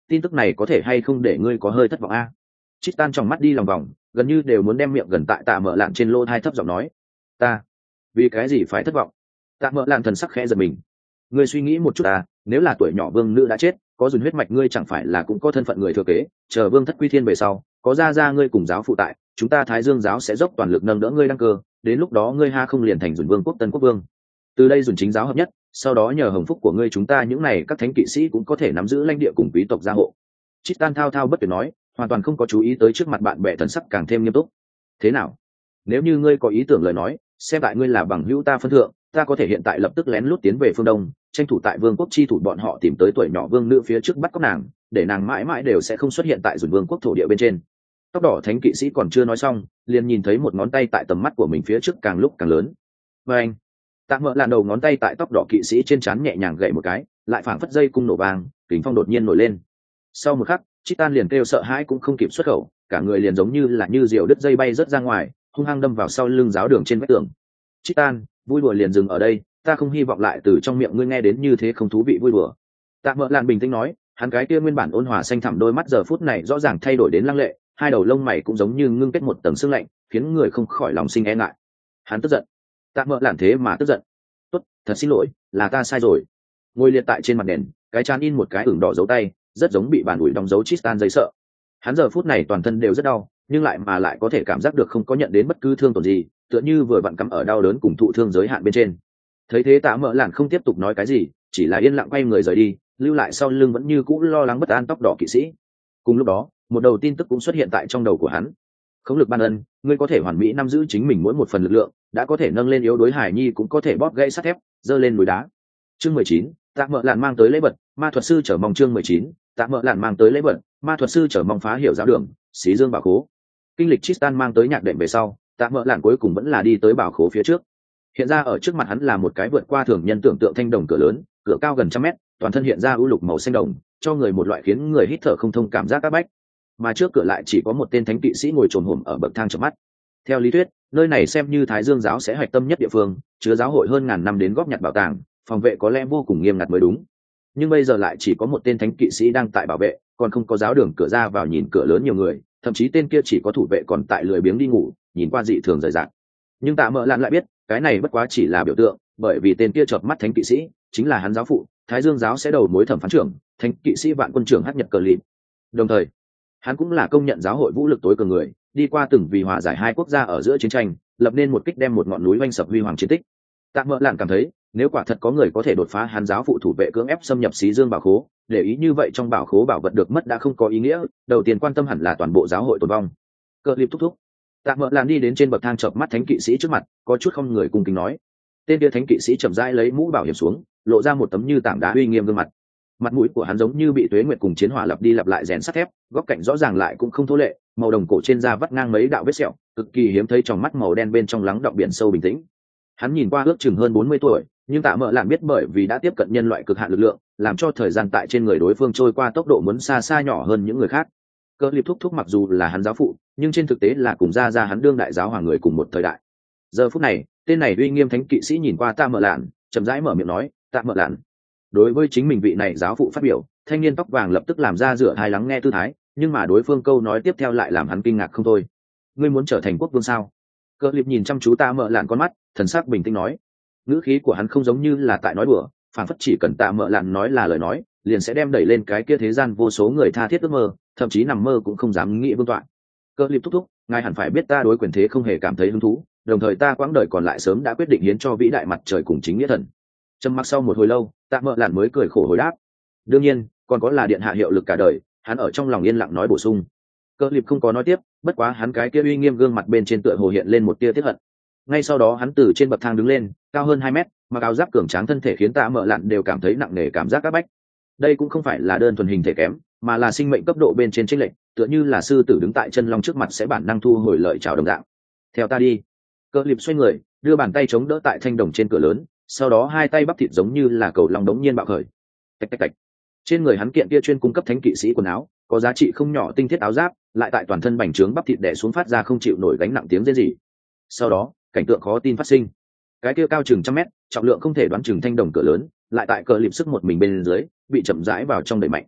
tin tức này có thể hay không để ngươi có hơi thất vọng a? Tristan trong mắt đi lòng vòng, gần như đều muốn đem miệng gần tại tạ mở lạn trên lô thai thấp giọng nói. Ta, vì cái gì phải thất vọng? Tạ mở lạn thần sắc khẽ giật mình. Ngươi suy nghĩ một chút à, nếu là tuổi nhỏ vương nữ đã chết, có dùn huyết mạch ngươi chẳng phải là cũng có thân phận người thừa kế, chờ vương thất quy thiên về sau, có ra ra ngươi cùng giáo phụ tại, chúng ta Thái Dương giáo sẽ dốc toàn lực nâng đỡ ngươi đăng cơ, đến lúc đó ngươi ha không liền thành dùn vương quốc tân quốc vương. Từ đây dùn chính giáo hợp nhất, sau đó nhờ hồng phúc của ngươi chúng ta những này các thánh kỵ sĩ cũng có thể nắm giữ lãnh địa cùng quý tộc gia hộ. Tristan thao thao bất tuyệt nói, hoàn toàn không có chú ý tới trước mặt bạn bè thần sắc càng thêm nghiêm túc. Thế nào? Nếu như ngươi có ý tưởng lời nói, xem tại ngươi là bằng hữu ta phân thượng, ta có thể hiện tại lập tức lén lút tiến về phương đông, tranh thủ tại vương quốc chi thủ bọn họ tìm tới tuổi nhỏ vương nữ phía trước bắt cóc nàng, để nàng mãi mãi đều sẽ không xuất hiện tại dùn vương quốc thổ địa bên trên. Tóc đỏ thánh kỵ sĩ còn chưa nói xong, liền nhìn thấy một ngón tay tại tầm mắt của mình phía trước càng lúc càng lớn. Và anh, tạ mợ làn đầu ngón tay tại tóc đỏ kỵ sĩ trên trán nhẹ nhàng gậy một cái, lại phảng phất dây cung nổ vàng, kính phong đột nhiên nổi lên. Sau một khắc, Chitan liền kêu sợ hãi cũng không kịp xuất khẩu, cả người liền giống như là như diều đứt dây bay rớt ra ngoài, hung hăng đâm vào sau lưng giáo đường trên vách tường. Chitan, vui đùa liền dừng ở đây, ta không hy vọng lại từ trong miệng ngươi nghe đến như thế không thú vị vui đùa. Tạ mợ làn bình tĩnh nói, hắn cái kia nguyên bản ôn hòa xanh thẳm đôi mắt giờ phút này rõ ràng thay đổi đến lăng lệ, hai đầu lông mày cũng giống như ngưng kết một tầng sương lạnh, khiến người không khỏi lòng sinh e ngại. Hắn tức giận. Tạ mợ làn thế mà tức giận. Tốt, thật xin lỗi, là ta sai rồi. Ngồi liệt tại trên mặt đèn, cái chán in một cái ửng đỏ dấu tay, rất giống bị bàn ủi đóng dấu Tristan dây sợ. Hắn giờ phút này toàn thân đều rất đau, nhưng lại mà lại có thể cảm giác được không có nhận đến bất cứ thương tổn gì, tựa như vừa vặn cắm ở đau đớn cùng thụ thương giới hạn bên trên. Thấy thế Tạ mợ lạn không tiếp tục nói cái gì, chỉ là yên lặng quay người rời đi, lưu lại sau lưng vẫn như cũ lo lắng bất an tóc đỏ kỵ sĩ. Cùng lúc đó, một đầu tin tức cũng xuất hiện tại trong đầu của hắn. Khống lực ban ân, ngươi có thể hoàn mỹ nắm giữ chính mình mỗi một phần lực lượng, đã có thể nâng lên yếu đối hải nhi cũng có thể bóp gãy sắt thép, giơ lên núi đá. Chương mười chín, Tạ mợ lạn mang tới lễ vật, ma thuật sư chở mong chương mười chín, Tạ mợ lạn mang tới lễ vật, ma thuật sư chở mong phá hiểu giáo đường, xí dương bảo khố. Kinh lịch Tristan mang tới nhạc đệm về sau, Tạ mợ lạn cuối cùng vẫn là đi tới bảo khố phía trước. Hiện ra ở trước mặt hắn là một cái vượt qua thường nhân tưởng tượng thanh đồng cửa lớn, cửa cao gần trăm mét, toàn thân hiện ra ưu lục màu xanh đồng, cho người một loại khiến người hít thở không thông cảm giác áp bách. Mà trước cửa lại chỉ có một tên thánh kỵ sĩ ngồi trồm hổm ở bậc thang chợp mắt. Theo lý thuyết, nơi này xem như Thái Dương giáo sẽ hạch tâm nhất địa phương, chứa giáo hội hơn ngàn năm đến góp nhặt bảo tàng, phòng vệ có lẽ vô cùng nghiêm ngặt mới đúng. Nhưng bây giờ lại chỉ có một tên thánh kỵ sĩ đang tại bảo vệ, còn không có giáo đường cửa ra vào nhìn cửa lớn nhiều người, thậm chí tên kia chỉ có thủ vệ còn tại lười biếng đi ngủ, nhìn qua dị thường rời rạc. Nhưng Tạ mợ lạn lại biết, cái này bất quá chỉ là biểu tượng, bởi vì tên kia chợp mắt thánh kỵ sĩ chính là hắn giáo phụ, Thái Dương giáo sẽ đầu mối thẩm phán trưởng, thánh kỵ sĩ vạn quân trưởng Hắc Nhật Cờ Lịp. Đồng thời, hắn cũng là công nhận giáo hội vũ lực tối cường người, đi qua từng vì hòa giải hai quốc gia ở giữa chiến tranh, lập nên một kích đem một ngọn núi oanh sập huy hoàng chiến tích. Tạ mợ lạn cảm thấy, nếu quả thật có người có thể đột phá hắn giáo phụ thủ vệ cưỡng ép xâm nhập xí dương bảo khố, để ý như vậy trong bảo khố bảo vật được mất đã không có ý nghĩa, đầu tiên quan tâm hẳn là toàn bộ giáo hội tồn vong. Cờ Lịp thúc thúc. Tạ mợ lạn đi đến trên bậc thang chợp mắt thánh kỵ sĩ trước mặt, có chút không người cung kính nói. Tên kia thánh kỵ sĩ chậm rãi lấy mũ bảo hiểm xuống, lộ ra một tấm như tảng đá uy nghiêm gương mặt. Mặt mũi của hắn giống như bị tuế nguyệt cùng chiến hỏa lặp đi lặp lại rèn sắt thép, góc cạnh rõ ràng lại cũng không thô lệ, màu đồng cổ trên da vắt ngang mấy đạo vết sẹo, cực kỳ hiếm thấy, trong mắt màu đen bên trong lắng đọng biển sâu bình tĩnh. Hắn nhìn qua ước chừng hơn bốn mươi tuổi, nhưng Tạ mợ lạn biết bởi vì đã tiếp cận nhân loại cực hạn lực lượng, làm cho thời gian tại trên người đối phương trôi qua tốc độ muốn xa xa nhỏ hơn những người khác. Cờ Lịp thúc thúc mặc dù là hắn giáo phụ, nhưng trên thực tế là cùng ra ra hắn đương đại giáo hoàng người cùng một thời đại. Giờ phút này, tên này uy nghiêm thánh kỵ sĩ nhìn qua Tạ mợ lạn, chậm rãi mở miệng nói, Tạ mợ lạn. Đối với chính mình vị này giáo phụ phát biểu, thanh niên tóc vàng lập tức làm ra rửa hai lắng nghe tư thái, nhưng mà đối phương câu nói tiếp theo lại làm hắn kinh ngạc không thôi. Ngươi muốn trở thành quốc vương sao? Cờ Lịp nhìn chăm chú Tạ mợ lạn con mắt, thần sắc bình tĩnh nói. Ngữ khí của hắn không giống như là tại nói đùa, phản phất chỉ cần Tạ mợ lạn nói là lời nói, liền sẽ đem đẩy lên cái kia thế gian vô số người tha thiết ước mơ, thậm chí nằm mơ cũng không dám nghĩ vương tọa. Cờ Lịp thúc thúc, ngài hẳn phải biết ta đối quyền thế không hề cảm thấy hứng thú, đồng thời ta quãng đời còn lại sớm đã quyết định hiến cho vĩ đại mặt trời cùng chính nghĩa thần. Trầm mặc sau một hồi lâu, Tạ mợ lạn mới cười khổ hồi đáp. Đương nhiên, còn có là điện hạ hiệu lực cả đời, hắn ở trong lòng yên lặng nói bổ sung. Cờ Lịp không có nói tiếp, bất quá hắn cái kia uy nghiêm gương mặt bên trên tựa hồ hiện lên một tia tiếc hận. Ngay sau đó hắn từ trên bậc thang đứng lên, cao hơn hai mét, mặc áo giáp cường tráng thân thể khiến Tạ mợ lạn đều cảm thấy nặng nề cảm giác áp bách. Đây cũng không phải là đơn thuần hình thể kém, mà là sinh mệnh cấp độ bên trên chênh lệch, tựa như là sư tử đứng tại chân long trước mặt sẽ bản năng thu hồi lợi chào đồng dạng. Theo ta đi. Cờ Lịp xoay người, đưa bàn tay chống đỡ tại thanh đồng trên cửa lớn, sau đó hai tay bắp thịt giống như là cầu long đống nhiên bạo khởi. Tạch tạch tạch. Trên người hắn kiện kia chuyên cung cấp thánh kỵ sĩ quần áo, có giá trị không nhỏ tinh thiết áo giáp, lại tại toàn thân bành trướng bắp thịt đè xuống phát ra không chịu nổi gánh nặng tiếng rên rỉ. Sau đó, cảnh tượng khó tin phát sinh. Cái kia cao chừng trăm mét, trọng lượng không thể đoán chừng thanh đồng cửa lớn, lại tại Cờ Lịp sức một mình bên dưới, bị chậm rãi vào trong đẩy mạnh.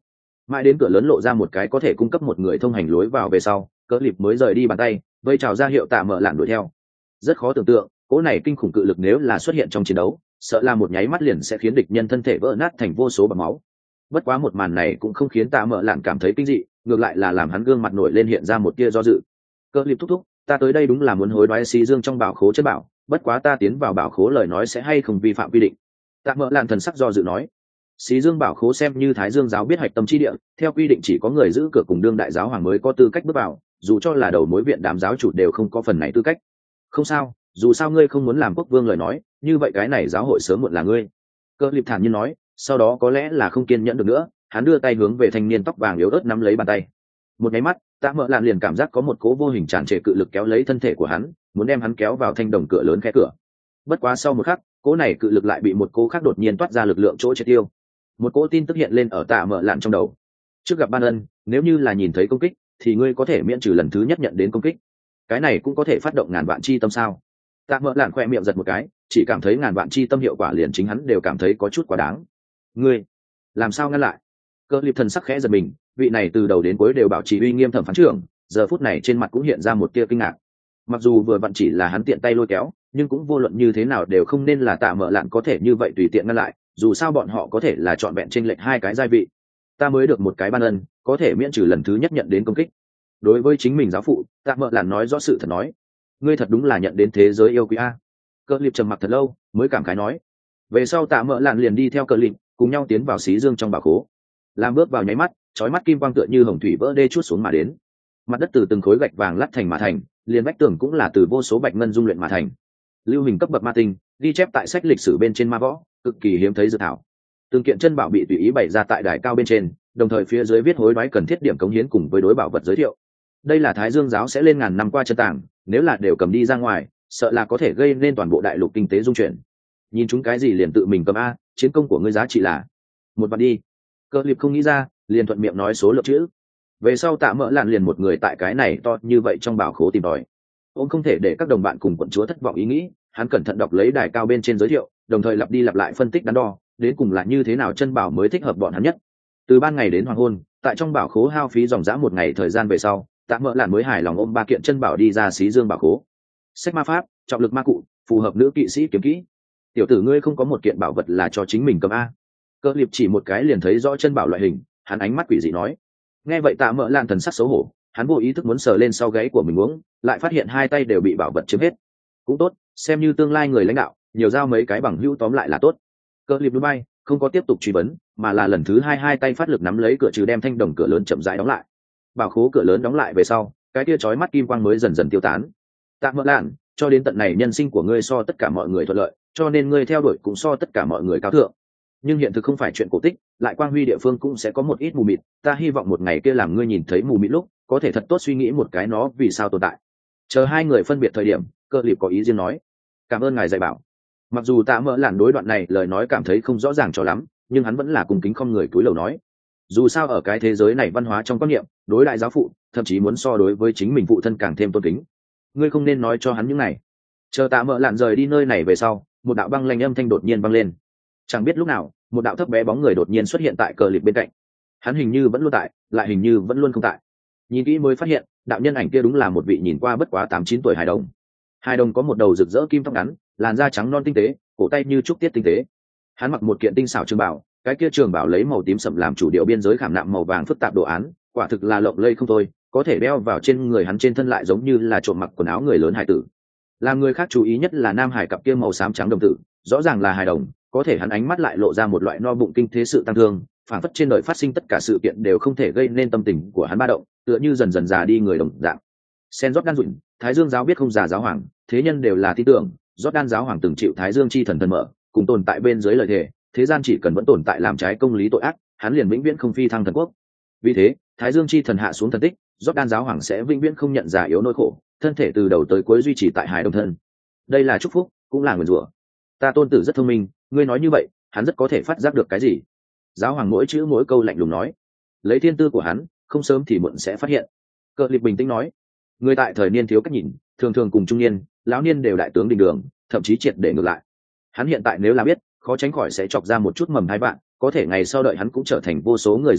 mãi đến cửa lớn lộ ra một cái có thể cung cấp một người thông hành lối vào về sau, cỡ lịp mới rời đi bàn tay vây chào ra hiệu tạ mở lạn đuổi theo. Rất khó tưởng tượng cỗ này kinh khủng cự lực nếu là xuất hiện trong chiến đấu, sợ là một nháy mắt liền sẽ khiến địch nhân thân thể vỡ nát thành vô số bọt máu. Bất quá một màn này cũng không khiến tạ mở lạn cảm thấy kinh dị, ngược lại là làm hắn gương mặt nổi lên hiện ra một tia do dự. Cỡ lịp thúc thúc, ta tới đây đúng là muốn hối đoái xí dương trong bảo khố chất bảo, bất quá ta tiến vào bảo khố lời nói sẽ hay không vi phạm quy định. Tạ mở lạn thần sắc do dự nói. Xí dương bảo khố xem như Thái Dương giáo biết hạch tâm chi địa, theo quy định chỉ có người giữ cửa cùng đương đại giáo hoàng mới có tư cách bước vào, dù cho là đầu mối viện đám giáo chủ đều không có phần này tư cách. Không sao, dù sao ngươi không muốn làm quốc vương lời nói, như vậy cái này giáo hội sớm muộn là ngươi. Cơ Liệp thản nhiên nói, sau đó có lẽ là không kiên nhẫn được nữa, hắn đưa tay hướng về thanh niên tóc vàng yếu ớt nắm lấy bàn tay. Một cái mắt, Tạ Mợ Lạn liền cảm giác có một cố vô hình tràn trề cự lực kéo lấy thân thể của hắn, muốn đem hắn kéo vào thanh đồng cửa lớn khe cửa. Bất quá sau một khắc, cố này cự lực lại bị một cố khác đột nhiên toát ra lực lượng chỗ triệt tiêu. Một cỗ tin tức hiện lên ở Tạ Mợ Lạn trong đầu. Trước gặp ban ân, nếu như là nhìn thấy công kích thì ngươi có thể miễn trừ lần thứ nhất nhận đến công kích. Cái này cũng có thể phát động ngàn vạn chi tâm sao? Tạ Mợ Lạn khoe miệng giật một cái, chỉ cảm thấy ngàn vạn chi tâm hiệu quả liền chính hắn đều cảm thấy có chút quá đáng. Ngươi làm sao ngăn lại? Cơ Liệp thần sắc khẽ giật mình, vị này từ đầu đến cuối đều bảo trì uy nghiêm thẩm phán trưởng, giờ phút này trên mặt cũng hiện ra một tia kinh ngạc. Mặc dù vừa vặn chỉ là hắn tiện tay lôi kéo, nhưng cũng vô luận như thế nào đều không nên là Tạ Mợ Lạn có thể như vậy tùy tiện ngăn lại, dù sao bọn họ có thể là chọn vẹn chênh lệch hai cái giai vị. Ta mới được một cái ban ân, có thể miễn trừ lần thứ nhất nhận đến công kích. Đối với chính mình giáo phụ, Tạ Mợ Lạn nói rõ sự thật nói, ngươi thật đúng là nhận đến thế giới yêu quý a. Cơ Liệp trầm mặc thật lâu, mới cảm khái nói. Về sau Tạ Mợ Lạn liền đi theo Cơ Liệp, cùng nhau tiến vào xí dương trong bảo khố. Làm bước vào nháy mắt, chói mắt kim quang tựa như hồng thủy vỡ đê chuốt xuống mà đến. Mặt đất từ từng khối gạch vàng lát thành mà thành, liền vách tường cũng là từ vô số bạch ngân dung luyện mà thành. Lưu hình cấp bậc ma tinh, ghi chép tại sách lịch sử bên trên ma võ, cực kỳ hiếm thấy dự thảo. Từng kiện chân bảo bị tùy ý bày ra tại đài cao bên trên, đồng thời phía dưới viết hối đoái cần thiết điểm cống hiến cùng với đối bảo vật giới thiệu. Đây là Thái Dương giáo sẽ lên ngàn năm qua chân tàng, nếu là đều cầm đi ra ngoài, sợ là có thể gây nên toàn bộ đại lục kinh tế dung chuyển. Nhìn chúng cái gì liền tự mình cầm a, chiến công của ngươi giá trị là một vạn đi. Cơ Liệp không nghĩ ra, liền thuận miệng nói số lượng chữ. Về sau Tạ Mợ Lạn liền một người tại cái này to như vậy trong bảo khố tìm tòi. Ông không thể để các đồng bạn cùng quận chúa thất vọng ý nghĩ, hắn cẩn thận đọc lấy đài cao bên trên giới thiệu, đồng thời lặp đi lặp lại phân tích đắn đo, đến cùng là như thế nào chân bảo mới thích hợp bọn hắn nhất. Từ ban ngày đến hoàng hôn, tại trong bảo khố hao phí dòng dã một ngày thời gian về sau, Tạ Mợ Lạn mới hài lòng ôm ba kiện chân bảo đi ra xí dương bảo khố. Sách ma pháp, trọng lực ma cụ, phù hợp nữ kỵ sĩ kiếm kỹ. Tiểu tử ngươi không có một kiện bảo vật là cho chính mình cầm a? Cơ Liệp chỉ một cái liền thấy rõ chân bảo loại hình, hắn ánh mắt quỷ dị nói. Nghe vậy Tạ Mợ Lạn thần sắc xấu hổ, hắn vô ý thức muốn sờ lên sau gáy của mình uống, lại phát hiện hai tay đều bị bảo vật chiếm hết. Cũng tốt, xem như tương lai người lãnh đạo, nhiều giao mấy cái bằng hữu tóm lại là tốt. Cơ Liệp núi bay, không có tiếp tục truy vấn, mà là lần thứ hai hai tay phát lực nắm lấy cửa trừ đem thanh đồng cửa lớn chậm rãi đóng lại. Bảo khố cửa lớn đóng lại về sau, cái tia chói mắt kim quang mới dần dần tiêu tán. Tạ Mợ Lạn, cho đến tận này nhân sinh của ngươi so tất cả mọi người thuận lợi, cho nên ngươi theo đuổi cũng so tất cả mọi người cao thượng. Nhưng hiện thực không phải chuyện cổ tích, lại quang huy địa phương cũng sẽ có một ít mù mịt, ta hy vọng một ngày kia làm ngươi nhìn thấy mù mịt lúc, có thể thật tốt suy nghĩ một cái nó vì sao tồn tại. Chờ hai người phân biệt thời điểm, Cơ Liệp có ý riêng nói, cảm ơn ngài dạy bảo. Mặc dù Tạ Mợ Lạn đối đoạn này lời nói cảm thấy không rõ ràng cho lắm, nhưng hắn vẫn là cùng kính không người cúi đầu nói. Dù sao ở cái thế giới này văn hóa trong quan niệm, đối đại giáo phụ, thậm chí muốn so đối với chính mình phụ thân càng thêm tôn kính. Ngươi không nên nói cho hắn những này. Chờ Tạ Mợ Lạn rời đi nơi này về sau, một đạo băng lanh âm thanh đột nhiên vang lên. Chẳng biết lúc nào, một đạo thấp bé bóng người đột nhiên xuất hiện tại Cơ Liệp bên cạnh. Hắn hình như vẫn luôn tại, lại hình như vẫn luôn không tại. Nhìn kỹ mới phát hiện, đạo nhân ảnh kia đúng là một vị nhìn qua bất quá tám chín tuổi hài đồng. Hài đồng có một đầu rực rỡ kim tóc ngắn, làn da trắng non tinh tế, cổ tay như trúc tiết tinh tế. Hắn mặc một kiện tinh xảo trường bảo, cái kia trường bảo lấy màu tím sẫm làm chủ điệu, biên giới khảm nạm màu vàng phức tạp đồ án, quả thực là lộng lẫy không thôi, có thể đeo vào trên người hắn, trên thân lại giống như là trộm mặc quần áo người lớn hải tử. Làm người khác chú ý nhất là nam hải cặp kia màu xám trắng đồng tử, rõ ràng là hài đồng, có thể hắn ánh mắt lại lộ ra một loại no bụng kinh thế sự tăng thương, phản phất trên đời phát sinh tất cả sự kiện đều không thể gây nên tâm tình của hắn ba động, tựa như dần dần già đi người đồng dạng. Sen Jordan Dụn, Thái Dương giáo biết không già giáo hoàng, thế nhân đều là tin tưởng, Jordan giáo hoàng từng chịu Thái Dương chi thần thần mở, cùng tồn tại bên dưới lời thề, thế gian chỉ cần vẫn tồn tại làm trái công lý tội ác, hắn liền vĩnh viễn không phi thăng thần quốc. Vì thế, Thái Dương chi thần hạ xuống thần tích, Jordan giáo hoàng sẽ vĩnh viễn không nhận già yếu nỗi khổ, thân thể từ đầu tới cuối duy trì tại hài đồng thân. Đây là chúc phúc, cũng là nguyền rủa. Ta tôn tử rất thông minh, ngươi nói như vậy, hắn rất có thể phát giác được cái gì. Giáo hoàng mỗi chữ mỗi câu lạnh lùng nói, lấy thiên tư của hắn, không sớm thì muộn sẽ phát hiện. Cơ Liệp bình tĩnh nói, người tại thời niên thiếu cách nhìn, thường thường cùng trung niên, lão niên đều đại tướng đình đường, thậm chí triệt để ngược lại. Hắn hiện tại nếu là biết, khó tránh khỏi sẽ chọc ra một chút mầm hai bạn, có thể ngày sau đợi hắn cũng trở thành vô số người dựa vào,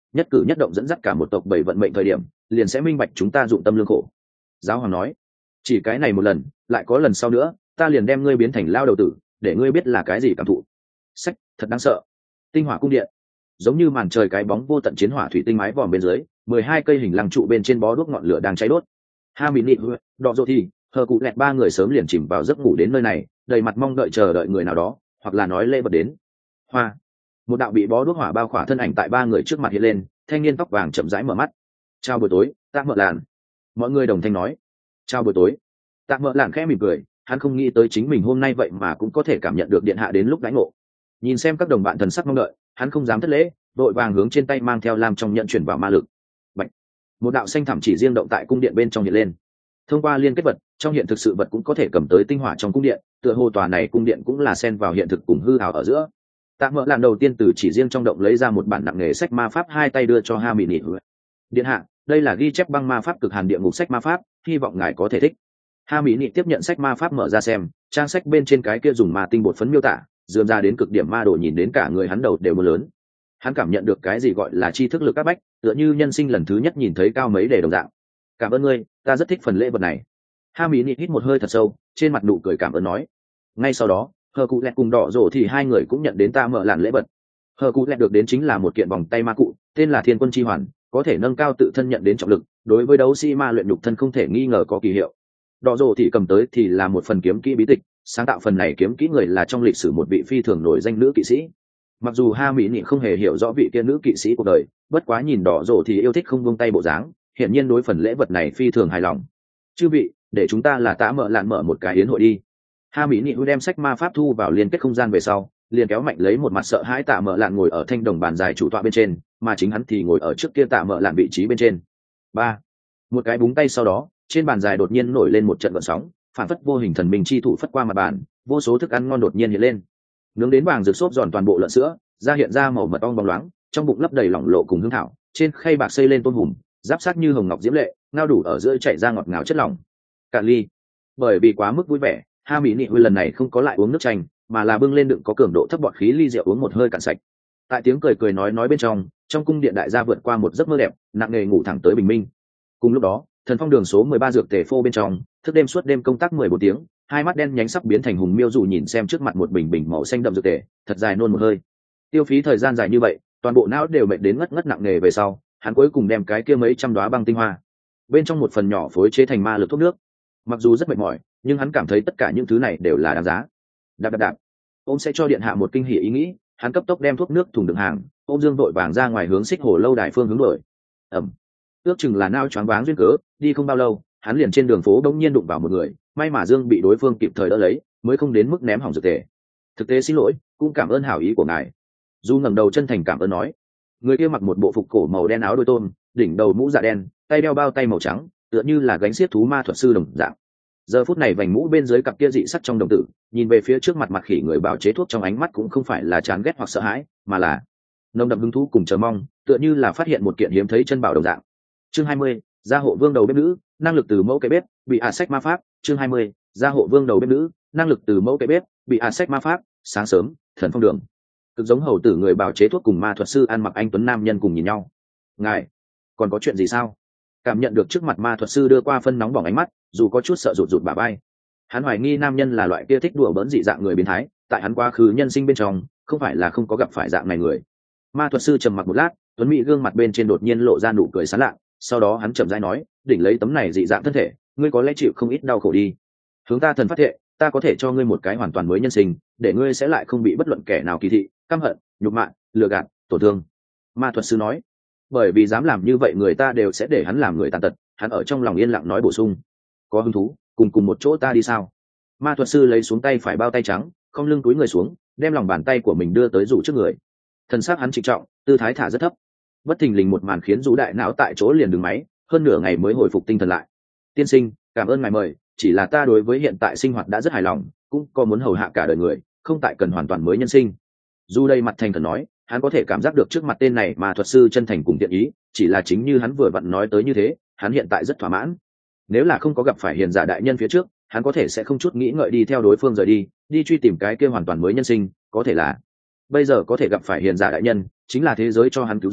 nhất cử nhất động dẫn dắt cả một tộc bảy vận mệnh thời điểm liền sẽ minh bạch chúng ta dụng tâm lương khổ. Giáo hoàng nói, chỉ cái này một lần, lại có lần sau nữa ta liền đem ngươi biến thành lao đầu tử, để ngươi biết là cái gì cảm thụ. Sách, thật đáng sợ. Tinh hỏa cung điện giống như màn trời, cái bóng vô tận chiến hỏa thủy tinh mái vòm bên dưới, mười hai cây hình lăng trụ bên trên bó đuốc ngọn lửa đang cháy đốt. Ha Mỹ Nị, Đọ Dô Thì, Hờ Cụ Lẹt ba người sớm liền chìm vào giấc ngủ đến nơi này, đầy mặt mong đợi chờ đợi người nào đó, hoặc là nói lễ vật đến. Hoa, một đạo bị bó đuốc hỏa bao khỏa thân ảnh tại ba người trước mặt hiện lên, thanh niên tóc vàng chậm rãi mở mắt. Chào buổi tối, Tạ Mợ Lạn. Mọi người đồng thanh nói. Chào buổi tối. Tạ Mợ Lạn khẽ mỉm cười, hắn không nghĩ tới chính mình hôm nay vậy mà cũng có thể cảm nhận được điện hạ đến lúc đãi ngộ. Nhìn xem các đồng bạn thần sắc mong đợi, hắn không dám thất lễ, đội vàng hướng trên tay mang theo lam trong nhận chuyển vào ma lực. Bạch. Một đạo xanh thẳm chỉ riêng động tại cung điện bên trong hiện lên. Thông qua liên kết vật, trong hiện thực sự vật cũng có thể cầm tới tinh hỏa trong cung điện, tựa hồ tòa này cung điện cũng là xen vào hiện thực cùng hư ảo ở giữa. Tạ Mợ Lạn đầu tiên từ chỉ riêng trong động lấy ra một bản nặng nghề sách ma pháp, hai tay đưa cho Ha Mỹ Nị. Điện hạ, đây là ghi chép băng ma pháp cực hàn địa ngục sách ma pháp, hy vọng ngài có thể thích. Ha Mỹ Nị tiếp nhận sách ma pháp mở ra xem, trang sách bên trên cái kia dùng ma tinh bột phấn miêu tả, dườm ra đến cực điểm ma đồ, nhìn đến cả người hắn đầu đều mưa lớn. Hắn cảm nhận được cái gì gọi là tri thức lực các bách, tựa như nhân sinh lần thứ nhất nhìn thấy cao mấy đề đồng dạng. Cảm ơn ngươi, ta rất thích phần lễ vật này. Ha Mỹ Nị hít một hơi thật sâu, trên mặt nụ cười cảm ơn nói. Ngay sau đó, Hờ Cụ Lẹt cùng Đỏ Rổ thì hai người cũng nhận đến Tạ Mợ Lạn lễ vật. Hờ Cụ Lẹt được đến chính là một kiện vòng tay ma cụ, tên là Thiên Quân Chi Hoàn, có thể nâng cao tự thân nhận đến trọng lực, đối với đấu sĩ ma luyện nhục thân không thể nghi ngờ có kỳ hiệu. Đỏ Rổ thì cầm tới thì là một phần kiếm kỹ bí tịch, sáng tạo phần này kiếm kỹ người là trong lịch sử một vị phi thường nổi danh nữ kỵ sĩ. Mặc dù Ha Mỹ Nị không hề hiểu rõ vị kia nữ kỵ sĩ cuộc đời, bất quá nhìn Đỏ Rổ thì yêu thích không buông tay bộ dáng, hiển nhiên đối phần lễ vật này phi thường hài lòng. Chư vị, để chúng ta là Tạ Mợ Lạn mở một cái yến hội đi. Ha Mỹ Nị đem sách ma pháp thu vào liên kết không gian về sau, liền kéo mạnh lấy một mặt sợ hãi Tạ Mợ Lạn ngồi ở thanh đồng bàn dài chủ tọa bên trên, mà chính hắn thì ngồi ở trước kia Tạ Mợ Lạn vị trí bên trên. Ba, một cái búng tay sau đó, trên bàn dài đột nhiên nổi lên một trận gợn sóng, phản phất vô hình thần minh chi thủ phất qua mặt bàn, vô số thức ăn ngon đột nhiên hiện lên. Nướng đến vàng rực xốp giòn toàn bộ lợn sữa, da hiện ra màu mật ong bóng loáng, trong bụng lấp đầy lỏng lộ cùng hương thảo, trên khay bạc xây lên tôm hùm, giáp sát như hồng ngọc diễm lệ, ngao đủ ở giữa chảy ra ngọt ngào chất lỏng. Cạn ly. Bởi vì quá mức vui vẻ, Ha Mỹ Nị huy lần này không có lại uống nước chanh, mà là bưng lên đựng có cường độ thấp bọt khí ly rượu uống một hơi cạn sạch. Tại tiếng cười cười nói nói bên trong, trong cung điện đại gia vượt qua một giấc mơ đẹp, nặng nề ngủ thẳng tới bình minh. Cùng lúc đó, Thần Phong đường số mười ba dược tề phô bên trong, thức đêm suốt đêm công tác mười bốn tiếng, hai mắt đen nhánh sắp biến thành hùng miêu dù nhìn xem trước mặt một bình bình màu xanh đậm dược tề, thật dài nôn một hơi. Tiêu phí thời gian dài như vậy, toàn bộ não đều mệt đến ngất ngất nặng nề về sau, hắn cuối cùng đem cái kia mấy trăm đóa băng tinh hoa, bên trong một phần nhỏ phối chế thành ma lực thuốc nước. Mặc dù rất mệt mỏi, nhưng hắn cảm thấy tất cả những thứ này đều là đáng giá. Đạp đạp đạp, ông sẽ cho điện hạ một kinh hỉ ý nghĩ, hắn cấp tốc đem thuốc nước thùng đựng hàng, ôm dương vội vàng ra ngoài hướng Xích Hồ lâu đài phương hướng đuổi. Ẩm, ước chừng là nao choáng váng duyên cớ, đi không bao lâu, hắn liền trên đường phố đống nhiên đụng vào một người, may mà dương bị đối phương kịp thời đỡ lấy, mới không đến mức ném hỏng dược tề. Thực tế xin lỗi, cũng cảm ơn hảo ý của ngài. Du ngẩng đầu chân thành cảm ơn nói. Người kia mặc một bộ phục cổ màu đen áo đôi tôm, đỉnh đầu mũ dạ đen, tay đeo bao tay màu trắng, tựa như là gánh xiết thú ma thuật sư đồng dạng. Giờ phút này vành mũ bên dưới cặp kia dị sắc trong đồng tử, nhìn về phía trước mặt mặt khỉ người bào chế thuốc, trong ánh mắt cũng không phải là chán ghét hoặc sợ hãi, mà là nồng đậm hứng thú cùng chờ mong, tựa như là phát hiện một kiện hiếm thấy chân bảo đồng dạng. Chương hai mươi, gia hộ vương đầu bếp nữ, năng lực từ mẫu cái bếp, bị ả sách ma pháp. Chương hai mươi, gia hộ vương đầu bếp nữ, năng lực từ mẫu cái bếp, bị ả sách ma pháp. Sáng sớm, Thần Phong đường, cực giống hầu tử người bào chế thuốc cùng ma thuật sư ăn mặc anh tuấn nam nhân cùng nhìn nhau. Ngài, còn có chuyện gì sao? Cảm nhận được trước mặt ma thuật sư đưa qua phân nóng bỏng ánh mắt, dù có chút sợ rụt rụt bả vai. Hắn hoài nghi nam nhân là loại kia thích đùa bỡn dị dạng người biến thái, tại hắn quá khứ nhân sinh bên trong, không phải là không có gặp phải dạng này người. Ma thuật sư trầm mặc một lát, tuấn mỹ gương mặt bên trên đột nhiên lộ ra nụ cười sán lạ, sau đó hắn chậm rãi nói, đỉnh lấy tấm này dị dạng thân thể, ngươi có lẽ chịu không ít đau khổ đi. Hướng ta thần phát thệ, ta có thể cho ngươi một cái hoàn toàn mới nhân sinh, để ngươi sẽ lại không bị bất luận kẻ nào kỳ thị, căm hận, nhục mạ, lừa gạt, tổn thương. Ma thuật sư nói. Bởi vì dám làm như vậy người ta đều sẽ để hắn làm người tàn tật. Hắn ở trong lòng yên lặng nói bổ sung, có hứng thú cùng cùng một chỗ ta đi sao? Ma thuật sư lấy xuống tay phải bao tay trắng, không lưng túi người xuống, đem lòng bàn tay của mình đưa tới rủ trước người. Thân xác hắn trịnh trọng, tư thái thả rất thấp. Bất thình lình một màn khiến rủ đại não tại chỗ liền đứng máy, hơn nửa ngày mới hồi phục tinh thần lại. Tiên sinh, cảm ơn ngài mời, chỉ là ta đối với hiện tại sinh hoạt đã rất hài lòng, cũng có muốn hầu hạ cả đời người, không tại cần hoàn toàn mới nhân sinh. Dù đây mặt thành thần nói, hắn có thể cảm giác được trước mặt tên này mà thuật sư chân thành cùng tiện ý, chỉ là chính như hắn vừa vặn nói tới như thế, hắn hiện tại rất thỏa mãn. Nếu là không có gặp phải hiền giả đại nhân phía trước, hắn có thể sẽ không chút nghĩ ngợi đi theo đối phương rời đi, đi truy tìm cái kia hoàn toàn mới nhân sinh, có thể là bây giờ có thể gặp phải hiền giả đại nhân, chính là thế giới cho hắn cứu rỗi,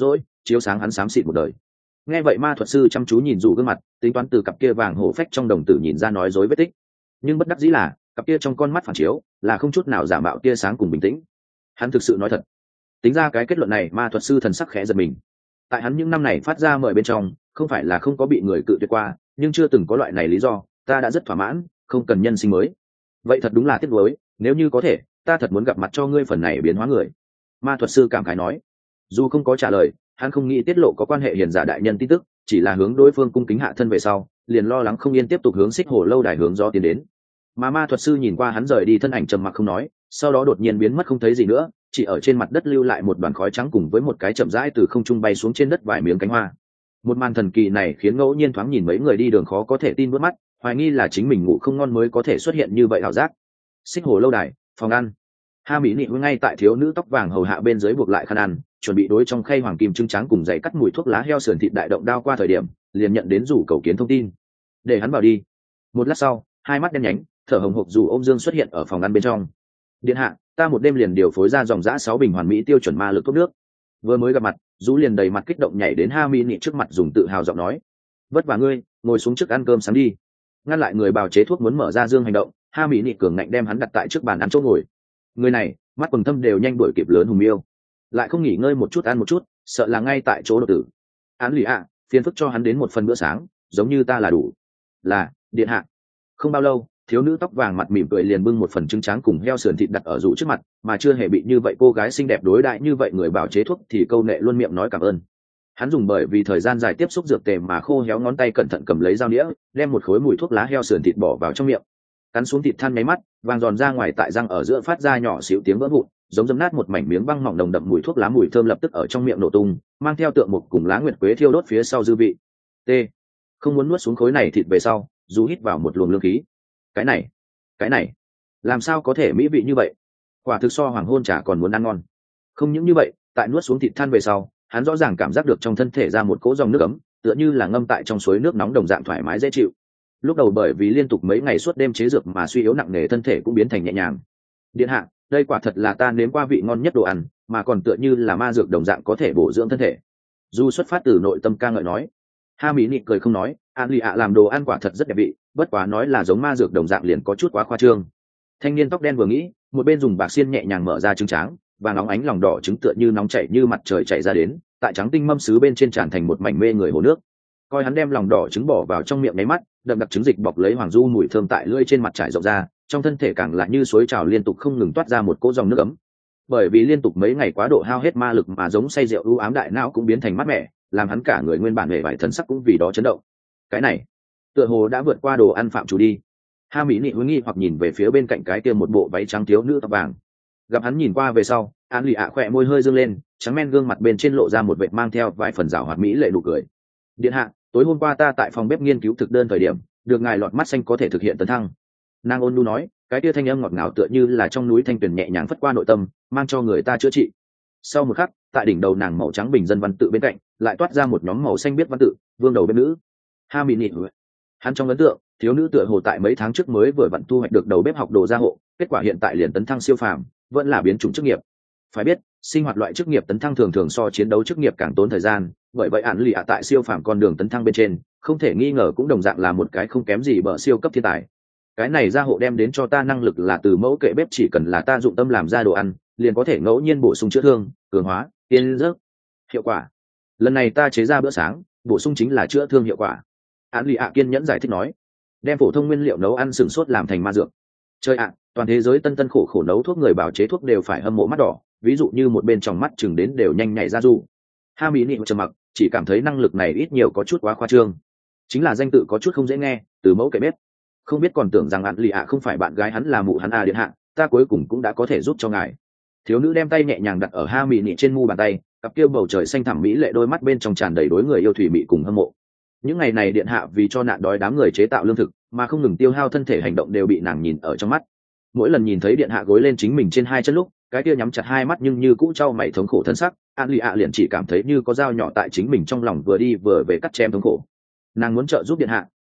chiếu sáng hắn xám xịt một đời. Nghe vậy ma thuật sư chăm chú nhìn dù gương mặt, tính toán từ cặp kia vàng hổ phách trong đồng tử nhìn ra nói dối vết tích, nhưng bất đắc dĩ là cặp kia trong con mắt phản chiếu là không chút nào giả mạo tia sáng cùng bình tĩnh. Hắn thực sự nói thật. Tính ra cái kết luận này, ma thuật sư thần sắc khẽ giật mình. Tại hắn những năm này phát ra mời bên trong, không phải là không có bị người cự tuyệt qua, nhưng chưa từng có loại này lý do. Ta đã rất thỏa mãn, không cần nhân sinh mới. Vậy thật đúng là tiếc nuối, nếu như có thể, ta thật muốn gặp mặt cho ngươi phần này biến hóa người. Ma thuật sư cảm khái nói. Dù không có trả lời, hắn không nghĩ tiết lộ có quan hệ hiền giả đại nhân tin tức, chỉ là hướng đối phương cung kính hạ thân về sau, liền lo lắng không yên tiếp tục hướng xích hồ lâu đài hướng gió tiến đến. Mà ma thuật sư nhìn qua hắn rời đi thân ảnh trầm mặc không nói, sau đó đột nhiên biến mất không thấy gì nữa, chỉ ở trên mặt đất lưu lại một đoàn khói trắng cùng với một cái chậm rãi từ không trung bay xuống trên đất vài miếng cánh hoa. Một màn thần kỳ này khiến ngẫu nhiên thoáng nhìn mấy người đi đường khó có thể tin bước mắt, hoài nghi là chính mình ngủ không ngon mới có thể xuất hiện như vậy ảo giác. Xích hồ lâu đài, phòng ăn. Ha Mỹ Nị ngay tại thiếu nữ tóc vàng hầu hạ bên dưới buộc lại khăn ăn, chuẩn bị đối trong khay hoàng kim trứng trắng cùng dày cắt mùi thuốc lá heo sườn thịt đại động đao qua thời điểm, liền nhận đến rủ cầu kiến thông tin. Để hắn vào đi. Một lát sau, hai mắt đen nhánh, thở hồng hộc dù ôm dương xuất hiện ở phòng ăn bên trong. Điện hạ, ta một đêm liền điều phối ra dòng giã sáu bình hoàn mỹ tiêu chuẩn ma lực thuốc nước. Vừa mới gặp mặt, dù liền đầy mặt kích động nhảy đến Ha Mỹ Nị trước mặt dùng tự hào giọng nói: vất vả ngươi, ngồi xuống trước ăn cơm sáng đi. Ngăn lại người bào chế thuốc muốn mở ra dương hành động, Ha Mỹ Nị cường ngạnh đem hắn đặt tại trước bàn ăn chỗ ngồi. Người này, mắt quần thâm đều nhanh đuổi kịp lớn hùng miêu, lại không nghỉ ngơi một chút ăn một chút, sợ là ngay tại chỗ đột tử. Án lì ạ, phiền phức cho hắn đến một phần bữa sáng, giống như ta là đủ. Là, điện hạ. Không bao lâu, thiếu nữ tóc vàng mặt mỉm cười liền bưng một phần trứng tráng cùng heo sườn thịt đặt ở rủ trước mặt, mà chưa hề bị như vậy cô gái xinh đẹp đối đại như vậy người bảo chế thuốc thì câu nệ luôn miệng nói cảm ơn. Hắn dùng bởi vì thời gian dài tiếp xúc dược tề mà khô héo ngón tay cẩn thận cầm lấy dao đĩa, đem một khối mùi thuốc lá heo sườn thịt bỏ vào trong miệng, cắn xuống thịt than nháy mắt, vàng giòn ra ngoài tại răng ở giữa phát ra nhỏ xíu tiếng vỡ vụn, giống dấm nát một mảnh miếng băng mỏng nồng đậm mùi thuốc lá mùi thơm lập tức ở trong miệng nổ tung, mang theo tượng một cùng lá nguyệt quế thiêu đốt phía sau dư vị. T. Không muốn nuốt xuống khối này thịt về sau, dù hít vào một luồng lương khí. Cái này, cái này, làm sao có thể mỹ vị như vậy? Quả thực so hoàng hôn chả còn muốn ăn ngon. Không những như vậy, tại nuốt xuống thịt than về sau, hắn rõ ràng cảm giác được trong thân thể ra một cỗ dòng nước ấm, tựa như là ngâm tại trong suối nước nóng đồng dạng thoải mái dễ chịu. Lúc đầu bởi vì liên tục mấy ngày suốt đêm chế dược mà suy yếu nặng nề thân thể cũng biến thành nhẹ nhàng. Điện hạ, đây quả thật là ta nếm qua vị ngon nhất đồ ăn, mà còn tựa như là ma dược đồng dạng có thể bổ dưỡng thân thể. Du xuất phát từ nội tâm ca ngợi nói. Ha Mỹ Nị cười không nói, An Lì ạ làm đồ ăn quả thật rất đẹp vị, bất quá nói là giống ma dược đồng dạng liền có chút quá khoa trương. Thanh niên tóc đen vừa nghĩ, một bên dùng bạc xiên nhẹ nhàng mở ra trứng tráng, và nóng ánh lòng đỏ trứng tựa như nóng chảy như mặt trời chảy ra đến, tại trắng tinh mâm sứ bên trên tràn thành một mảnh mê người hồ nước. Coi hắn đem lòng đỏ trứng bỏ vào trong miệng nháy mắt, đậm đặc trứng dịch bọc lấy hoàng du mùi thơm tại lưỡi trên mặt trải rộng ra, trong thân thể càng lại như suối trào liên tục không ngừng toát ra một cỗ dòng nước ấm. Bởi vì liên tục mấy ngày quá độ hao hết ma lực mà giống say rượu u ám đại não cũng biến thành mát mẻ, làm hắn cả người nguyên bản hề vải thần sắc cũng vì đó chấn động. Cái này, tựa hồ đã vượt qua đồ ăn phạm chủ đi. Ha Mỹ Nị hướng nghi hoặc nhìn về phía bên cạnh cái kia một bộ váy trắng thiếu nữ tóc vàng. Gặp hắn nhìn qua về sau, An Lì ạ khỏe môi hơi dương lên, trắng men gương mặt bên trên lộ ra một vệt mang theo vài phần rảo hoạt mỹ lệ nụ cười. Điện hạ, tối hôm qua ta tại phòng bếp nghiên cứu thực đơn thời điểm, được ngài lọt mắt xanh có thể thực hiện tấn thăng. Nàng ôn nhu nói, cái tia thanh âm ngọt ngào tựa như là trong núi thanh tuyền nhẹ nhàng phất qua nội tâm, mang cho người ta chữa trị. Sau một khắc, tại đỉnh đầu nàng màu trắng bình dân văn tự bên cạnh, lại toát ra một nhóm màu xanh biết văn tự, vương đầu bếp nữ. Ha Mỹ Nị. Hắn trong ấn tượng, thiếu nữ tựa hồ tại mấy tháng trước mới vừa vặn thu hoạch được đầu bếp học đồ gia hộ, kết quả hiện tại liền tấn thăng siêu phàm, vẫn là biến chủng chức nghiệp. Phải biết, sinh hoạt loại chức nghiệp tấn thăng thường thường so chiến đấu chức nghiệp càng tốn thời gian, bởi vậy Án Lì ạ tại siêu phàm con đường tấn thăng bên trên, không thể nghi ngờ cũng đồng dạng là một cái không kém gì bờ siêu cấp thiên tài. Cái này gia hộ đem đến cho ta năng lực là từ mẫu kệ bếp, chỉ cần là ta dụng tâm làm ra đồ ăn, liền có thể ngẫu nhiên bổ sung chữa thương, cường hóa, tiên giấc. Hiệu quả. Lần này ta chế ra bữa sáng, bổ sung chính là chữa thương hiệu quả. Án Lì ạ kiên nhẫn giải thích nói, đem phổ thông nguyên liệu nấu ăn sừng sốt làm thành ma dược. Chơi ạ, toàn thế giới tân tân khổ khổ nấu thuốc người bào chế thuốc đều phải hâm mộ mắt đỏ, ví dụ như một bên tròng mắt chừng đến đều nhanh nhảy ra du. Ha Mỹ Nị trầm mặc, chỉ cảm thấy năng lực này ít nhiều có chút quá khoa trương, chính là danh tự có chút không dễ nghe, từ mẫu kệ bếp. Không biết còn tưởng rằng Án Lì ạ không phải bạn gái hắn là mụ hắn à điện hạ, ta cuối cùng cũng đã có thể giúp cho ngài. Thiếu nữ đem tay nhẹ nhàng đặt ở Ha Mỹ Nị trên mu bàn tay, cặp kia bầu trời xanh thẳm mỹ lệ đôi mắt bên trong tràn đầy đối người yêu thủy mị cùng hâm mộ. Những ngày này điện hạ vì cho nạn đói đám người chế tạo lương thực mà không ngừng tiêu hao thân thể hành động đều bị nàng nhìn ở trong mắt. Mỗi lần nhìn thấy điện hạ gối lên chính mình trên hai chân lúc, cái kia nhắm chặt hai mắt nhưng như cũ trao mày thống khổ thân sắc, An Lì ạ liền chỉ cảm thấy như có dao nhỏ tại chính mình trong lòng vừa đi vừa về cắt chém thống khổ. Nàng muốn trợ giúp điện hạ,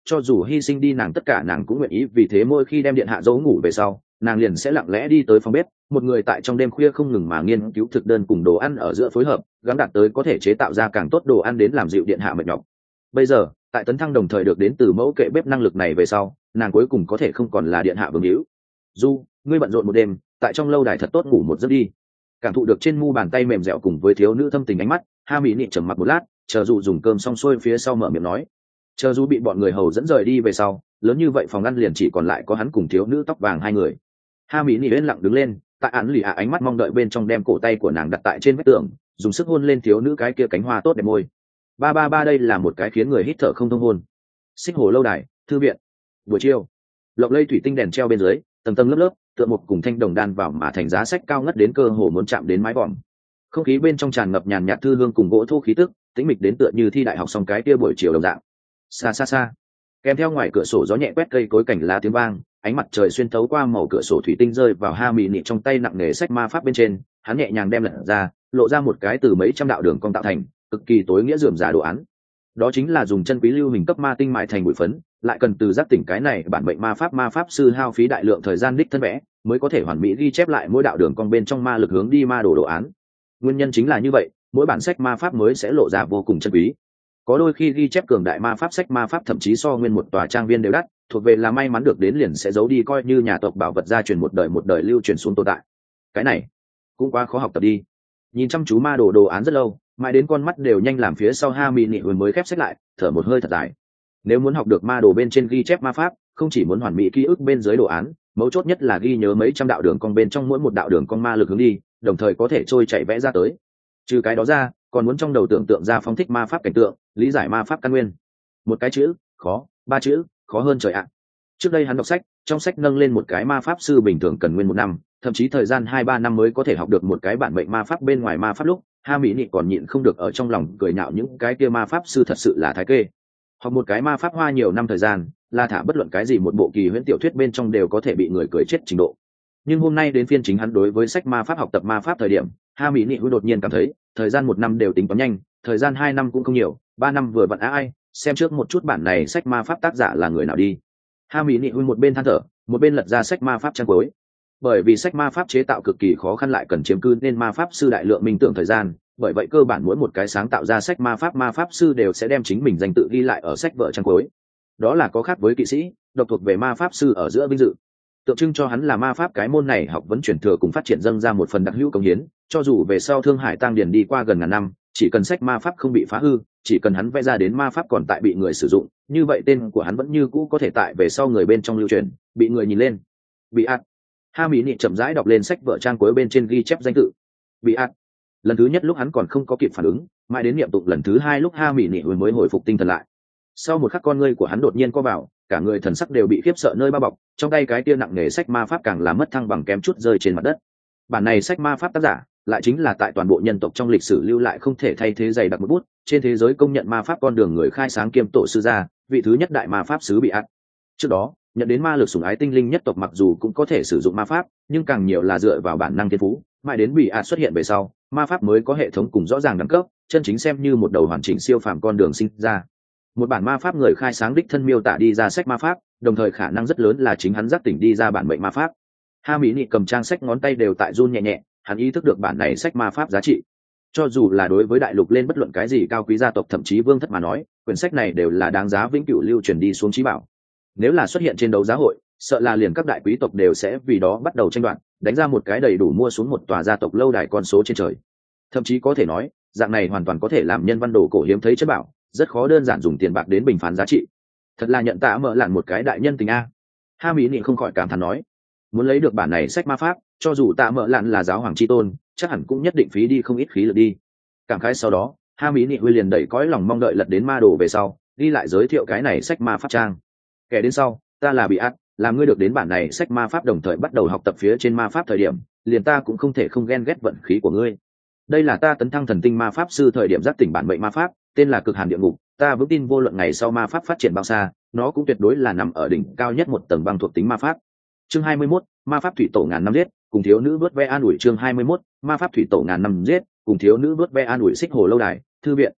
cho dù hy sinh đi nàng tất cả nàng cũng nguyện ý. Vì thế mỗi khi đem điện hạ giấu ngủ về sau, nàng liền sẽ lặng lẽ đi tới phòng bếp, một người tại trong đêm khuya không ngừng mà nghiên cứu thực đơn cùng đồ ăn ở giữa phối hợp, gắng đạt tới có thể chế tạo ra càng tốt đồ ăn đến làm dịu điện hạ mệt nhọc. Bây giờ tại tấn thăng đồng thời được đến từ mẫu kệ bếp năng lực này về sau, nàng cuối cùng có thể không còn là điện hạ vương hữu. Du, ngươi bận rộn một đêm, tại trong lâu đài thật tốt ngủ một giấc đi. Cảm thụ được trên mu bàn tay mềm dẻo cùng với thiếu nữ thâm tình ánh mắt, Ha Mỹ Nị trầm mặc một lát, chờ dù dùng cơm xong xuôi phía sau mở miệng nói. Chờ dù bị bọn người hầu dẫn rời đi về sau, lớn như vậy phòng ăn liền chỉ còn lại có hắn cùng thiếu nữ tóc vàng hai người. Ha Mỹ Nị yên lặng đứng lên, tại án lì ạ ánh mắt mong đợi bên trong đem cổ tay của nàng đặt tại trên vách tường, dùng sức hôn lên thiếu nữ cái kia cánh hoa tốt đẹp môi. Ba ba ba đây là một cái khiến người hít thở không thông hôn. Xích hồ lâu đài, thư viện. Buổi chiều, lộng lây thủy tinh đèn treo bên dưới, tầng tầng lớp lớp, tựa một cùng thanh đồng đan vào mà thành giá sách cao ngất đến cơ hồ muốn chạm đến mái vòm. Không khí bên trong tràn ngập nhàn nhạt thư hương cùng gỗ thô khí tức, tĩnh mịch đến tựa như thi đại học xong cái kia buổi chiều đồng dạng. Xa xa xa, kèm theo ngoài cửa sổ gió nhẹ quét cây cối cảnh lá tiếng vang, ánh mặt trời xuyên thấu qua màu cửa sổ thủy tinh rơi vào Ha Mỹ Nị trong tay nặng nề sách ma pháp bên trên, hắn nhẹ nhàng đem lật ra, lộ ra một cái từ mấy trăm đạo đường cong tạo thành, cực kỳ tối nghĩa rườm rà đồ án. Đó chính là dùng chân quý lưu hình cấp ma tinh mại thành bụi phấn, lại cần từ giác tỉnh cái này bản mệnh ma pháp ma pháp sư hao phí đại lượng thời gian đích thân vẽ, mới có thể hoàn mỹ ghi chép lại mỗi đạo đường cong bên trong ma lực hướng đi ma đồ đồ án. Nguyên nhân chính là như vậy, mỗi bản sách ma pháp mới sẽ lộ ra vô cùng chân quý. Có đôi khi ghi chép cường đại ma pháp sách ma pháp thậm chí so nguyên một tòa trang viên đều đắt, thuộc về là may mắn được đến liền sẽ giấu đi coi như nhà tộc bảo vật gia truyền một đời một đời lưu truyền xuống tồn tại. Cái này cũng quá khó học tập đi. Nhìn chăm chú ma đồ đồ án rất lâu, mãi đến con mắt đều nhanh làm phía sau Ha Mỹ Nị mới khép sách lại, thở một hơi thật dài. Nếu muốn học được ma đồ bên trên ghi chép ma pháp, không chỉ muốn hoàn mỹ ký ức bên dưới đồ án, mấu chốt nhất là ghi nhớ mấy trăm đạo đường cong bên trong mỗi một đạo đường cong ma lực hướng đi, đồng thời có thể trôi chảy vẽ ra tới. Trừ cái đó ra, còn muốn trong đầu tưởng tượng ra phóng thích ma pháp cảnh tượng, lý giải ma pháp căn nguyên. Một cái chữ khó, ba chữ khó hơn trời ạ. Trước đây hắn đọc sách, trong sách nâng lên một cái ma pháp sư bình thường cần nguyên một năm, thậm chí thời gian hai ba năm mới có thể học được một cái bản mệnh ma pháp bên ngoài ma pháp lúc, Ha Mỹ Nị còn nhịn không được ở trong lòng cười nhạo những cái kia ma pháp sư thật sự là thái kê. Học một cái ma pháp hoa nhiều năm thời gian, là thả bất luận cái gì một bộ kỳ huyễn tiểu thuyết bên trong đều có thể bị người cười chết trình độ. Nhưng hôm nay đến phiên chính hắn đối với sách ma pháp học tập ma pháp thời điểm, Ha Mỹ Nị đột nhiên cảm thấy, thời gian một năm đều tính toán nhanh, thời gian hai năm cũng không nhiều, ba năm vừa vặn á ai, xem trước một chút bản này sách ma pháp tác giả là người nào đi. Ha Mỹ Nị một bên than thở, một bên lật ra sách ma pháp trang cuối. Bởi vì sách ma pháp chế tạo cực kỳ khó khăn lại cần chiếm cư nên ma pháp sư đại lượng minh tưởng thời gian, bởi vậy cơ bản mỗi một cái sáng tạo ra sách ma pháp ma pháp sư đều sẽ đem chính mình danh tự ghi lại ở sách vở trang cuối. Đó là có khác với kỵ sĩ, độc thuộc về ma pháp sư ở giữa vinh dự, tượng trưng cho hắn là ma pháp cái môn này học vấn truyền thừa cùng phát triển dâng ra một phần đặc hữu công hiến. Cho dù về sau Thương Hải Tăng Điền đi qua gần ngàn năm, chỉ cần sách ma pháp không bị phá hư, chỉ cần hắn vẽ ra đến ma pháp còn tại bị người sử dụng, như vậy tên của hắn vẫn như cũ có thể tại về sau người bên trong lưu truyền, bị người nhìn lên. Bị ạt. Ha Mỹ Nị chậm rãi đọc lên sách vở trang cuối bên trên ghi chép danh tự. Bị ạt. Lần thứ nhất lúc hắn còn không có kịp phản ứng, mãi đến niệm tụng lần thứ hai lúc Ha Mỹ Nị mới hồi phục tinh thần lại. Sau một khắc con ngươi của hắn đột nhiên co vào, cả người thần sắc đều bị khiếp sợ nơi bao bọc, trong tay cái kia nặng nề sách ma pháp càng làm mất thăng bằng kém chút rơi trên mặt đất. Bản này sách ma pháp tác giả lại chính là tại toàn bộ nhân tộc trong lịch sử lưu lại không thể thay thế dày đặc một bút, trên thế giới công nhận ma pháp con đường người khai sáng kiêm tổ sư gia, vị thứ nhất đại ma pháp sứ Bị ạt. Trước đó, nhận đến ma lực sủng ái tinh linh nhất tộc mặc dù cũng có thể sử dụng ma pháp, nhưng càng nhiều là dựa vào bản năng thiên phú, mãi đến Bị ạt xuất hiện về sau, ma pháp mới có hệ thống cùng rõ ràng đẳng cấp, chân chính xem như một đầu hoàn chỉnh siêu phàm con đường sinh ra. Một bản ma pháp người khai sáng đích thân miêu tả đi ra sách ma pháp, đồng thời khả năng rất lớn là chính hắn giác tỉnh đi ra bản mệnh ma pháp. Ha Mỹ Nị cầm trang sách ngón tay đều tại run nhẹ nhẹ, hắn ý thức được bản này sách ma pháp giá trị. Cho dù là đối với đại lục lên bất luận cái gì cao quý gia tộc thậm chí vương thất mà nói, quyển sách này đều là đáng giá vĩnh cửu lưu truyền đi xuống chí bảo. Nếu là xuất hiện trên đấu giá hội, sợ là liền các đại quý tộc đều sẽ vì đó bắt đầu tranh đoạt, đánh ra một cái đầy đủ mua xuống một tòa gia tộc lâu đài con số trên trời. Thậm chí có thể nói, dạng này hoàn toàn có thể làm nhân văn đồ cổ hiếm thấy chất bảo, rất khó đơn giản dùng tiền bạc đến bình phán giá trị. Thật là nhận tạ mở lạn một cái đại nhân tình a. Ha Mỹ Nị không khỏi cảm thán nói, muốn lấy được bản này sách ma pháp, cho dù tạ mở lạn là giáo hoàng chi tôn, chắc hẳn cũng nhất định phí đi không ít khí lực đi. Cảm khái sau đó, Ha Mỹ Nị liền đẩy cõi lòng mong đợi lật đến ma đồ về sau, đi lại giới thiệu cái này sách ma pháp trang. Kể đến sau, ta là Bị ạt, làm ngươi được đến bản này sách ma pháp đồng thời bắt đầu học tập phía trên ma pháp thời điểm, liền ta cũng không thể không ghen ghét vận khí của ngươi. Đây là ta tấn thăng thần tinh ma pháp sư thời điểm giác tỉnh bản mệnh ma pháp, tên là Cực Hàn Địa Ngục. Ta vững tin vô luận ngày sau ma pháp phát triển bao xa, nó cũng tuyệt đối là nằm ở đỉnh cao nhất một tầng băng thuộc tính ma pháp. Chương hai mươi mốt, ma pháp thủy tổ ngàn năm giết, cùng thiếu nữ vớt ve an ủi. Chương hai mươi mốt, ma pháp thủy tổ ngàn năm giết, cùng thiếu nữ vớt ve an ủi. Xích hồ lâu đài, thư viện.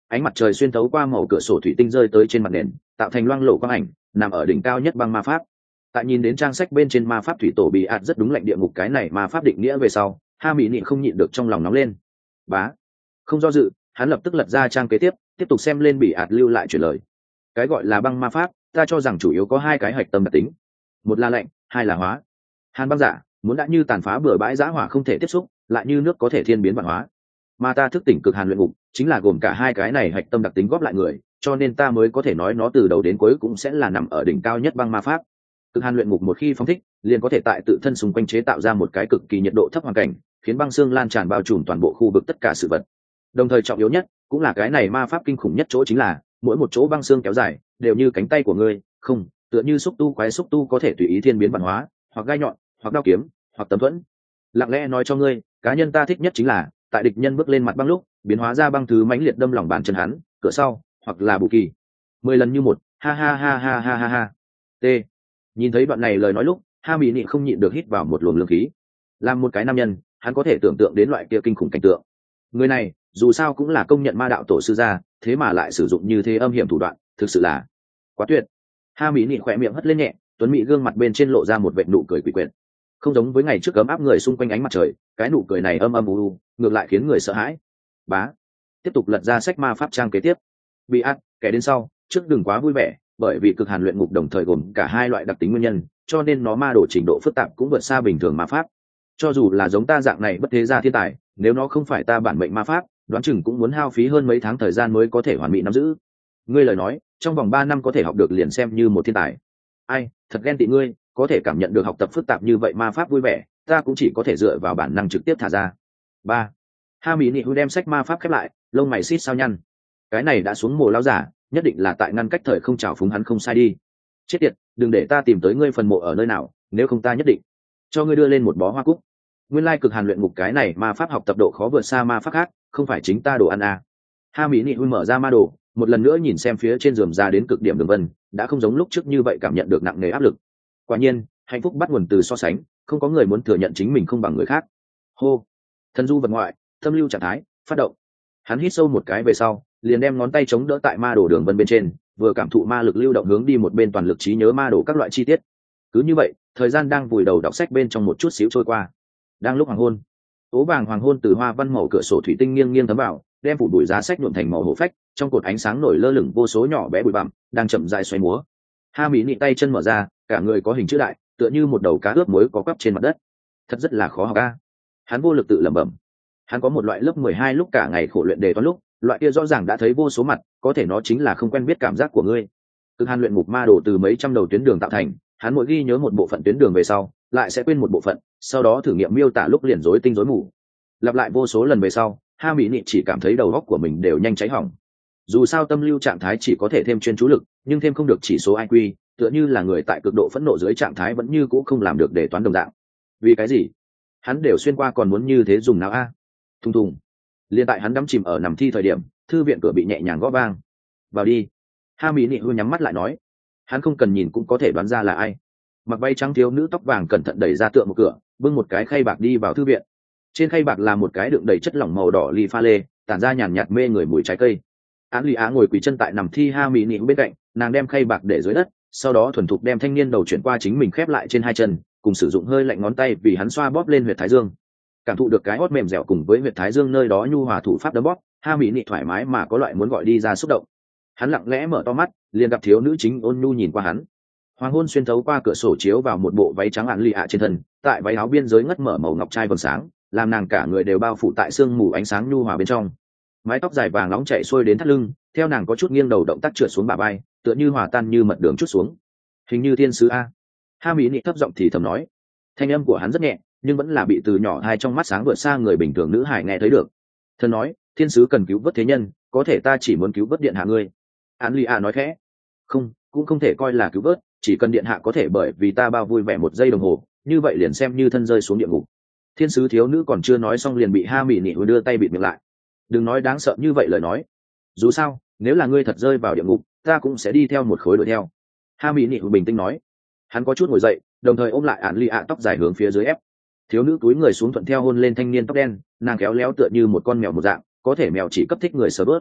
ánh mặt trời xuyên thấu qua màu cửa sổ thủy tinh rơi tới trên mặt nền, tạo thành loang lổ quang ảnh, nằm ở đỉnh cao nhất băng ma pháp. Tại nhìn đến trang sách bên trên ma pháp thủy tổ bị ạt rất đúng lạnh địa ngục cái này ma pháp định nghĩa về sau, ha mỹ nị không nhịn được trong lòng nóng lên. Bá, không do dự, hắn lập tức lật ra trang kế tiếp, tiếp tục xem lên bị ạt lưu lại chuyển lời. Cái gọi là băng ma pháp, ta cho rằng chủ yếu có hai cái hạch tâm đặc tính, một là lạnh, hai là hóa. Hàn băng giả muốn đã như tàn phá bừa bãi giã hỏa không thể tiếp xúc, lại như nước có thể thiên biến vạn hóa. Mà ta thức tỉnh cực hàn luyện ngục chính là gồm cả hai cái này hạch tâm đặc tính góp lại người, cho nên ta mới có thể nói nó từ đầu đến cuối cũng sẽ là nằm ở đỉnh cao nhất băng ma pháp. Cực hàn luyện ngục một khi phóng thích, liền có thể tại tự thân xung quanh chế tạo ra một cái cực kỳ nhiệt độ thấp hoàn cảnh, khiến băng xương lan tràn bao trùm toàn bộ khu vực tất cả sự vật. Đồng thời trọng yếu nhất, cũng là cái này ma pháp kinh khủng nhất chỗ chính là, mỗi một chỗ băng xương kéo dài, đều như cánh tay của ngươi, không, tựa như xúc tu quái xúc tu có thể tùy ý thiên biến vạn hóa, hoặc gai nhọn, hoặc đao kiếm, hoặc tấm thuẫn. Lặng lẽ nói cho ngươi, cá nhân ta thích nhất chính là, tại địch nhân bước lên mặt băng lúc, biến hóa ra băng thứ mãnh liệt đâm lòng bàn chân hắn, cửa sau, hoặc là bù kỳ. Mười lần như một, ha ha ha ha ha ha ha. T. Nhìn thấy đoạn này lời nói lúc, ha mỹ nị không nhịn được hít vào một luồng lương khí. Làm một cái nam nhân, hắn có thể tưởng tượng đến loại kia kinh khủng cảnh tượng. Người này, dù sao cũng là công nhận ma đạo tổ sư gia, thế mà lại sử dụng như thế âm hiểm thủ đoạn, thực sự là quá tuyệt. Ha mỹ nị khỏe miệng hất lên nhẹ, tuấn mỹ gương mặt bên trên lộ ra một vệt nụ cười quỷ quyệt. Không giống với ngày trước ấm áp người xung quanh ánh mặt trời, cái nụ cười này âm âm u u, ngược lại khiến người sợ hãi. Bá, tiếp tục lật ra sách ma pháp trang kế tiếp. Bị ác, kẻ đến sau, trước đừng quá vui vẻ, bởi vì cực hàn luyện ngục đồng thời gồm cả hai loại đặc tính nguyên nhân, cho nên nó ma độ trình độ phức tạp cũng vượt xa bình thường ma pháp. Cho dù là giống ta dạng này bất thế gia thiên tài, nếu nó không phải ta bản mệnh ma pháp, đoán chừng cũng muốn hao phí hơn mấy tháng thời gian mới có thể hoàn mỹ nắm giữ. Ngươi lời nói, trong vòng ba năm có thể học được liền xem như một thiên tài. Ai, thật ghen tị ngươi, có thể cảm nhận được học tập phức tạp như vậy ma pháp vui vẻ, ta cũng chỉ có thể dựa vào bản năng trực tiếp thả ra. Ba. Ha mỹ nị hư đem sách ma pháp khép lại, lông mày xít sao nhăn. Cái này đã xuống mồ lão giả, nhất định là tại ngăn cách thời không trào phúng hắn không sai đi. Chết tiệt, đừng để ta tìm tới ngươi phần mộ ở nơi nào, nếu không ta nhất định cho ngươi đưa lên một bó hoa cúc. Nguyên lai cực hàn luyện ngục cái này ma pháp học tập độ khó vượt xa ma pháp khác, không phải chính ta đồ ăn à. Ha mỹ nị hư mở ra ma đồ, một lần nữa nhìn xem phía trên giường ra đến cực điểm đường vân, đã không giống lúc trước như vậy cảm nhận được nặng nề áp lực. Quả nhiên, hạnh phúc bắt nguồn từ so sánh, không có người muốn thừa nhận chính mình không bằng người khác. Hô, thần du vật ngoại, tâm lưu trạng thái, phát động. Hắn hít sâu một cái về sau, liền đem ngón tay chống đỡ tại ma đồ đường vân bên trên, vừa cảm thụ ma lực lưu động hướng đi một bên toàn lực trí nhớ ma đồ các loại chi tiết. Cứ như vậy, thời gian đang vùi đầu đọc sách bên trong một chút xíu trôi qua. Đang lúc hoàng hôn, tố vàng hoàng hôn từ hoa văn màu cửa sổ thủy tinh nghiêng nghiêng thấm vào, đem phủ bụi giá sách nhuộm thành màu hổ phách, trong cột ánh sáng nổi lơ lửng vô số nhỏ bé bụi bặm, đang chậm rãi xoay múa. Ha mỹ nị tay chân mở ra, cả người có hình chữ đại, tựa như một đầu cá ướp muối có quắp trên mặt đất. Thật rất là khó học a. Hắn vô lực tự lẩm bẩm. Hắn có một loại lớp mười hai lúc cả ngày khổ luyện đề toán lúc, loại kia rõ ràng đã thấy vô số mặt, có thể nó chính là không quen biết cảm giác của ngươi. Cực hàn luyện ngục ma đồ từ mấy trăm đầu tuyến đường tạo thành, hắn mỗi ghi nhớ một bộ phận tuyến đường về sau, lại sẽ quên một bộ phận, sau đó thử nghiệm miêu tả lúc liền rối tinh rối mù. Lặp lại vô số lần về sau, ha mỹ nị chỉ cảm thấy đầu óc của mình đều nhanh cháy hỏng. Dù sao tâm lưu trạng thái chỉ có thể thêm chuyên chú lực, nhưng thêm không được chỉ số i kiu, tựa như là người tại cực độ phẫn nộ dưới trạng thái vẫn như cũ không làm được để toán đồng dạng. Vì cái gì? Hắn đều xuyên qua còn muốn như thế dùng nào a? Thùng thùng. Liên tại hắn đắm chìm ở nằm thi thời điểm, thư viện cửa bị nhẹ nhàng gõ vang. Vào đi. Ha mỹ nị hư nhắm mắt lại nói. Hắn không cần nhìn cũng có thể đoán ra là ai. Mặc váy trắng thiếu nữ tóc vàng cẩn thận đẩy ra tượng một cửa, bưng một cái khay bạc đi vào thư viện. Trên khay bạc là một cái đựng đầy chất lỏng màu đỏ ly pha lê, tản ra nhàn nhạt mê người mùi trái cây. Án Lý Á ngồi quỳ chân tại nằm thi ha mỹ nị bên cạnh, nàng đem khay bạc để dưới đất, sau đó thuần thục đem thanh niên đầu chuyển qua chính mình khép lại trên hai chân, cùng sử dụng hơi lạnh ngón tay vì hắn xoa bóp lên huyệt thái dương. Cảm thụ được cái hót mềm dẻo cùng với huyệt thái dương nơi đó nhu hòa thủ pháp đấm bóp, ha mỹ nị thoải mái mà có loại muốn gọi đi ra xúc động. Hắn lặng lẽ mở to mắt, liền gặp thiếu nữ chính ôn nhu nhìn qua hắn. Hoàng hôn xuyên thấu qua cửa sổ chiếu vào một bộ váy trắng Án Lý Á trên thân, tại váy áo biên giới ngất mở màu ngọc trai vầng sáng, làm nàng cả người đều bao phủ tại sương mù ánh sáng nhu hòa bên trong. Mái tóc dài vàng nóng chảy xuôi đến thắt lưng, theo nàng có chút nghiêng đầu động tác trượt xuống bả vai, tựa như hòa tan như mật đường chút xuống. Hình như thiên sứ a. Ha mỹ nị thấp giọng thì thầm nói. Thanh âm của hắn rất nhẹ, nhưng vẫn là bị từ nhỏ hai trong mắt sáng vượt xa người bình thường nữ hài nghe thấy được. Thần nói, thiên sứ cần cứu vớt thế nhân, có thể ta chỉ muốn cứu vớt điện hạ ngươi. Án Lý A nói khẽ. Không, cũng không thể coi là cứu vớt, chỉ cần điện hạ có thể bởi vì ta bao vui vẻ một giây đồng hồ, như vậy liền xem như thân rơi xuống địa ngục. Thiên sứ thiếu nữ còn chưa nói xong liền bị ha mỹ nị đưa tay bịt miệng lại. Đừng nói đáng sợ như vậy lời nói. Dù sao, nếu là ngươi thật rơi vào địa ngục, ta cũng sẽ đi theo một khối đuổi theo. Ha mỹ nị bình tĩnh nói. Hắn có chút ngồi dậy, đồng thời ôm lại Án Lý A tóc dài hướng phía dưới ép. Thiếu nữ túi người xuống thuận theo hôn lên thanh niên tóc đen, nàng khéo léo tựa như một con mèo một dạng, có thể mèo chỉ cấp thích người sờ bớt.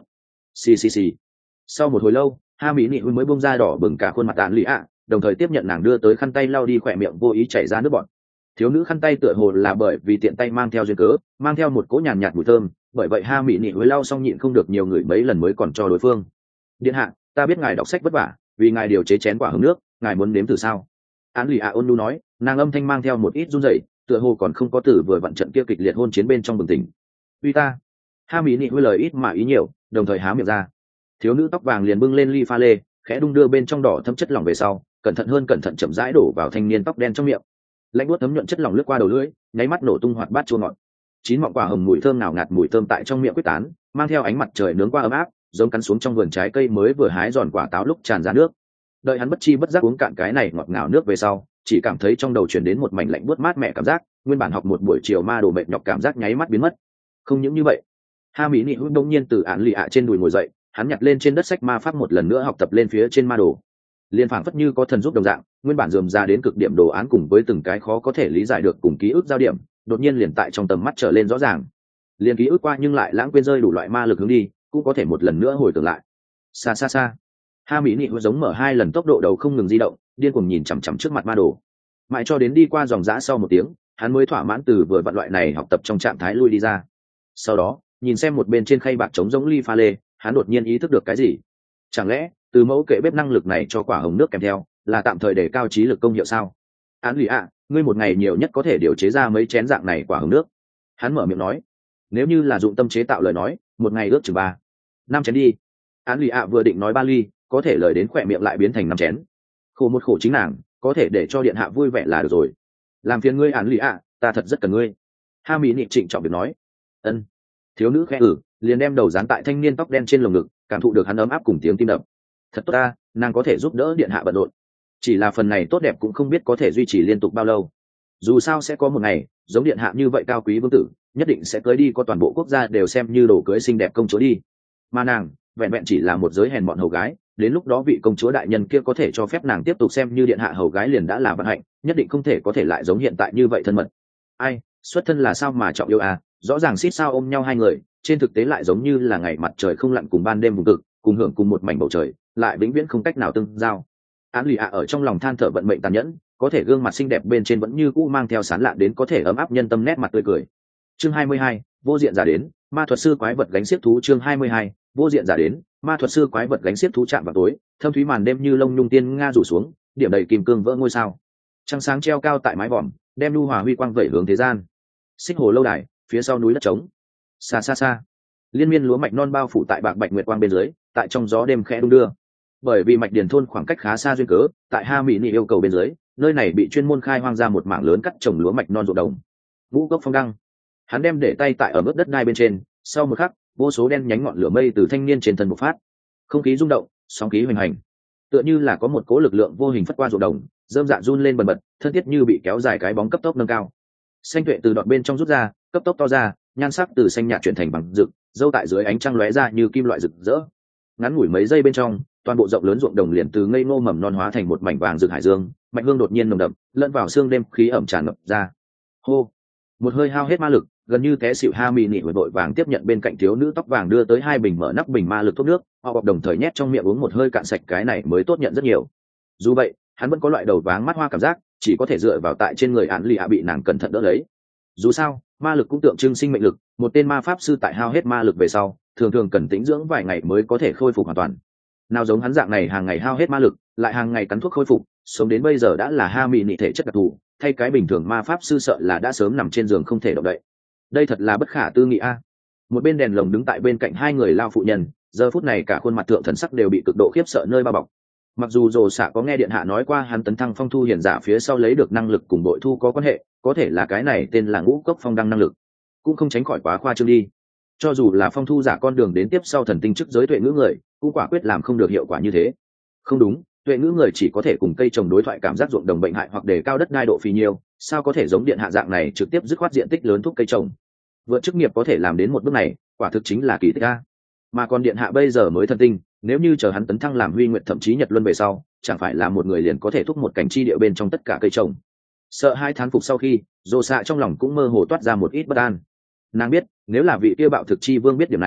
xì xì xì. Sau một hồi lâu, ha mỹ nị mới bung ra đỏ bừng cả khuôn mặt Án Lì ạ, đồng thời tiếp nhận nàng đưa tới khăn tay lau đi khỏe miệng vô ý chảy ra nước bọt. Thiếu nữ khăn tay tựa hồ là bởi vì tiện tay mang theo duyên cớ, mang theo một cỗ nhàn nhạt mùi thơm, bởi vậy ha mỹ nị mới lau xong nhịn không được nhiều người mấy lần mới còn cho đối phương. Điện hạ, ta biết ngài đọc sách vất vả, vì ngài điều chế chén quả hứng nước, ngài muốn nếm thử sao? Án Lì ạ ôn nhu nói, nàng âm thanh mang theo một ít run rẩy, tựa hồ còn không có từ vừa vặn trận kia kịch liệt hôn chiến bên trong bừng tỉnh. Uy ta. Ha mỹ nị hơi lời ít mà ý nhiều, đồng thời há miệng ra. Thiếu nữ tóc vàng liền bưng lên ly pha lê, khẽ đung đưa bên trong đỏ thấm chất lỏng về sau, cẩn thận hơn cẩn thận chậm rãi đổ vào thanh niên tóc đen trong miệng. Lạnh buốt thấm nhuận chất lỏng lướt qua đầu lưỡi, nháy mắt nổ tung hoạt bát chua ngọt. Chín mọng quả hồng mùi thơm nào ngạt mùi thơm tại trong miệng quyết tán, mang theo ánh mặt trời nướng qua ấm áp, giống cắn xuống trong vườn trái cây mới vừa hái giòn quả táo lúc tràn ra nước. Đợi hắn bất chi bất giác uống cạn cái này ngọt ngào nước về sau, chỉ cảm thấy trong đầu truyền đến một mảnh lạnh buốt mát mẻ cảm giác, nguyên bản học một buổi chiều ma đồ mệt nhọc cảm giác nháy mắt biến mất. Không những như vậy, ha mỹ nị hút đông nhiên từ Án Lì ạ trên đùi ngồi dậy, hắn nhặt lên trên đất sách ma pháp một lần nữa học tập lên phía trên ma đồ. Liên phảng phất như có thần giúp đồng dạng, nguyên bản rườm ra đến cực điểm đồ án cùng với từng cái khó có thể lý giải được cùng ký ức giao điểm, đột nhiên liền tại trong tầm mắt trở lên rõ ràng. Liên ký ức qua nhưng lại lãng quên rơi đủ loại ma lực hướng đi, cũng có thể một lần nữa hồi tưởng lại. Xa xa xa, ha mỹ nị hút giống mở hai lần tốc độ đầu không ngừng di động, điên cuồng nhìn chằm chằm trước mặt ma đồ. Mãi cho đến đi qua dòng dã sau một tiếng, hắn mới thỏa mãn từ vừa vặn loại này học tập trong trạng thái lui đi ra. Sau đó, nhìn xem một bên trên khay bạc trống giống ly pha lê, hắn đột nhiên ý thức được cái gì. Chẳng lẽ từ mẫu kệ bếp năng lực này cho quả hồng nước kèm theo là tạm thời để cao trí lực công hiệu sao? Án Lì ạ, ngươi một ngày nhiều nhất có thể điều chế ra mấy chén dạng này quả hồng nước. Hắn mở miệng nói, nếu như là dụng tâm chế tạo lời nói, một ngày ước chừng ba năm chén đi. Án Lì ạ vừa định nói ba ly, có thể lời đến khỏe miệng lại biến thành năm chén. Khổ một khổ chính nàng, có thể để cho điện hạ vui vẻ là được rồi. Làm phiền ngươi Án Lì ạ, ta thật rất cần ngươi. Ha mỹ nị trịnh trọng việc nói. Ân. Thiếu nữ khẽ ử, liền đem đầu dán tại thanh niên tóc đen trên lồng ngực, cảm thụ được hắn ấm áp cùng tiếng tim đập. Thật tốt ta, nàng có thể giúp đỡ điện hạ bận rộn. Chỉ là phần này tốt đẹp cũng không biết có thể duy trì liên tục bao lâu. Dù sao sẽ có một ngày, giống điện hạ như vậy cao quý vương tử, nhất định sẽ cưới đi có toàn bộ quốc gia đều xem như đồ cưới xinh đẹp công chúa đi. Mà nàng, vẹn vẹn chỉ là một giới hèn bọn hầu gái, đến lúc đó vị công chúa đại nhân kia có thể cho phép nàng tiếp tục xem như điện hạ hầu gái liền đã là vận hạnh, nhất định không thể có thể lại giống hiện tại như vậy thân mật. Ai, xuất thân là sao mà trọng yêu à, rõ ràng xít sao ôm nhau hai người, trên thực tế lại giống như là ngày mặt trời không lặn cùng ban đêm vùng cực, cùng hưởng cùng một mảnh bầu trời, lại vĩnh viễn không cách nào tương giao. Án Lì ạ ở trong lòng than thở vận mệnh tàn nhẫn, có thể gương mặt xinh đẹp bên trên vẫn như cũ mang theo sán lạ đến có thể ấm áp nhân tâm nét mặt tươi cười. Chương hai mươi hai, vô diện giả đến, ma thuật sư quái vật gánh xiếc thú. Chương hai mươi hai, vô diện giả đến, ma thuật sư quái vật gánh xiếc thú. Chạm vào tối, thâm thúy màn đêm như lông nhung tiên nga rủ xuống, điểm đầy kim cương vỡ ngôi sao. Trăng sáng treo cao tại mái vòm, đem nhu hòa huy quang vẩy hướng thế gian. Xích hồ lâu đài, phía sau núi đất trống. Xa xa xa, liên miên lúa mạch non bao phủ tại bạc bạch nguyệt quang bên dưới, tại trong gió đêm khẽ đung đưa. Bởi vì mạch điền thôn khoảng cách khá xa duyên cớ, tại ha mỹ nị yêu cầu bên dưới, nơi này bị chuyên môn khai hoang ra một mảng lớn cắt trồng lúa mạch non ruộng đồng. Ngũ Cốc Phong đăng, hắn đem để tay tại ở mức đất đai bên trên, sau một khắc, vô số đen nhánh ngọn lửa mây từ thanh niên trên thân bộc phát, không khí rung động, sóng khí hoành hành, tựa như là có một cỗ lực lượng vô hình phất qua ruộng đồng, rơm dạ run lên bần bật, thân thiết như bị kéo dài cái bóng cấp tốc nâng cao. Xanh tuệ từ đọt bên trong rút ra, cấp tốc to ra, nhan sắc từ xanh nhạt chuyển thành bằng rực, dâu tại dưới ánh trăng lóe ra như kim loại rực rỡ. Ngắn ngủi mấy giây bên trong, toàn bộ rộng lớn ruộng đồng liền từ ngây ngô mầm non hóa thành một mảnh vàng rực hải dương, mạnh hương đột nhiên nồng đậm, lẫn vào xương đêm khí ẩm tràn ngập ra. Hô, một hơi hao hết ma lực, gần như té xỉu ha mỹ nị vội vàng tiếp nhận bên cạnh thiếu nữ tóc vàng đưa tới hai bình mở nắp bình ma lực thuốc nước, họ bọc đồng thời nhét trong miệng uống một hơi cạn sạch, cái này mới tốt nhận rất nhiều. Dù vậy, hắn vẫn có loại đầu váng mắt hoa cảm giác, chỉ có thể dựa vào tại trên người Án Lì ạ bị nàng cẩn thận đỡ lấy. Dù sao, ma lực cũng tượng trưng sinh mệnh lực, một tên ma pháp sư tại hao hết ma lực về sau, thường thường cần tĩnh dưỡng vài ngày mới có thể khôi phục hoàn toàn. Nào giống hắn dạng này hàng ngày hao hết ma lực, lại hàng ngày cắn thuốc khôi phục, sống đến bây giờ đã là ha mỹ nị thể chất đặc thù, thay cái bình thường ma pháp sư sợ là đã sớm nằm trên giường không thể động đậy. Đây thật là bất khả tư nghị a. Một bên đèn lồng đứng tại bên cạnh hai người lao phụ nhân, giờ phút này cả khuôn mặt thượng thần sắc đều bị cực độ khiếp sợ nơi bao bọc. Mặc dù Dồ Xạ có nghe điện hạ nói qua hắn tấn thăng phong thu hiển giả phía sau lấy được năng lực cùng bội thu có quan hệ, có thể là cái này tên là Ngũ Cốc Phong đăng năng lực, cũng không tránh khỏi quá khoa trương đi. Cho dù là phong thu giả con đường đến tiếp sau thần tinh chức giới tuệ ngữ người, cũng quả quyết làm không được hiệu quả như thế. Không đúng, tuệ ngữ người chỉ có thể cùng cây trồng đối thoại cảm giác ruộng đồng bệnh hại hoặc đề cao đất đai độ phì nhiều, sao có thể giống điện hạ dạng này trực tiếp dứt khoát diện tích lớn thúc cây trồng. Vượt chức nghiệp có thể làm đến một bước này, quả thực chính là kỳ tích a. Mà còn điện hạ bây giờ mới thần tinh, nếu như chờ hắn tấn thăng làm huy nguyện thậm chí nhật luân về sau, chẳng phải là một người liền có thể thúc một cảnh chi địa bên trong tất cả cây trồng. Sợ hai thán phục sau khi, Dồ Xạ trong lòng cũng mơ hồ toát ra một ít bất an. Nàng biết, nếu là vị kia bạo thực chi vương biết điểm này,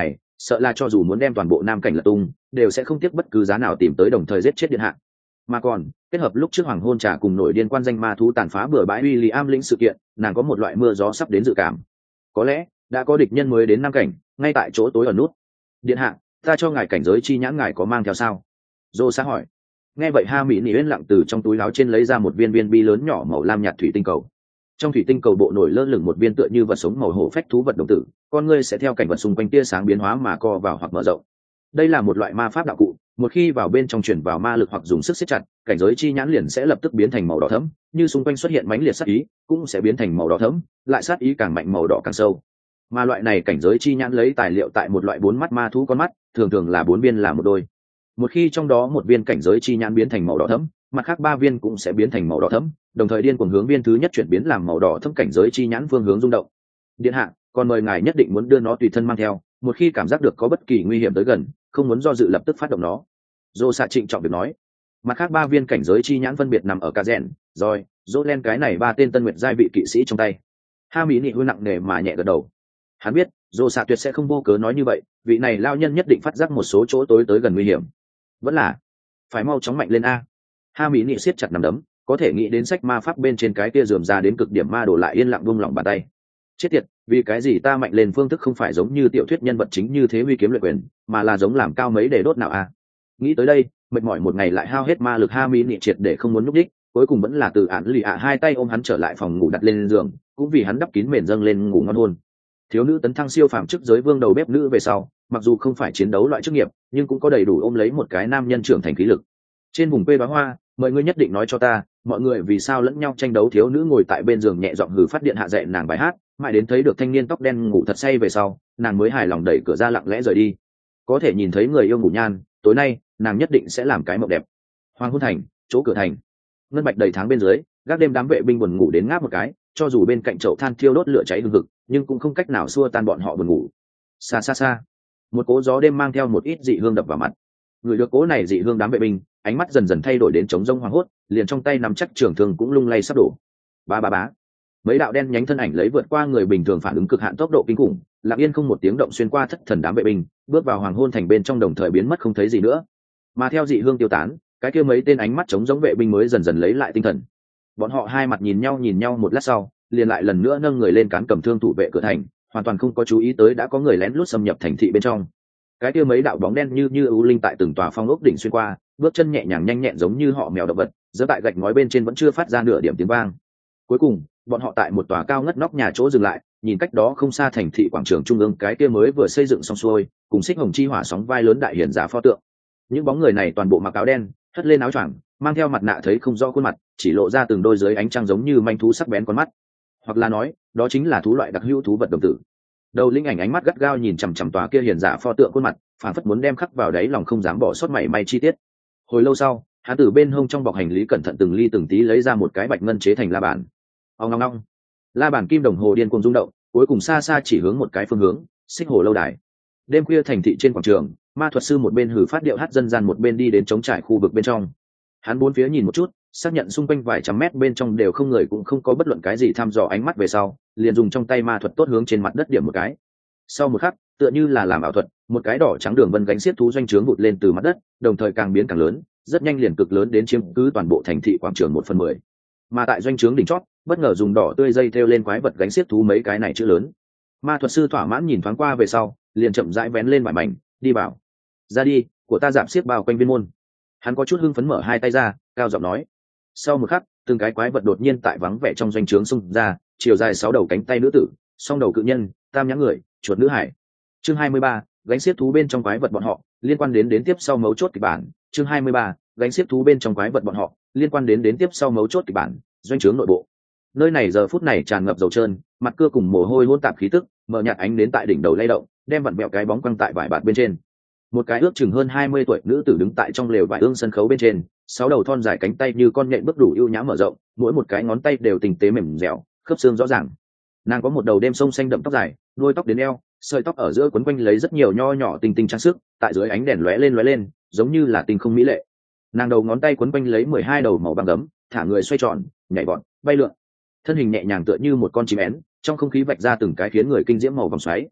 sợ là cho dù muốn đem toàn bộ nam cảnh lật tung đều sẽ không tiếc bất cứ giá nào tìm tới đồng thời giết chết điện hạ. Mà còn kết hợp lúc trước hoàng hôn trà cùng nổi điên quan danh ma thú tàn phá bừa bãi William lĩnh sự kiện, nàng có một loại mưa gió sắp đến dự cảm. Có lẽ đã có địch nhân mới đến nam cảnh, ngay tại chỗ tối ở nút. Điện hạ, ta cho ngài cảnh giới chi nhãn ngài có mang theo sao? Dô xã hỏi. Nghe vậy Ha Mỹ Nị yên lặng từ trong túi áo trên lấy ra một viên viên bi lớn nhỏ màu lam nhạt thủy tinh cầu. Trong thủy tinh cầu bộ nổi lơ lửng một viên tựa như vật sống màu hổ phách thú vật đồng tử, con ngươi sẽ theo cảnh vật xung quanh tia sáng biến hóa mà co vào hoặc mở rộng. Đây là một loại ma pháp đạo cụ, một khi vào bên trong chuyển vào ma lực hoặc dùng sức siết chặt, cảnh giới chi nhãn liền sẽ lập tức biến thành màu đỏ thẫm, như xung quanh xuất hiện mãnh liệt sát ý, cũng sẽ biến thành màu đỏ thẫm, lại sát ý càng mạnh màu đỏ càng sâu. Mà loại này cảnh giới chi nhãn lấy tài liệu tại một loại bốn mắt ma thú con mắt, thường thường là bốn viên là một đôi. Một khi trong đó một viên cảnh giới chi nhãn biến thành màu đỏ thẫm, mặt khác ba viên cũng sẽ biến thành màu đỏ thẫm, đồng thời điên cuồng hướng viên thứ nhất chuyển biến làm màu đỏ thẫm cảnh giới chi nhãn phương hướng rung động. Điện hạ, còn mời ngài nhất định muốn đưa nó tùy thân mang theo, một khi cảm giác được có bất kỳ nguy hiểm tới gần, không muốn do dự lập tức phát động nó. Dô xạ trịnh trọng việc nói. Mặt khác ba viên cảnh giới chi nhãn phân biệt nằm ở cả rèn, rồi dỗ len cái này ba tên tân nguyệt giai vị kỵ sĩ trong tay. Ha Mỹ Nị hơi nặng nề mà nhẹ gật đầu. Hắn biết dô xạ tuyệt sẽ không vô cớ nói như vậy, vị này lao nhân nhất định phát giác một số chỗ tối tới gần nguy hiểm. Vẫn là phải mau chóng mạnh lên a. Ha Mỹ Nị siết chặt nắm đấm, có thể nghĩ đến sách ma pháp bên trên cái kia rườm ra đến cực điểm ma đổ lại yên lặng buông lỏng bàn tay. Chết tiệt, vì cái gì ta mạnh lên phương thức không phải giống như tiểu thuyết nhân vật chính như thế huy kiếm luyện quyền, mà là giống làm cao mấy để đốt nào a. Nghĩ tới đây, mệt mỏi một ngày lại hao hết ma lực Ha Mỹ Nị triệt để không muốn núp đích, cuối cùng vẫn là từ án lì ạ hai tay ôm hắn trở lại phòng ngủ đặt lên giường, cũng vì hắn đắp kín mền dâng lên ngủ ngon hôn. Thiếu nữ tấn thăng siêu phàm chức giới vương đầu bếp nữ về sau, mặc dù không phải chiến đấu loại chức nghiệp, nhưng cũng có đầy đủ ôm lấy một cái nam nhân trưởng thành khí lực. Trên vùng quê đóa hoa, mọi người nhất định nói cho ta, mọi người vì sao lẫn nhau tranh đấu. Thiếu nữ ngồi tại bên giường nhẹ giọng hừ phát điện hạ dạy nàng bài hát, mãi đến thấy được thanh niên tóc đen ngủ thật say về sau, nàng mới hài lòng đẩy cửa ra lặng lẽ rời đi. Có thể nhìn thấy người yêu ngủ nhan, tối nay nàng nhất định sẽ làm cái mộng đẹp. Hoàng hôn thành, chỗ cửa thành, ngân bạch đầy tháng bên dưới, gác đêm đám vệ binh buồn ngủ đến ngáp một cái, cho dù bên cạnh chậu than thiêu đốt lửa cháy hừng hực, nhưng cũng không cách nào xua tan bọn họ buồn ngủ. Xa xa xa, một cỗ gió đêm mang theo một ít dị hương đập vào mặt. Người được cỗ này dị hương đám vệ binh, ánh mắt dần dần thay đổi đến trống rông hoảng hốt, liền trong tay nắm chắc trường thương cũng lung lay sắp đổ. Ba ba bá, mấy đạo đen nhánh thân ảnh lấy vượt qua người bình thường phản ứng cực hạn tốc độ kinh khủng, lặng yên không một tiếng động xuyên qua thất thần đám vệ binh, bước vào hoàng hôn thành bên trong, đồng thời biến mất không thấy gì nữa. Mà theo dị hương tiêu tán, cái kia mấy tên ánh mắt trống rỗng vệ binh mới dần dần lấy lại tinh thần. Bọn họ hai mặt nhìn nhau nhìn nhau một lát sau, liền lại lần nữa nâng người lên cán cầm thương thủ vệ cửa thành, hoàn toàn không có chú ý tới đã có người lén lút xâm nhập thành thị bên trong. Cái kia mấy đạo bóng đen như như ưu linh tại từng tòa phong ốc đỉnh xuyên qua, bước chân nhẹ nhàng nhanh nhẹn giống như họ mèo động vật, giẫm tại gạch ngói bên trên vẫn chưa phát ra nửa điểm tiếng vang. Cuối cùng, bọn họ tại một tòa cao ngất nóc nhà chỗ dừng lại, nhìn cách đó không xa thành thị quảng trường trung ương cái kia mới vừa xây dựng xong xuôi, cùng xích hồng chi hỏa sóng vai lớn đại hiển giả pho tượng. Những bóng người này toàn bộ mặc áo đen, hất lên áo choàng, mang theo mặt nạ thấy không rõ khuôn mặt, chỉ lộ ra từng đôi dưới ánh trăng giống như manh thú sắc bén con mắt, hoặc là nói, đó chính là thú loại đặc hữu thú vật đồng tử. Đầu linh ảnh ánh mắt gắt gao nhìn chằm chằm tòa kia hiền giả pho tượng khuôn mặt, phản phất muốn đem khắc vào đáy lòng, không dám bỏ sót mảy may chi tiết. Hồi lâu sau, hắn từ bên hông trong bọc hành lý cẩn thận từng ly từng tí lấy ra một cái bạch ngân chế thành la bàn. Ong ong ong, la bàn kim đồng hồ điên cuồng rung động, cuối cùng xa xa chỉ hướng một cái phương hướng, xích hồ lâu đài. Đêm khuya thành thị trên quảng trường, ma thuật sư một bên hử phát điệu hát dân gian, một bên đi đến trống trải khu vực bên trong. Hắn bốn phía nhìn một chút, xác nhận xung quanh vài trăm mét bên trong đều không người, cũng không có bất luận cái gì thăm dò ánh mắt về sau, liền dùng trong tay ma thuật tốt hướng trên mặt đất điểm một cái. Sau một khắc, tựa như là làm ảo thuật, một cái đỏ trắng đường vân gánh xiết thú doanh trướng vụt lên từ mặt đất, đồng thời càng biến càng lớn, rất nhanh liền cực lớn đến chiếm cứ toàn bộ thành thị quảng trường một phần mười. Mà tại doanh trướng đỉnh chót, bất ngờ dùng đỏ tươi dây thêu lên quái vật gánh xiết thú mấy cái này chữ lớn. Ma thuật sư thỏa mãn nhìn thoáng qua về sau, liền chậm rãi vén lên vải mảnh, đi bảo: "Ra đi, của ta giảm xiết bao quanh viên môn." Hắn có chút hưng phấn mở hai tay ra, cao giọng nói. Sau một khắc, từng cái quái vật đột nhiên tại vắng vẻ trong doanh trướng xung ra, chiều dài sáu đầu cánh tay nữ tử, song đầu cự nhân, tam nhãn người, chuột nữ hải. Chương hai mươi ba, gánh xiết thú bên trong quái vật bọn họ, liên quan đến đến tiếp sau mấu chốt kịch bản. Chương hai mươi ba, gánh xiết thú bên trong quái vật bọn họ, liên quan đến đến tiếp sau mấu chốt kịch bản. Doanh trướng nội bộ. Nơi này giờ phút này tràn ngập dầu trơn, mặt cưa cùng mồ hôi hỗn tạp khí tức, mờ nhạt ánh đến tại đỉnh đầu lay động, đem vặn vẹo cái bóng quăng tại vải bạt bên trên. Một cái ước chừng hơn hai mươi tuổi nữ tử đứng tại trong lều vải ương sân khấu bên trên, sáu đầu thon dài cánh tay như con nhện bước đủ ưu nhã mở rộng, mỗi một cái ngón tay đều tinh tế mềm dẻo, khớp xương rõ ràng. Nàng có một đầu đêm sông xanh đậm tóc dài, đuôi tóc đến eo, sợi tóc ở giữa quấn quanh lấy rất nhiều nho nhỏ tinh tinh trang sức, tại dưới ánh đèn lóe lên lóe lên, giống như là tinh không mỹ lệ. Nàng đầu ngón tay quấn quanh lấy mười hai đầu màu băng gấm, thả người xoay tròn, nhảy vọt, bay lượn. Thân hình nhẹ nhàng tựa như một con chim én, trong không khí vạch ra từng cái khiến người kinh diễm màu vòng xoáy.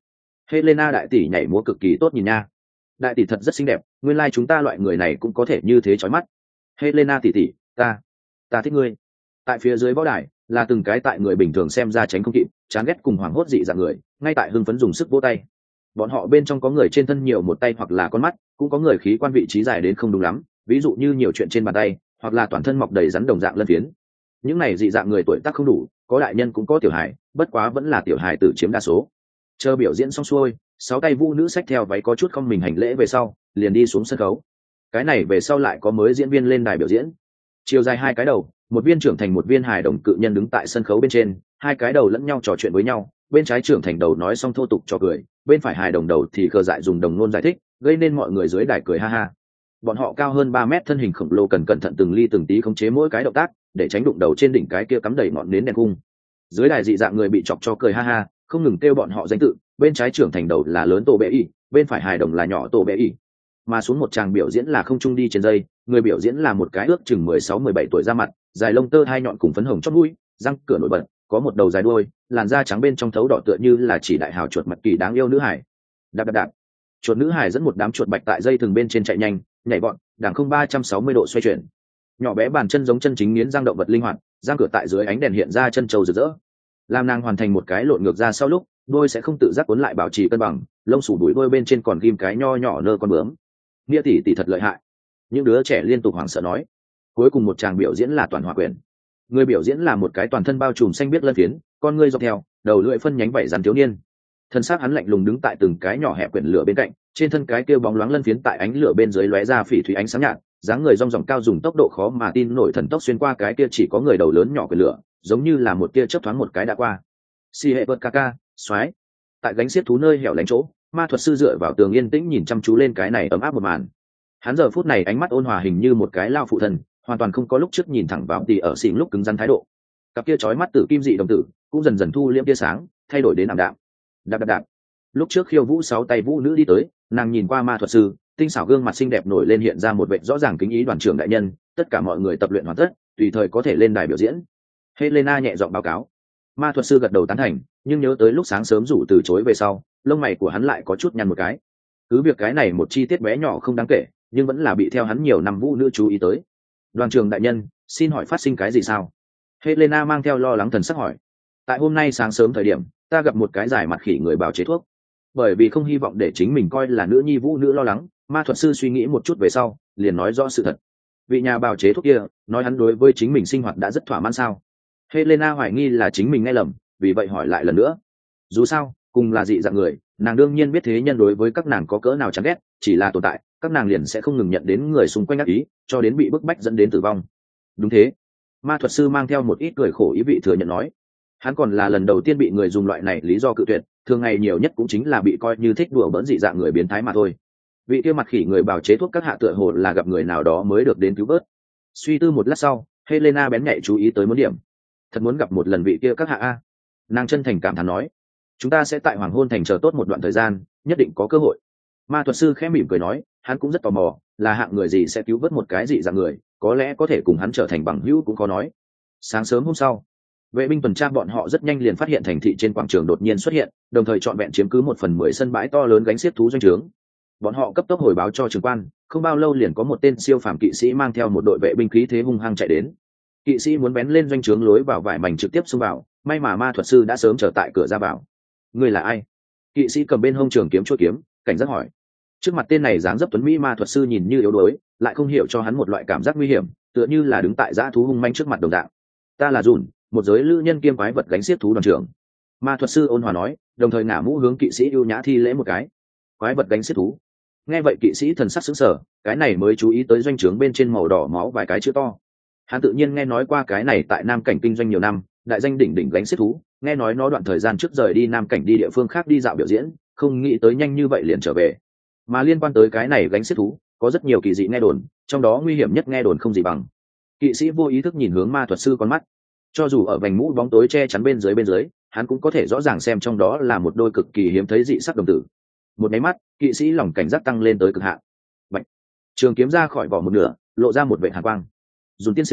Helena đại tỷ nhảy múa cực kỳ tốt nhìn nha. Đại tỷ thật rất xinh đẹp, nguyên lai chúng ta loại người này cũng có thể như thế chói mắt. Helena tỷ tỷ, ta, ta thích ngươi. Tại phía dưới võ đài là từng cái tại người bình thường xem ra tránh không kịp, chán ghét cùng hoảng hốt dị dạng người, ngay tại hưng phấn dùng sức vỗ tay. Bọn họ bên trong có người trên thân nhiều một tay hoặc là con mắt, cũng có người khí quan vị trí dài đến không đúng lắm, ví dụ như nhiều chuyện trên bàn tay, hoặc là toàn thân mọc đầy rắn đồng dạng lân phiến. Những này dị dạng người tuổi tác không đủ, có đại nhân cũng có tiểu hài, bất quá vẫn là tiểu hài tự chiếm đa số. Chờ biểu diễn xong xuôi, sáu tay vũ nữ xách theo váy có chút không mình hành lễ về sau, liền đi xuống sân khấu. Cái này về sau lại có mới diễn viên lên đài biểu diễn. Chiều dài hai cái đầu, một viên trưởng thành một viên hài đồng cự nhân đứng tại sân khấu bên trên, hai cái đầu lẫn nhau trò chuyện với nhau, bên trái trưởng thành đầu nói xong thô tục cho cười, bên phải hài đồng đầu thì khờ dại dùng đồng ngôn giải thích, gây nên mọi người dưới đài cười ha ha. Bọn họ cao hơn ba mét, thân hình khổng lồ, cần cẩn thận từng ly từng tí khống chế mỗi cái động tác, để tránh đụng đầu trên đỉnh cái kia cắm đầy ngọn nến đèn cung. Dưới đài dị dạng người bị chọc cho cười ha ha, không ngừng kêu bọn họ danh tự, bên trái trưởng thành đầu là lớn tổ bệ y, bên phải hài đồng là nhỏ tổ bệ y. Mà xuống một tràng biểu diễn là không trung đi trên dây, người biểu diễn là một cái ước chừng mười sáu mười bảy tuổi, da mặt dài, lông tơ hai nhọn cùng phấn hồng chót mũi, răng cửa nổi bật, có một đầu dài đuôi, làn da trắng bên trong thấu đỏ tựa như là chỉ đại hào chuột mặt kỳ đáng yêu nữ hải. Đạp đạp đạp, chuột nữ hải dẫn một đám chuột bạch tại dây thừng bên trên chạy nhanh, nhảy bọn, đảng không ba trăm sáu mươi độ xoay chuyển. Nhỏ bé bàn chân giống chân chính nghiến răng động vật linh hoạt, răng cửa tại dưới ánh đèn hiện ra chân trâu rực rỡ. Làm nàng hoàn thành một cái lộn ngược ra sau lúc, đôi sẽ không tự giác cuốn lại bảo trì cân bằng, lông sủ đuổi đôi bên trên còn ghim cái nho nhỏ nơ con bướm. Nghĩa tỷ tỷ thật lợi hại. Những đứa trẻ liên tục hoảng sợ nói. Cuối cùng một tràng biểu diễn là toàn hòa quyền. Người biểu diễn là một cái toàn thân bao trùm xanh biếc lân phiến, con ngươi dọc theo, đầu lưỡi phân nhánh vảy rắn thiếu niên. Thân xác hắn lạnh lùng đứng tại từng cái nhỏ hẹp quyển lửa bên cạnh, trên thân cái kia bóng loáng lân phiến tại ánh lửa bên dưới lóe ra phỉ thúy ánh sáng nhạt, dáng người rong ròng cao dùng tốc độ khó mà tin nổi thần tốc xuyên qua cái kia chỉ có người đầu lớn nhỏ quyển lửa, giống như là một tia chớp thoáng một cái đã qua. Si hệ vợt ca ca, xoáy. Tại gánh xiết thú nơi hẻo lánh chỗ, ma thuật sư dựa vào tường yên tĩnh nhìn chăm chú lên cái này ấm áp một màn. Hắn giờ phút này ánh mắt ôn hòa hình như một cái lao phụ thần, hoàn toàn không có lúc trước nhìn thẳng vào tỉ ở xỉn lúc cứng rắn thái độ. Cặp kia chói mắt tử kim dị đồng tử cũng dần dần thu liễm tia sáng, thay đổi đến ảm đạm. Đạp đạp đạp. Lúc trước khiêu vũ sáu tay vũ nữ đi tới, nàng nhìn qua ma thuật sư, tinh xảo gương mặt xinh đẹp nổi lên hiện ra một vẻ rõ ràng kính ý. Đoàn trưởng đại nhân, tất cả mọi người tập luyện hoàn tất, tùy thời có thể lên đài biểu diễn. Helena nhẹ giọng báo cáo. Ma thuật sư gật đầu tán thành, nhưng nhớ tới lúc sáng sớm rủ từ chối về sau, lông mày của hắn lại có chút nhăn một cái. Cứ việc cái này một chi tiết bé nhỏ không đáng kể, nhưng vẫn là bị theo hắn nhiều năm vũ nữ chú ý tới. Đoàn trưởng đại nhân, xin hỏi phát sinh cái gì sao? Helena mang theo lo lắng thần sắc hỏi. Tại hôm nay sáng sớm thời điểm, ta gặp một cái giải mặt khỉ người bào chế thuốc. Bởi vì không hy vọng để chính mình coi là nữ nhi vũ nữ lo lắng, ma thuật sư suy nghĩ một chút về sau, liền nói rõ sự thật. Vị nhà bào chế thuốc kia nói hắn đối với chính mình sinh hoạt đã rất thỏa mãn sao? Helena hoài nghi là chính mình nghe lầm, vì vậy hỏi lại lần nữa. Dù sao, cùng là dị dạng người, nàng đương nhiên biết thế nhân đối với các nàng có cỡ nào chán ghét, chỉ là tồn tại, các nàng liền sẽ không ngừng nhận đến người xung quanh ác ý, cho đến bị bức bách dẫn đến tử vong. Đúng thế. Ma thuật sư mang theo một ít cười khổ ý vị thừa nhận nói. Hắn còn là lần đầu tiên bị người dùng loại này lý do cự tuyệt, thường ngày nhiều nhất cũng chính là bị coi như thích đùa bỡn dị dạng người biến thái mà thôi. Vị kia mặt khỉ người bào chế thuốc các hạ tựa hồ là gặp người nào đó mới được đến cứu vớt. Suy tư một lát sau, Helena bén nhạy chú ý tới một điểm. Thật muốn gặp một lần vị kia các hạ a. Nàng chân thành cảm thán nói. Chúng ta sẽ tại hoàng hôn thành chờ tốt một đoạn thời gian, nhất định có cơ hội. Ma thuật sư khẽ mỉm cười nói, hắn cũng rất tò mò, là hạng người gì sẽ cứu vớt một cái dị dạng người, có lẽ có thể cùng hắn trở thành bằng hữu cũng khó nói. Sáng sớm hôm sau, vệ binh tuần tra bọn họ rất nhanh liền phát hiện thành thị trên quảng trường đột nhiên xuất hiện, đồng thời trọn vẹn chiếm cứ một phần mười sân bãi to lớn gánh xiết thú doanh trướng. Bọn họ cấp tốc hồi báo cho trưởng quan, không bao lâu liền có một tên siêu phàm kỵ sĩ mang theo một đội vệ binh khí thế hung hăng chạy đến. Kỵ sĩ muốn bén lên doanh trướng lối vào vải mảnh trực tiếp xông vào, may mà ma thuật sư đã sớm chờ tại cửa ra vào. Người là ai? Kỵ sĩ cầm bên hông trường kiếm chuôi kiếm, cảnh giác hỏi. Trước mặt tên này dáng dấp tuấn mỹ ma thuật sư nhìn như yếu đuối, lại không hiểu cho hắn một loại cảm giác nguy hiểm, tựa như là đứng tại dã thú hung manh trước mặt đồng dạng. Ta là Dùn, một giới lữ nhân kiêm quái vật gánh xiết thú đoàn trưởng. Ma thuật sư ôn hòa nói, đồng thời ngả mũ hướng kỵ sĩ ưu nhã thi lễ một cái. Quái vật gánh xiết thú. Nghe vậy kỵ sĩ thần sắc sững sờ, cái này mới chú ý tới doanh trướng bên trên màu đỏ máu vài cái chữ to. Hắn tự nhiên nghe nói qua cái này tại Nam Cảnh kinh doanh nhiều năm, đại danh đỉnh đỉnh gánh xiết thú, nghe nói nó đoạn thời gian trước rời đi Nam Cảnh đi địa phương khác đi dạo biểu diễn, không nghĩ tới nhanh như vậy liền trở về. Mà liên quan tới cái này gánh xiết thú, có rất nhiều kỳ dị nghe đồn, trong đó nguy hiểm nhất nghe đồn không gì bằng. Kỵ sĩ vô ý thức nhìn hướng ma thuật sư con mắt, cho dù ở vành mũ bóng tối che chắn bên dưới bên dưới, hắn cũng có thể rõ ràng xem trong đó là một đôi cực kỳ hiếm thấy dị sắc đồng tử. Một máy mắt, kỵ sĩ lòng cảnh giác tăng lên tới cực hạn. Bạch, trường kiếm ra khỏi vỏ một nửa, lộ ra một vệt hàn quang. Dùng tiên sinh,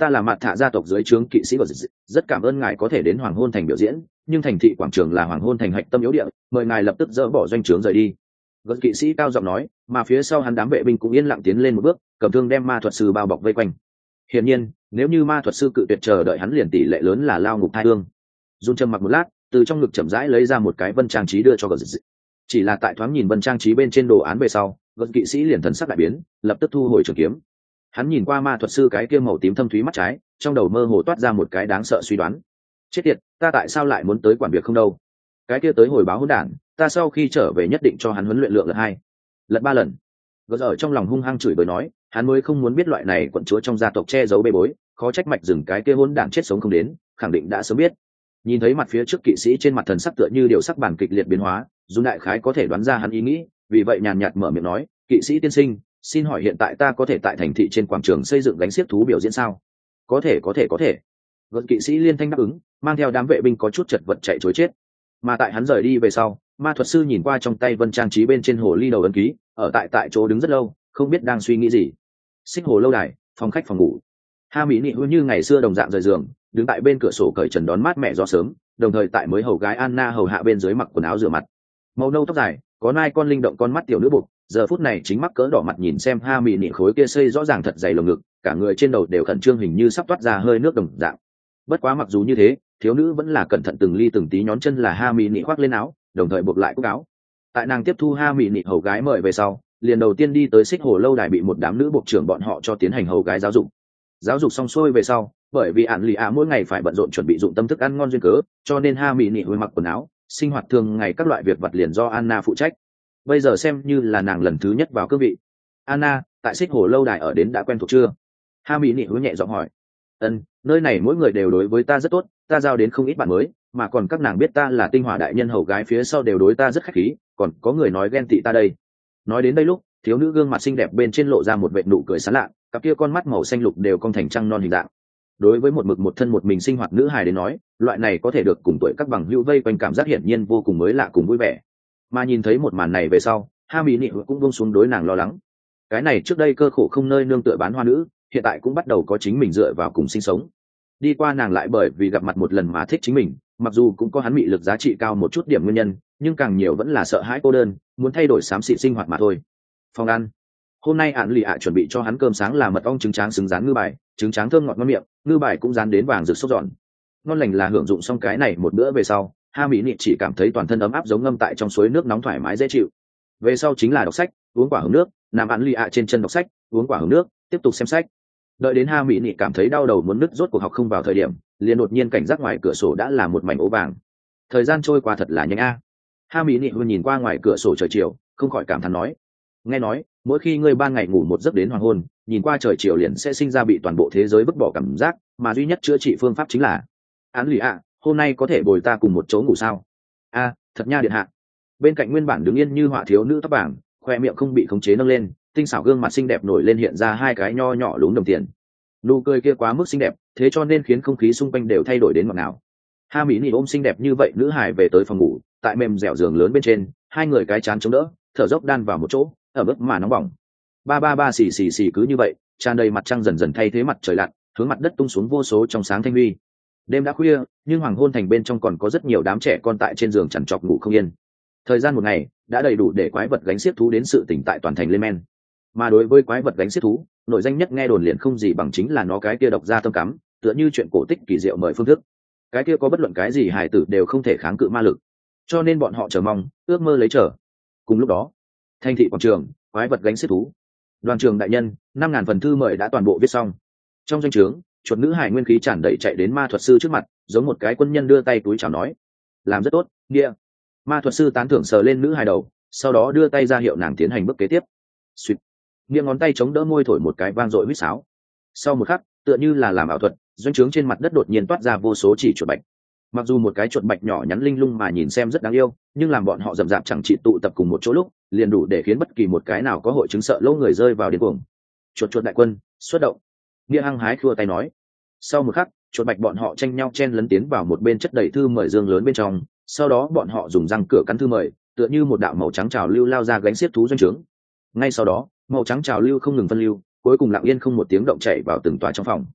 ta là mặt thạ gia tộc dưới trướng kỵ sĩ của dịch, rất cảm ơn ngài có thể đến hoàng hôn thành biểu diễn, nhưng thành thị quảng trường là hoàng hôn thành hạch tâm yếu địa, mời ngài lập tức dỡ bỏ doanh trướng rời đi. Gật kỵ sĩ cao giọng nói, mà phía sau hắn đám vệ binh cũng yên lặng tiến lên một bước, cầm thương đem ma thuật sư bao bọc vây quanh. Hiển nhiên, nếu như ma thuật sư cự tuyệt chờ đợi hắn liền tỷ lệ lớn là lao ngục thai hương. Jun trầm mặc một lát, từ trong ngực chậm rãi lấy ra một cái vân trang trí đưa cho Gật. Chỉ là tại thoáng nhìn vân trang trí bên trên đồ án về sau, Gật kỵ sĩ liền thần sắc đại biến, lập tức thu hồi trường kiếm. Hắn nhìn qua ma thuật sư cái kia màu tím thâm thúy mắt trái, trong đầu mơ hồ toát ra một cái đáng sợ suy đoán. Chết tiệt, ta tại sao lại muốn tới quản việc không đâu? Cái kia tới hồi báo hỗn đản, ta sau khi trở về nhất định cho hắn huấn luyện lượng lần hai, lần ba lần. Gật ở trong lòng hung hăng chửi bới nói, hắn mới không muốn biết loại này quận chúa trong gia tộc che giấu bê bối, khó trách mạch rừng cái kia hỗn đản chết sống không đến, khẳng định đã sớm biết. Nhìn thấy mặt phía trước kỵ sĩ trên mặt thần sắc tựa như điều sắc bản kịch liệt biến hóa, dù đại khái có thể đoán ra hắn ý nghĩ, vì vậy nhàn nhạt mở miệng nói, kỵ sĩ tiên sinh, xin hỏi hiện tại ta có thể tại thành thị trên quảng trường xây dựng gánh xiếc thú biểu diễn sao? Có thể có thể có thể. Gật kỵ sĩ liên thanh đáp ứng, mang theo đám vệ binh có chút chật vật chạy trối chết. Mà tại hắn rời đi về sau, ma thuật sư nhìn qua trong tay vân trang trí bên trên hồ ly đầu ấn ký, ở tại tại chỗ đứng rất lâu, không biết đang suy nghĩ gì. Xích hồ lâu đài, phòng khách phòng ngủ. Ha mỹ nị hư như ngày xưa đồng dạng rời giường, đứng tại bên cửa sổ cởi trần đón mát mẹ do sớm, đồng thời tại mới hầu gái Anna hầu hạ bên dưới mặc quần áo rửa mặt. Màu nâu tóc dài, có nai con linh động con mắt tiểu nữ bụng, giờ phút này chính mắc cỡ đỏ mặt nhìn xem Ha mỹ nị khối kia xây rõ ràng thật dày lồng ngực, cả người trên đầu đều khẩn trương hình như sắp toát ra hơi nước đồng dạng. Bất quá mặc dù như thế, thiếu nữ vẫn là cẩn thận từng ly từng tí nhón chân là Ha mỹ nị khoác lên áo, đồng thời buộc lại cúc áo. Tại nàng tiếp thu Ha mỹ nị hầu gái mời về sau, liền đầu tiên đi tới xích hồ lâu đài bị một đám nữ buộc trưởng bọn họ cho tiến hành hầu gái giáo dục. Giáo dục xong xuôi về sau, bởi vì ạn lì ạ mỗi ngày phải bận rộn chuẩn bị dụng tâm thức ăn ngon duyên cớ, cho nên Ha mỹ nị hồi mặc quần áo, sinh hoạt thường ngày các loại việc vặt liền do Anna phụ trách. Bây giờ xem như là nàng lần thứ nhất vào cương vị. Anna, tại xích hồ lâu đài ở đến đã quen thuộc chưa? Ha mỹ nị hứa nhẹ giọng hỏi. Ân, nơi này mỗi người đều đối với ta rất tốt, ta giao đến không ít bạn mới, mà còn các nàng biết ta là tinh hỏa đại nhân hầu gái phía sau đều đối ta rất khách khí, còn có người nói ghen tị ta đây. Nói đến đây lúc, thiếu nữ gương mặt xinh đẹp bên trên lộ ra một vệt nụ cười sán lạ, cặp kia con mắt màu xanh lục đều cong thành trăng non hình dạng. Đối với một mực một thân một mình sinh hoạt nữ hài đến nói, loại này có thể được cùng tuổi các bằng hữu vây quanh cảm giác hiển nhiên vô cùng mới lạ cùng vui vẻ. Mà nhìn thấy một màn này về sau, Ha mỹ nị cũng buông xuống đối nàng lo lắng. Cái này trước đây cơ khổ không nơi nương tựa bán hoa nữ, hiện tại cũng bắt đầu có chính mình dựa vào cùng sinh sống. Đi qua nàng lại bởi vì gặp mặt một lần mà thích chính mình, mặc dù cũng có hắn mị lực giá trị cao một chút điểm nguyên nhân, nhưng càng nhiều vẫn là sợ hãi cô đơn, muốn thay đổi xám xịt sinh hoạt mà thôi. Phòng ăn. Hôm nay ạn lì ạ chuẩn bị cho hắn cơm sáng là mật ong trứng tráng xứng rán ngư bài, trứng tráng thơm ngọt ngon miệng, ngư bài cũng rán đến vàng rực sốt giòn. Ngon lành là hưởng dụng xong cái này một bữa về sau, Ha mỹ nị chỉ cảm thấy toàn thân ấm áp giống ngâm tại trong suối nước nóng thoải mái dễ chịu. Về sau chính là đọc sách, uống quả hứng nước, nằm ạn lì ạ trên chân đọc sách, uống quả hứng nước, tiếp tục xem sách. Đợi đến Ha mỹ nị cảm thấy đau đầu muốn nứt rốt cuộc học không vào thời điểm, liền đột nhiên cảnh giác ngoài cửa sổ đã là một mảnh ố vàng. Thời gian trôi qua thật là nhanh a. Ha mỹ nị vừa nhìn qua ngoài cửa sổ trời chiều, không khỏi cảm thán nói: nghe nói mỗi khi ngươi ban ngày ngủ một giấc đến hoàng hôn, nhìn qua trời chiều liền sẽ sinh ra bị toàn bộ thế giới vứt bỏ cảm giác, mà duy nhất chữa trị phương pháp chính là án lì ạ. Hôm nay có thể bồi ta cùng một chỗ ngủ sao? A, thật nha điện hạ. Bên cạnh nguyên bản đứng yên như họa thiếu nữ tóc vàng, khoe miệng không bị khống chế nâng lên, tinh xảo gương mặt xinh đẹp nổi lên hiện ra hai cái nho nhỏ lún đồng tiền. Nụ cười kia quá mức xinh đẹp, thế cho nên khiến không khí xung quanh đều thay đổi đến ngọt ngào. Ha mỹ nị ôm xinh đẹp như vậy nữ hài về tới phòng ngủ, tại mềm dẻo giường lớn bên trên, hai người cái chán chống đỡ, thở dốc đan vào một chỗ, ở mức mà nóng bỏng. Ba ba ba xì xì xì cứ như vậy, tràn đầy mặt trăng dần dần thay thế mặt trời lặn, hướng mặt đất tung xuống vô số trong sáng thanh huy. Đêm đã khuya, nhưng hoàng hôn thành bên trong còn có rất nhiều đám trẻ con tại trên giường chằn trọc ngủ không yên. Thời gian một ngày đã đầy đủ để quái vật gánh xiếc thú đến sự tỉnh tại toàn thành lên men. Mà đối với quái vật gánh xiếc thú, nội danh nhất nghe đồn liền không gì bằng chính là nó cái kia độc ra tâm cắm, tựa như chuyện cổ tích kỳ diệu mời phương thức. Cái kia có bất luận cái gì hài tử đều không thể kháng cự ma lực, cho nên bọn họ chờ mong, ước mơ lấy chờ. Cùng lúc đó, thành thị quảng trường, quái vật gánh xiếc thú. Đoàn trường đại nhân, năm ngàn phần thư mời đã toàn bộ viết xong. Trong doanh trướng, chuột nữ hải nguyên khí tràn đầy chạy đến ma thuật sư trước mặt, giống một cái quân nhân đưa tay túi chào nói: làm rất tốt, nghĩa. Ma thuật sư tán thưởng sờ lên nữ hài đầu, sau đó đưa tay ra hiệu nàng tiến hành bước kế tiếp. Xuyệt. Nghĩa ngón tay chống đỡ môi thổi một cái vang dội huýt sáo. Sau một khắc, tựa như là làm ảo thuật, doanh trướng trên mặt đất đột nhiên toát ra vô số chỉ chuột bạch. Mặc dù một cái chuột bạch nhỏ nhắn linh lung mà nhìn xem rất đáng yêu, nhưng làm bọn họ rậm rạp chẳng chỉ tụ tập cùng một chỗ lúc, liền đủ để khiến bất kỳ một cái nào có hội chứng sợ lỗ người rơi vào điên cuồng. Chuột chuột đại quân, xuất động. Nghĩa hăng hái khua tay nói. Sau một khắc, chuột bạch bọn họ tranh nhau chen lấn tiến vào một bên chất đầy thư mời dương lớn bên trong, sau đó bọn họ dùng răng cửa cắn thư mời, tựa như một đạo màu trắng trào lưu lao ra gánh xiếc thú doanh trướng. Ngay sau đó, màu trắng trào lưu không ngừng phân lưu, cuối cùng lặng yên không một tiếng động chạy vào từng tòa trong phòng.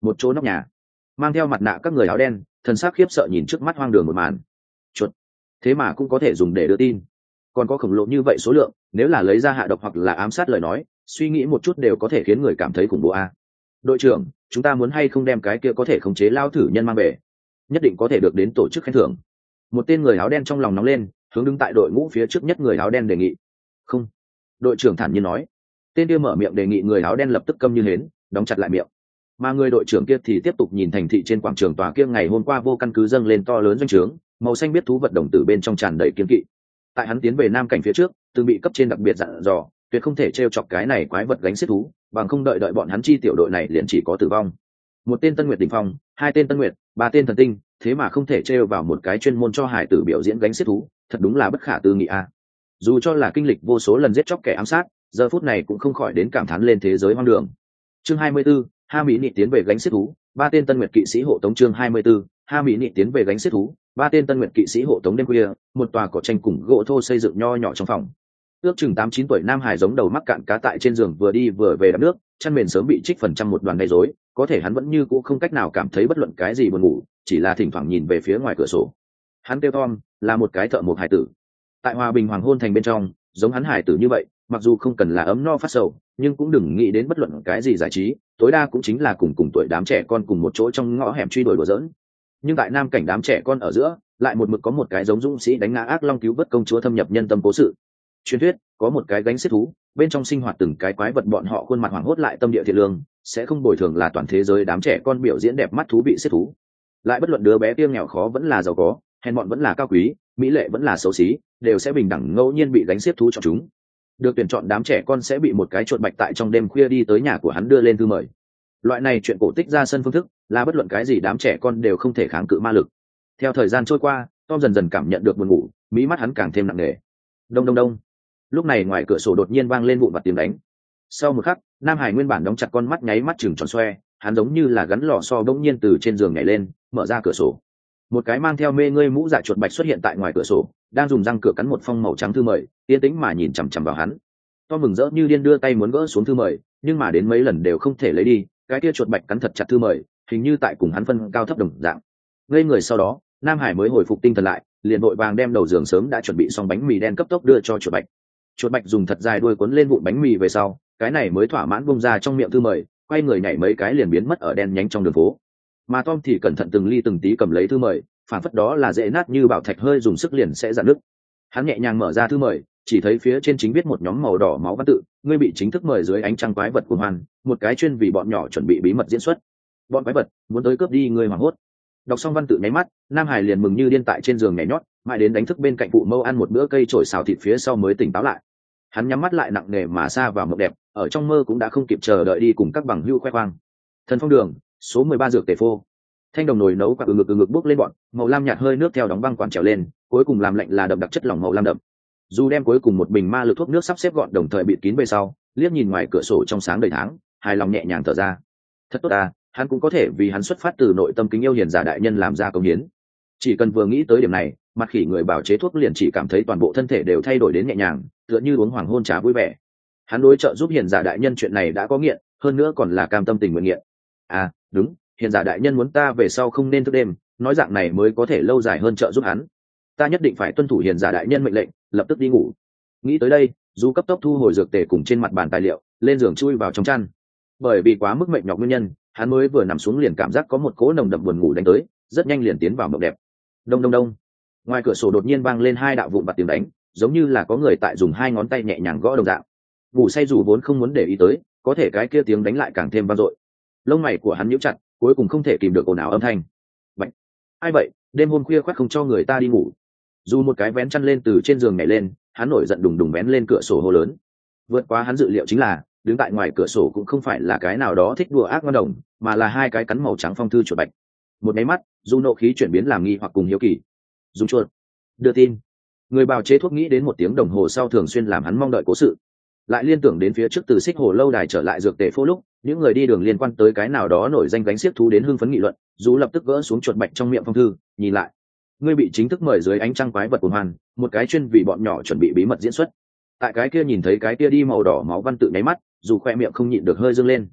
một chỗ nóc nhà, mang theo mặt nạ các người áo đen thần sắc khiếp sợ nhìn trước mắt hoang đường một màn. Chuột, thế mà cũng có thể dùng để đưa tin, còn có khổng lồ như vậy số lượng, nếu là lấy ra hạ độc hoặc là ám sát lời nói, suy nghĩ một chút đều có thể khiến người cảm thấy khủng bố a. Đội trưởng, chúng ta muốn hay không đem cái kia có thể khống chế lao thử nhân mang về, nhất định có thể được đến tổ chức khen thưởng. Một tên người áo đen trong lòng nóng lên, hướng đứng tại đội ngũ phía trước nhất người áo đen đề nghị. Không, đội trưởng thản nhiên nói. Tên kia mở miệng đề nghị, người áo đen lập tức câm như hến, đóng chặt lại miệng. Mà người đội trưởng kia thì tiếp tục nhìn thành thị trên quảng trường tòa kia ngày hôm qua vô căn cứ dâng lên to lớn doanh trướng, màu xanh biết thú vật đồng tử bên trong tràn đầy kiên kỵ. Tại hắn tiến về nam cảnh phía trước, từng bị cấp trên đặc biệt dặn dò, tuyệt không thể trêu chọc cái này quái vật gánh xiết thú, bằng không đợi đợi bọn hắn chi tiểu đội này liền chỉ có tử vong. Một tên Tân Nguyệt đỉnh phong, hai tên Tân Nguyệt, ba tên thần tinh, thế mà không thể trêu vào một cái chuyên môn cho hải tử biểu diễn gánh xiết thú, thật đúng là bất khả tư nghị a. Dù cho là kinh lịch vô số lần giết chóc kẻ ám sát, giờ phút này cũng không khỏi đến cảm thán lên thế giới hoang đường. Chương hai mươi 24, Ha Mỹ Nị tiến về gánh xiết thú, ba tên Tân Nguyệt kỵ sĩ hộ tống. Chương hai mươi 24, Ha Mỹ Nị tiến về gánh xiết thú, ba tên Tân Nguyệt kỵ sĩ hộ tống. Đêm khuya, một tòa cỏ tranh cùng gỗ thô xây dựng nho nhỏ trong phòng. Ước chừng tám chín tuổi nam hải giống đầu mắc cạn cá tại trên giường vừa đi vừa về đắp nước, chăn mền sớm bị trích phần trăm một đoàn gây rối, có thể hắn vẫn như cũ không cách nào cảm thấy bất luận cái gì buồn ngủ, chỉ là thỉnh thoảng nhìn về phía ngoài cửa sổ. Hắn kêu Tom, là một cái thợ mộc hải tử. Tại hòa bình hoàng hôn thành bên trong, giống hắn hải tử như vậy, mặc dù không cần là ấm no phát sầu, nhưng cũng đừng nghĩ đến bất luận cái gì giải trí, tối đa cũng chính là cùng cùng tuổi đám trẻ con cùng một chỗ trong ngõ hẻm truy đuổi đùa giỡn. Nhưng tại nam cảnh đám trẻ con ở giữa, lại một mực có một cái giống dũng sĩ đánh ngã ác long cứu vớt công chúa thâm nhập nhân tâm cố sự. Truyền thuyết có một cái gánh xiết thú, bên trong sinh hoạt từng cái quái vật, bọn họ khuôn mặt hoảng hốt lại tâm địa thiện lương, sẽ không bồi thường là toàn thế giới đám trẻ con biểu diễn đẹp mắt thú vị xiết thú. Lại bất luận đứa bé kia nghèo khó vẫn là giàu có, hèn mọn vẫn là cao quý, mỹ lệ vẫn là xấu xí, đều sẽ bình đẳng ngẫu nhiên bị gánh xiết thú chọn chúng. Được tuyển chọn đám trẻ con sẽ bị một cái chuột bạch tại trong đêm khuya đi tới nhà của hắn đưa lên thư mời. Loại này chuyện cổ tích ra sân phương thức là bất luận cái gì đám trẻ con đều không thể kháng cự ma lực. Theo thời gian trôi qua, Tom dần dần cảm nhận được buồn ngủ, mí mắt hắn càng thêm nặng nề. Đông đông đông. Lúc này ngoài cửa sổ đột nhiên vang lên vụn vặt tiếng đánh. Sau một khắc, nam hải nguyên bản đóng chặt con mắt nháy mắt chừng tròn xoe, hắn giống như là gắn lò xo bỗng nhiên từ trên giường nhảy lên, mở ra cửa sổ. Một cái mang theo mê ngươi mũ dạ chuột bạch xuất hiện tại ngoài cửa sổ, đang dùng răng cửa cắn một phong màu trắng thư mời, yên tĩnh mà nhìn chằm chằm vào hắn. Tom mừng rỡ như điên đưa tay muốn gỡ xuống thư mời, nhưng mà đến mấy lần đều không thể lấy đi, cái kia chuột bạch cắn thật chặt thư mời, hình như tại cùng hắn phân cao thấp đồng dạng. Ngây người sau đó, nam hải mới hồi phục tinh thần lại, liền vội vàng đem đầu giường sớm đã chuẩn bị xong bánh mì đen cấp tốc đưa cho chuột bạch. Chuột bạch dùng thật dài đuôi cuốn lên vụn bánh mì về sau, cái này mới thỏa mãn bung ra trong miệng thư mời, quay người nhảy mấy cái liền biến mất ở đen nhánh trong đường phố. Mà Tom thì cẩn thận từng ly từng tí cầm lấy thư mời, phản phất đó là dễ nát như bảo thạch, hơi dùng sức liền sẽ rạn nứt. Hắn nhẹ nhàng mở ra thư mời, chỉ thấy phía trên chính viết một nhóm màu đỏ máu văn tự: ngươi bị chính thức mời dưới ánh trăng quái vật cuồng hoan, một cái chuyên vì bọn nhỏ chuẩn bị bí mật diễn xuất. Bọn quái vật muốn tới cướp đi ngươi hoảng hốt. Đọc xong văn tự nháy mắt, nam hải liền mừng như điên tại trên giường nhảy nhót, mãi đến đánh thức bên cạnh phụ mâu ăn một bữa cây trổi xào thịt phía sau mới tỉnh táo lại. Hắn nhắm mắt lại nặng nề mà sa vào mộng đẹp, ở trong mơ cũng đã không kịp chờ đợi đi cùng các bằng hữu khoe khoang. Thần phong đường số mười ba dược tề phô. Thanh đồng nồi nấu quả ừ ngực ừ ngực bốc lên bọn màu lam nhạt hơi nước theo đóng băng quản trèo lên, cuối cùng làm lạnh là đậm đặc chất lỏng màu lam đậm. Dù đem cuối cùng một bình ma lực thuốc nước sắp xếp gọn đồng thời bịt kín về sau, liếc nhìn ngoài cửa sổ trong sáng đầy tháng, hài lòng nhẹ nhàng thở ra. Thật tốt à, hắn cũng có thể vì hắn xuất phát từ nội tâm kính yêu hiền giả đại nhân làm ra công hiến. Chỉ cần vừa nghĩ tới điểm này, mặt khỉ người bảo chế thuốc liền chỉ cảm thấy toàn bộ thân thể đều thay đổi đến nhẹ nhàng, tựa như uống hoàng hôn trà vui vẻ. Hắn đối trợ giúp hiền giả đại nhân chuyện này đã có nghiện, hơn nữa còn là cam tâm tình nguyện nghiện. À, đúng, hiền giả đại nhân muốn ta về sau không nên thức đêm, nói dạng này mới có thể lâu dài hơn trợ giúp hắn. Ta nhất định phải tuân thủ hiền giả đại nhân mệnh lệnh, lập tức đi ngủ. Nghĩ tới đây, Du cấp tốc thu hồi dược tề cùng trên mặt bàn tài liệu, lên giường chui vào trong chăn. Bởi vì quá mức mệt nhọc nguyên nhân, hắn mới vừa nằm xuống liền cảm giác có một cỗ nồng đậm buồn ngủ đánh tới, rất nhanh liền tiến vào mộng đẹp. Đông đông đông. Ngoài cửa sổ đột nhiên vang lên hai đạo vụn vặt tiếng đánh, giống như là có người tại dùng hai ngón tay nhẹ nhàng gõ đồng dạng. Ngủ say dù vốn không muốn để ý tới, có thể cái kia tiếng đánh lại càng thêm vang dội. Lông mày của hắn nhíu chặt, cuối cùng không thể kìm được ồn ào âm thanh. Vậy, ai vậy, đêm hôm khuya khoắt không cho người ta đi ngủ. Dù một cái vén chăn lên từ trên giường nhảy lên, hắn nổi giận đùng đùng vén lên cửa sổ hô lớn. Vượt quá hắn dự liệu chính là, đứng tại ngoài cửa sổ cũng không phải là cái nào đó thích đùa ác ngoan đồng, mà là hai cái cắn màu trắng phong thư chuột bạch. Một máy mắt, dù nộ khí chuyển biến làm nghi hoặc cùng hiếu kỳ. Dùng chuột đưa tin. Người bào chế thuốc nghĩ đến một tiếng đồng hồ sau thường xuyên làm hắn mong đợi cố sự, lại liên tưởng đến phía trước từ xích hồ lâu đài trở lại dược tề phố lúc những người đi đường liên quan tới cái nào đó nổi danh gánh xiếc thú đến hưng phấn nghị luận. Dù lập tức gỡ xuống chuột bạch trong miệng phong thư, nhìn lại. Ngươi bị chính thức mời dưới ánh trăng quái vật cuồng hoan, một cái chuyên vì bọn nhỏ chuẩn bị bí mật diễn xuất. Tại cái kia nhìn thấy cái kia đi màu đỏ máu văn tự nháy mắt, dù khoe miệng không nhịn được hơi dâng lên.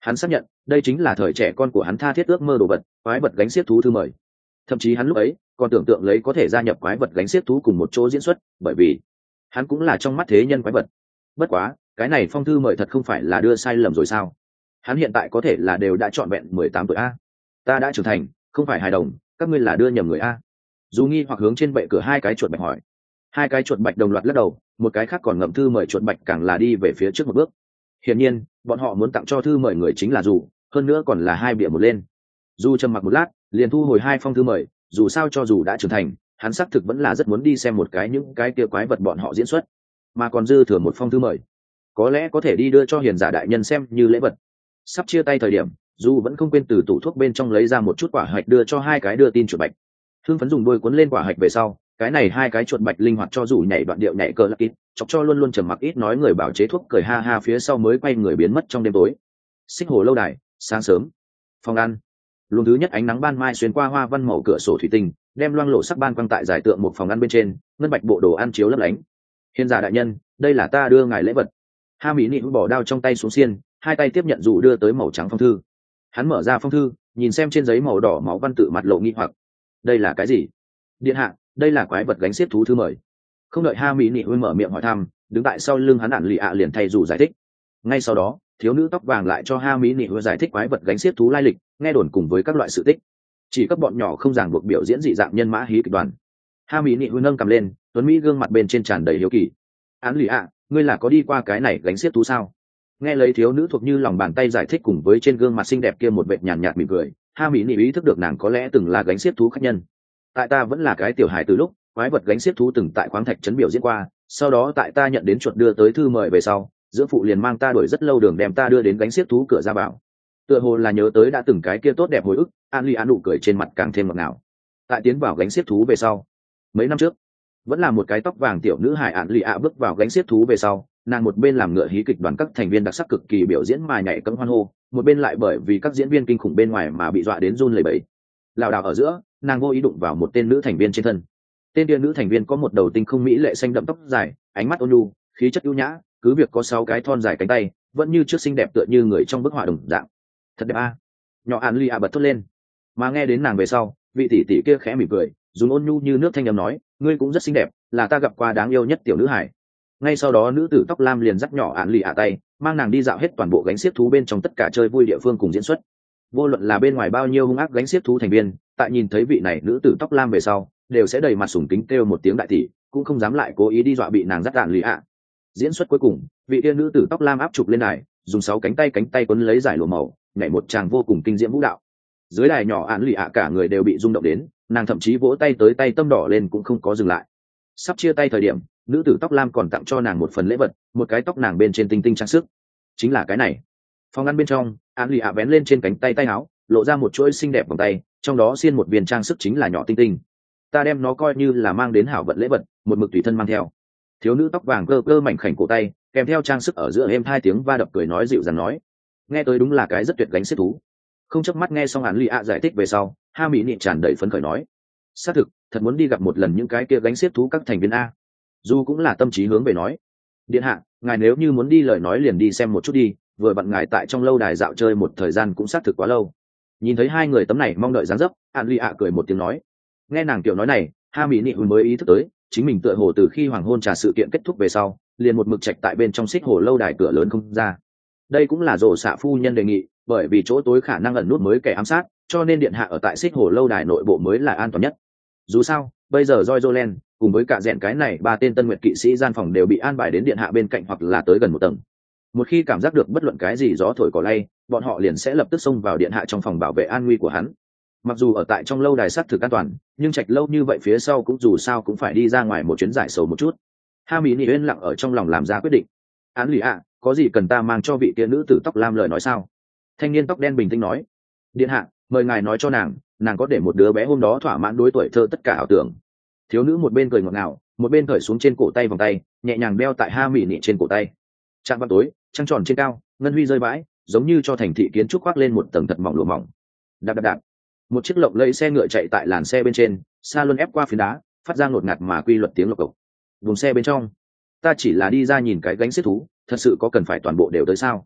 Hắn xác nhận đây chính là thời trẻ con của hắn tha thiết ước mơ đồ vật, quái vật gánh xiếc thú thư mời. Thậm chí hắn lúc ấy còn tưởng tượng lấy có thể gia nhập quái vật gánh xiếc thú cùng một chỗ diễn xuất, bởi vì hắn cũng là trong mắt thế nhân quái vật. Bất quá cái này phong thư mời thật không phải là đưa sai lầm rồi sao? Hắn hiện tại có thể là đều đã trọn vẹn mười tám tuổi a. Ta đã trưởng thành, không phải hài đồng, các ngươi là đưa nhầm người a. Dù nghi hoặc hướng trên bệ cửa hai cái chuột bạch hỏi. Hai cái chuột bạch đồng loạt lắc đầu, một cái khác còn ngậm thư mời chuột bạch càng là đi về phía trước một bước. Hiển nhiên bọn họ muốn tặng cho thư mời người chính là dù, hơn nữa còn là hai bìa một lên. Dù trầm mặc một lát liền thu hồi hai phong thư mời, dù sao cho dù đã trưởng thành, hắn xác thực vẫn là rất muốn đi xem một cái những cái kia quái vật bọn họ diễn xuất, mà còn dư thừa một phong thư mời, có lẽ có thể đi đưa cho hiền giả đại nhân xem như lễ vật. Sắp chia tay thời điểm, dù vẫn không quên từ tủ thuốc bên trong lấy ra một chút quả hạch đưa cho hai cái đưa tin chuột bạch. Hương phấn dùng đôi cuốn lên quả hạch về sau, cái này hai cái chuột bạch linh hoạt cho dù nhảy đoạn điệu nhảy cờ lắc ít, chọc cho luôn luôn trầm mặc ít nói người bảo chế thuốc cười ha ha phía sau mới quay người biến mất trong đêm tối. Xích hồ lâu đài, sáng sớm, phòng ăn. Luồng thứ nhất ánh nắng ban mai xuyên qua hoa văn màu cửa sổ thủy tinh, đem loang lổ sắc ban quang tại giải tượng một phòng ăn bên trên, ngân bạch bộ đồ ăn chiếu lấp lánh. Hiền giả đại nhân, đây là ta đưa ngài lễ vật. Ha mỹ nị bỏ đao trong tay xuống xiên, hai tay tiếp nhận dụ đưa tới màu trắng phong thư. Hắn mở ra phong thư, nhìn xem trên giấy màu đỏ máu văn tự mặt lộ nghi hoặc. Đây là cái gì? Điện hạ, đây là quái vật gánh xiếc thú thư mời. Không đợi ha mỹ nị mở miệng hỏi thăm, đứng tại sau lưng hắn ản lì ạ liền thay dù giải thích. Ngay sau đó thiếu nữ tóc vàng lại cho ha mỹ nị giải thích quái vật gánh xiếc thú lai lịch, nghe đồn cùng với các loại sự tích, chỉ các bọn nhỏ không ràng buộc biểu diễn dị dạng nhân mã hí kịch đoàn. Ha mỹ nị nâng cầm lên, tuấn mỹ gương mặt bên trên tràn đầy hiếu kỳ. Án lì ạ, ngươi là có đi qua cái này gánh xiếc thú sao? Nghe lấy thiếu nữ thuộc như lòng bàn tay giải thích cùng với trên gương mặt xinh đẹp kia một vệt nhàn nhạt mỉm cười, ha mỹ nị ý thức được nàng có lẽ từng là gánh xiếc thú khách nhân. Tại ta vẫn là cái tiểu hài từ lúc quái vật gánh xiếc thú từng tại khoáng thạch trấn biểu diễn qua, sau đó tại ta nhận đến chuột đưa tới thư mời về sau, dưỡng phụ liền mang ta đuổi rất lâu đường đem ta đưa đến gánh xiếc thú cửa ra vào. Tựa hồ là nhớ tới đã từng cái kia tốt đẹp hồi ức, an ly an nụ cười trên mặt càng thêm ngọt ngào. Tại tiến vào gánh xiếc thú về sau, mấy năm trước vẫn là một cái tóc vàng tiểu nữ hải an ly ạ bước vào gánh xiếc thú về sau, nàng một bên làm ngựa hí kịch đoàn các thành viên đặc sắc cực kỳ biểu diễn mà nhảy cẫng hoan hô, một bên lại bởi vì các diễn viên kinh khủng bên ngoài mà bị dọa đến run lẩy bẩy. Lảo đảo ở giữa, nàng vô ý đụng vào một tên nữ thành viên trên thân. Tên kia nữ thành viên có một đầu tinh không mỹ lệ xanh đậm tóc dài, ánh mắt ôn nhu, khí chất ưu nhã, cứ việc có sáu cái thon dài cánh tay, vẫn như trước xinh đẹp tựa như người trong bức họa đồng dạng. Thật đẹp a! À. Nhỏ An Ly a bật thốt lên. Mà nghe đến nàng về sau, vị tỷ tỷ kia khẽ mỉm cười, dùng ôn nhu như nước thanh âm nói, ngươi cũng rất xinh đẹp, là ta gặp qua đáng yêu nhất tiểu nữ hải. Ngay sau đó nữ tử tóc lam liền dắt nhỏ An Ly a tay, mang nàng đi dạo hết toàn bộ gánh xiếc thú bên trong tất cả chơi vui địa phương cùng diễn xuất. Vô luận là bên ngoài bao nhiêu hung ác gánh xiếc thú thành viên, tại nhìn thấy vị này nữ tử tóc lam về sau, đều sẽ đầy mặt sùng kính kêu một tiếng đại tỷ, cũng không dám lại cố ý đi dọa bị nàng dắt An Ly a. Diễn xuất cuối cùng, vị tiên nữ tử tóc lam áp trục lên đài, dùng sáu cánh tay cánh tay quấn lấy giải lụa màu, nhảy một tràng vô cùng kinh diễm vũ đạo. Dưới đài nhỏ Án Lì ạ cả người đều bị rung động đến, nàng thậm chí vỗ tay tới tay tâm đỏ lên cũng không có dừng lại. Sắp chia tay thời điểm, nữ tử tóc lam còn tặng cho nàng một phần lễ vật, một cái tóc nàng bên trên tinh tinh trang sức. Chính là cái này. Phòng ăn bên trong, Án Lì ạ vén lên trên cánh tay tay áo, lộ ra một chuỗi xinh đẹp vòng tay, trong đó xiên một viên trang sức chính là nhỏ tinh tinh. Ta đem nó coi như là mang đến hảo vận lễ vật, một mực tùy thân mang theo. Thiếu nữ tóc vàng cơ cơ mảnh khảnh cổ tay, kèm theo trang sức ở giữa êm hai tiếng va đập cười nói dịu dàng nói, nghe tới đúng là cái rất tuyệt gánh xiếc thú. Không chớp mắt nghe xong Án Lì ạ giải thích về sau, ha mỹ nị tràn đầy phấn khởi nói, xác thực, thật muốn đi gặp một lần những cái kia gánh xiếc thú các thành viên a. Dù cũng là tâm trí hướng về nói, điện hạ, ngài nếu như muốn đi lời nói liền đi xem một chút đi, vừa bận ngài tại trong lâu đài dạo chơi một thời gian cũng xác thực quá lâu. Nhìn thấy hai người tấm này mong đợi dáng dấp, Án Lì ạ cười một tiếng nói. Nghe nàng kiểu nói này, ha mỹ nị mới ý thức tới, chính mình tựa hồ từ khi hoàng hôn trà sự kiện kết thúc về sau, liền một mực trạch tại bên trong xích hồ lâu đài cửa lớn không ra. Đây cũng là rổ xạ phu nhân đề nghị, bởi vì chỗ tối khả năng ẩn nút mới kẻ ám sát, cho nên điện hạ ở tại xích hồ lâu đài nội bộ mới là an toàn nhất. Dù sao, bây giờ Joy Jolen cùng với cả rèn cái này ba tên tân nguyệt kỵ sĩ gian phòng đều bị an bài đến điện hạ bên cạnh hoặc là tới gần một tầng. Một khi cảm giác được bất luận cái gì gió thổi cỏ lay, bọn họ liền sẽ lập tức xông vào điện hạ trong phòng bảo vệ an nguy của hắn. Mặc dù ở tại trong lâu đài sát thực an toàn, nhưng trạch lâu như vậy phía sau cũng dù sao cũng phải đi ra ngoài một chuyến giải sầu một chút. Ha mỹ nị yên lặng ở trong lòng làm ra quyết định. Án Lì ạ, có gì cần ta mang cho vị tiên nữ tử tóc lam lời nói sao? Thanh niên tóc đen bình tĩnh nói. Điện hạ, mời ngài nói cho nàng, nàng có để một đứa bé hôm đó thỏa mãn đối tuổi thơ tất cả ảo tưởng. Thiếu nữ một bên cười ngọt ngào, một bên cởi xuống trên cổ tay vòng tay, nhẹ nhàng đeo tại ha mỹ nị trên cổ tay. Trạm vào tối, trăng tròn trên cao, ngân huy rơi vãi, giống như cho thành thị kiến trúc khoác lên một tầng thật mỏng lụa mỏng. Đạp đạp đạp. Một chiếc lộng lẫy xe ngựa chạy tại làn xe bên trên, xa luôn ép qua phiến đá, phát ra ngột ngạt mà quy luật tiếng lộc cộc. Vùng xe bên trong, ta chỉ là đi ra nhìn cái gánh xiếc thú, thật sự có cần phải toàn bộ đều tới sao?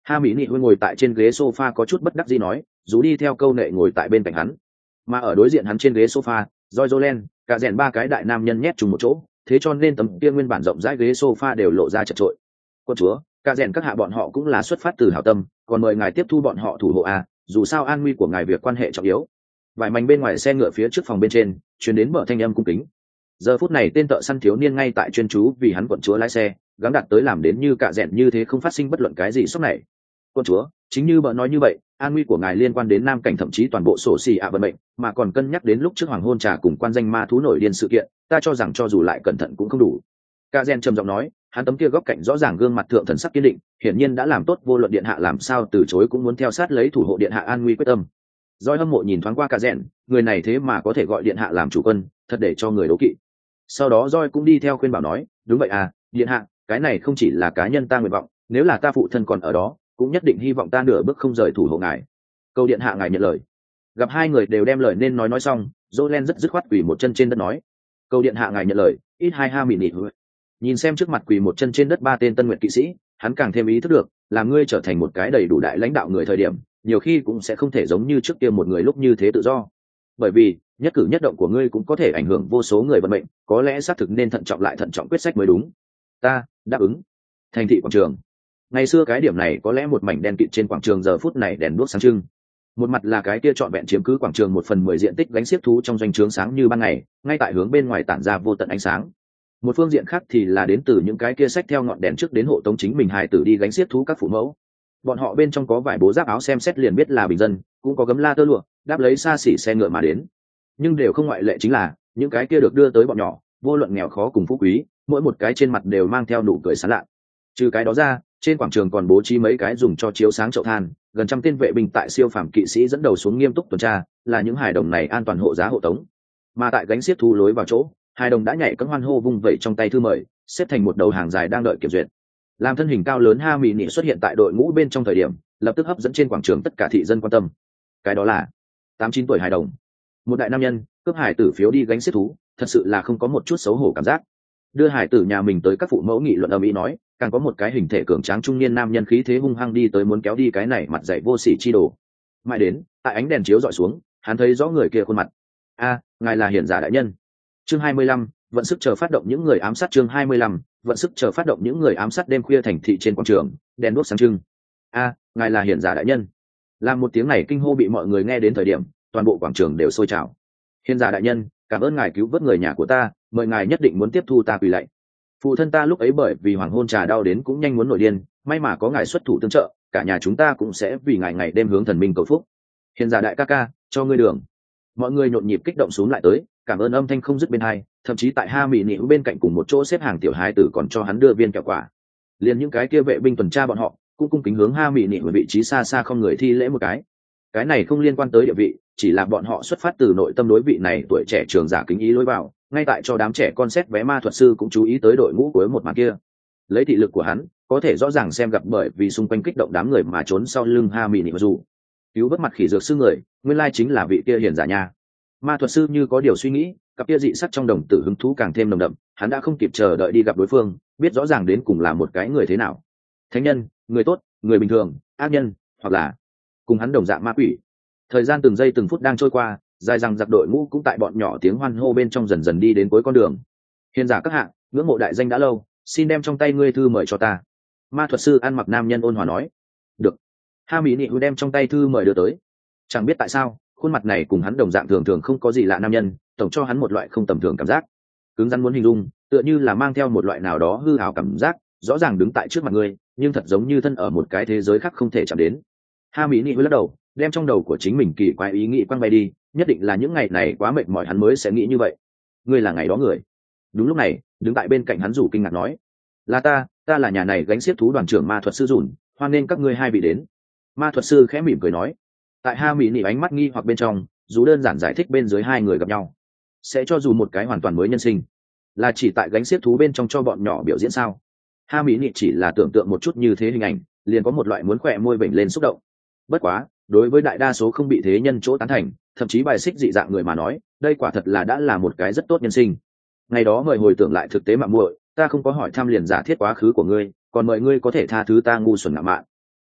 Ha mỹ nị ngồi tại trên ghế sofa có chút bất đắc dĩ nói, dù đi theo câu nệ ngồi tại bên cạnh hắn, mà ở đối diện hắn trên ghế sofa, Joy Jolen, cả rèn ba cái đại nam nhân nhét chung một chỗ, thế cho nên tấm kia nguyên bản rộng rãi ghế sofa đều lộ ra chật trội. Quân chúa, cả rèn các hạ bọn họ cũng là xuất phát từ hảo tâm, còn mời ngài tiếp thu bọn họ thủ hộ a, dù sao an nguy của ngài việc quan hệ trọng yếu. Vài mảnh bên ngoài xe ngựa phía trước phòng bên trên, truyền đến mở thanh âm cung kính. Giờ phút này tên thợ săn thiếu niên ngay tại chuyên chú vì hắn quận chúa lái xe, gắng đạt tới làm đến như cả rèn như thế không phát sinh bất luận cái gì sốc này. Quân chúa, chính như bợ nói như vậy, an nguy của ngài liên quan đến nam cảnh thậm chí toàn bộ sổ xì ạ vận mệnh, mà còn cân nhắc đến lúc trước hoàng hôn trà cùng quan danh ma thú nổi điên sự kiện, ta cho rằng cho dù lại cẩn thận cũng không đủ. Cả rèn trầm giọng nói, hắn tấm kia góc cạnh rõ ràng gương mặt thượng thần sắc kiên định, hiển nhiên đã làm tốt vô luận điện hạ làm sao từ chối cũng muốn theo sát lấy thủ hộ điện hạ an nguy quyết tâm. Doi hâm mộ nhìn thoáng qua cả rèn, người này thế mà có thể gọi điện hạ làm chủ quân, thật để cho người đố kỵ. Sau đó Doi cũng đi theo khuyên bảo nói, đúng vậy à, điện hạ, cái này không chỉ là cá nhân ta nguyện vọng, nếu là ta phụ thân còn ở đó, cũng nhất định hy vọng ta nửa bước không rời thủ hộ ngài. Câu điện hạ ngài nhận lời. Gặp hai người đều đem lời nên nói nói xong, Jolen rất dứt khoát quỳ một chân trên đất nói, câu điện hạ ngài nhận lời, ít hai ha mỉ nỉ. Nhìn xem trước mặt quỳ một chân trên đất ba tên tân nguyện kỵ sĩ, hắn càng thêm ý thức được, là ngươi trở thành một cái đầy đủ đại lãnh đạo người thời điểm, nhiều khi cũng sẽ không thể giống như trước kia một người lúc như thế tự do. Bởi vì nhất cử nhất động của ngươi cũng có thể ảnh hưởng vô số người vận mệnh, có lẽ xác thực nên thận trọng lại thận trọng quyết sách mới đúng. Ta đáp ứng. Thành thị quảng trường. Ngày xưa cái điểm này có lẽ một mảnh đen kịt trên quảng trường, giờ phút này đèn đuốc sáng trưng. Một mặt là cái kia trọn vẹn chiếm cứ quảng trường một phần mười diện tích gánh xiếc thú trong doanh trướng sáng như ban ngày, ngay tại hướng bên ngoài tản ra vô tận ánh sáng. Một phương diện khác thì là đến từ những cái kia sách theo ngọn đèn trước đến hộ tống chính mình hài tử đi gánh xiếc thú các phụ mẫu. Bọn họ bên trong có vài bố giáp áo xem xét liền biết là bình dân, cũng có gấm la tơ lụa, đáp lấy xa xỉ xe ngựa mà đến. Nhưng đều không ngoại lệ chính là những cái kia được đưa tới bọn nhỏ, vô luận nghèo khó cùng phú quý, mỗi một cái trên mặt đều mang theo nụ cười sán lạ. Trừ cái đó ra, trên quảng trường còn bố trí mấy cái dùng cho chiếu sáng chậu than, gần trăm tên vệ binh tại siêu phàm kỵ sĩ dẫn đầu xuống nghiêm túc tuần tra, là những hài đồng này an toàn hộ giá hộ tống. Mà tại gánh xiếc thu lối vào chỗ, hài đồng đã nhảy cẫng hoan hô vung vẩy trong tay thư mời, xếp thành một đầu hàng dài đang đợi kiểm duyệt. Làm thân hình cao lớn ha mì nị xuất hiện tại đội ngũ bên trong thời điểm, lập tức hấp dẫn trên quảng trường tất cả thị dân quan tâm. Cái đó là tám chín tuổi hài đồng, một đại nam nhân cướp hải tử phiếu đi gánh xiếc thú, thật sự là không có một chút xấu hổ cảm giác. Đưa hải tử nhà mình tới các phụ mẫu nghị luận ầm ĩ nói, càng có một cái hình thể cường tráng trung niên nam nhân khí thế hung hăng đi tới muốn kéo đi cái này mặt dạy vô sỉ chi đồ. Mãi đến tại ánh đèn chiếu dọi xuống, hắn thấy rõ người kia khuôn mặt. A, ngài là hiển giả đại nhân. Chương hai mươi lăm, vận sức chờ phát động những người ám sát. Chương hai mươi lăm, vận sức chờ phát động những người ám sát. Đêm khuya thành thị trên quảng trường, đèn đuốc sáng trưng. A, ngài là hiển giả đại nhân. Làm một tiếng này kinh hô bị mọi người nghe đến thời điểm, toàn bộ quảng trường đều sôi trào. Hiển giả đại nhân, cảm ơn ngài cứu vớt người nhà của ta, mời ngài nhất định muốn tiếp thu ta quỳ lạy. Phụ thân ta lúc ấy bởi vì hoàng hôn trà đau đến cũng nhanh muốn nổi điên, may mà có ngài xuất thủ tương trợ, cả nhà chúng ta cũng sẽ vì ngài ngày đêm hướng thần minh cầu phúc. Hiền giả đại ca ca, cho ngươi đường. Mọi người nhộn nhịp kích động xuống lại tới, cảm ơn âm thanh không dứt bên hai, thậm chí tại ha mị nị bên cạnh cùng một chỗ xếp hàng tiểu hài tử còn cho hắn đưa viên kẹo quả. Liền những cái kia vệ binh tuần tra bọn họ cũng cung kính hướng ha mị nị ở vị trí xa xa không người thi lễ một cái. Cái này không liên quan tới địa vị, chỉ là bọn họ xuất phát từ nội tâm đối vị này tuổi trẻ trường giả kính ý lối vào, ngay tại cho đám trẻ con xét vé ma thuật sư cũng chú ý tới đội ngũ của một màn kia. Lấy thị lực của hắn, có thể rõ ràng xem gặp bởi vì xung quanh kích động đám người mà trốn sau lưng ha mị nị dù cứu vớt mặt khỉ dược sư người, nguyên lai chính là vị kia hiền giả nha. Ma thuật sư như có điều suy nghĩ, cặp kia dị sắc trong đồng tử hứng thú càng thêm nồng đậm, hắn đã không kịp chờ đợi đi gặp đối phương, biết rõ ràng đến cùng là một cái người thế nào. Thánh nhân, người tốt, người bình thường, ác nhân, hoặc là cùng hắn đồng dạng ma quỷ. Thời gian từng giây từng phút đang trôi qua, dài rằng giặc đội ngũ cũng tại bọn nhỏ tiếng hoan hô bên trong dần dần đi đến cuối con đường. Hiền giả các hạ, ngưỡng mộ đại danh đã lâu, xin đem trong tay ngươi thư mời cho ta. Ma thuật sư ăn mặc nam nhân ôn hòa nói. Được. Ha mỹ nị đem trong tay thư mời đưa tới. Chẳng biết tại sao, khuôn mặt này cùng hắn đồng dạng thường thường không có gì lạ nam nhân, tổng cho hắn một loại không tầm thường cảm giác. Cứng rắn muốn hình dung, tựa như là mang theo một loại nào đó hư ảo cảm giác, rõ ràng đứng tại trước mặt ngươi, nhưng thật giống như thân ở một cái thế giới khác không thể chạm đến. Ha mỹ nị lắc đầu, đem trong đầu của chính mình kỳ quái ý nghĩ quăng bay đi, nhất định là những ngày này quá mệt mỏi hắn mới sẽ nghĩ như vậy. Ngươi là ngày đó người. Đúng lúc này, đứng tại bên cạnh hắn rủ kinh ngạc nói, là ta, ta là nhà này gánh xiếc thú đoàn trưởng ma thuật sư Dùn, hoan nên các ngươi hai vị đến. Ma thuật sư khẽ mỉm cười nói. Tại ha mỹ nị ánh mắt nghi hoặc bên trong, dù đơn giản giải thích bên dưới hai người gặp nhau sẽ cho dù một cái hoàn toàn mới nhân sinh, là chỉ tại gánh xiếc thú bên trong cho bọn nhỏ biểu diễn sao? Ha mỹ nị chỉ là tưởng tượng một chút như thế hình ảnh, liền có một loại muốn khỏe môi vểnh lên xúc động. Bất quá, đối với đại đa số không bị thế nhân chỗ tán thành, thậm chí bài xích dị dạng người mà nói, đây quả thật là đã là một cái rất tốt nhân sinh. Ngày đó mời hồi tưởng lại thực tế mà muội, ta không có hỏi thăm liền giả thiết quá khứ của ngươi, còn mời ngươi có thể tha thứ ta ngu xuẩn ngạo mạn.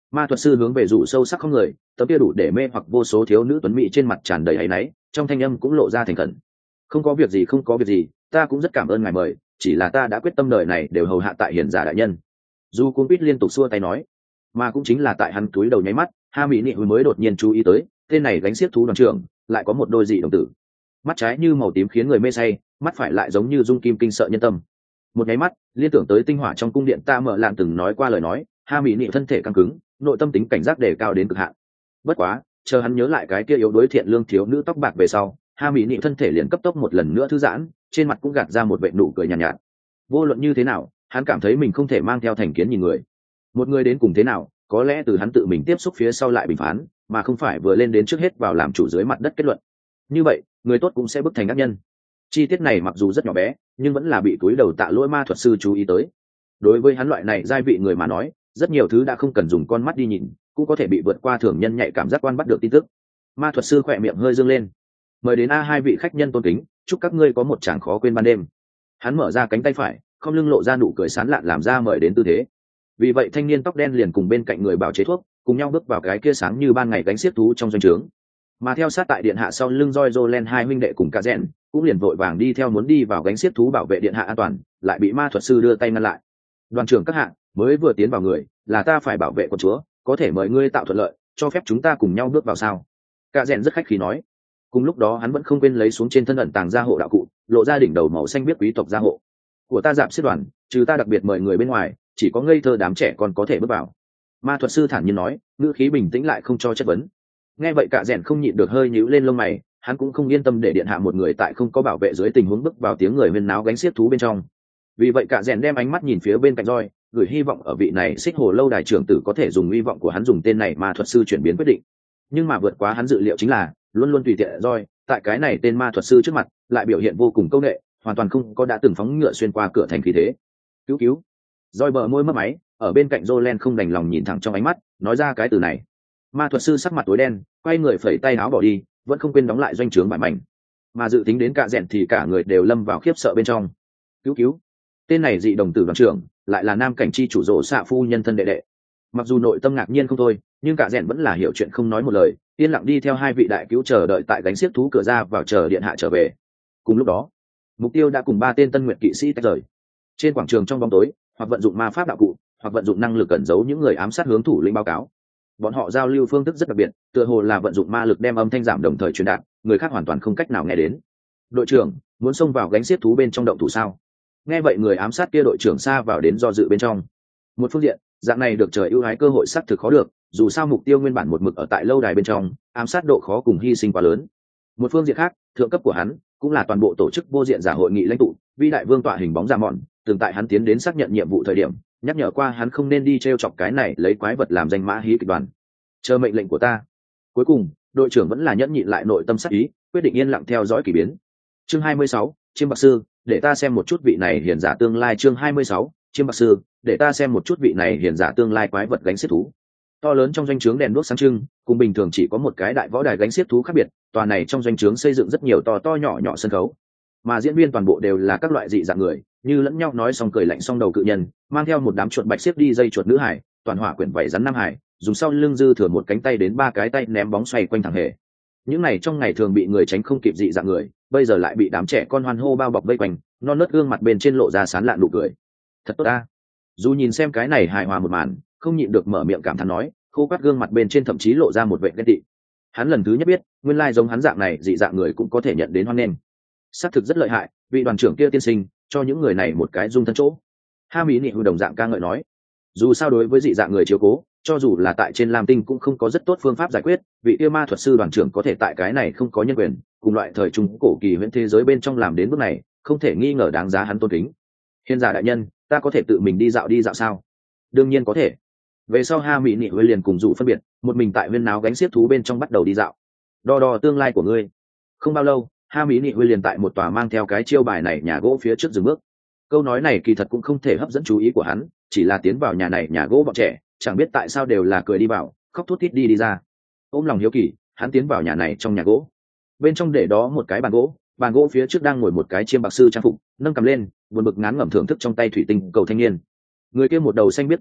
Ma thuật sư hướng về rủ sâu sắc không người, tấm kia đủ để mê hoặc vô số thiếu nữ tuấn mỹ trên mặt tràn đầy áy náy, trong thanh âm cũng lộ ra thành khẩn. Không có việc gì, không có việc gì, ta cũng rất cảm ơn ngài mời, chỉ là ta đã quyết tâm đời này đều hầu hạ tại hiền giả đại nhân. Du Cun Pít liên tục xua tay nói, mà cũng chính là tại hắn túi đầu nháy mắt, Ha Mỹ Nị mới đột nhiên chú ý tới, tên này gánh xiếc thú đoàn trưởng lại có một đôi dị đồng tử, mắt trái như màu tím khiến người mê say, mắt phải lại giống như dung kim kinh sợ nhân tâm. Một nháy mắt, liên tưởng tới tinh hỏa trong cung điện ta mở lạn từng nói qua lời nói, Ha Mỹ Nị thân thể căng cứng, nội tâm tính cảnh giác đề cao đến cực hạn. Bất quá, chờ hắn nhớ lại cái kia yếu đuối thiện lương thiếu nữ tóc bạc về sau, Ha Mỹ Nị thân thể liền cấp tốc một lần nữa thư giãn, trên mặt cũng gạt ra một vệt nụ cười nhàn nhạt, nhạt. Vô luận như thế nào, hắn cảm thấy mình không thể mang theo thành kiến nhìn người. Một người đến cùng thế nào, có lẽ từ hắn tự mình tiếp xúc phía sau lại bình phán, mà không phải vừa lên đến trước hết vào làm chủ dưới mặt đất kết luận. Như vậy, người tốt cũng sẽ bức thành ác nhân. Chi tiết này mặc dù rất nhỏ bé, nhưng vẫn là bị túi đầu tạ lỗi ma thuật sư chú ý tới. Đối với hắn loại này giai vị người mà nói, rất nhiều thứ đã không cần dùng con mắt đi nhìn, cũng có thể bị vượt qua thường nhân nhạy cảm giác quan bắt được tin tức. Ma thuật sư khỏe miệng hơi dương lên, mời đến a hai vị khách nhân tôn kính, chúc các ngươi có một tràng khó quên ban đêm. Hắn mở ra cánh tay phải, không lưng lộ ra nụ cười sán lạn làm ra mời đến tư thế. Vì vậy thanh niên tóc đen liền cùng bên cạnh người bảo chế thuốc, cùng nhau bước vào cái kia sáng như ban ngày gánh xiếc thú trong doanh trướng. Mà theo sát tại điện hạ sau lưng Joy Jolen hai huynh đệ cùng cả rèn, cũng liền vội vàng đi theo muốn đi vào gánh xiếc thú bảo vệ điện hạ an toàn, lại bị ma thuật sư đưa tay ngăn lại. Đoàn trưởng các hạ, mới vừa tiến vào người, là ta phải bảo vệ quận chúa, có thể mời ngươi tạo thuận lợi, cho phép chúng ta cùng nhau bước vào sao? Cả rèn rất khách khí nói. Cùng lúc đó hắn vẫn không quên lấy xuống trên thân ẩn tàng gia hộ đạo cụ, lộ ra đỉnh đầu màu xanh biết quý tộc gia hộ của ta. Dạp xếp đoàn, trừ ta đặc biệt mời người bên ngoài, chỉ có ngây thơ đám trẻ còn có thể bước vào. Ma thuật sư thản nhiên nói, ngữ khí bình tĩnh lại không cho chất vấn. Nghe vậy cả rèn không nhịn được hơi nhíu lên lông mày, hắn cũng không yên tâm để điện hạ một người tại không có bảo vệ dưới tình huống bước vào tiếng người huyên náo gánh xiếc thú bên trong. Vì vậy cả rèn đem ánh mắt nhìn phía bên cạnh roi, gửi hy vọng ở vị này xích hồ lâu đài trưởng tử có thể dùng hy vọng của hắn dùng tên này ma thuật sư chuyển biến quyết định. Nhưng mà vượt quá hắn dự liệu chính là luôn luôn tùy tiện roi, tại cái này tên ma thuật sư trước mặt lại biểu hiện vô cùng công nghệ, hoàn toàn không có đã từng phóng ngựa xuyên qua cửa thành khí thế. Cứu cứu! Roi bờ môi mấp máy, ở bên cạnh Jolen không đành lòng nhìn thẳng trong ánh mắt, nói ra cái từ này. Ma thuật sư sắc mặt tối đen, quay người phẩy tay áo bỏ đi, vẫn không quên đóng lại doanh trướng bại mảnh. Mà dự tính đến cả rèn thì cả người đều lâm vào khiếp sợ bên trong. Cứu cứu! Tên này dị đồng tử đoàn trưởng, lại là nam cảnh chi chủ rồ xạ phu nhân thân đệ đệ. Mặc dù nội tâm ngạc nhiên không thôi, nhưng cả rèn vẫn là hiểu chuyện không nói một lời, yên lặng đi theo hai vị đại cứu chờ đợi tại gánh xiếc thú cửa ra vào chờ điện hạ trở về. Cùng lúc đó, mục tiêu đã cùng ba tên tân nguyện kỵ sĩ tách rời. Trên quảng trường trong bóng tối, hoặc vận dụng ma pháp đạo cụ, hoặc vận dụng năng lực cẩn giấu những người ám sát hướng thủ lĩnh báo cáo. Bọn họ giao lưu phương thức rất đặc biệt, tựa hồ là vận dụng ma lực đem âm thanh giảm đồng thời truyền đạt, người khác hoàn toàn không cách nào nghe đến. Đội trưởng muốn xông vào gánh xiếc thú bên trong động thủ sao? Nghe vậy người ám sát kia đội trưởng xa vào đến do dự bên trong. Một phương diện, dạng này được trời ưu ái cơ hội xác thực khó được, dù sao mục tiêu nguyên bản một mực ở tại lâu đài bên trong, ám sát độ khó cùng hy sinh quá lớn. Một phương diện khác, thượng cấp của hắn cũng là toàn bộ tổ chức vô diện giả hội nghị lãnh tụ, vĩ đại vương tọa hình bóng ra mọn, từng tại hắn tiến đến xác nhận nhiệm vụ thời điểm, nhắc nhở qua hắn không nên đi t r e o chọc cái này lấy quái vật làm danh mã hí kịch đoàn. Chờ mệnh lệnh của ta. Cuối cùng, đội trưởng vẫn là nhẫn nhịn lại nội tâm sắc ý, quyết định yên lặng theo dõi kỳ biến. Chương hai mươi sáu, Chiêm Bạc Sư, để ta xem một chút vị này hiền giả tương lai. Chương hai mươi sáu, Chiêm Bạc Sư, để ta xem một chút vị này hiền giả tương lai quái vật gánh xiếc thú. To lớn trong doanh trướng đèn đuốc sáng trưng, cùng bình thường chỉ có một cái đại võ đài gánh xiếc thú khác biệt, tòa này trong doanh trướng xây dựng rất nhiều to to nhỏ nhỏ sân khấu, mà diễn viên toàn bộ đều là các loại dị dạng người, như lẫn nhau nói xong cười lạnh xong đầu cự nhân, mang theo một đám chuột bạch xiếc đi dây chuột nữ hải, toàn hỏa quyển vảy rắn nam hải, dùng sau lưng dư thừa một cánh tay đến ba cái tay ném bóng xoay quanh thẳng hề. Những này trong ngày thường bị người tránh không kịp dị dạng người, bây giờ lại bị đám trẻ con hoan hô bao bọc vây quanh, non nớt gương mặt bên trên lộ ra sán lạn nụ cười. Thật tốt ta. Dù nhìn xem cái này hài hòa một màn, không nhịn được mở miệng cảm thán nói, khô quắt gương mặt bên trên thậm chí lộ ra một vẻ ghen tị. Hắn lần thứ nhất biết, nguyên lai giống hắn dạng này dị dạng người cũng có thể nhận đến hoan nghênh. Xác thực rất lợi hại, vị đoàn trưởng kia tiên sinh, cho những người này một cái dung thân chỗ. Ha Mỹ Nị đồng dạng ca ngợi nói, dù sao đối với dị dạng người chiếu cố, cho dù là tại trên Lam Tinh cũng không có rất tốt phương pháp giải quyết, vị kia ma thuật sư đoàn trưởng có thể tại cái này không có nhân quyền, cùng loại thời trung cổ kỳ huyễn thế giới bên trong làm đến bước này, không thể nghi ngờ đáng giá hắn tôn kính. Hiền giả đại nhân, ta có thể tự mình đi dạo đi dạo sao? Đương nhiên có thể. Về sau Ha Mỹ Nị Huệ liền cùng dụ phân biệt, một mình tại huyên náo gánh xiếc thú bên trong bắt đầu đi dạo. Đo đo tương lai của ngươi. Không bao lâu, Ha Mỹ Nị Huệ liền tại một tòa mang theo cái chiêu bài này nhà gỗ phía trước dừng bước. Câu nói này kỳ thật cũng không thể hấp dẫn chú ý của hắn, chỉ là tiến vào nhà này nhà gỗ bọn trẻ, chẳng biết tại sao đều là cười đi vào, khóc thút thít đi đi ra. Ôm lòng hiếu kỳ, hắn tiến vào nhà này trong nhà gỗ. Bên trong để đó một cái bàn gỗ, bàn gỗ phía trước đang ngồi một cái chiêm bạc sư trang phục, nâng cầm lên, buồn bực ngán ngẩm thưởng thức trong tay thủy tinh cầu thanh niên. Người kia một đầu xanh biết tóc ngắn,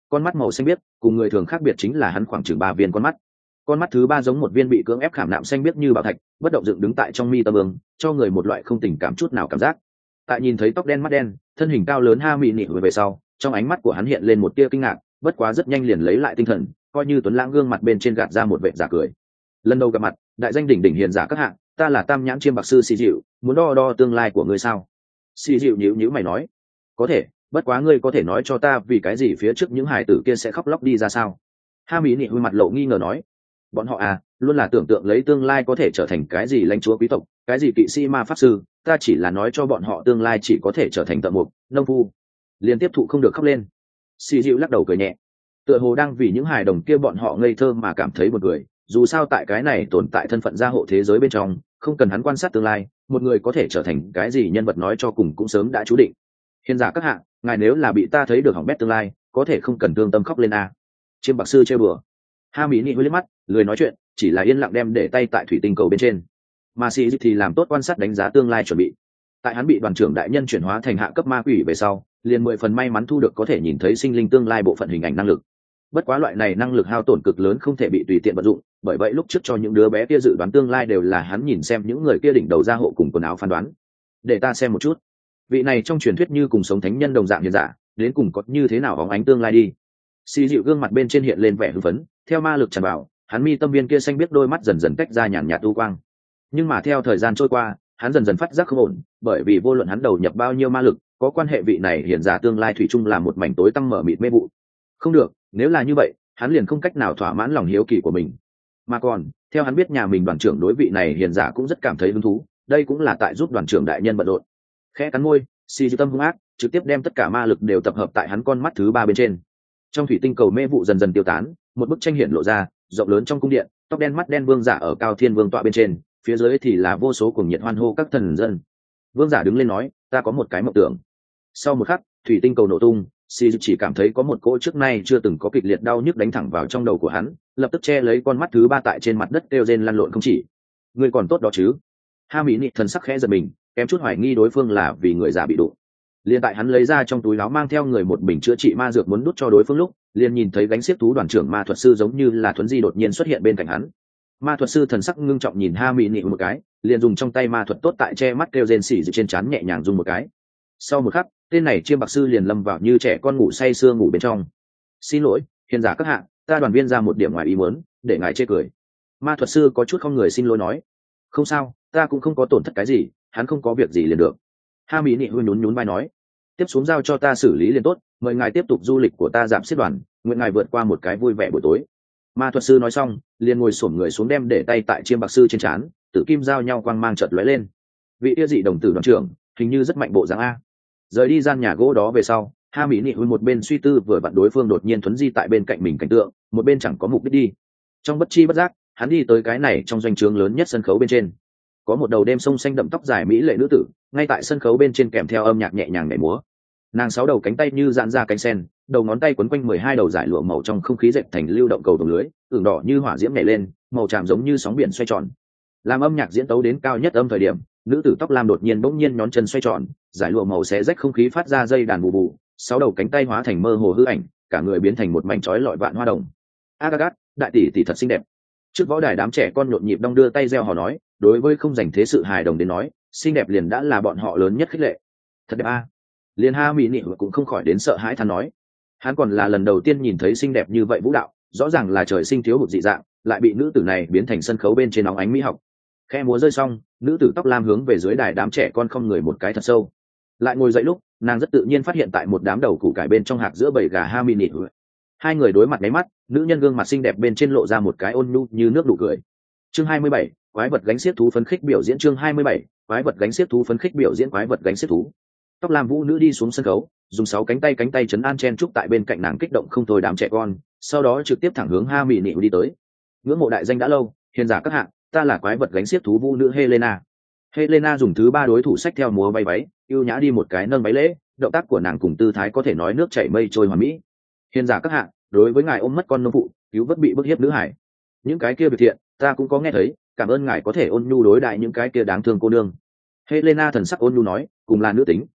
con mắt màu xanh biếc, cùng người thường khác biệt chính là hắn khoảng chừng ba viên con mắt. Con mắt thứ ba giống một viên bị cưỡng ép khảm nạm xanh biếc như bảo thạch, bất động dựng đứng tại trong mi tâm ương, cho người một loại không tình cảm chút nào cảm giác. Tại nhìn thấy tóc đen mắt đen, thân hình cao lớn Ha Mỹ Nị về sau, trong ánh mắt của hắn hiện lên một tia kinh ngạc, bất quá rất nhanh liền lấy lại tinh thần, coi như tuấn lãng gương mặt bên trên gạt ra một vẻ giả cười. Lần đầu gặp mặt, đại danh đỉnh đỉnh hiền giả các hạng, ta là Tam Nhãn Chiêm Bạc sư Sĩ Dịu, muốn đo đo tương lai của ngươi sao? Sĩ Dịu nhíu nhíu mày nói, có thể, bất quá ngươi có thể nói cho ta vì cái gì phía trước những hài tử kia sẽ khóc lóc đi ra sao? Ha Mỹ Nị mặt lộ nghi ngờ nói, bọn họ à, luôn là tưởng tượng lấy tương lai có thể trở thành cái gì lãnh chúa quý tộc, cái gì kỵ sĩ ma pháp sư, ta chỉ là nói cho bọn họ tương lai chỉ có thể trở thành thợ mộc, nông phu. Liên tiếp thụ không được khóc lên. Sĩ Dịu lắc đầu cười nhẹ, tựa hồ đang vì những hài đồng kia bọn họ ngây thơ mà cảm thấy buồn cười, dù sao tại cái này tồn tại thân phận gia hộ thế giới bên trong, không cần hắn quan sát tương lai, một người có thể trở thành cái gì nhân vật nói cho cùng cũng sớm đã chú định. Hiền giả các hạ, ngài nếu là bị ta thấy được hỏng bét tương lai, có thể không cần thương tâm khóc lên a. Chiêm Bạc sư trêu bừa. Ha Mỹ Nị hơi liếc mắt, lười nói chuyện, chỉ là yên lặng đem để tay tại thủy tinh cầu bên trên. Mà Sĩ Dịu thì làm tốt quan sát đánh giá tương lai chuẩn bị. Tại hắn bị đoàn trưởng đại nhân chuyển hóa thành hạ cấp ma quỷ về sau, liền mười phần may mắn thu được có thể nhìn thấy sinh linh tương lai bộ phận hình ảnh năng lực. Bất quá loại này năng lực hao tổn cực lớn không thể bị tùy tiện vận dụng, bởi vậy lúc trước cho những đứa bé kia dự đoán tương lai đều là hắn nhìn xem những người kia đỉnh đầu ra hộ cùng quần áo phán đoán. Để ta xem một chút, vị này trong truyền thuyết như cùng sống thánh nhân đồng dạng hiền giả, đến cùng có như thế nào bóng ánh tương lai đi. Sĩ Dịu gương mặt bên trên hiện lên vẻ hưng phấn, theo ma lực tràn vào, hắn mi tâm viên kia xanh biết đôi mắt dần dần tách ra nhàn nhạt u quang. Nhưng mà theo thời gian trôi qua, hắn dần dần phát giác không ổn, bởi vì vô luận hắn đầu nhập bao nhiêu ma lực, có quan hệ vị này hiền giả tương lai thủy chung là một mảnh tối tăm mở mịt mê vụ. Không được, nếu là như vậy, hắn liền không cách nào thỏa mãn lòng hiếu kỳ của mình. Mà còn, theo hắn biết nhà mình đoàn trưởng đối vị này hiền giả cũng rất cảm thấy hứng thú, đây cũng là tại giúp đoàn trưởng đại nhân bận rộn. Khẽ cắn môi, Sĩ Dịu tâm hung ác, trực tiếp đem tất cả ma lực đều tập hợp tại hắn con mắt thứ ba bên trên. Trong thủy tinh cầu mê vụ dần dần tiêu tán, một bức tranh hiện lộ ra, rộng lớn trong cung điện, tóc đen mắt đen vương giả ở cao thiên vương tọa bên trên, phía dưới thì là vô số cuồng nhiệt hoan hô các thần dân. Vương giả đứng lên nói, ta có một cái mộng tưởng. Sau một khắc, thủy tinh cầu nổ tung, Sĩ Dịu chỉ cảm thấy có một cỗ trước nay chưa từng có kịch liệt đau nhức đánh thẳng vào trong đầu của hắn, lập tức che lấy con mắt thứ ba tại trên mặt đất kêu rên lăn lộn không chỉ. Người còn tốt đó chứ? Ha Mỹ Nị thần sắc khẽ giật mình, kém chút hoài nghi đối phương là vì người già bị đụng. Liên tại hắn lấy ra trong túi áo mang theo người một bình chữa trị ma dược muốn đút cho đối phương lúc, liền nhìn thấy gánh xiếc thú đoàn trưởng ma thuật sư giống như là thuấn di đột nhiên xuất hiện bên cạnh hắn. Ma thuật sư thần sắc ngưng trọng nhìn Ha Mỹ Nị một cái, liền dùng trong tay ma thuật tốt tại che mắt kêu rên xỉ dưới trên trán nhẹ nhàng dùng một cái. Sau một khắc, tên này Chiêm Bạc sư liền lâm vào như trẻ con ngủ say sưa ngủ bên trong. Xin lỗi, hiền giả các hạ, ta đoàn viên ra một điểm ngoài ý muốn, để ngài chê cười. Ma thuật sư có chút không người xin lỗi nói. Không sao, ta cũng không có tổn thất cái gì, hắn không có việc gì liền được. Ha Mỹ Nị hơi nhún nhún vai nói, tiếp xuống giao cho ta xử lý liền tốt, mời ngài tiếp tục du lịch của ta giảm xếp đoàn, nguyện ngài vượt qua một cái vui vẻ buổi tối. Ma thuật sư nói xong, liền ngồi xổm người xuống đem để tay tại Chiêm Bạc sư trên trán, tự kim giao nhau quang mang chợt lóe lên. Vị yêu dị đồng tử đoàn trưởng, hình như rất mạnh bộ dáng a. Rời đi gian nhà gỗ đó về sau, Ha Mỹ Nị hồi một bên suy tư vừa vặn đối phương đột nhiên thuấn di tại bên cạnh mình cảnh tượng, một bên chẳng có mục đích đi. Trong bất chi bất giác, hắn đi tới cái này trong doanh trướng lớn nhất sân khấu bên trên. Có một đầu đêm sông xanh đậm tóc dài mỹ lệ nữ tử, ngay tại sân khấu bên trên kèm theo âm nhạc nhẹ nhàng nhảy múa. Nàng sáu đầu cánh tay như dạn ra cánh sen, đầu ngón tay quấn quanh mười hai đầu dải lụa màu trong không khí dệt thành lưu động cầu đồng lưới, ửng đỏ như hỏa diễm nhảy lên, màu tràm giống như sóng biển xoay tròn. Làm âm nhạc diễn tấu đến cao nhất âm thời điểm, nữ tử tóc lam đột nhiên bỗng nhiên nhón chân xoay tròn, dải lụa màu xé rách không khí phát ra dây đàn bù bù, sáu đầu cánh tay hóa thành mơ hồ hư ảnh, cả người biến thành một mảnh chói lọi vạn hoa đồng. Agagat, đại tỷ tỷ thật xinh đẹp. Trước võ đài đám trẻ con nhộn nhịp đong đưa tay reo hò nói, đối với không dành thế sự hài đồng đến nói, xinh đẹp liền đã là bọn họ lớn nhất khích lệ. Thật đẹp a. À. Liền Ha Mỹ Nị cũng không khỏi đến sợ hãi than nói, hắn còn là lần đầu tiên nhìn thấy xinh đẹp như vậy vũ đạo, rõ ràng là trời sinh thiếu hụt dị dạng, lại bị nữ tử này biến thành sân khấu bên trên óng ánh mỹ học. Khe múa rơi xong, nữ tử tóc lam hướng về dưới đài đám trẻ con không người một cái thật sâu, lại ngồi dậy lúc nàng rất tự nhiên phát hiện tại một đám đầu củ cải bên trong hạc giữa bầy gà Ha Mỹ Nị. Hai người đối mặt nháy mắt, nữ nhân gương mặt xinh đẹp bên trên lộ ra một cái ôn nhu như nước đủ cười. Chương hai mươi bảy, quái vật gánh xiếc thú phấn khích biểu diễn. Chương hai mươi bảy, quái vật gánh xiếc thú phấn khích biểu diễn. Quái vật gánh xiếc thú. Tóc lam vũ nữ đi xuống sân khấu, dùng sáu cánh tay cánh tay chấn an chen trúc tại bên cạnh nàng kích động không thôi đám trẻ con, sau đó trực tiếp thẳng hướng Ha Mỹ Nị đi tới. Ngưỡng mộ đại danh đã lâu, hiền giả các hạng, ta là quái vật gánh xiếc thú vũ nữ Helena. Helena dùng thứ ba đối thủ sách theo múa bay váy, ưu nhã đi một cái nâng váy lễ, động tác của nàng cùng tư thái có thể nói nước chảy mây trôi hoàn mỹ. Hiền giả các hạng, đối với ngài ôm mất con nô phụ, cứu vớt bị bức hiếp nữ hải, những cái kia biệt thiện ta cũng có nghe thấy, cảm ơn ngài có thể ôn nhu đối đại những cái kia đáng thương cô nương. Helena thần sắc ôn nhu nói, cùng là nữ tính,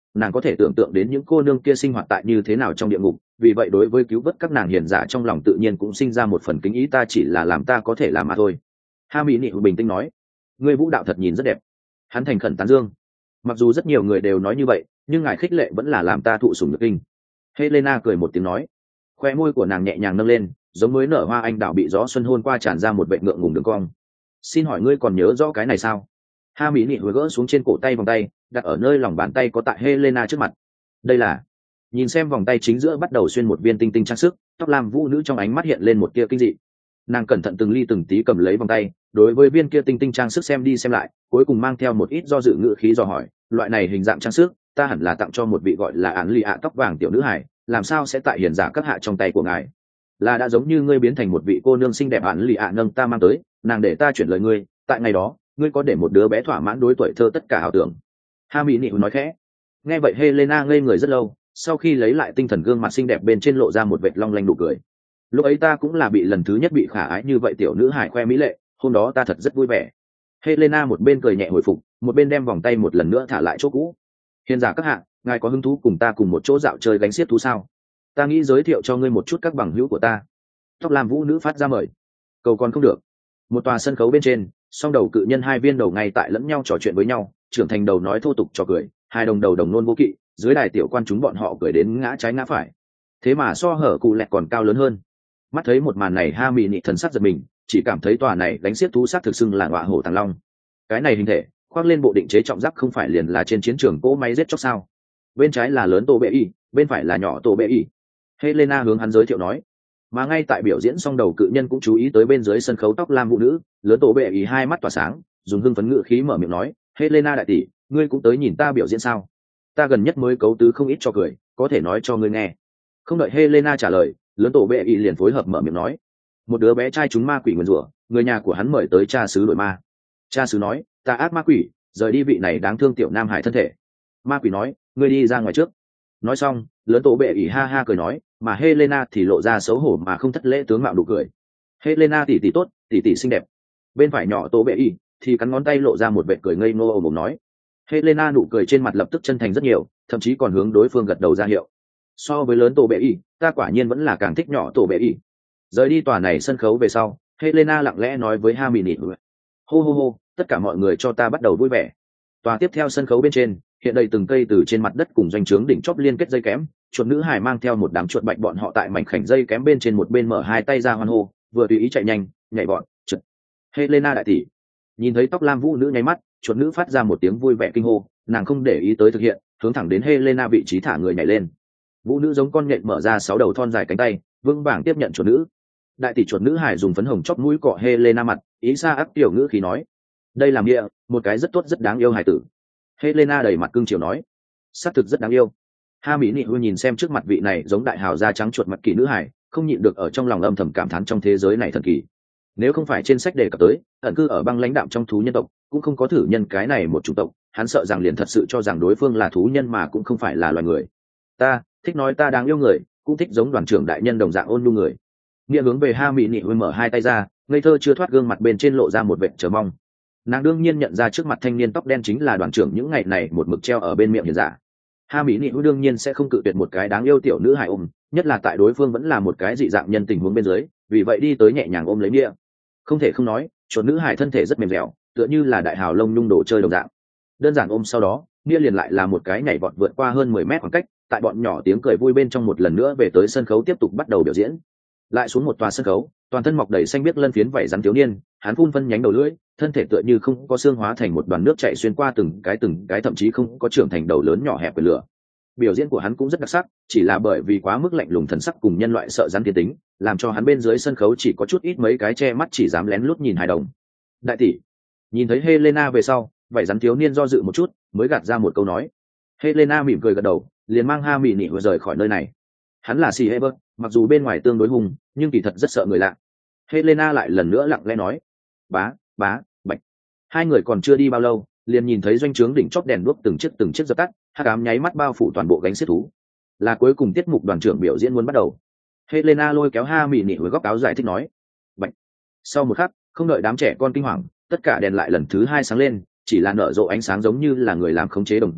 nàng có thể tưởng tượng đến những cô nương kia sinh hoạt tại như thế nào trong địa ngục, vì vậy đối với cứu vớt các nàng hiền giả trong lòng tự nhiên cũng sinh ra một phần kính ý. Ta chỉ là làm ta có thể làm mà thôi. Ha mỹ nị bình tĩnh nói. Ngươi vũ đạo thật nhìn rất đẹp. Hắn thành khẩn tán dương. Mặc dù rất nhiều người đều nói như vậy, nhưng ngài khích lệ vẫn là làm ta thụ sủng nhược kinh. Helena cười một tiếng nói. Khoe môi của nàng nhẹ nhàng nâng lên, giống mới nở hoa anh đào bị gió xuân hôn qua tràn ra một vệ ngượng ngùng đường cong. Xin hỏi ngươi còn nhớ rõ cái này sao? Ha mỹ nị hồi gỡ xuống trên cổ tay vòng tay, đặt ở nơi lòng bàn tay có tại Helena trước mặt. Đây là. Nhìn xem vòng tay chính giữa bắt đầu xuyên một viên tinh tinh trang sức, tóc lam vũ nữ trong ánh mắt hiện lên một tia kinh dị. Nàng cẩn thận từng ly từng tí cầm lấy vòng tay, đối với viên kia tinh tinh trang sức xem đi xem lại, cuối cùng mang theo một ít do dự ngữ khí dò hỏi, loại này hình dạng trang sức ta hẳn là tặng cho một vị gọi là án lì ạ tóc vàng tiểu nữ hải, làm sao sẽ tại hiền giả các hạ trong tay của ngài? Là đã giống như ngươi biến thành một vị cô nương xinh đẹp án lì ạ nâng ta mang tới, nàng để ta chuyển lời ngươi, tại ngày đó ngươi có để một đứa bé thỏa mãn đối tuổi thơ tất cả ảo tưởng. Ha mỹ nị nói khẽ. Nghe vậy Helena ngây người rất lâu, sau khi lấy lại tinh thần gương mặt xinh đẹp bên trên lộ ra một vệt long lanh nụ cười. Lúc ấy ta cũng là bị lần thứ nhất bị khả ái như vậy tiểu nữ hải khoe mỹ lệ, hôm đó ta thật rất vui vẻ. Helena một bên cười nhẹ hồi phục, một bên đem vòng tay một lần nữa thả lại chỗ cũ. Hiền giả các hạ, ngài có hứng thú cùng ta cùng một chỗ dạo chơi gánh xiếc thú sao? Ta nghĩ giới thiệu cho ngươi một chút các bằng hữu của ta. Tóc làm vũ nữ phát ra mời. Cầu còn không được. Một tòa sân khấu bên trên, song đầu cự nhân hai viên đầu ngay tại lẫn nhau trò chuyện với nhau, trưởng thành đầu nói thô tục trò cười, hai đồng đầu đồng nôn vô kỵ, dưới đài tiểu quan chúng bọn họ cười đến ngã trái ngã phải. Thế mà so hở cụ lẹt còn cao lớn hơn. Mắt thấy một màn này ha mì nị thần sắc giật mình, chỉ cảm thấy tòa này đánh xiết thú sắc thực xưng là ngọa hổ tàng long. Cái này hình thể khoác lên bộ định chế trọng giáp không phải liền là trên chiến trường cỗ máy giết chóc sao? Bên trái là lớn tổ bệ y, bên phải là nhỏ tổ bệ y. Helena hướng hắn giới thiệu nói. Mà ngay tại biểu diễn xong đầu cự nhân cũng chú ý tới bên dưới sân khấu tóc lam vũ nữ, lớn tổ bệ y hai mắt tỏa sáng, dùng hưng phấn ngữ khí mở miệng nói, Helena đại tỷ, ngươi cũng tới nhìn ta biểu diễn sao? Ta gần nhất mới cấu tứ không ít cho cười, có thể nói cho ngươi nghe. Không đợi Helena trả lời, lớn tổ bệ y liền phối hợp mở miệng nói, một đứa bé trai chúng ma quỷ nguyền rủa, người nhà của hắn mời tới cha xứ đội ma. Cha xứ nói, ta ác ma quỷ, rời đi vị này đáng thương tiểu nam hải thân thể. Ma quỷ nói, ngươi đi ra ngoài trước. Nói xong, lớn tổ bệ ỉ ha ha cười nói, mà Helena thì lộ ra xấu hổ mà không thất lễ tướng mạo đủ cười. Helena tỷ tỷ tốt, tỷ tỷ xinh đẹp. Bên phải nhỏ tổ bệ ỉ thì cắn ngón tay lộ ra một vệt cười ngây ngô ồm ồm nói. Helena nụ cười trên mặt lập tức chân thành rất nhiều, thậm chí còn hướng đối phương gật đầu ra hiệu. So với lớn tổ bệ ỉ, ta quả nhiên vẫn là càng thích nhỏ tổ bệ ỉ. Rời đi tòa này sân khấu về sau, Helena lặng lẽ nói với Hermione, hô hô hô, tất cả mọi người cho ta bắt đầu vui vẻ. Tòa tiếp theo sân khấu bên trên, hiện đầy từng cây từ trên mặt đất cùng doanh trướng đỉnh chóp liên kết dây kém, chuột nữ hải mang theo một đám chuột bạch bọn họ tại mảnh khảnh dây kém bên trên một bên mở hai tay ra hoan hô, vừa tùy ý chạy nhanh, nhảy bọn, trượt. Helena đại tỷ, nhìn thấy tóc lam vũ nữ nháy mắt, chuột nữ phát ra một tiếng vui vẻ kinh hô, nàng không để ý tới thực hiện, hướng thẳng đến Helena vị trí thả người nhảy lên. Vũ nữ giống con nhện mở ra sáu đầu thon dài cánh tay, vững vàng tiếp nhận chuột nữ. Đại tỷ chuột nữ hải dùng phấn hồng chóp mũi cọ Helena mặt, ý xa ác tiểu ngữ khí nói, đây làm nghĩa, một cái rất tốt rất đáng yêu hải tử. Helena đầy mặt cưng chiều nói, xác thực rất đáng yêu. Ha mỹ nị nhìn xem trước mặt vị này giống đại hào da trắng chuột mặt kỳ nữ hải, không nhịn được ở trong lòng âm thầm cảm thán trong thế giới này thần kỳ. Nếu không phải trên sách đề cập tới ẩn cư ở băng lãnh đạm trong thú nhân tộc, cũng không có thử nhân cái này một chủng tộc, hắn sợ rằng liền thật sự cho rằng đối phương là thú nhân mà cũng không phải là loài người. Ta thích nói ta đáng yêu người, cũng thích giống đoàn trưởng đại nhân đồng dạng ôn nhu người. Nghĩa hướng về ha mỹ nị mở hai tay ra, ngây thơ chưa thoát gương mặt bên trên lộ ra một vệt chờ mong. Nàng đương nhiên nhận ra trước mặt thanh niên tóc đen chính là đoàn trưởng những ngày này một mực treo ở bên miệng hiền giả. Ha mỹ nị đương nhiên sẽ không cự tuyệt một cái đáng yêu tiểu nữ hài ôm, nhất là tại đối phương vẫn là một cái dị dạng nhân tình huống bên dưới, vì vậy đi tới nhẹ nhàng ôm lấy Nghĩa. Không thể không nói, chuột nữ hài thân thể rất mềm dẻo, tựa như là đại hào lông nhung đồ chơi đồng dạng. Đơn giản ôm sau đó, Nghĩa liền lại là một cái nhảy vọt vượt qua hơn mười mét khoảng cách, tại bọn nhỏ tiếng cười vui bên trong một lần nữa về tới sân khấu tiếp tục bắt đầu biểu diễn. Lại xuống một tòa sân khấu, toàn thân mọc đầy xanh biếc lân phiến vảy rắn thiếu niên, hắn phun phân nhánh đầu lưỡi, thân thể tựa như không có xương hóa thành một đoàn nước chảy xuyên qua từng cái từng cái thậm chí không có trưởng thành đầu lớn nhỏ hẹp của lửa. Biểu diễn của hắn cũng rất đặc sắc, chỉ là bởi vì quá mức lạnh lùng thần sắc cùng nhân loại sợ rắn thiên tính, làm cho hắn bên dưới sân khấu chỉ có chút ít mấy cái che mắt chỉ dám lén lút nhìn hài đồng. Đại tỷ, nhìn thấy Helena về sau, vảy rắn thiếu niên do dự một chút, mới gạt ra một câu nói. Helena mỉm cười gật đầu, liền mang ha mị nị rời khỏi nơi này. Hắn là Si Heber, mặc dù bên ngoài tương đối hung, nhưng kỳ thật rất sợ người lạ. Helena lại lần nữa lặng lẽ nói, bá bá bạch. Hai người còn chưa đi bao lâu, liền nhìn thấy doanh trướng đỉnh chóp đèn đuốc từng chiếc từng chiếc dập tắt, hắc ám nháy mắt bao phủ toàn bộ gánh xiết thú. Là cuối cùng tiết mục đoàn trưởng biểu diễn muốn bắt đầu. Helena lôi kéo ha mị nị với góc áo giải thích nói, bạch. Sau một khắc, không đợi đám trẻ con kinh hoàng, tất cả đèn lại lần thứ hai sáng lên, chỉ là nở rộ ánh sáng giống như là người làm khống chế đồng dạng,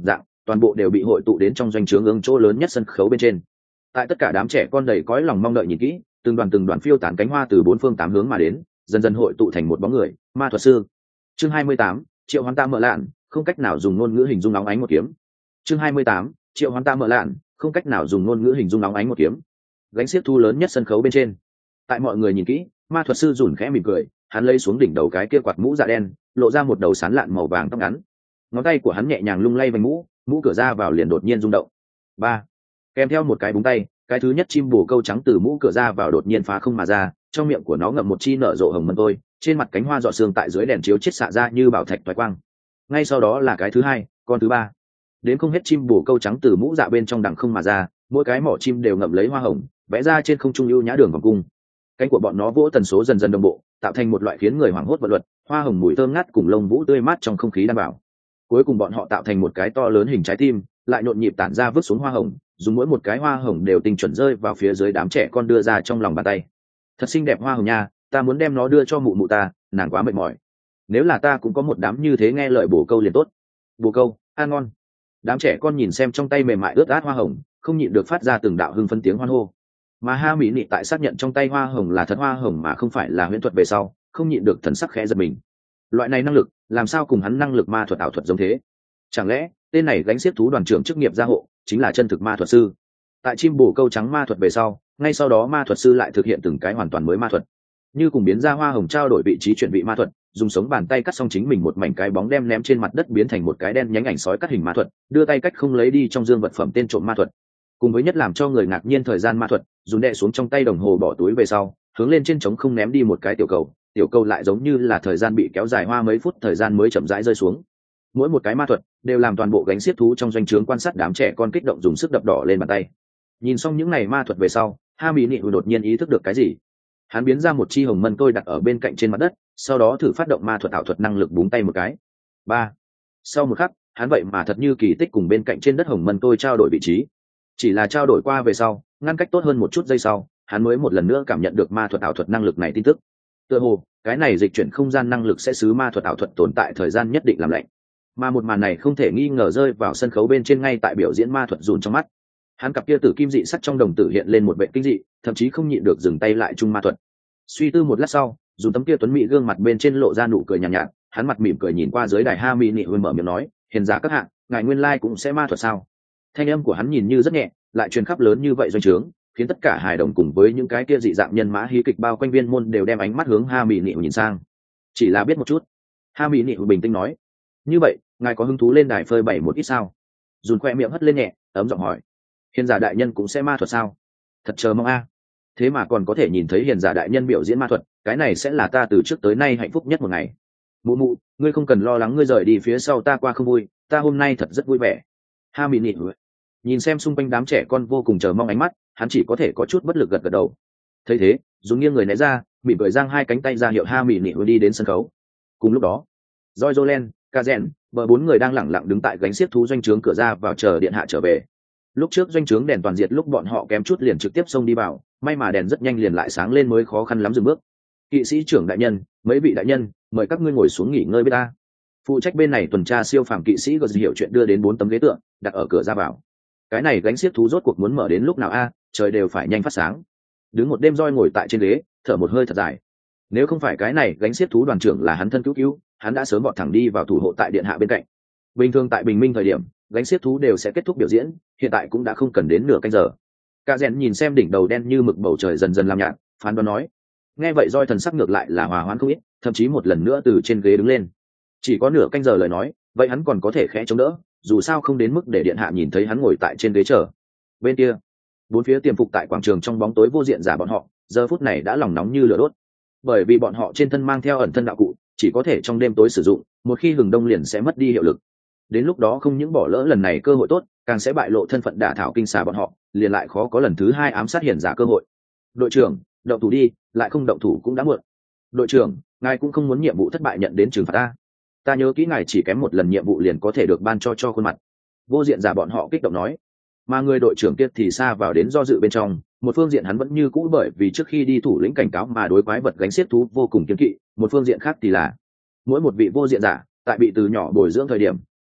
toàn bộ đều bị hội tụ đến trong doanh trướng ứng chỗ lớn nhất sân khấu bên trên. Tại tất cả đám trẻ con đầy cõi lòng mong đợi nhìn kỹ, từng đoàn từng đoàn phiêu tán cánh hoa từ bốn phương tám hướng mà đến, dần dần hội tụ thành một bóng người, ma thuật sư. Chương hai mươi tám, Triệu Hoán Ta Mở Lạn, không cách nào dùng ngôn ngữ hình dung nóng ánh một kiếm. Chương hai mươi tám, Triệu Hoán Ta Mở Lạn, không cách nào dùng ngôn ngữ hình dung nóng ánh một kiếm. Gánh xiếc thu lớn nhất sân khấu bên trên. Tại mọi người nhìn kỹ, ma thuật sư rủn khẽ mỉm cười, hắn lấy xuống đỉnh đầu cái kia quạt mũ dạ đen, lộ ra một đầu sán lạn màu vàng tóc ngắn. Ngón tay của hắn nhẹ nhàng lung lay vành mũ, mũ cửa ra vào liền đột nhiên rung động. Ba. Kèm theo một cái búng tay, cái thứ nhất chim bồ câu trắng từ mũ cửa ra vào đột nhiên phá không mà ra, trong miệng của nó ngậm một chi nở rộ hồng mân tôi, trên mặt cánh hoa rọ xương tại dưới đèn chiếu chiết xạ ra như bảo thạch toái quang. Ngay sau đó là cái thứ hai, con thứ ba. Đến không hết chim bồ câu trắng từ mũ dạ bên trong đằng không mà ra, mỗi cái mỏ chim đều ngậm lấy hoa hồng, vẽ ra trên không trung ưu nhã đường vòng cung. Cánh của bọn nó vỗ tần số dần dần đồng bộ, tạo thành một loại khiến người hoảng hốt vật luật, hoa hồng mùi thơm ngát cùng lông vũ tươi mát trong không khí đảm bảo. Cuối cùng bọn họ tạo thành một cái to lớn hình trái tim, lại nhộn nhịp tản ra vứt xuống hoa hồng, dùng mỗi một cái hoa hồng đều tinh chuẩn rơi vào phía dưới đám trẻ con đưa ra trong lòng bàn tay. Thật xinh đẹp hoa hồng nha, ta muốn đem nó đưa cho mụ mụ ta, nàng quá mệt mỏi. Nếu là ta cũng có một đám như thế nghe lời bồ câu liền tốt. Bồ câu, ăn ngon. Đám trẻ con nhìn xem trong tay mềm mại ướt át hoa hồng, không nhịn được phát ra từng đạo hưng phấn tiếng hoan hô. Mà Ha Mỹ Nị tại xác nhận trong tay hoa hồng là thật hoa hồng mà không phải là huyễn thuật về sau, không nhịn được thần sắc khẽ giật mình. Loại này năng lực, làm sao cùng hắn năng lực ma thuật ảo thuật giống thế? Chẳng lẽ tên này gánh xiếc thú đoàn trưởng chức nghiệp gia hộ chính là chân thực ma thuật sư? Tại chim bồ câu trắng ma thuật về sau, ngay sau đó ma thuật sư lại thực hiện từng cái hoàn toàn mới ma thuật, như cùng biến ra hoa hồng trao đổi vị trí chuyển vị ma thuật, dùng sống bàn tay cắt xong chính mình một mảnh cái bóng đem ném trên mặt đất biến thành một cái đen nhánh ảnh sói cắt hình ma thuật, đưa tay cách không lấy đi trong dương vật phẩm tên trộm ma thuật, cùng với nhất làm cho người ngạc nhiên thời gian ma thuật, dùng đè xuống trong tay đồng hồ bỏ túi về sau, hướng lên trên trống không ném đi một cái tiểu cầu, tiểu cầu lại giống như là thời gian bị kéo dài hoa mấy phút thời gian mới chậm rãi rơi xuống. Mỗi một cái ma thuật đều làm toàn bộ gánh xiếc thú trong doanh trướng quan sát đám trẻ con kích động dùng sức đập đỏ lên bàn tay. Nhìn xong những này ma thuật về sau, Ha Mỹ Nị đột nhiên ý thức được cái gì. Hắn biến ra một chi hồng mân tôi đặt ở bên cạnh trên mặt đất, sau đó thử phát động ma thuật ảo thuật năng lực búng tay một cái. Ba. Sau một khắc, hắn vậy mà thật như kỳ tích cùng bên cạnh trên đất hồng mân tôi trao đổi vị trí. Chỉ là trao đổi qua về sau, ngăn cách tốt hơn một chút giây sau, hắn mới một lần nữa cảm nhận được ma thuật ảo thuật năng lực này tin tức. Tựa hồ, cái này dịch chuyển không gian năng lực sẽ xứ ma thuật ảo thuật tồn tại thời gian nhất định làm lạnh. Mà một màn này không thể nghi ngờ rơi vào sân khấu bên trên ngay tại biểu diễn ma thuật dùn trong mắt. Hắn cặp kia tử kim dị sắc trong đồng tử hiện lên một vệ kinh dị, thậm chí không nhịn được dừng tay lại chung ma thuật. Suy tư một lát sau, dùng tấm kia tuấn mỹ gương mặt bên trên lộ ra nụ cười nhàn nhạt, nhạt, hắn mặt mỉm cười nhìn qua dưới đài Ha Mỹ Nị mở miệng nói, hiền giả các hạ, ngài nguyên lai cũng sẽ ma thuật sao? Thanh âm của hắn nhìn như rất nhẹ, lại truyền khắp lớn như vậy doanh trướng, khiến tất cả hài đồng cùng với những cái kia dị dạng nhân mã hí kịch bao quanh viên môn đều đem ánh mắt hướng Ha Mỹ Nị nhìn sang. Chỉ là biết một chút. Ha Mỹ Nị bình tĩnh nói, như vậy, ngài có hứng thú lên đài phơi bày một ít sao? Dùn khoe miệng hất lên nhẹ, ấm giọng hỏi, hiền giả đại nhân cũng sẽ ma thuật sao? Thật chờ mong a. Thế mà còn có thể nhìn thấy hiền giả đại nhân biểu diễn ma thuật, cái này sẽ là ta từ trước tới nay hạnh phúc nhất một ngày. Mụ mụ, ngươi không cần lo lắng ngươi rời đi phía sau ta qua không vui, ta hôm nay thật rất vui vẻ. Ha Mỹ Nị nhìn xem xung quanh đám trẻ con vô cùng chờ mong ánh mắt, hắn chỉ có thể có chút bất lực gật gật đầu. Thấy thế, dùng nghiêng người né ra, mỉm cười giang hai cánh tay ra hiệu Ha Mỹ Nị đi đến sân khấu. Cùng lúc đó, Joy Jolen, Kazen, bờ bốn người đang lẳng lặng đứng tại gánh xiếc thú doanh trướng cửa ra vào chờ điện hạ trở về. Lúc trước doanh trướng đèn toàn diệt lúc bọn họ kém chút liền trực tiếp xông đi vào, may mà đèn rất nhanh liền lại sáng lên mới khó khăn lắm dừng bước. Kỵ sĩ trưởng đại nhân, mấy vị đại nhân, mời các ngươi ngồi xuống nghỉ ngơi với ta. Phụ trách bên này tuần tra siêu phàm kỵ sĩ có hiểu chuyện đưa đến bốn tấm ghế tựa, đặt ở cửa ra vào. Cái này gánh xiếc thú rốt cuộc muốn mở đến lúc nào a? Trời đều phải nhanh phát sáng. Đứng một đêm roi ngồi tại trên ghế, thở một hơi thật dài. Nếu không phải cái này gánh xiếc thú đoàn trưởng là hắn thân cứu cứu, hắn đã sớm vọt thẳng đi vào thủ hộ tại điện hạ bên cạnh. Bình thường tại bình minh thời điểm, gánh xiếc thú đều sẽ kết thúc biểu diễn, hiện tại cũng đã không cần đến nửa canh giờ. Cả rèn nhìn xem đỉnh đầu đen như mực bầu trời dần dần làm nhạt, phán đoán nói. Nghe vậy roi thần sắc ngược lại là hòa hoãn không ít, thậm chí một lần nữa từ trên ghế đứng lên. Chỉ có nửa canh giờ lời nói, vậy hắn còn có thể khẽ chống đỡ, dù sao không đến mức để điện hạ nhìn thấy hắn ngồi tại trên ghế chờ. Bên kia, bốn phía tiềm phục tại quảng trường trong bóng tối vô diện giả bọn họ, giờ phút này đã lòng nóng như lửa đốt. Bởi vì bọn họ trên thân mang theo ẩn thân đạo cụ, chỉ có thể trong đêm tối sử dụng, một khi hừng đông liền sẽ mất đi hiệu lực. Đến lúc đó không những bỏ lỡ lần này cơ hội tốt, càng sẽ bại lộ thân phận đả thảo kinh xà bọn họ, liền lại khó có lần thứ hai ám sát hiển giả cơ hội. Đội trưởng, động thủ đi, lại không động thủ cũng đã muộn. Đội trưởng, ngài cũng không muốn nhiệm vụ thất bại nhận đến trừng phạt ta. Ta nhớ kỹ ngài chỉ kém một lần nhiệm vụ liền có thể được ban cho cho khuôn mặt. Vô diện giả bọn họ kích động nói. Mà người đội trưởng kia thì xa vào đến do dự bên trong, một phương diện hắn vẫn như cũ bởi vì trước khi đi thủ lĩnh cảnh cáo mà đối quái vật gánh xiết thú vô cùng kiêng kỵ, một phương diện khác thì là mỗi một vị vô diện giả tại bị từ nhỏ bồi dưỡng thời điểm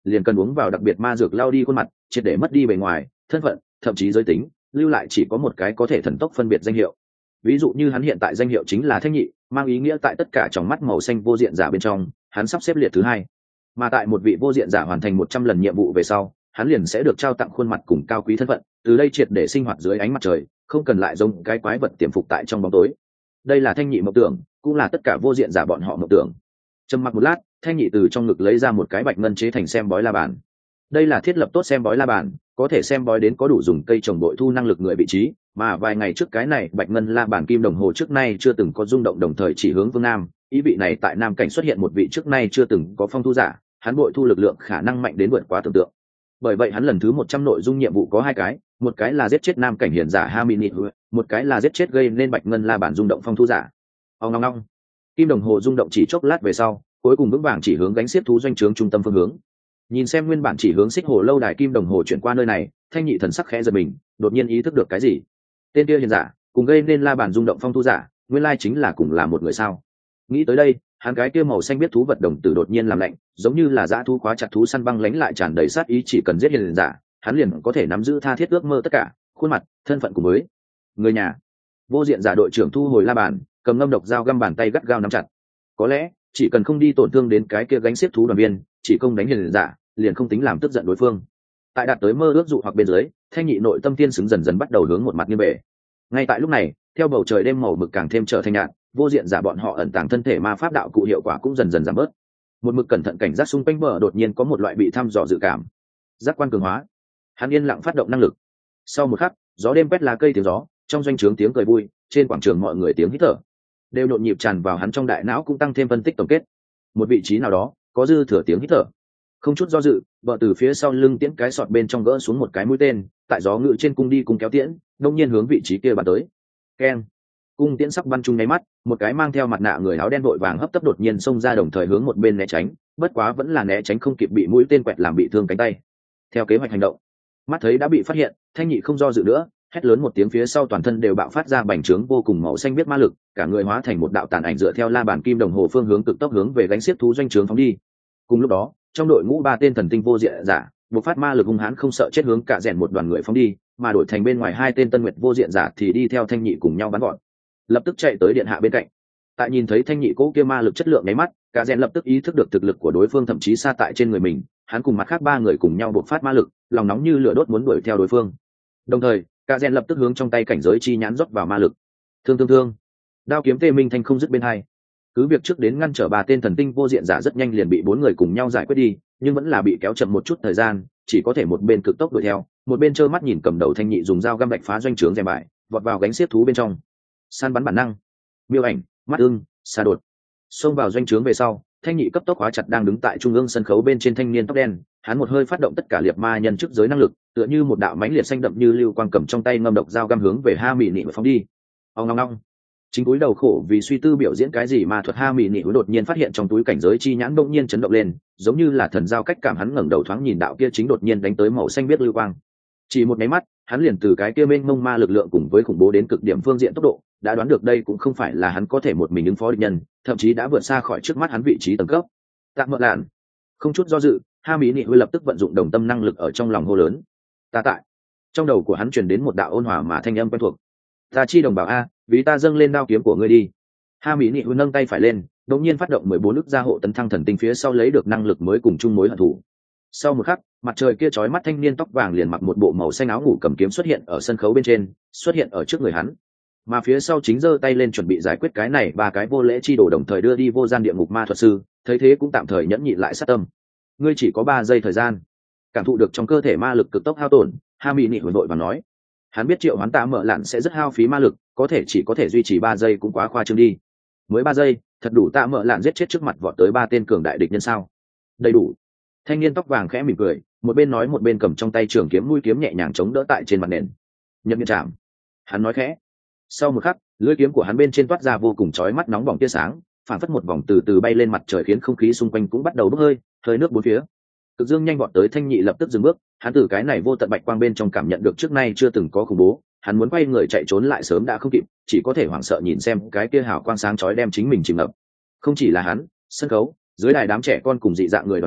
liền cần uống vào đặc biệt ma dược lao đi khuôn mặt, triệt để mất đi bề ngoài, thân phận, thậm chí giới tính, lưu lại chỉ có một cái có thể thần tốc phân biệt danh hiệu. Ví dụ như hắn hiện tại danh hiệu chính là Thanh Nhị, mang ý nghĩa tại tất cả trong mắt màu xanh vô diện giả bên trong, hắn sắp xếp liệt thứ hai. Mà tại một vị vô diện giả hoàn thành một trăm lần nhiệm vụ về sau, hắn liền sẽ được trao tặng khuôn mặt cùng cao quý thân phận, từ đây triệt để sinh hoạt dưới ánh mặt trời, không cần lại giống cái quái vật tiềm phục tại trong bóng tối. Đây là Thanh Nhị mộng tưởng, cũng là tất cả vô diện giả bọn họ mộng tưởng. Trầm mặc một lát, Thanh Nhị từ trong ngực lấy ra một cái bạch ngân chế thành xem bói la bàn. Đây là thiết lập tốt xem bói la bàn, có thể xem bói đến có đủ dùng cây trồng bội thu năng lực người vị trí, mà vài ngày trước cái này bạch ngân la bàn kim đồng hồ trước nay chưa từng có rung động đồng thời chỉ hướng phương nam, ý vị này tại nam cảnh xuất hiện một vị trước nay chưa từng có phong thu giả, hắn bội thu lực lượng khả năng mạnh đến vượt quá tưởng tượng. Bởi vậy hắn lần thứ một trăm nội dung nhiệm vụ có hai cái, một cái là giết chết nam cảnh hiền giả Hamini, một cái là giết chết gây nên bạch ngân la bàn rung động phong thu giả. Ông long long, kim đồng hồ rung động chỉ chốc lát về sau, cuối cùng vững vàng chỉ hướng gánh xiết thú doanh trướng trung tâm phương hướng. Nhìn xem nguyên bản chỉ hướng xích hồ lâu đài kim đồng hồ chuyển qua nơi này, Thanh Nhị thần sắc khẽ giật mình, đột nhiên ý thức được cái gì. Tên kia hiền giả cùng gây nên la bàn rung động phong thu giả, nguyên lai chính là cùng là một người sao? Nghĩ tới đây, hắn cái kia màu xanh biết thú vật đồng tử đột nhiên làm lạnh, giống như là dã thú khóa chặt thú săn băng lãnh lại tràn đầy sát ý, chỉ cần giết hiền giả, hắn liền có thể nắm giữ tha thiết ước mơ tất cả, khuôn mặt, thân phận cùng với người nhà. Vô diện giả đội trưởng thu hồi la bàn, cầm ngâm độc dao găm bàn tay gắt gao nắm chặt. Có lẽ chỉ cần không đi tổn thương đến cái kia gánh xiết thú đoàn viên, chỉ công đánh hiền giả, liền không tính làm tức giận đối phương. Tại đạt tới mơ ước dụ hoặc bên dưới, Thanh Nhị nội tâm tiên xứng dần dần bắt đầu hướng một mặt như bể. Ngay tại lúc này, theo bầu trời đêm màu mực càng thêm trở thành nhạt, vô diện giả bọn họ ẩn tàng thân thể ma pháp đạo cụ hiệu quả cũng dần dần giảm bớt. Một mực cẩn thận cảnh giác xung quanh bờ đột nhiên có một loại bị thăm dò dự cảm. Giác quan cường hóa. Hắn yên lặng phát động năng lực. Sau một khắc, gió đêm quét lá cây tiếng gió, trong doanh trướng tiếng cười vui, trên quảng trường mọi người tiếng hít thở đều nhộn nhịp tràn vào hắn trong đại não, cũng tăng thêm phân tích tổng kết. Một vị trí nào đó có dư thừa tiếng hít thở. Không chút do dự, vợ từ phía sau lưng tiễn cái sọt bên trong gỡ xuống một cái mũi tên, tại gió ngự trên cung đi cùng kéo tiễn, đông nhiên hướng vị trí kia bắn tới. Keng! Cung tiễn sắc bắn trúng nháy mắt, một cái mang theo mặt nạ người áo đen vội vàng hấp tấp đột nhiên xông ra, đồng thời hướng một bên né tránh, bất quá vẫn là né tránh không kịp, bị mũi tên quẹt làm bị thương cánh tay. Theo kế hoạch hành động, mắt thấy đã bị phát hiện, Thanh Nhị không do dự nữa, hét lớn một tiếng, phía sau toàn thân đều bạo phát ra bành trướng vô cùng màu xanh biết ma lực, cả người hóa thành một đạo tàn ảnh dựa theo la bàn kim đồng hồ phương hướng cực tốc hướng về gánh xiết thú doanh trướng phóng đi. Cùng lúc đó, trong đội ngũ ba tên thần tinh vô diện giả bộc phát ma lực hung hãn không sợ chết hướng cả rèn một đoàn người phóng đi, mà đổi thành bên ngoài hai tên tân nguyệt vô diện giả thì đi theo Thanh Nhị cùng nhau bắn gọn, lập tức chạy tới điện hạ bên cạnh. Tại nhìn thấy Thanh Nhị cố kia ma lực chất lượng nháy mắt, cả rèn lập tức ý thức được thực lực của đối phương thậm chí xa tại trên người mình, hắn cùng mặt khác ba người cùng nhau bộc phát ma lực, lòng nóng như lửa đốt muốn đuổi theo đối phương. Đồng thời, cả rèn lập tức hướng trong tay cảnh giới chi nhãn rót vào ma lực. Thương thương thương, đao kiếm tê minh thanh không dứt bên hai. Cứ việc trước đến ngăn trở ba tên thần tinh vô diện giả rất nhanh liền bị bốn người cùng nhau giải quyết đi, nhưng vẫn là bị kéo chậm một chút thời gian, chỉ có thể một bên cực tốc đuổi theo, một bên trơ mắt nhìn cầm đầu Thanh Nhị dùng dao găm đạch phá doanh trướng rèm bại, vọt vào gánh xiết thú bên trong. Săn bắn bản năng, miêu ảnh, mắt ưng, xà đột. Xông vào doanh trướng về sau, Thanh Nhị cấp tốc khóa chặt đang đứng tại trung ương sân khấu bên trên thanh niên tóc đen, hắn một hơi phát động tất cả liệt ma nhân chức giới năng lực, tựa như một đạo mãnh liệt xanh đậm như lưu quang cầm trong tay ngâm độc dao găm hướng về Ha Mị Nị mà phóng đi. Ông ngong ngong. Chính túi đầu khổ vì suy tư biểu diễn cái gì mà thuật Ha Mị Nị đột nhiên phát hiện trong túi cảnh giới chi nhãn bỗng nhiên chấn động lên, giống như là thần giao cách cảm, hắn ngẩng đầu thoáng nhìn đạo kia chính đột nhiên đánh tới màu xanh biết lưu quang. Chỉ một cái mắt, hắn liền từ cái kia mênh mông ma lực lượng cùng với khủng bố đến cực điểm phương diện tốc độ, đã đoán được đây cũng không phải là hắn có thể một mình ứng phó địch nhân, thậm chí đã vượt xa khỏi trước mắt hắn vị trí tầng cấp. Tạm mợ lạn, không chút do dự, Ha Mị Nị lập tức vận dụng đồng tâm năng lực ở trong lòng hô lớn. Ta tại. Trong đầu của hắn truyền đến một đạo ôn hòa mà thanh âm quen thuộc. Ta chi đồng bảo a, vì ta dâng lên đao kiếm của ngươi đi. Ha Mị Nị nâng tay phải lên, đột nhiên phát động mười bốn ức gia hộ tấn thăng thần tinh phía sau lấy được năng lực mới cùng chung mối hận thù. Sau một khắc, mặt trời kia chói mắt thanh niên tóc vàng liền mặc một bộ màu xanh áo ngủ cầm kiếm xuất hiện ở sân khấu bên trên, xuất hiện ở trước người hắn. Mà phía sau chính giơ tay lên chuẩn bị giải quyết cái này ba cái vô lễ chi đồ đồng thời đưa đi vô gian địa ngục ma thuật sư, thấy thế cũng tạm thời nhẫn nhịn lại sát tâm. Ngươi chỉ có ba giây thời gian. Cảm thụ được trong cơ thể ma lực cực tốc hao tổn, Ha Mị Nị hồi vội và nói. Hắn biết triệu hoán tạ mợ lạn sẽ rất hao phí ma lực, có thể chỉ có thể duy trì ba giây cũng quá khoa trương đi. Mới ba giây, thật đủ tạ mợ lạn giết chết trước mặt vọt tới ba tên cường đại địch nhân sao? Đầy đủ. Thanh niên tóc vàng khẽ mỉm cười, một bên nói một bên cầm trong tay trường kiếm mũi kiếm nhẹ nhàng chống đỡ tại trên mặt nền. Nhậm Nhiên chạm. Hắn nói khẽ. Sau một khắc, lưỡi kiếm của hắn bên trên toát ra vô cùng chói mắt nóng bỏng tia sáng, phản phất một vòng từ từ bay lên mặt trời, khiến không khí xung quanh cũng bắt đầu bốc hơi, hơi nước bốn phía. Cực dương nhanh vọt tới Thanh Nhị lập tức dừng bước, hắn từ cái này vô tận bạch quang bên trong cảm nhận được trước nay chưa từng có khủng bố, hắn muốn quay người chạy trốn lại sớm đã không kịp, chỉ có thể hoảng sợ nhìn xem cái kia hào quang sáng chói đem chính mình chìm ngập. Không chỉ là hắn, sân khấu, dưới đài đám trẻ con cùng dị dạng người đoàn viên,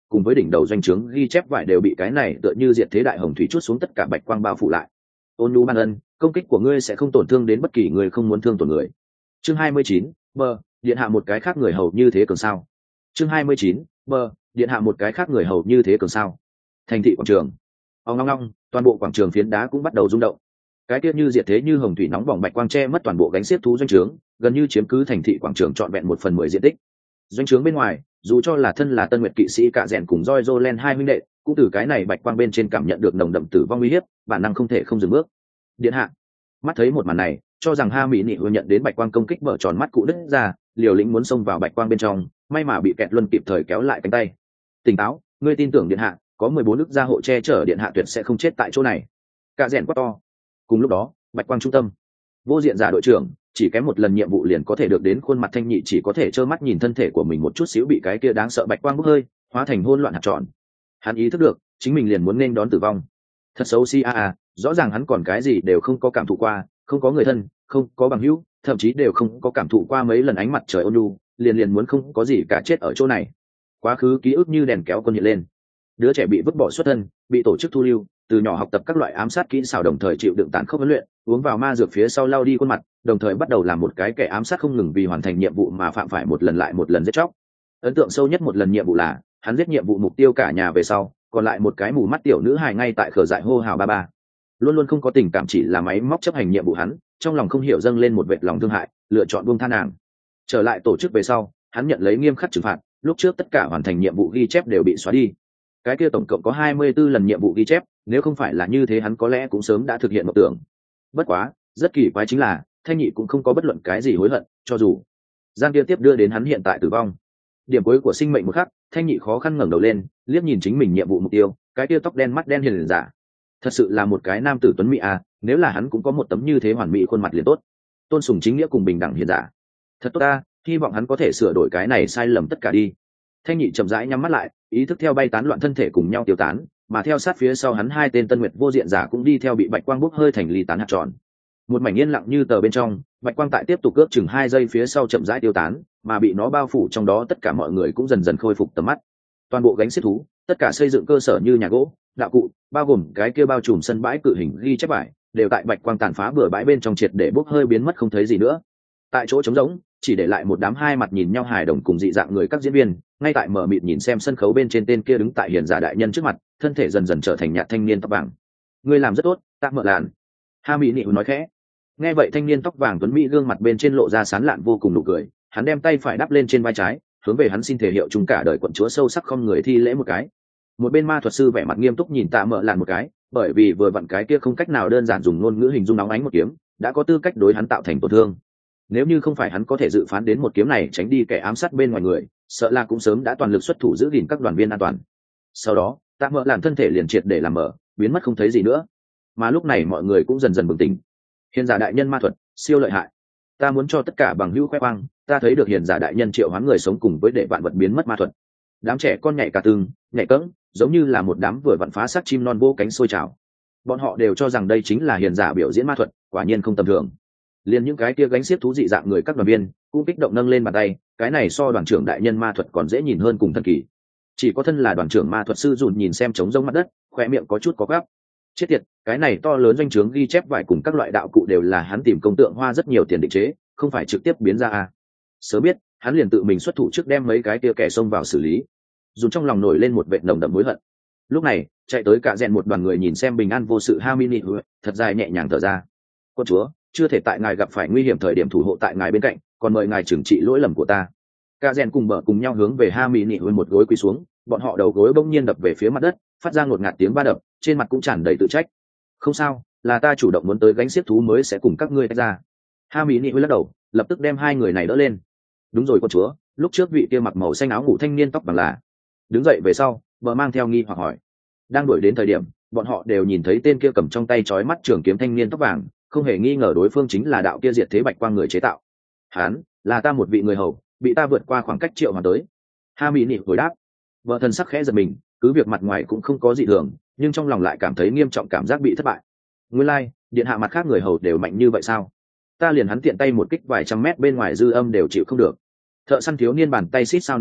cùng với đỉnh đầu doanh trướng ghi chép vải đều bị cái này tựa như diệt thế đại hồng thủy chút xuống tất cả bạch quang bao phủ lại. Ôn nhu ban ân, công kích của ngươi sẽ không tổn thương đến bất kỳ người không muốn thương tổn người. Chương hai mươi chín, bờ, điện hạ một cái khác người hầu như thế cường sao. Chương hai mươi chín, bờ, điện hạ một cái khác người hầu như thế cường sao. Thành thị quảng trường. Ong ong ong, toàn bộ quảng trường phiến đá cũng bắt đầu rung động. Cái tiết như diệt thế như hồng thủy nóng bỏng bạch quang che mất toàn bộ gánh xiếc thú doanh trướng, gần như chiếm cứ thành thị quảng trường trọn vẹn một phần mười diện tích. Doanh trướng bên ngoài, dù cho là thân là Tân Nguyệt kỵ sĩ cả rèn cùng Joy Jolen hai huynh đệ, cũng từ cái này bạch quang bên trên cảm nhận được nồng đậm tử vong uy hiếp, bản năng không thể không dừng bước. Điện hạ, mắt thấy một màn này, cho rằng Ha Mỹ Nị vừa nhận đến bạch quang công kích mở tròn mắt cụ đứt ra, liều lĩnh muốn xông vào bạch quang bên trong, may mà bị kẹt luân kịp thời kéo lại cánh tay. Tỉnh táo, ngươi tin tưởng điện hạ, có mười bốn nước gia hộ che chở điện hạ tuyệt sẽ không chết tại chỗ này. Cả rèn quát to. Cùng lúc đó, bạch quang trung tâm, vô diện giả đội trưởng chỉ kém một lần nhiệm vụ liền có thể được đến khuôn mặt Thanh Nhị chỉ có thể trơ mắt nhìn thân thể của mình một chút xíu bị cái kia đáng sợ bạch quang bốc hơi, hóa thành hỗn loạn hạt tròn. Hắn ý thức được, chính mình liền muốn nên đón tử vong. Thật xấu xí a a, rõ ràng hắn còn cái gì đều không có cảm thụ qua, không có người thân, không có bằng hữu, thậm chí đều không có cảm thụ qua mấy lần ánh mặt trời ôn nhu, liền liền muốn không có gì cả chết ở chỗ này. Quá khứ ký ức như đèn kéo quân hiện lên. Đứa trẻ bị vứt bỏ xuất thân, bị tổ chức thu lưu, từ nhỏ học tập các loại ám sát kỹ xảo đồng thời chịu đựng tàn khốc huấn luyện, uống vào ma dược phía sau lau đi khuôn mặt, đồng thời bắt đầu làm một cái kẻ ám sát không ngừng vì hoàn thành nhiệm vụ mà phạm phải một lần lại một lần giết chóc. Ấn tượng sâu nhất một lần nhiệm vụ là hắn giết nhiệm vụ mục tiêu cả nhà về sau, còn lại một cái mù mắt tiểu nữ hài ngay tại khờ dại hô hào ba ba. Luôn luôn không có tình cảm, chỉ là máy móc chấp hành nhiệm vụ hắn, trong lòng không hiểu dâng lên một vệt lòng thương hại, lựa chọn buông tha nàng. Trở lại tổ chức về sau, hắn nhận lấy nghiêm khắc trừng phạt, lúc trước tất cả hoàn thành nhiệm vụ ghi chép đều bị xóa đi. Cái kia tổng cộng có hai mươi tư lần nhiệm vụ ghi chép, nếu không phải là như thế hắn có lẽ cũng sớm đã thực hiện mộng tưởng. Bất quá, rất kỳ quái chính là, Thanh Nhị cũng không có bất luận cái gì hối hận, cho dù Giang kia tiếp đưa đến hắn hiện tại tử vong. Điểm cuối của sinh mệnh một khắc, Thanh Nhị khó khăn ngẩng đầu lên, liếc nhìn chính mình nhiệm vụ mục tiêu, cái kia tóc đen mắt đen hiền giả. Thật sự là một cái nam tử tuấn mỹ à, nếu là hắn cũng có một tấm như thế hoàn mỹ khuôn mặt liền tốt. Tôn sùng chính nghĩa cùng bình đẳng hiền giả. Thật tốt ta, hy vọng hắn có thể sửa đổi cái này sai lầm tất cả đi. Thanh Nhị chậm rãi nhắm mắt lại, ý thức theo bay tán loạn thân thể cùng nhau tiêu tán, mà theo sát phía sau hắn hai tên Tân Nguyệt vô diện giả cũng đi theo bị bạch quang bốc hơi thành ly tán hạt tròn. Một mảnh yên lặng như tờ bên trong, bạch quang tại tiếp tục cướp chừng hai giây phía sau chậm rãi tiêu tán, mà bị nó bao phủ trong đó tất cả mọi người cũng dần dần khôi phục tầm mắt. Toàn bộ gánh xiết thú, tất cả xây dựng cơ sở như nhà gỗ, đạo cụ, bao gồm cái kia bao trùm sân bãi cự hình ghi chép bài, đều tại bạch quang tàn phá bừa bãi bên trong triệt để bốc hơi biến mất không thấy gì nữa. Tại chỗ trống rỗng, chỉ để lại một đám hai mặt nhìn nhau hài đồng cùng dị dạng người các diễn viên, ngay tại mở mịt nhìn xem sân khấu bên trên tên kia đứng tại hiền giả đại nhân trước mặt, thân thể dần dần trở thành nhạt thanh niên tóc vàng. Ngươi làm rất tốt, Tạ Mợ Lạn. Ha Mỹ Nị nói khẽ. Nghe vậy thanh niên tóc vàng tuấn mỹ gương mặt bên trên lộ ra sán lạn vô cùng nụ cười, hắn đem tay phải đắp lên trên vai trái, hướng về hắn xin thể hiệu chung cả đời quận chúa sâu sắc không người thi lễ một cái. Một bên ma thuật sư vẻ mặt nghiêm túc nhìn Tạ Mợ Lạn một cái, bởi vì vừa vặn cái kia không cách nào đơn giản dùng ngôn ngữ hình dung nóng ánh một kiếm, đã có tư cách đối hắn tạo thành tổn thương. Nếu như không phải hắn có thể dự phán đến một kiếm này tránh đi kẻ ám sát bên ngoài người, sợ là cũng sớm đã toàn lực xuất thủ giữ gìn các đoàn viên an toàn. Sau đó, Tạ Mợ Lạn thân thể liền triệt để làm mở, biến mất không thấy gì nữa. Mà lúc này mọi người cũng dần dần bừng tỉnh. Hiền giả đại nhân ma thuật siêu lợi hại, ta muốn cho tất cả bằng hữu khoe khoang, ta thấy được hiền giả đại nhân triệu hoán người sống cùng với để vạn vật biến mất ma thuật. Đám trẻ con nhảy cả tường, nhảy cẫng, giống như là một đám vừa vặn phá xác chim non vô cánh sôi trào. Bọn họ đều cho rằng đây chính là hiền giả biểu diễn ma thuật, quả nhiên không tầm thường. Liên những cái kia gánh xiếc thú dị dạng người các đoàn viên cũng kích động nâng lên bàn tay, cái này so đoàn trưởng đại nhân ma thuật còn dễ nhìn hơn cùng thần kỳ. Chỉ có thân là đoàn trưởng ma thuật sư dùn nhìn xem trống rông mặt đất, khoe miệng có chút có gắp. Chết tiệt, cái này to lớn doanh trướng ghi chép vải cùng các loại đạo cụ đều là hắn tìm công tượng hoa rất nhiều tiền định chế, không phải trực tiếp biến ra à. Sớm biết, hắn liền tự mình xuất thủ trước đem mấy cái kia kẻ xông vào xử lý. Dùn trong lòng nổi lên một vệt nồng đậm hối hận. Lúc này, chạy tới cả rèn một đoàn người nhìn xem bình an vô sự Hamini, thật dài nhẹ nhàng thở ra. Quân chúa, chưa thể tại ngài gặp phải nguy hiểm thời điểm thủ hộ tại ngài bên cạnh, còn mời ngài trừng trị lỗi lầm của ta. Cả rèn cùng bờ cùng nhau hướng về Hamini hơn một gối quỳ xuống, bọn họ đầu gối bỗng nhiên đập về phía mặt đất, phát ra ngột ngạt tiếng ba đập, trên mặt cũng tràn đầy tự trách. Không sao, là ta chủ động muốn tới gánh xiếc thú mới sẽ cùng các ngươi tách ra. Hamini lắc đầu, lập tức đem hai người này đỡ lên. Đúng rồi quân chúa, lúc trước vị kia mặc màu xanh áo ngủ thanh niên tóc vàng là. Đứng dậy về sau, bờ mang theo nghi hoặc hỏi. Đang đuổi đến thời điểm, bọn họ đều nhìn thấy tên kia cầm trong tay chói mắt trường kiếm thanh niên tóc vàng, không hề nghi ngờ đối phương chính là đạo kia diệt thế bạch quang người chế tạo. Hán, là ta một vị người hầu, bị ta vượt qua khoảng cách triệu hoàn tới. Hamini hồi đáp. Vợ thần sắc khẽ giật mình, cứ việc mặt ngoài cũng không có gì thường, nhưng trong lòng lại cảm thấy nghiêm trọng cảm giác bị thất bại. Nguyên lai, like, điện hạ mặt khác người hầu đều mạnh như vậy sao? Ta liền hắn tiện tay một kích vài trăm mét bên ngoài dư âm đều chịu không được. Thợ săn thiếu niên bàn tay xít sao nắm chặt,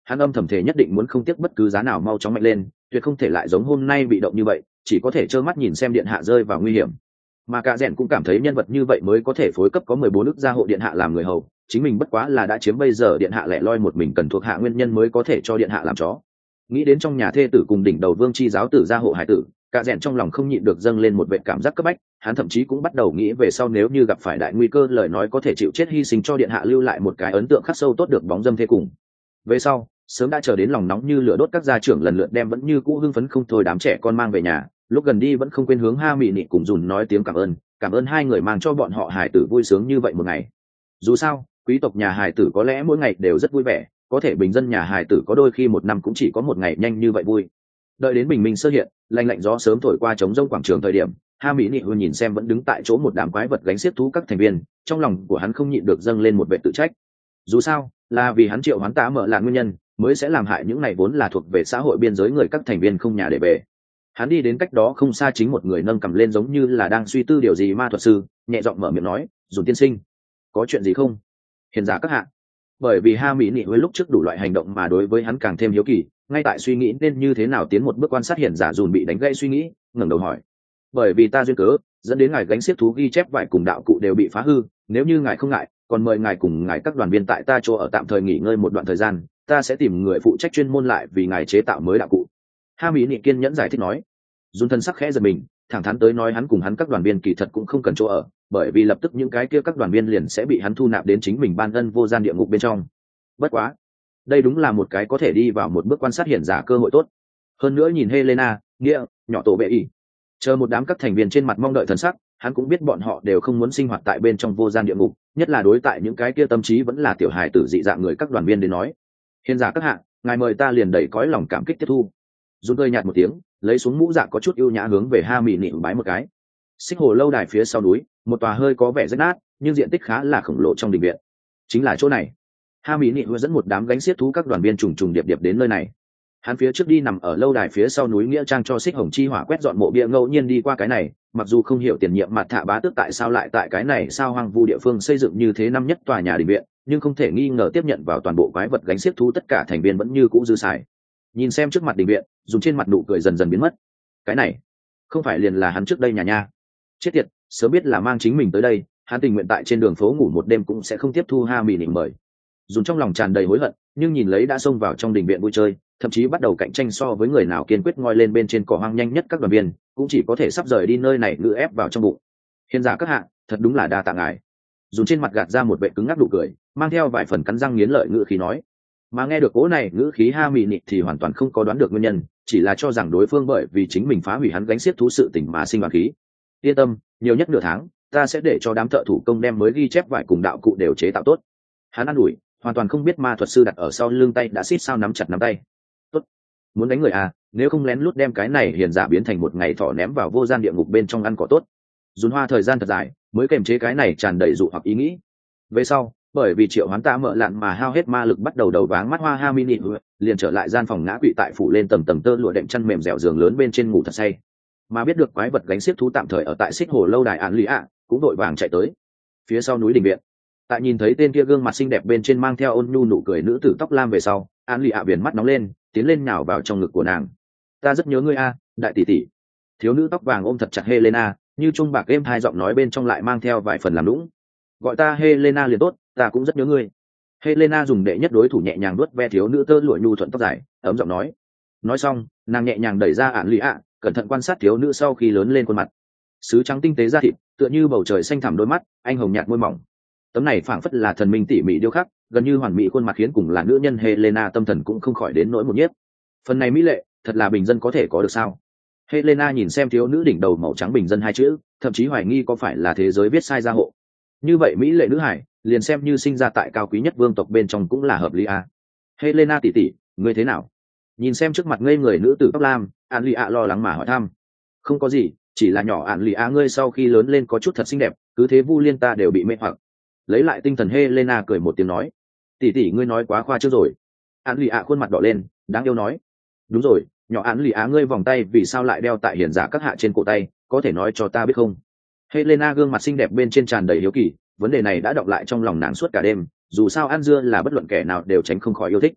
hắn âm thầm thể nhất định muốn không tiếc bất cứ giá nào mau chóng mạnh lên, tuyệt không thể lại giống hôm nay bị động như vậy, chỉ có thể trơ mắt nhìn xem điện hạ rơi vào nguy hiểm. Mà cả rèn cũng cảm thấy nhân vật như vậy mới có thể phối cấp có mười bốn nước gia hộ điện hạ làm người hầu, chính mình bất quá là đã chiếm bây giờ điện hạ lẻ loi một mình cần thuộc hạ nguyên nhân mới có thể cho điện hạ làm chó. Nghĩ đến trong nhà thê tử cùng đỉnh đầu vương chi giáo tử gia hộ hải tử, cả rèn trong lòng không nhịn được dâng lên một vệ cảm giác cấp bách, hắn thậm chí cũng bắt đầu nghĩ về sau nếu như gặp phải đại nguy cơ lời nói có thể chịu chết hy sinh cho điện hạ lưu lại một cái ấn tượng khắc sâu tốt được bóng dâm thê cùng. Về sau, sớm đã chờ đến lòng nóng như lửa đốt các gia trưởng lần lượt đem vẫn như cũ hưng phấn không thôi đám trẻ con mang về nhà, lúc gần đi vẫn không quên hướng Ha Mị Nị cùng Dùn nói tiếng cảm ơn, cảm ơn hai người mang cho bọn họ hải tử vui sướng như vậy một ngày. Dù sao, quý tộc nhà hải tử có lẽ mỗi ngày đều rất vui vẻ, có thể bình dân nhà hải tử có đôi khi một năm cũng chỉ có một ngày nhanh như vậy vui. Đợi đến bình minh sơ hiện, lạnh lạnh gió sớm thổi qua trống rông quảng trường thời điểm, Ha Mỹ Nị Hư nhìn xem vẫn đứng tại chỗ một đám quái vật gánh xiết thú các thành viên, trong lòng của hắn không nhịn được dâng lên một vẻ tự trách. Dù sao, là vì hắn triệu hoán Tạ Mở là nguyên nhân, mới sẽ làm hại những này vốn là thuộc về xã hội biên giới người các thành viên không nhà để về. Hắn đi đến cách đó không xa chính một người nâng cầm lên giống như là đang suy tư điều gì ma thuật sư, nhẹ giọng mở miệng nói, "Dùn tiên sinh, có chuyện gì không?" Hiền giả các hạ. Bởi vì Ha Mỹ Nị Hư lúc trước đủ loại hành động mà đối với hắn càng thêm hiếu kỳ, ngay tại suy nghĩ nên như thế nào tiến một bước quan sát hiền giả Dùn bị đánh gãy suy nghĩ, ngẩng đầu hỏi, bởi vì ta duyên cớ dẫn đến ngài gánh xiết thú ghi chép vải cùng đạo cụ đều bị phá hư, nếu như ngài không ngại còn mời ngài cùng ngài các đoàn viên tại ta chỗ ở tạm thời nghỉ ngơi một đoạn thời gian, ta sẽ tìm người phụ trách chuyên môn lại vì ngài chế tạo mới đạo cụ. Ha Mỹ Nị kiên nhẫn giải thích nói. Dùn thân sắc khẽ giật mình, thẳng thắn tới nói hắn cùng hắn các đoàn viên kỳ thật cũng không cần chỗ ở, bởi vì lập tức những cái kia các đoàn viên liền sẽ bị hắn thu nạp đến chính mình ban ân vô gian địa ngục bên trong. Bất quá, đây đúng là một cái có thể đi vào một bước quan sát hiển giả cơ hội tốt. Hơn nữa nhìn Helena, nghĩa, nhỏ tổ bệ y, chờ một đám các thành viên trên mặt mong đợi thần sắc, hắn cũng biết bọn họ đều không muốn sinh hoạt tại bên trong vô gian địa ngục, nhất là đối tại những cái kia tâm trí vẫn là tiểu hài tử dị dạng người các đoàn viên đến nói. Hiền giả các hạ, ngài mời ta liền đầy cõi lòng cảm kích tiếp thu. Dung tơi nhạt một tiếng, lấy xuống mũ dạ có chút ưu nhã hướng về Ha Mỹ Nị bái một cái. Xích hồ lâu đài phía sau núi, một tòa hơi có vẻ rách nát, nhưng diện tích khá là khổng lồ trong đình viện. Chính là chỗ này. Ha Mỹ Nị dẫn một đám gánh xiết thú các đoàn viên trùng trùng điệp điệp đến nơi này. Hắn phía trước đi nằm ở lâu đài phía sau núi nghĩa trang cho Xích Hồng Chi Hỏa quét dọn mộ bia ngẫu nhiên đi qua cái này, mặc dù không hiểu tiền nhiệm mặt thạ bá tước tại sao lại tại cái này sao hoang vu địa phương xây dựng như thế năm nhất tòa nhà đình viện, nhưng không thể nghi ngờ tiếp nhận vào toàn bộ quái vật gánh xiết thú tất cả thành viên vẫn như cũ dư xài. Nhìn xem trước mặt đình viện, dùng trên mặt nụ cười dần dần biến mất. Cái này không phải liền là hắn trước đây nhà nha. Chết tiệt, sớm biết là mang chính mình tới đây, hắn tình nguyện tại trên đường phố ngủ một đêm cũng sẽ không tiếp thu Ha Mỹ Nị mời. Dùng trong lòng tràn đầy hối hận, nhưng nhìn lấy đã xông vào trong đình viện vui chơi, thậm chí bắt đầu cạnh tranh so với người nào kiên quyết ngoi lên bên trên cỏ hoang nhanh nhất các đoàn viên, cũng chỉ có thể sắp rời đi nơi này ngự ép vào trong bụng. Hiền giả các hạ, thật đúng là đa tạ ngài. Dùng trên mặt gạt ra một vệ cứng ngắc nụ cười, mang theo vài phần cắn răng nghiến lợi ngữ khí nói. Mà nghe được cố này ngữ khí Ha Mỹ Nị thì hoàn toàn không có đoán được nguyên nhân, chỉ là cho rằng đối phương bởi vì chính mình phá hủy hắn gánh xiết thú sự tình mà sinh đoàn khí. Yên tâm, nhiều nhất nửa tháng, ta sẽ để cho đám thợ thủ công đem mới ghi chép vải cùng đạo cụ đều chế tạo tốt. Hắn an ủi, hoàn toàn không biết ma thuật sư đặt ở sau lưng tay đã xít sao nắm chặt nắm tay. Tốt, muốn đánh người à, nếu không lén lút đem cái này hiền giả biến thành một ngày thỏ ném vào vô gian địa ngục bên trong ăn cỏ tốt. Dùn hoa thời gian thật dài mới kềm chế cái này tràn đầy dụ hoặc ý nghĩ. Về sau, bởi vì triệu hoán Tạ Mở lạn mà hao hết ma lực bắt đầu đầu váng mắt hoa Ha Mỹ Nị liền trở lại gian phòng ngã quỵ tại phủ lên tầng tầng tơ lụa đệm chăn mềm dẻo giường lớn bên trên ngủ thật say. Mà biết được quái vật gánh xiết thú tạm thời ở tại Xích Hồ lâu đài án lý ạ, cũng đội vàng chạy tới phía sau núi đình viện. Tại nhìn thấy tên kia gương mặt xinh đẹp bên trên mang theo ôn nhu nụ cười nữ tử tóc lam về sau, án lý ạ viền mắt nóng lên, tiến lên nhào vào trong ngực của nàng. Ta rất nhớ ngươi a, đại tỷ tỷ. Thiếu nữ tóc vàng ôm thật chặt Helena, như trung bạc êm hai giọng nói bên trong lại mang theo vài phần làm lũng. Gọi ta Helena liền tốt, ta cũng rất nhớ ngươi. Helena dùng đệ nhất đối thủ nhẹ nhàng vuốt ve thiếu nữ tơ lụa nhu thuận tóc dài, ấm giọng nói. Nói xong, nàng nhẹ nhàng đẩy ra án lý ạ, cẩn thận quan sát thiếu nữ sau khi lớn lên khuôn mặt. Sứ trắng tinh tế da thịt, tựa như bầu trời xanh thẳm đôi mắt, anh hồng nhạt môi mỏng. Tấm này phảng phất là thần minh tỉ mỉ điêu khắc, gần như hoàn mỹ khuôn mặt khiến cùng là nữ nhân Helena tâm thần cũng không khỏi đến nỗi một nhiếp. Phần này mỹ lệ, thật là bình dân có thể có được sao? Helena nhìn xem thiếu nữ đỉnh đầu màu trắng bình dân hai chữ, thậm chí hoài nghi có phải là thế giới viết sai gia hộ. Như vậy mỹ lệ nữ hải, liền xem như sinh ra tại cao quý nhất vương tộc bên trong cũng là hợp lý à. Helena tỷ tỷ, ngươi thế nào? Nhìn xem trước mặt ngây người nữ tử tóc lam, An Lì ạ lo lắng mà hỏi thăm. Không có gì, chỉ là nhỏ An Lì ạ ngươi sau khi lớn lên có chút thật xinh đẹp, cứ thế Vu Liên ta đều bị mê hoặc. Lấy lại tinh thần Helena cười một tiếng nói, tỷ tỷ ngươi nói quá khoa trương rồi. An Lì ạ khuôn mặt đỏ lên, đáng yêu nói, đúng rồi, nhỏ An Lì ạ ngươi vòng tay vì sao lại đeo tại hiền giả các hạ trên cổ tay, có thể nói cho ta biết không? Helena gương mặt xinh đẹp bên trên tràn đầy hiếu kỳ, vấn đề này đã đọng lại trong lòng nàng suốt cả đêm, dù sao ăn dưa là bất luận kẻ nào đều tránh không khỏi yêu thích.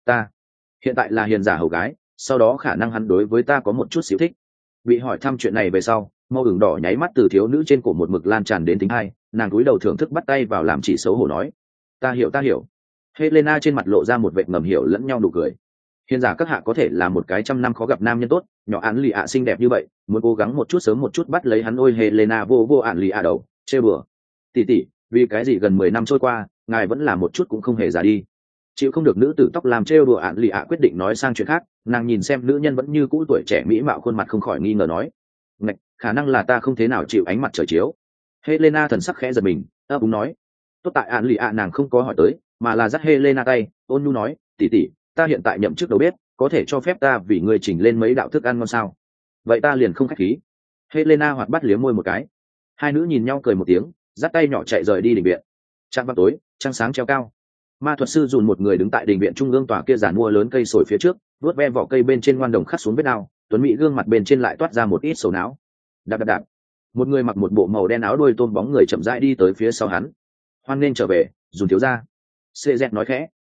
Ta hiện tại là hiền giả hầu gái, sau đó khả năng hắn đối với ta có một chút xíu thích. Bị hỏi thăm chuyện này về sau, màu ửng đỏ nháy mắt từ thiếu nữ trên cổ một mực lan tràn đến tính hai, nàng cúi đầu thưởng thức bắt tay vào làm chỉ xấu hổ nói: ta hiểu ta hiểu. Helena trên mặt lộ ra một vệt ngầm hiểu lẫn nhau nụ cười. Hiền giả các hạ có thể là một cái trăm năm khó gặp nam nhân tốt, nhỏ án lì ạ xinh đẹp như vậy, muốn cố gắng một chút sớm một chút bắt lấy hắn. Ôi Helena vô vô án lì ạ đầu, trêu bừa. Tỷ tỷ, vì cái gì gần mười năm trôi qua, ngài vẫn là một chút cũng không hề già đi. Chịu không được nữ tử tóc làm trêu đùa án lì ạ quyết định nói sang chuyện khác, nàng nhìn xem nữ nhân vẫn như cũ tuổi trẻ mỹ mạo khuôn mặt không khỏi nghi ngờ nói: ngạch, khả năng là ta không thế nào chịu ánh mặt trời chiếu. Helena thần sắc khẽ giật mình, ấp úng nói: tốt tại án lì ạ nàng không có hỏi tới, mà là dắt Helena tay, ôn nhu nói: tỷ tỷ, ta hiện tại nhậm chức đầu bếp, có thể cho phép ta vì người chỉnh lên mấy đạo thức ăn ngon sao? Vậy ta liền không khách khí. Helena hoạt bát liếm môi một cái. Hai nữ nhìn nhau cười một tiếng, dắt tay nhỏ chạy rời đi đình viện. Trạm vào tối, trăng sáng treo cao. Ma thuật sư dùn một người đứng tại đình viện trung ương tòa kia giàn mua lớn cây sồi phía trước, vuốt ve vỏ cây bên trên ngoan đồng khắc xuống vết đao, tuấn mỹ gương mặt bên trên lại toát ra một ít sầu não. Đạp đạp đạp. Một người mặc một bộ màu đen áo đuôi tôm bóng người chậm rãi đi tới phía sau hắn. Hoan nên trở về, dùn thiếu gia. Cê dẹt nói khẽ,